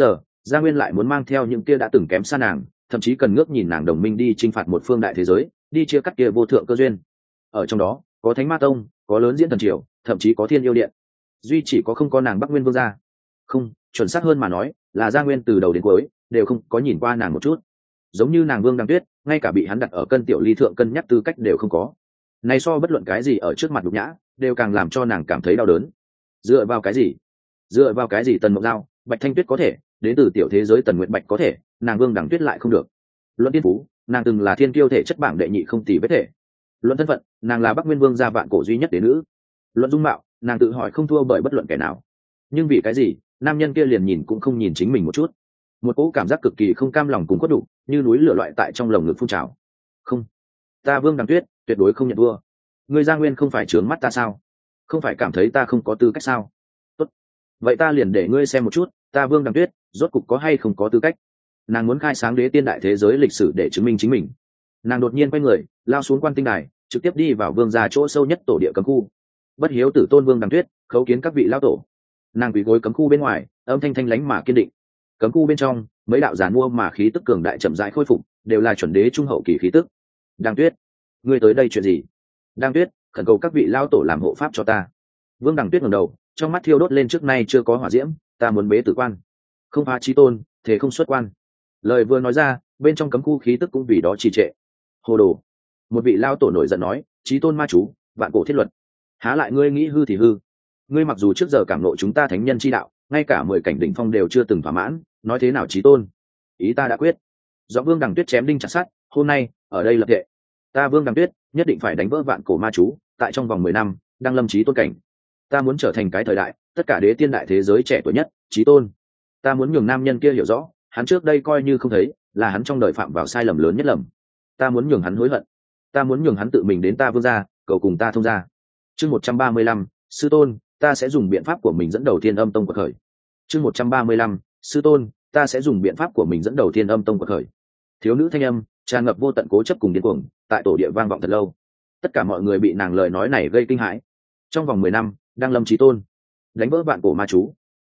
A: Gia Nguyên lại muốn mang theo những kia đã từng kém xa nàng, thậm chí cần ngước nhìn nàng đồng minh đi chinh phạt một phương đại thế giới, đi chia cắt kia vô thượng cơ duyên. Ở trong đó có Thánh Ma Tông, có lớn diễn thần triều, thậm chí có Thiên Yêu Điện, duy chỉ có không có nàng Bắc Nguyên Vương gia. Không, chuẩn xác hơn mà nói là Gia Nguyên từ đầu đến cuối đều không có nhìn qua nàng một chút. Giống như nàng Vương Đăng Tuyết, ngay cả bị hắn đặt ở cân tiểu ly thượng cân nhắc tư cách đều không có. Này so bất luận cái gì ở trước mặt Lục Nhã, đều càng làm cho nàng cảm thấy đau đớn. Dựa vào cái gì? Dựa vào cái gì Tần Mộng Giao, Bạch Thanh Tuyết có thể, đến từ tiểu thế giới Tần Nguyệt Bạch có thể, nàng Vương Đăng Tuyết lại không được. Luận tiên phú, nàng từng là thiên kiêu thể chất bảng đệ nhị không tỷ vết thể. Luận thân phận, nàng là Bắc Nguyên Vương gia vạn cổ duy nhất đế nữ. Luận dung mạo, nàng tự hỏi không thua bởi bất luận kẻ nào. Nhưng vì cái gì, nam nhân kia liền nhìn cũng không nhìn chính mình một chút. Một cỗ cảm giác cực kỳ không cam lòng cùng khuất đủ, như núi lửa loại tại trong lồng ngực phun trào. Không, ta Vương Đăng Tuyết tuyệt đối không nhận thua. Ngươi Gia Nguyên không phải trướng mắt ta sao? Không phải cảm thấy ta không có tư cách sao? Tốt, vậy ta liền để ngươi xem một chút, ta Vương Đăng Tuyết rốt cục có hay không có tư cách. Nàng muốn khai sáng đế tiên đại thế giới lịch sử để chứng minh chính mình. Nàng đột nhiên quay người, lao xuống quan tinh đài, trực tiếp đi vào vương gia chỗ sâu nhất tổ địa cấm khu. Bất hiếu tử tôn Vương Đăng Tuyết khấu kiến các vị lao tổ. Nàng quỳ gối cấm khu bên ngoài, âm thanh thanh lánh mà kiên định. Cấm khu bên trong, mấy đạo giàn mua mà khí tức cường đại chậm rãi khôi phục, đều là chuẩn đế trung hậu kỳ khí tức. Đăng Tuyết, ngươi tới đây chuyện gì? Đăng Tuyết, khẩn cầu các vị lao tổ làm hộ pháp cho ta. Vương Đăng Tuyết ngẩng đầu, trong mắt thiêu đốt lên trước nay chưa có hỏa diễm. Ta muốn bế tử quan, không phá chí tôn, thế không xuất quan. Lời vừa nói ra, bên trong cấm khu khí tức cũng vì đó trì trệ. Hồ đồ! Một vị lao tổ nổi giận nói, chí tôn ma chú, vạn cổ thiết luật, há lại ngươi nghĩ hư thì hư. Ngươi mặc dù trước giờ cảm nộ chúng ta thánh nhân chi đạo, ngay cả 10 cảnh đỉnh phong đều chưa từng thỏa mãn, nói thế nào chí tôn? Ý ta đã quyết. Do Vương Đăng Tuyết chém đinh chặt sắt, hôm nay ở đây lập thệ, ta Vương Đăng Tuyết nhất định phải đánh vỡ vạn cổ ma chú, tại trong vòng 10 năm đăng lâm chí tôn cảnh. Ta muốn trở thành cái thời đại tất cả đế tiên đại thế giới trẻ tuổi nhất chí tôn. Ta muốn nhường nam nhân kia hiểu rõ, hắn trước đây coi như không thấy, là hắn trong đời phạm vào sai lầm lớn nhất lầm. Ta muốn nhường hắn hối hận. Ta muốn nhường hắn tự mình đến ta Vương gia, cầu cùng ta thông gia. Chương 135, sư tôn, ta sẽ dùng biện pháp của mình dẫn đầu Thiên Âm Tông quật khởi. Chương 135, sư tôn, ta sẽ dùng biện pháp của mình dẫn đầu Thiên Âm Tông quật khởi. Thiếu nữ thanh âm tràn ngập vô tận cố chấp cùng điên cuồng, tại tổ địa vang vọng thật lâu. Tất cả mọi người bị nàng lời nói này gây kinh hãi. Trong vòng 10 năm, đang lâm chí tôn, đánh vỡ vạn cổ ma chú.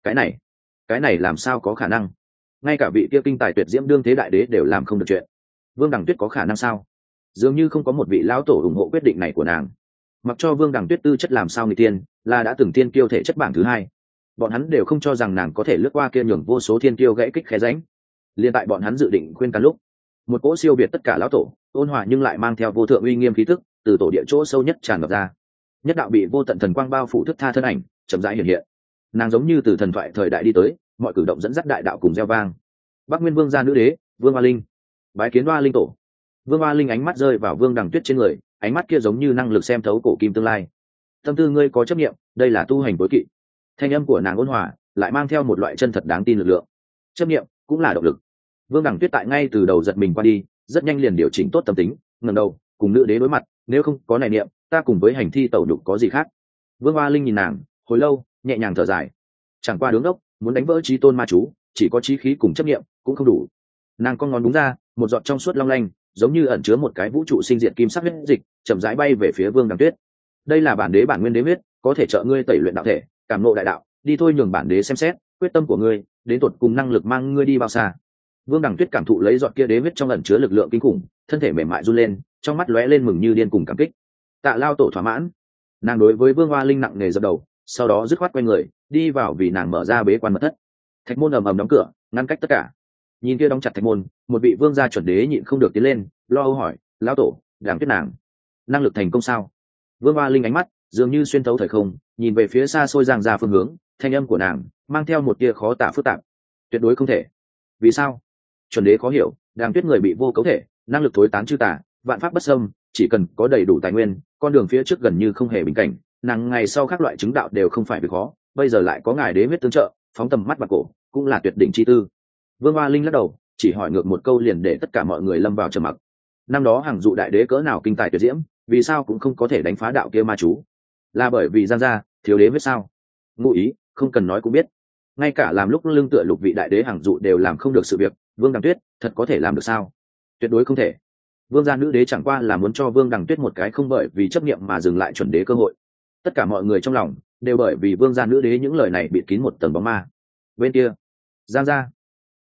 A: Cái này làm sao có khả năng? Ngay cả vị kia kinh tài tuyệt diễm đương thế đại đế đều làm không được chuyện. Vương Đăng Tuyết có khả năng sao? Dường như không có một vị lão tổ ủng hộ quyết định này của nàng. Mặc cho Vương Đăng Tuyết tư chất làm sao người tiên, là đã từng tiên kiêu thể chất bảng thứ 2, bọn hắn đều không cho rằng nàng có thể lướt qua kia nhường vô số thiên kiêu gãy kích khé ránh. Liên tại bọn hắn dự định khuyên can lúc, một cỗ siêu việt tất cả lão tổ, ôn hòa nhưng lại mang theo vô thượng uy nghiêm khí tức, từ tổ địa chỗ sâu nhất tràn ngập ra. Nhất đạo bị vô tận thần quang bao phủ thức tha thân ảnh, chậm rãi hiện hiện. Nàng giống như từ thần thoại thời đại đi tới, mọi cử động dẫn dắt đại đạo cùng reo vang. Bắc Nguyên Vương gia nữ đế, Vương Hoa Linh, bái kiến Hoa Linh tổ. Vương Hoa Linh ánh mắt rơi vào Vương Đăng Tuyết trên người, ánh mắt kia giống như năng lực xem thấu cổ kim tương lai. Tâm tư ngươi có chấp niệm, đây là tu hành tối kỵ. Thanh âm của nàng ôn hòa, lại mang theo một loại chân thật đáng tin lực lượng. Chấp niệm cũng là động lực. Vương Đăng Tuyết tại ngay từ đầu giật mình qua đi, rất nhanh liền điều chỉnh tốt tâm tính, ngẩng đầu, cùng nữ đế đối mặt, nếu không có này niệm, ta cùng với hành thi tẩu đục có gì khác. Vương Hoa Linh nhìn nàng, hồi lâu, nhẹ nhàng thở dài. Chẳng qua đứng đốc, muốn đánh vỡ chí tôn ma chú, chỉ có chí khí cùng chấp niệm cũng không đủ. Nàng con ngón đúng ra, một giọt trong suốt long lanh, giống như ẩn chứa một cái vũ trụ sinh diệt kim sắc huyết dịch, chậm rãi bay về phía Vương Đăng Tuyết. Đây là bản đế bản nguyên đế huyết, có thể trợ ngươi tẩy luyện đạo thể, cảm ngộ đại đạo, đi thôi nhường bản đế xem xét, quyết tâm của ngươi, đến tột cùng năng lực mang ngươi đi bao xa. Vương Đăng Tuyết cảm thụ lấy giọt kia đế huyết trong ẩn chứa lực lượng kinh khủng, thân thể mềm mại run lên, trong mắt lóe lên mừng như điên cùng cảm kích. Tạ lao tổ thỏa mãn. Nàng đối với Vương Hoa Linh nặng nề dập đầu, sau đó dứt khoát quay người, đi vào vì nàng mở ra bế quan mật thất. Thạch môn ầm ầm đóng cửa, ngăn cách tất cả. Nhìn kia đóng chặt thạch môn, một vị vương gia chuẩn đế nhịn không được tiến lên, lo âu hỏi, lão tổ, Đăng Tuyết nàng năng lực thành công sao? Vương Hoa Linh ánh mắt dường như xuyên thấu thời không, nhìn về phía xa xôi giang ra phương hướng, thanh âm của nàng mang theo một tia khó tả phức tạp. Tuyệt đối không thể. Vì sao? Chuẩn đế khó hiểu, Đăng Tuyết người bị vô cấu thể, năng lực thối tán chư tà, vạn pháp bất xâm, chỉ cần có đầy đủ tài nguyên, con đường phía trước gần như không hề bình cảnh, nàng ngày sau các loại chứng đạo đều không phải việc khó, bây giờ lại có ngài đế huyết tương trợ, phóng tầm mắt vào cổ, cũng là tuyệt đỉnh chi tư. Vương Hoa Linh lắc đầu, chỉ hỏi ngược một câu liền để tất cả mọi người lâm vào trầm mặc. Năm đó hàng dụ đại đế cỡ nào kinh tài tuyệt diễm, vì sao cũng không có thể đánh phá đạo kia ma chú? Là bởi vì Giang gia thiếu đế huyết sao? Ngụ ý không cần nói cũng biết. Ngay cả làm lúc lưng tựa lục vị đại đế hàng dụ đều làm không được sự việc, Vương Đăng Tuyết thật có thể làm được sao? Tuyệt đối không thể. Vương gia nữ đế chẳng qua là muốn cho Vương Đăng Tuyết một cái không bởi vì chấp niệm mà dừng lại chuẩn đế cơ hội. Tất cả mọi người trong lòng đều bởi vì Vương gia nữ đế những lời này bịt kín một tầng bóng ma. Bên kia, Giang gia,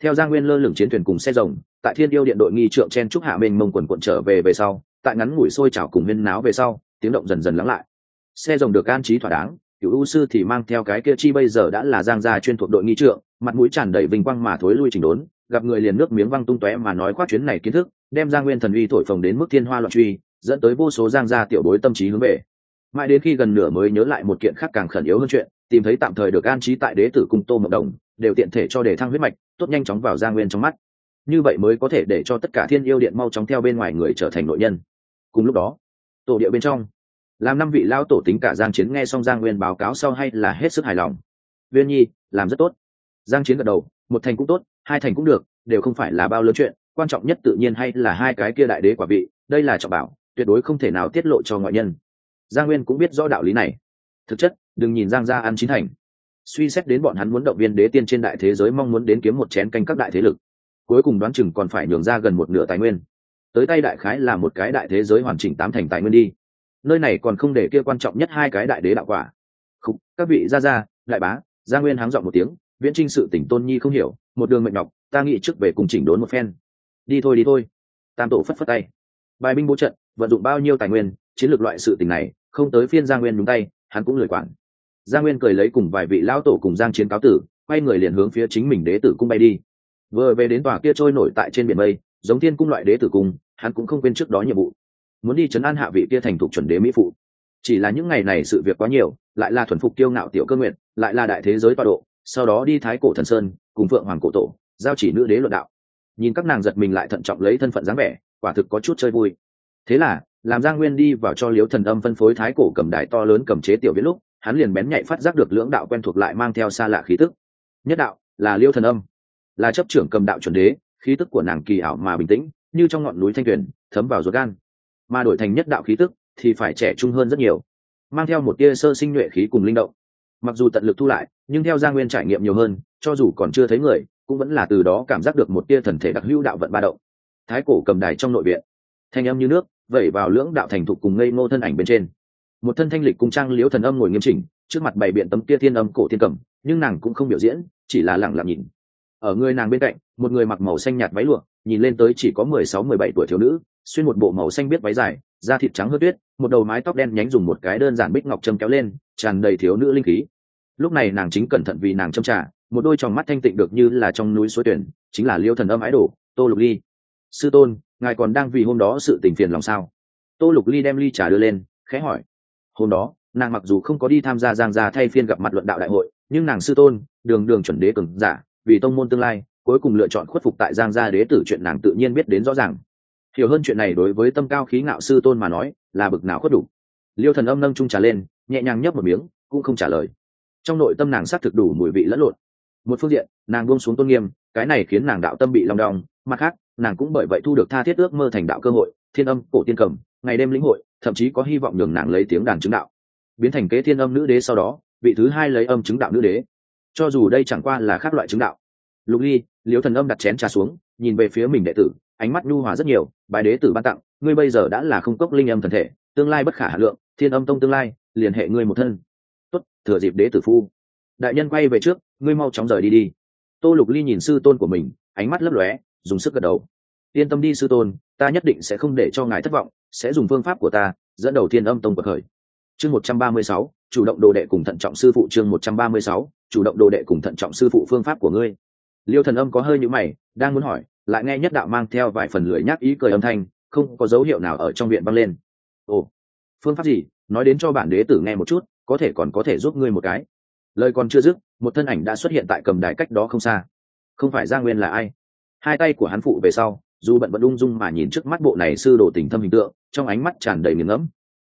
A: Theo Giang Nguyên lơ lửng chiến thuyền cùng xe rồng tại Thiên Yêu Điện đội nghi trượng chen trúc hạ mênh mông quần quận trở về sau, tại ngắn ngủi sôi trào cùng huyên náo về sau, tiếng động dần dần lắng lại. Xe rồng được an trí thỏa đáng, Cửu U sư thì mang theo cái kia chi bây giờ đã là Giang gia chuyên thuộc đội nghi trượng, mặt mũi tràn đầy vinh quang mà thối lui chỉnh đốn, gặp người liền nước miếng văng tung tóe mà nói khoác chuyến này kiến thức, đem Giang Nguyên thần uy thổi phồng đến mức thiên hoa loạn truy, dẫn tới vô số Giang gia tiểu bối tâm trí hướng về. Mãi đến khi gần nửa mới nhớ lại một kiện khác càng khẩn yếu hơn chuyện, tìm thấy tạm thời được an trí tại Đế tử cung Tô Mộng Đồng, đều tiện thể cho để thăng huyết mạch, tốt nhanh chóng vào Giang Nguyên trong mắt. Như vậy mới có thể để cho tất cả Thiên Yêu Điện mau chóng theo bên ngoài người trở thành nội nhân. Cùng lúc đó, tổ địa bên trong, làm 5 vị lao tổ tính cả Giang Chiến nghe xong Giang Nguyên báo cáo sau hay là hết sức hài lòng. Viên Nhi làm rất tốt. Giang Chiến gật đầu, 1 thành cũng tốt, 2 thành cũng được, đều không phải là bao lớn chuyện, quan trọng nhất tự nhiên hay là 2 cái kia đại đế quả vị, đây là trọng bảo, tuyệt đối không thể nào tiết lộ cho ngoại nhân. Giang Nguyên cũng biết rõ đạo lý này. Thực chất, đừng nhìn Giang gia ăn chín thành. Suy xét đến bọn hắn muốn động viên đế tiên trên đại thế giới, mong muốn đến kiếm một chén canh các đại thế lực, cuối cùng đoán chừng còn phải nhường ra gần 1/2 tài nguyên. Tới tay đại khái là một cái đại thế giới hoàn chỉnh 8 thành tài nguyên đi. Nơi này còn không để kia quan trọng nhất 2 cái đại đế đạo quả. Khúc, các vị gia đại bá, Giang Nguyên háng giọng một tiếng, viễn trinh sự tỉnh Tôn Nhi không hiểu, một đường mệnh nhọc, ta nghĩ trước về cùng chỉnh đốn một phen. Đi thôi. Tam tổ phất phất tay. Bài binh bố trận, vận dụng bao nhiêu tài nguyên, chiến lược loại sự tình này, không tới phiên Giang Nguyên nhúng tay, hắn cũng lười quản. Giang Nguyên cười lấy cùng vài vị lão tổ cùng Giang Chiến cáo tử, quay người liền hướng phía chính mình Đế tử cung bay đi. Vừa về đến tòa kia trôi nổi tại trên biển mây, giống Thiên cung loại Đế tử cung, hắn cũng không quên trước đó nhiệm vụ, muốn đi trấn an hạ vị kia thành thục chuẩn đế mỹ phụ. Chỉ là những ngày này sự việc quá nhiều, lại là thuần phục kiêu ngạo tiểu cơ nguyện, lại là đại thế giới tọa độ, sau đó đi Thái Cổ Thần Sơn, cùng Phượng Hoàng cổ tổ, giao chỉ nữ đế luận đạo. Nhìn các nàng giật mình lại thận trọng lấy thân phận dáng vẻ, quả thực có chút chơi vui. Thế là, làm Giang Nguyên đi vào cho Liễu Thần Âm phân phối Thái Cổ cầm đài to lớn cầm chế tiểu viễn lúc, hắn liền bén nhạy phát giác được lưỡng đạo quen thuộc lại mang theo xa lạ khí tức. Nhất đạo là Liễu Thần Âm, là chấp trưởng cầm đạo chuẩn đế, khí tức của nàng kỳ ảo mà bình tĩnh, như trong ngọn núi thanh tuyền, thấm vào ruột gan. Mà đổi thành nhất đạo khí tức thì phải trẻ trung hơn rất nhiều, mang theo một tia sơ sinh nhuệ khí cùng linh động. Mặc dù tận lực thu lại, nhưng theo Giang Nguyên trải nghiệm nhiều hơn, cho dù còn chưa thấy người, cũng vẫn là từ đó cảm giác được một tia thần thể đặc hữu đạo vận ba động. Thái Cổ cầm đài trong nội viện, thanh âm như nước vẩy vào lưỡng đạo thành thục cùng ngây ngô thân ảnh bên trên. Một thân thanh lịch cung trang Liễu Thần Âm ngồi nghiêm chỉnh, trước mặt bày biện tấm kia thiên âm cổ thiên cầm, nhưng nàng cũng không biểu diễn, chỉ là lặng lặng nhìn. Ở người nàng bên cạnh, một người mặc màu xanh nhạt váy lụa, nhìn lên tới chỉ có 16-17 tuổi thiếu nữ, xuyên một bộ màu xanh biếc váy dài, da thịt trắng hớt tuyết, một đầu mái tóc đen nhánh dùng một cái đơn giản bích ngọc châm kéo lên, tràn đầy thiếu nữ linh khí. Lúc này nàng chính cẩn thận vì nàng châm trà, một đôi tròng mắt thanh tịnh được như là trong núi suối tuyển, chính là Liễu Thần Âm ái đồ, Tô Lục Ly. Sư tôn, ngài còn đang vì hôm đó sự tình phiền lòng sao? Tô Lục Ly đem ly trà đưa lên, khẽ hỏi. Hôm đó, nàng mặc dù không có đi tham gia Giang gia thay phiên gặp mặt luận đạo đại hội, nhưng nàng sư tôn, đường chuẩn đế cường giả, vì tông môn tương lai, cuối cùng lựa chọn khuất phục tại Giang gia đế tử, chuyện nàng tự nhiên biết đến rõ ràng. Hiểu hơn chuyện này đối với tâm cao khí ngạo sư tôn mà nói, là bực nào khuất đủ. Liêu Thần Âm nâng chung trà lên, nhẹ nhàng nhấp một miếng, cũng không trả lời. Trong nội tâm nàng xác thực đủ mùi vị lẫn lộn. Một phương diện, nàng buông xuống tôn nghiêm, cái này khiến nàng đạo tâm bị long đong, mặt khác, nàng cũng bởi vậy thu được tha thiết ước mơ thành đạo cơ hội, thiên âm cổ tiên cầm, ngày đêm lĩnh hội, thậm chí có hy vọng nhường nàng lấy tiếng đàn chứng đạo, biến thành kế thiên âm nữ đế, sau đó vị thứ 2 lấy âm chứng đạo nữ đế. Cho dù đây chẳng qua là khác loại chứng đạo. Lục Ly, Liễu Thần Âm đặt chén trà xuống, nhìn về phía mình đệ tử, ánh mắt nhu hòa rất nhiều. Bài đế tử ban tặng, ngươi bây giờ đã là không cốc linh âm thần thể, tương lai bất khả hạn lượng, thiên âm tông tương lai liền hệ ngươi một thân. Tốt, thừa dịp đế tử phu đại nhân quay về trước, ngươi mau chóng rời đi. Tô Lục Ly nhìn sư tôn của mình, ánh mắt lấp lóe, dùng sức gật đầu. Yên tâm đi sư tôn, ta nhất định sẽ không để cho ngài thất vọng, sẽ dùng phương pháp của ta dẫn đầu thiên âm tông bậc khởi. Chương 136, chủ động đồ đệ cùng thận trọng sư phụ. Chương 136, chủ động đồ đệ cùng thận trọng sư phụ, phương pháp của ngươi. Liêu Thần Âm có hơi nhíu mày, đang muốn hỏi, lại nghe nhất đạo mang theo vài phần lười nhác ý cười âm thanh, không có dấu hiệu nào ở trong viện vang lên. Ồ, phương pháp gì? Nói đến cho bản đế tử nghe một chút, có thể còn có thể giúp ngươi một cái. Lời còn chưa dứt, một thân ảnh đã xuất hiện tại cầm đài cách đó không xa. Không phải Giang Nguyên là ai? Hai tay của hắn phụ về sau, dù bận vẫn ung dung mà nhìn trước mắt bộ này sư đồ tình thâm hình tượng, trong ánh mắt tràn đầy nghiền ngẫm.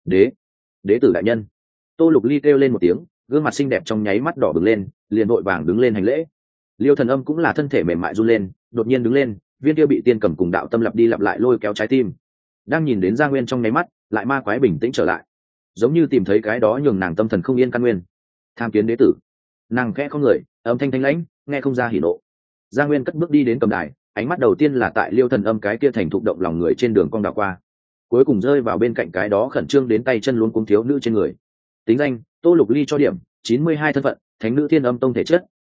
A: Đế tử đại nhân. Tô Lục Ly kêu lên một tiếng, gương mặt xinh đẹp trong nháy mắt đỏ bừng lên, liền vội vàng đứng lên hành lễ. Liêu Thần Âm cũng là thân thể mềm mại run lên, đột nhiên đứng lên, viên kia bị tiên cầm cùng đạo tâm lặp đi lặp lại lôi kéo trái tim. Đang nhìn đến Giang Nguyên trong nháy mắt, lại ma quái bình tĩnh trở lại, giống như tìm thấy cái đó nhường nàng tâm thần không yên căn nguyên. Tham kiến đế tử. Nàng khẽ không người, âm thanh thanh lãnh, nghe không ra hỉ nộ. Giang Nguyên cất bước đi đến cầm đài, ánh mắt đầu tiên là tại Liêu Thần Âm cái kia thành thục động lòng người trên đường cong đảo qua, cuối cùng rơi vào bên cạnh cái đó khẩn trương đến tay chân luống cuống thiếu nữ trên người. Tính danh: Tô Lục Ly, cho điểm 92, thân phận: thánh nữ thiên âm tông thể chất,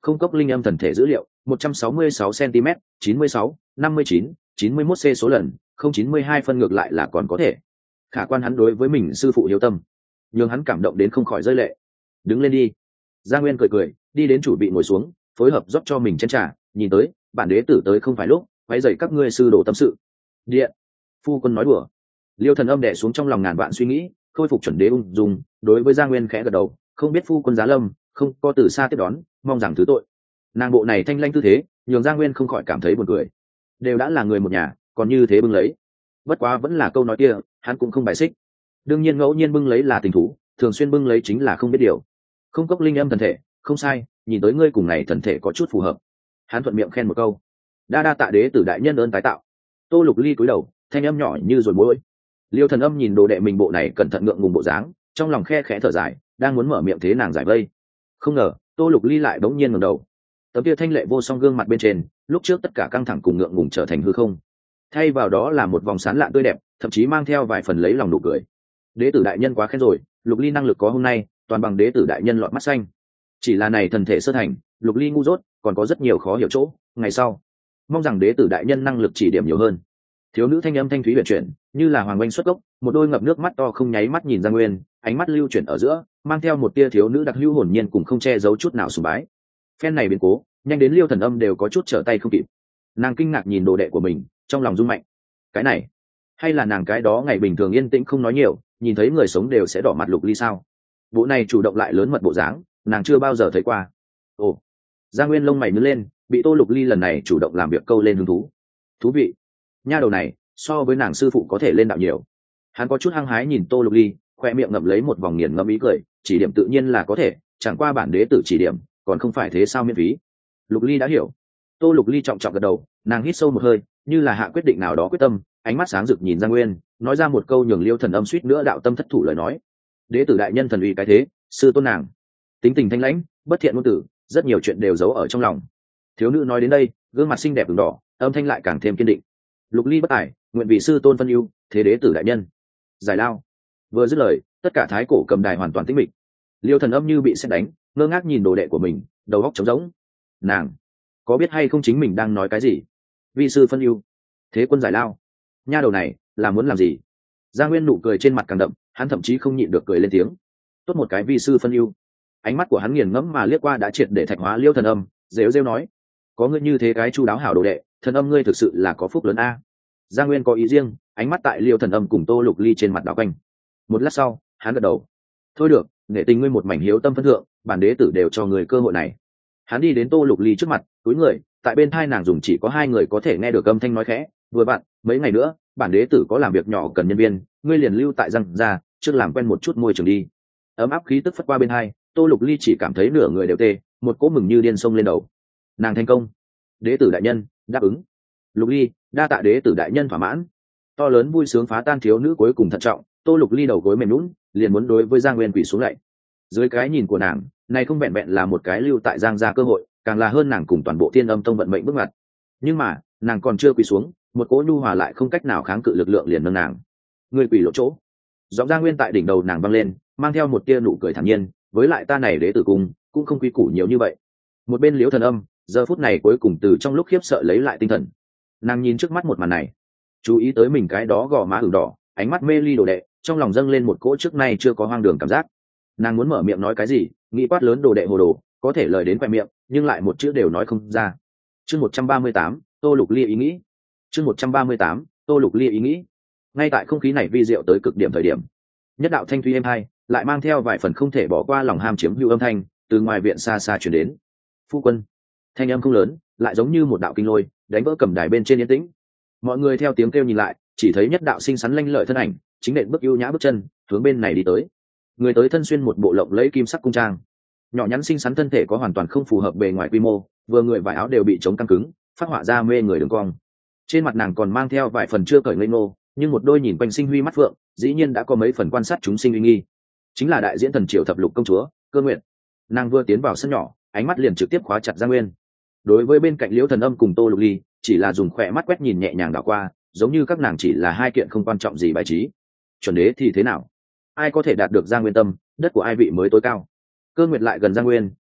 A: không cốc linh âm thần thể dữ liệu 166 cm 96 59 91 c số lần 092 phân ngược lại là còn có thể. Khả quan hắn đối với mình sư phụ hiếu tâm nhưng hắn cảm động đến không khỏi rơi lệ. Đứng lên đi. Gia Nguyên cười cười đi đến chủ vị ngồi xuống, phối hợp rót cho mình chén trà, nhìn tới bản đế tử tới không phải lúc quấy rầy các ngươi sư đồ tâm sự. Điện. Phu quân nói đùa. Liêu Thần Âm đè xuống trong lòng ngàn vạn suy nghĩ, khôi phục chuẩn đế ung dung, đối với Gia Nguyên khẽ gật đầu, không biết phu quân giá lâm, không có từ xa tiếp đón, mong rằng thứ tội. Nàng bộ này thanh lanh tư thế, nhường Gia Nguyên không khỏi cảm thấy buồn cười. Đều đã là người một nhà, còn như thế bưng lấy. Bất quá vẫn là câu nói kia, hắn cũng không bài xích. Đương nhiên ngẫu nhiên bưng lấy là tình thú, thường xuyên bưng lấy chính là không biết điều. Không cốc linh âm thần thể, không sai, nhìn tới ngươi cùng này thần thể có chút phù hợp. Hắn thuận miệng khen một câu. Đa đa tạ đế tử đại nhân ơn tái tạo. Tô Lục Ly cúi đầu, thanh âm nhỏ như rồi môi. Liêu Thần Âm nhìn đồ đệ mình bộ này cẩn thận ngượng ngùng bộ dáng, trong lòng khe khẽ thở dài, đang muốn mở miệng thế nàng giải vây. Không ngờ, Tô Lục Ly lại bỗng nhiên ngẩng đầu. Tấm kia thanh lệ vô song gương mặt bên trên, lúc trước tất cả căng thẳng cùng ngượng ngùng trở thành hư không. Thay vào đó là một vòng sáng lạn tươi đẹp, thậm chí mang theo vài phần lấy lòng nụ cười. Đế tử đại nhân quá khen rồi, Lục Ly năng lực có hôm nay, toàn bằng đế tử đại nhân lọt mắt xanh. Chỉ là này thần thể sơ thành, Lục Ly ngu dốt, còn có rất nhiều khó hiểu chỗ, ngày sau mong rằng đế tử đại nhân năng lực chỉ điểm nhiều hơn. Thiếu nữ thanh âm thanh thúy huyền chuyển, như là hoàng oanh xuất gốc, một đôi ngập nước mắt to không nháy mắt nhìn Gia Nguyên, ánh mắt lưu chuyển ở giữa, mang theo một tia thiếu nữ đặc hữu hồn nhiên cùng không che giấu chút nào sùng bái. Phen này biến cố, nhanh đến Liêu Thần Âm đều có chút trở tay không kịp. Nàng kinh ngạc nhìn đồ đệ của mình, trong lòng rung mạnh. Cái này, hay là nàng cái đó ngày bình thường yên tĩnh không nói nhiều, nhìn thấy người sống đều sẽ đỏ mặt Lục Ly sao? Bộ này chủ động lại lớn mật bộ dáng, nàng chưa bao giờ thấy qua. Ồ, Gia Nguyên lông mày nhướng lên, bị Tô Lục Ly lần này chủ động làm việc câu lên hứng thú. Thú vị. Nha đầu này, so với nàng sư phụ có thể lên đạo nhiều. Hắn có chút hăng hái nhìn Tô Lục Ly, khoe miệng ngậm lấy một vòng nghiền ngẫm ý cười, chỉ điểm tự nhiên là có thể, chẳng qua bản đế tử chỉ điểm, còn không phải thế sao miễn phí. Lục Ly đã hiểu. Tô Lục Ly trọng trọng gật đầu, nàng hít sâu một hơi, như là hạ quyết định nào đó quyết tâm, ánh mắt sáng rực nhìn Gia Nguyên, nói ra một câu nhường Liêu Thần Âm suýt nữa đạo tâm thất thủ lời nói. Đế tử đại nhân thần uy cái thế, sư tôn nàng tính tình thanh lãnh, bất thiện ngôn tử, rất nhiều chuyện đều giấu ở trong lòng. Thiếu nữ nói đến đây, gương mặt xinh đẹp ửng đỏ, âm thanh lại càng thêm kiên định. Lục Ly bất tài, nguyện vì sư tôn phân ưu, thế đế tử đại nhân giải lao. Vừa dứt lời, tất cả thái cổ cầm đài hoàn toàn tĩnh mịch. Liêu Thần Âm như bị sét đánh, ngơ ngác nhìn đồ đệ của mình, đầu óc trống rỗng. Nàng có biết hay không chính mình đang nói cái gì? Vi sư phân ưu, thế quân giải lao, nha đầu này là muốn làm gì? Gia Nguyên nụ cười trên mặt càng đậm, hắn thậm chí không nhịn được cười lên tiếng. Tốt một cái vi sư phân ưu. Ánh mắt của hắn nghiền ngẫm mà liếc qua đã triệt để thạch hóa Liêu Thần Âm, rêu rêu nói: có ngươi như thế cái chu đáo hảo đồ đệ, Thần Âm ngươi thực sự là có phúc lớn a. Gia Nguyên có ý riêng, ánh mắt tại Liêu Thần Âm cùng Tô Lục Ly trên mặt đảo quanh. Một lát sau, hắn gật đầu. Thôi được, nghệ tình ngươi một mảnh hiếu tâm phân thượng, bản đế tử đều cho người cơ hội này. Hắn đi đến Tô Lục Ly trước mặt, cúi người, tại bên thai nàng dùng chỉ có hai người có thể nghe được âm thanh nói khẽ, vừa bạn, mấy ngày nữa, bản đế tử có làm việc nhỏ cần nhân viên, ngươi liền lưu tại răng ra, trước làm quen một chút môi trường đi. Ấm áp khí tức phất qua bên hai, Tô Lục Ly chỉ cảm thấy nửa người đều tê, một cỗ mừng như điên sông lên đầu. Nàng thành công. Đế tử đại nhân đáp ứng. Lục Ly, đa tạ đế tử đại nhân thỏa mãn. To lớn vui sướng phá tan thiếu nữ cuối cùng thận trọng, Tô Lục Ly đầu gối mềm lún, liền muốn đối với Giang Nguyên quỳ xuống lạy. Dưới cái nhìn của nàng, này không vẹn vẹn là một cái lưu tại Giang gia cơ hội, càng là hơn nàng cùng toàn bộ Thiên Âm tông vận mệnh bước ngoặt. Nhưng mà, nàng còn chưa quỳ xuống, một cỗ nhu hòa lại không cách nào kháng cự lực lượng liền nâng nàng. Người quỳ lộ chỗ. Giọng Giang Nguyên tại đỉnh đầu nàng vang lên, mang theo một tia nụ cười thản nhiên, với lại ta này đế tử cung cũng không quy củ nhiều như vậy. Một bên Liễu Thần Âm, giờ phút này cuối cùng từ trong lúc khiếp sợ lấy lại tinh thần. Nàng nhìn trước mắt một màn này, chú ý tới mình cái đó gò má ửng đỏ, ánh mắt mê ly đồ đệ, trong lòng dâng lên một cỗ trước nay chưa có hoang đường cảm giác. Nàng muốn mở miệng nói cái gì, nghĩ quát lớn đồ đệ hồ đồ, có thể lời đến quẹt miệng, nhưng lại một chữ đều nói không ra. Chương 138, Tô Lục Ly ý nghĩ. Chương 138, Tô Lục Ly ý nghĩ. Ngay tại không khí này vi diệu tới cực điểm thời điểm, nhất đạo thanh thúy êm hai, lại mang theo vài phần không thể bỏ qua lòng ham chiếm hữu âm thanh, từ ngoài viện xa xa truyền đến. Phu quân. Thanh âm không lớn, lại giống như một đạo kinh lôi, đánh vỡ cầm đài bên trên yên tĩnh. Mọi người theo tiếng kêu nhìn lại, chỉ thấy nhất đạo xinh xắn lanh lợi thân ảnh, chính nện bước ưu nhã bước chân, hướng bên này đi tới. Người tới thân xuyên một bộ lộng lẫy kim sắc cung trang, nhỏ nhắn xinh xắn thân thể có hoàn toàn không phù hợp bề ngoài quy mô, vừa người vải áo đều bị chống căng cứng, phát họa ra mê người đường cong. Trên mặt nàng còn mang theo vài phần chưa cởi ngây ngô, nhưng một đôi nhìn quanh sinh huy mắt phượng, dĩ nhiên đã có mấy phần quan sát chúng sinh uy nghi. Chính là đại diễn thần triều thập lục công chúa Cơ Nguyệt. Nàng vừa tiến vào sân nhỏ, ánh mắt liền trực tiếp khóa chặt Giang Nguyên. Đối với bên cạnh Liễu Thần Âm cùng Tô Lục Ly, chỉ là dùng khỏe mắt quét nhìn nhẹ nhàng đảo qua, giống như các nàng chỉ là hai kiện không quan trọng gì bài trí. Chuẩn đế thì thế nào? Ai có thể đạt được Giang Nguyên tâm, đất của ai vị mới tối cao? Cơ Nguyệt lại gần Giang Nguyên,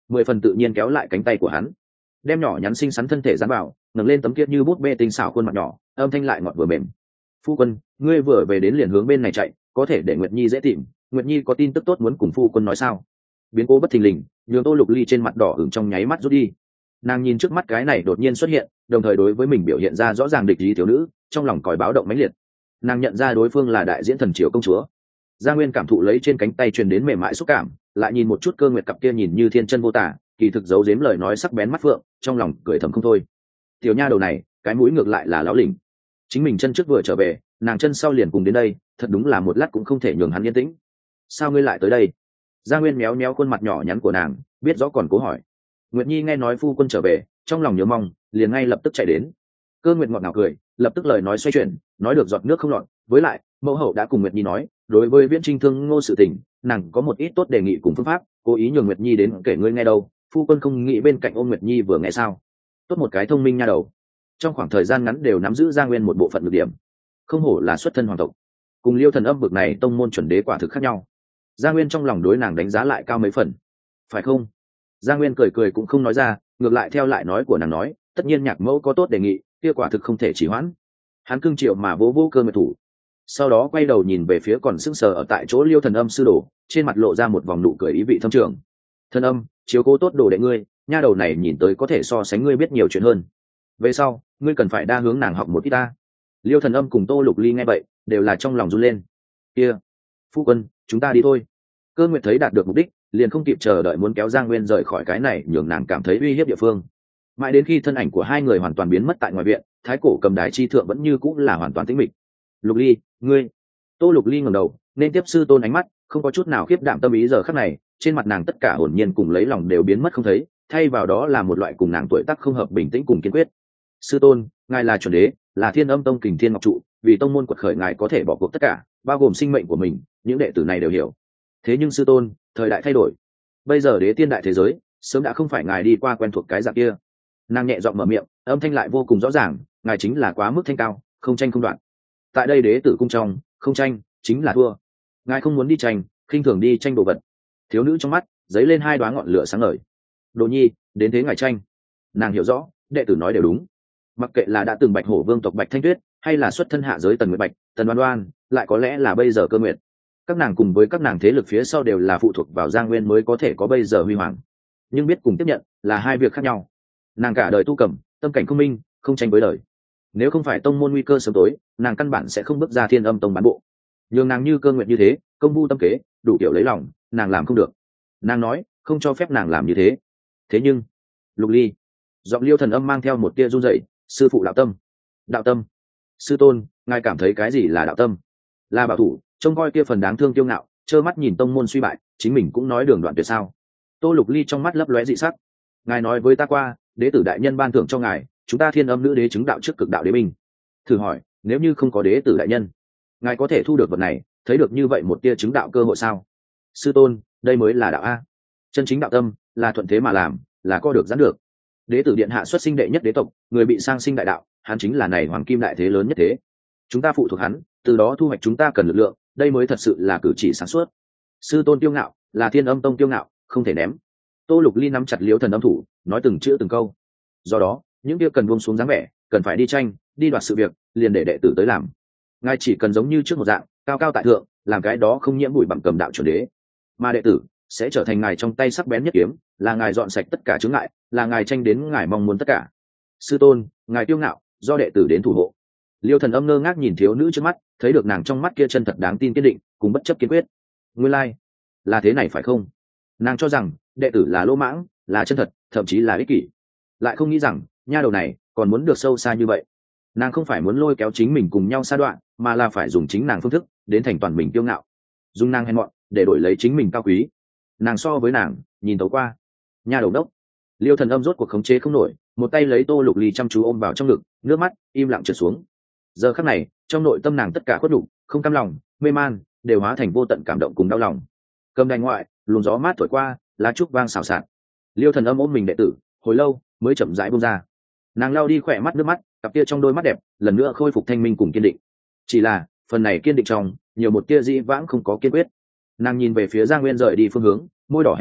A: 10 phần tự nhiên kéo lại cánh tay của hắn, đem nhỏ nhắn xinh xắn thân thể dán vào, ngẩng lên tấm kia như bút bê tinh xảo khuôn mặt nhỏ, âm thanh lại ngọt vừa mềm. Phu quân, ngươi vừa về đến liền hướng bên này chạy, có thể để Nguyệt Nhi dễ tìm. Nguyệt Nhi có tin tức tốt muốn cùng phu quân nói sao? Biến cố bất thình lình nhường Tô Lục Ly trên mặt đỏ ửng trong nháy mắt rút đi. Nàng nhìn trước mắt cái này đột nhiên xuất hiện, đồng thời đối với mình biểu hiện ra rõ ràng địch ý thiếu nữ, trong lòng còi báo động mãnh liệt. Nàng nhận ra đối phương là đại diễn thần triều công chúa. Gia Nguyên cảm thụ lấy trên cánh tay truyền đến mềm mại xúc cảm, lại nhìn một chút Cơ Nguyệt cặp kia nhìn như thiên chân vô tả, kỳ thực giấu giếm lời nói sắc bén mắt phượng, trong lòng cười thầm không thôi. Tiểu nha đầu này, cái mũi ngược lại là láo lỉnh. Chính mình chân trước vừa trở về, nàng chân sau liền cùng đến đây, thật đúng là một lát cũng không thể nhường hắn yên tĩnh. Sao ngươi lại tới đây? Gia Nguyên méo méo khuôn mặt nhỏ nhắn của nàng, biết rõ còn cố hỏi. Nguyệt Nhi nghe nói phu quân trở về, trong lòng nhớ mong, liền ngay lập tức chạy đến. Cơ Nguyệt ngọt ngào cười, lập tức lời nói xoay chuyển, nói được giọt nước không lọt. Với lại, mẫu hậu đã cùng Nguyệt Nhi nói, đối với Viễn Trinh Thương Ngô sự tình, nàng có một ít tốt đề nghị cùng phương pháp, cố ý nhường Nguyệt Nhi đến kể ngươi nghe đâu. Phu quân không nghĩ bên cạnh ôm Nguyệt Nhi vừa nghe sao? Tốt một cái thông minh nha đầu. Trong khoảng thời gian ngắn đều nắm giữ Gia Nguyên một bộ phận nhược điểm, không hổ là xuất thân hoàng tộc. Cùng Liêu Thần Âm vực này tông môn chuẩn đế quả thực khác nhau. Gia Nguyên trong lòng đối nàng đánh giá lại cao mấy phần, phải không? Gia Nguyên cười cười cũng không nói ra, ngược lại theo lại nói của nàng nói, tất nhiên nhạc mẫu có tốt đề nghị, kia quả thực không thể trì hoãn. Hắn cưng triệu mà vỗ vỗ Cơ Nguyệt thủ, sau đó quay đầu nhìn về phía còn sững sờ ở tại chỗ Liêu Thần Âm sư đồ, trên mặt lộ ra một vòng nụ cười ý vị thâm trường. Thần Âm, chiếu cố tốt đồ đệ ngươi, nha đầu này nhìn tới có thể so sánh ngươi biết nhiều chuyện hơn. Về sau, ngươi cần phải đa hướng nàng học một ít ta. Liêu Thần Âm cùng Tô Lục Ly nghe vậy, đều là trong lòng run lên. Kia, phu quân, chúng ta đi thôi. Cơ Nguyệt thấy đạt được mục đích, liền không kịp chờ đợi muốn kéo Giang Nguyên rời khỏi cái này, nhường nàng cảm thấy uy hiếp địa phương. Mãi đến khi thân ảnh của hai người hoàn toàn biến mất tại ngoài viện, thái cổ cầm đài chi thượng vẫn như cũng là hoàn toàn tĩnh mịch. Lục Ly, ngươi. Tô Lục Ly ngẩng đầu, nên tiếp sư tôn ánh mắt, không có chút nào khiếp đảm tâm ý giờ khắc này, trên mặt nàng tất cả hồn nhiên cùng lấy lòng đều biến mất không thấy, thay vào đó là một loại cùng nàng tuổi tác không hợp bình tĩnh cùng kiên quyết. Sư tôn, ngài là chuẩn đế, là Thiên Âm Tông Kình Thiên Ngọc trụ, vì tông môn quật khởi ngài có thể bỏ cuộc tất cả, bao gồm sinh mệnh của mình, những đệ tử này đều hiểu. Thế nhưng sư tôn, thời đại thay đổi, bây giờ đế tiên đại thế giới sớm đã không phải ngài đi qua quen thuộc cái dạng kia. Nàng nhẹ giọng mở miệng, âm thanh lại vô cùng rõ ràng, ngài chính là quá mức thanh cao, không tranh không đoạn. Tại đây đế tử cung trong, không tranh chính là thua. Ngài không muốn đi tranh, khinh thường đi tranh đồ vật. Thiếu nữ trong mắt dấy lên hai đoá ngọn lửa sáng ngời. Đồ Nhi, đến thế ngài tranh. Nàng hiểu rõ, đệ tử nói đều đúng. Mặc kệ là đã từng Bạch Hổ Vương tộc Bạch Thanh Tuyết, hay là xuất thân hạ giới Tần Nguyệt Bạch, Tần Đoan Đoan, lại có lẽ là bây giờ Cơ Nguyệt. Các nàng cùng với các nàng thế lực phía sau đều là phụ thuộc vào Giang Nguyên mới có thể có bây giờ huy hoàng. Nhưng biết cùng tiếp nhận là hai việc khác nhau. Nàng cả đời tu cẩm, tâm cảnh không minh, không tranh với đời. Nếu không phải tông môn nguy cơ sớm tối, nàng căn bản sẽ không bước ra Thiên Âm Tông bán bộ. Nhưng nàng như Cơ Nguyệt như thế, công vu tâm kế, đủ kiểu lấy lòng, nàng làm không được. Nàng nói, không cho phép nàng làm như thế. Thế nhưng, Lục Ly, giọng Liêu Thần Âm mang theo một tia run rẩy, sư phụ đạo tâm. Đạo tâm? Sư tôn, ngài cảm thấy cái gì là đạo tâm? Là bảo thủ, trông coi kia phần đáng thương kiêu ngạo, trơ mắt nhìn tông môn suy bại, chính mình cũng nói đường đoạn tuyệt sao? Tô Lục Ly trong mắt lấp lóe dị sắc. Ngài nói với ta qua, đế tử đại nhân ban thưởng cho ngài, chúng ta Thiên Âm nữ đế chứng đạo trước cực đạo đế binh. Thử hỏi, nếu như không có đế tử đại nhân, ngài có thể thu được vật này, thấy được như vậy một tia chứng đạo cơ hội sao? Sư tôn, đây mới là đạo a. Chân chính đạo tâm là thuận thế mà làm, là co được giãn được. Đế tử điện hạ xuất sinh đệ nhất đế tộc, người bị sang sinh đại đạo, hắn chính là này hoàng kim đại thế lớn nhất thế. Chúng ta phụ thuộc hắn, từ đó thu hoạch chúng ta cần lực lượng, đây mới thật sự là cử chỉ sáng suốt. Sư tôn kiêu ngạo, là Thiên Âm Tông kiêu ngạo, không thể ném. Tô Lục Ly nắm chặt Liêu Thần Âm thủ, nói từng chữ từng câu. Do đó, những kia cần buông xuống dáng vẻ, cần phải đi tranh, đi đoạt sự việc, liền để đệ tử tới làm. Ngài chỉ cần giống như trước một dạng, cao cao tại thượng, làm cái đó không nhiễm bụi bặm cầm đạo chuẩn đế. Mà đệ tử sẽ trở thành ngài trong tay sắc bén nhất kiếm, là ngài dọn sạch tất cả chướng ngại, là ngài tranh đến ngài mong muốn tất cả. Sư tôn, ngài kiêu ngạo, do đệ tử đến thủ hộ. Liêu Thần Âm ngơ ngác nhìn thiếu nữ trước mắt, thấy được nàng trong mắt kia chân thật đáng tin kiên định, cùng bất chấp kiên quyết. Nguyên lai, là thế này phải không? Nàng cho rằng đệ tử là lỗ mãng, là chân thật, thậm chí là ích kỷ, lại không nghĩ rằng nha đầu này còn muốn được sâu xa như vậy. Nàng không phải muốn lôi kéo chính mình cùng nhau sa đoạn, mà là phải dùng chính nàng phương thức đến thành toàn mình kiêu ngạo, dùng nàng hèn mọn để đổi lấy chính mình cao quý. Nàng so với nàng nhìn tấu qua. Nha đầu đốc. Liêu Thần Âm rốt cuộc khống chế không nổi, một tay lấy Tô Lục Ly chăm chú ôm vào trong ngực, nước mắt im lặng trượt xuống. Giờ khắc này, trong nội tâm nàng tất cả khuất nhục, không cam lòng, mê man, đều hóa thành vô tận cảm động cùng đau lòng. Cầm đành ngoại, luồng gió mát thổi qua, lá trúc vang xào xạc. Liêu Thần Âm ôm mình đệ tử, hồi lâu mới chậm rãi buông ra. Nàng lau đi khỏe mắt nước mắt, cặp kia trong đôi mắt đẹp lần nữa khôi phục thanh minh cùng kiên định. Chỉ là phần này kiên định trong nhiều một tia dĩ vãng không có kiên quyết. Nàng nhìn về phía Giang Nguyên rời đi phương hướng, môi đỏ hé mở,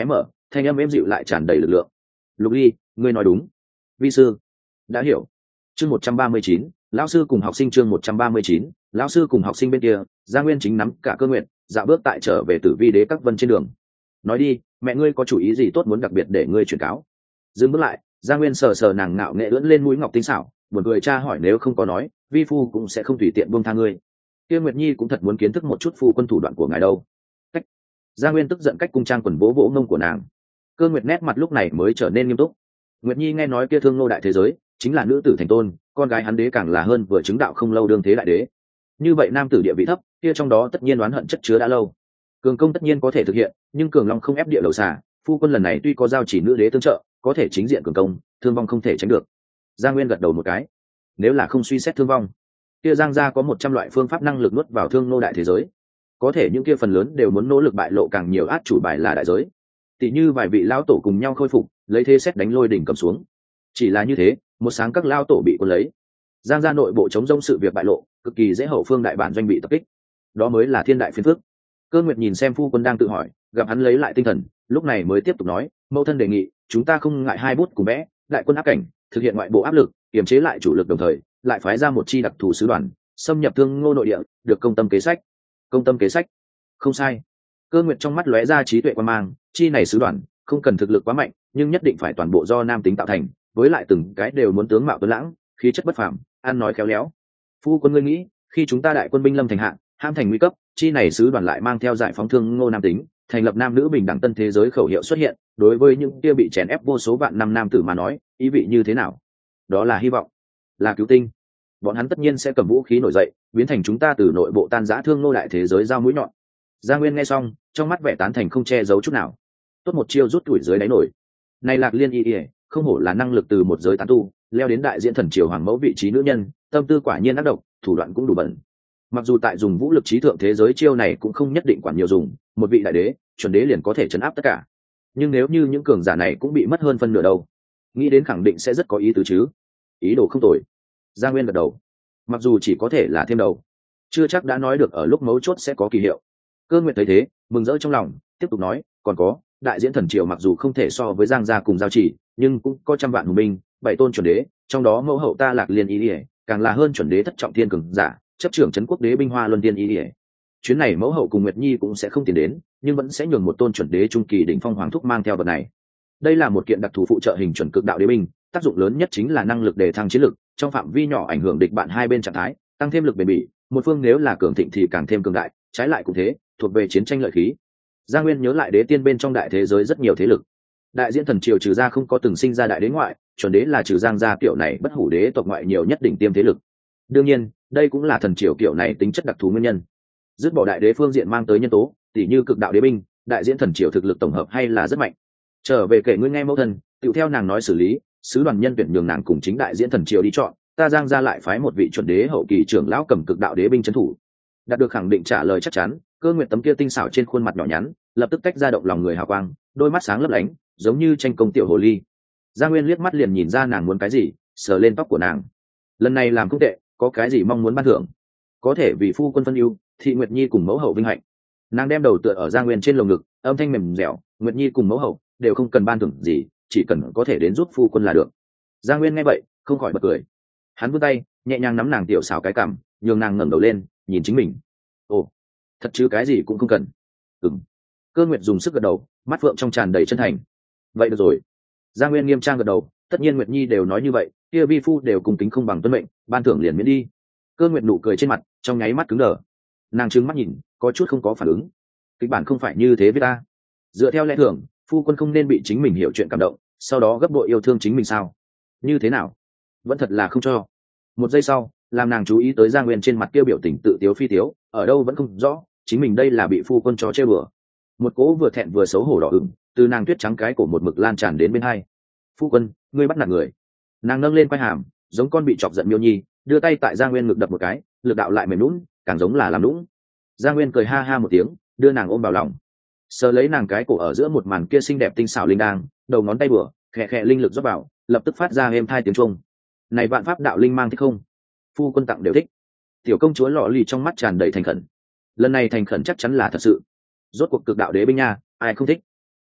A: thanh âm êm dịu lại tràn đầy lực lượng. Lục Ly, ngươi nói đúng. Vi sư đã hiểu. Chương 139, lão sư cùng học sinh. Chương 139, lão sư cùng học sinh. Bên kia Gia Nguyên chính nắm cả cơ nguyện dạo bước tại trở về Tử Vi Đế các vân trên đường. Nói đi, mẹ ngươi có chủ ý gì tốt muốn đặc biệt để ngươi truyền cáo? Dừng bước lại, Gia Nguyên sờ sờ nàng ngạo nghệ ưỡn lên mũi ngọc tinh xảo, buồn cười cha hỏi, nếu không có nói, vi phu cũng sẽ không tùy tiện buông tha ngươi. Kia Nguyệt Nhi cũng thật muốn kiến thức một chút phu quân thủ đoạn của ngài đâu. Cách. Gia Nguyên tức giận cách cung trang quần vỗ vỗ ngông của nàng. Cơ Nguyệt nét mặt lúc này mới trở nên nghiêm túc. Nguyệt Nhi nghe nói kia Thương Nô đại thế giới chính là nữ tử thành tôn, con gái hắn đế càng là hơn vừa chứng đạo không lâu đương thế đại đế. Như vậy nam tử địa vị thấp, kia trong đó tất nhiên oán hận chất chứa đã lâu. Cường công tất nhiên có thể thực hiện, nhưng cường long không ép địa đầu xà, phu quân lần này tuy có giao chỉ nữ đế tương trợ, có thể chính diện cường công, thương vong không thể tránh được. Gia Nguyên gật đầu một cái. Nếu là không suy xét thương vong, kia Giang gia có 100 loại phương pháp năng lực nuốt vào Thương Nô đại thế giới. Có thể những kia phần lớn đều muốn nỗ lực bại lộ càng nhiều át chủ bài là đại giới. Tỷ như vài vị lão tổ cùng nhau khôi phục, lấy thế xét đánh lôi đỉnh cầm xuống. Chỉ là như thế, một sáng các lão tổ bị cuốn lấy. Giang gia nội bộ chống rông sự việc bại lộ, cực kỳ dễ hậu phương đại bản doanh bị tập kích. Đó mới là thiên đại phiền phức. Cơ Nguyệt nhìn xem phu quân đang tự hỏi, gặp hắn lấy lại tinh thần, lúc này mới tiếp tục nói, mẫu thân đề nghị, chúng ta không ngại hai bút cùng vẽ, đại quân áp cảnh, thực hiện ngoại bộ áp lực, kiềm chế lại chủ lực, đồng thời lại phái ra một chi đặc thù sứ đoàn, xâm nhập Thương Ngô nội địa, được công tâm kế sách. Công tâm kế sách? Không sai. Cơ Nguyệt trong mắt lóe ra trí tuệ quan mang, chi này sứ đoàn không cần thực lực quá mạnh, nhưng nhất định phải toàn bộ do nam tính tạo thành, với lại từng cái đều muốn tướng mạo tuấn lãng, khí chất bất phàm, ăn nói khéo léo. Phu quân ngươi nghĩ, khi chúng ta đại quân binh lâm thành hạn, ham thành nguy cấp, chi này sứ đoàn lại mang theo giải phóng Thương Ngô nam tính, thành lập nam nữ bình đẳng tân thế giới khẩu hiệu xuất hiện, đối với những kia bị chèn ép vô số vạn năm nam tử mà nói, ý vị như thế nào? Đó là hy vọng, là cứu tinh. Bọn hắn tất nhiên sẽ cầm vũ khí nổi dậy, biến thành chúng ta từ nội bộ tan rã Thương Ngô đại thế giới giao mũi nhọn. Gia Nguyên nghe xong, trong mắt vẻ tán thành không che giấu chút nào. Tốt một chiêu rút tuổi dưới đáy nổi. Này Lạc Liên y, không hổ là năng lực từ một giới tán tu leo đến đại diễn thần triều hoàng mẫu vị trí nữ nhân, tâm tư quả nhiên ác độc, thủ đoạn cũng đủ bẩn. Mặc dù tại dùng vũ lực trí thượng thế giới chiêu này cũng không nhất định quản nhiều dùng, một vị đại đế chuẩn đế liền có thể chấn áp tất cả, nhưng nếu như những cường giả này cũng bị mất hơn phân nửa đâu, nghĩ đến khẳng định sẽ rất có ý tứ chứ. Ý đồ không tồi. Gia Nguyên gật đầu. Mặc dù chỉ có thể là thêm đầu, chưa chắc đã nói được ở lúc mấu chốt sẽ có kỳ hiệu. Cơ Nguyệt thấy thế, mừng rỡ trong lòng, tiếp tục nói, còn có, đại diễn thần triều mặc dù không thể so với Giang gia cùng giao chỉ, nhưng cũng có trăm vạn hùng binh, 7 tôn chuẩn đế, trong đó mẫu hậu ta Lạc Liên y, càng là hơn chuẩn đế thất trọng thiên cường giả, chấp trưởng trấn quốc đế binh Hoa Luân Tiên y. Chuyến này mẫu hậu cùng Nguyệt Nhi cũng sẽ không tiền đến, nhưng vẫn sẽ nhường một tôn chuẩn đế trung kỳ đỉnh phong hoàng thúc mang theo vật này. Đây là một kiện đặc thù phụ trợ hình chuẩn cực đạo đế binh, tác dụng lớn nhất chính là năng lực đề thăng chiến lực, trong phạm vi nhỏ ảnh hưởng địch bạn hai bên trạng thái, tăng thêm lực bền bỉ, một phương nếu là cường thịnh thì càng thêm cường đại, trái lại cũng thế, thuộc về chiến tranh lợi khí. Gia Nguyên nhớ lại đế tiên bên trong đại thế giới rất nhiều thế lực. Đại diễn thần triều trừ ra không có từng sinh ra đại đế ngoại, chuẩn đế là trừ Giang gia kiểu này bất hủ đế tộc ngoại nhiều nhất đỉnh tiêm thế lực. Đương nhiên, đây cũng là thần triều kiểu này tính chất đặc thù nguyên nhân. Dứt bỏ đại đế phương diện mang tới nhân tố, tỉ như cực đạo đế binh, đại diễn thần triều thực lực tổng hợp hay là rất mạnh. Trở về kể ngươi nghe mẫu thân, tựu theo nàng nói xử lý, sứ đoàn nhân tuyển nhường nàng cùng chính đại diễn thần triều đi chọn, ta Giang gia lại phái một vị chuẩn đế hậu kỳ trưởng lão cầm cực đạo đế binh trấn thủ. Đạt được khẳng định trả lời chắc chắn, Cơ Nguyệt tấm kia tinh xảo trên khuôn mặt nhỏ nhắn, lập tức tách ra động lòng người hào quang, đôi mắt sáng lấp lánh, giống như tranh công tiểu hồ ly. Gia Nguyên liếc mắt liền nhìn ra nàng muốn cái gì, sờ lên tóc của nàng. Lần này làm không tệ, có cái gì mong muốn ban thưởng? Có thể vì phu quân phân ưu, Thị Nguyệt Nhi cùng mẫu hậu vinh hạnh. Nàng đem đầu tựa ở Gia Nguyên trên lồng ngực, âm thanh mềm dẻo, Nguyệt Nhi cùng mẫu hậu đều không cần ban thưởng gì, chỉ cần có thể đến giúp phu quân là được. Gia Nguyên nghe vậy, không khỏi bật cười. Hắn vươn tay, nhẹ nhàng nắm nàng tiểu xảo cái cằm, nhường nàng ngẩng đầu lên, nhìn chính mình. Ồ, thật chứ cái gì cũng không cần. Ừm. Cơ Nguyệt dùng sức gật đầu, mắt phượng trong tràn đầy chân thành. Vậy được rồi. Gia Nguyên nghiêm trang gật đầu, tất nhiên Nguyệt Nhi đều nói như vậy, kia vi phu đều cùng kính không bằng tuân mệnh, ban thưởng liền miễn đi. Cơ Nguyệt nụ cười trên mặt trong nháy mắt cứng đờ. Nàng trừng mắt nhìn, có chút không có phản ứng. Kịch bản không phải như thế với ta. Dựa theo lẽ thường, phu quân không nên bị chính mình hiểu chuyện cảm động, sau đó gấp bội yêu thương chính mình sao? Như thế nào? Vẫn thật là không cho. Một giây sau, làm nàng chú ý tới Gia Nguyên trên mặt kia biểu tình tự tiếu phi tiếu, ở đâu vẫn không rõ, chính mình đây là bị phu quân chó chơi bừa. Một cỗ vừa thẹn vừa xấu hổ đỏ ửng, từ nàng tuyết trắng cái cổ một mực lan tràn đến bên hai. Phu quân, ngươi bắt nạt người. Nàng nâng lên quai hàm, giống con bị chọc giận miêu nhi, đưa tay tại Gia Nguyên ngực đập một cái, lực đạo lại mềm nhũn, càng giống là làm nũng. Gia Nguyên cười ha ha một tiếng, đưa nàng ôm vào lòng, sờ lấy nàng cái cổ ở giữa một màn kia xinh đẹp tinh xảo linh đang, đầu ngón tay bừa, khẽ khẽ linh lực rót vào, lập tức phát ra êm thai tiếng chuông. Này vạn pháp đạo linh mang thích không? Phu quân tặng đều thích. Tiểu công chúa lọ lì trong mắt tràn đầy thành khẩn. Lần này thành khẩn chắc chắn là thật sự. Rốt cuộc cực đạo đế binh nha, ai không thích?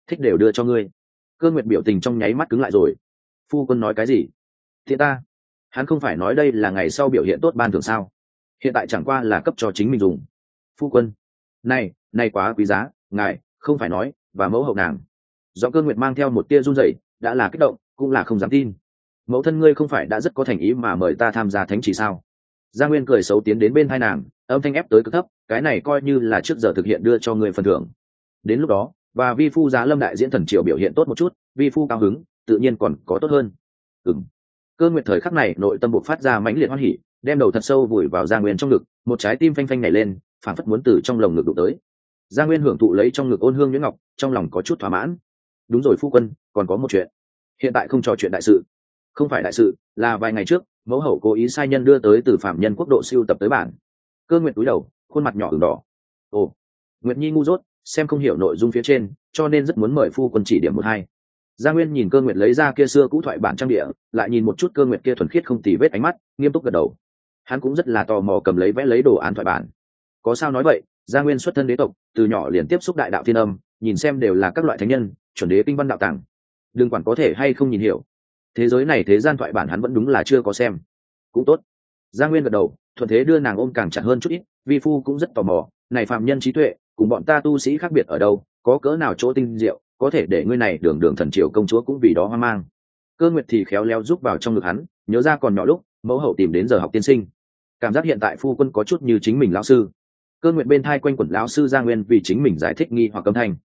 A: thích đều đưa cho ngươi. Cơ Nguyệt biểu tình trong nháy mắt cứng lại rồi. Phu quân nói cái gì? Thì ta, hắn không phải nói đây là ngày sau biểu hiện tốt ban thưởng sao? Hiện tại chẳng qua là cấp cho chính mình dùng. Phu quân, này quá quý giá, ngài không phải nói và mẫu hậu nàng. Do Cơ Nguyệt mang theo một tia run rẩy, đã là kích động, cũng là không dám tin. Mẫu thân ngươi không phải đã rất có thành ý mà mời ta tham gia thánh chỉ sao? Gia Nguyên cười xấu tiến đến bên hai nàng, âm thanh ép tới cực thấp, cái này coi như là trước giờ thực hiện đưa cho ngươi phần thưởng. Đến lúc đó, và vi phu giá Lâm đại diễn thần triều biểu hiện tốt một chút, vi phu cao hứng, tự nhiên còn có tốt hơn. Cơ Nguyệt thời khắc này nội tâm bộc phát ra mãnh liệt hoan hỉ, đem đầu thật sâu vùi vào Gia Nguyên trong ngực, một trái tim phanh phanh nhảy lên, phảng phất muốn từ trong lồng ngực đụng tới. Gia Nguyên hưởng thụ lấy trong ngực ôn hương nhuyễn ngọc, trong lòng có chút thỏa mãn. Đúng rồi phu quân, còn có một chuyện. Hiện tại không trò chuyện đại sự. Không phải đại sự, là vài ngày trước, mẫu hậu cố ý sai nhân đưa tới từ phạm nhân quốc độ siêu tập tới bản. Cơ Nguyệt cúi đầu, khuôn mặt nhỏ ửng đỏ. Ồ, Nguyệt Nhi ngu dốt, xem không hiểu nội dung phía trên, cho nên rất muốn mời phu quân chỉ điểm một hai. Gia Nguyên nhìn Cơ Nguyệt lấy ra kia xưa cũ thoại bản trang địa, lại nhìn một chút Cơ Nguyệt kia thuần khiết không tì vết ánh mắt, nghiêm túc gật đầu. Hắn cũng rất là tò mò cầm lấy vẽ lấy đồ án thoại bản. Có sao nói vậy, Gia Nguyên xuất thân đế tộc, từ nhỏ liền tiếp xúc đại đạo thiên âm, nhìn xem đều là các loại thánh nhân, chuẩn đế kinh văn đạo tàng. Đừng quản có thể hay không nhìn hiểu. Thế giới này thế gian thoại bản hắn vẫn đúng là chưa có xem. Cũng tốt. Gia Nguyên gật đầu, thuận thế đưa nàng ôm càng chặt hơn chút ít, vi phu cũng rất tò mò, này phàm nhân trí tuệ, cùng bọn ta tu sĩ khác biệt ở đâu, có cỡ nào chỗ tinh diệu, có thể để ngươi này đường đường thần triều công chúa cũng vì đó hoang mang. Cơ Nguyệt thì khéo léo giúp vào trong ngực hắn, nhớ ra còn nhỏ lúc mẫu hậu tìm đến giờ học tiên sinh, cảm giác hiện tại phu quân có chút như chính mình lão sư. Cơ Nguyệt bên thai quanh quẩn lão sư Gia Nguyên vì chính mình giải thích nghi hoặc âm thanh.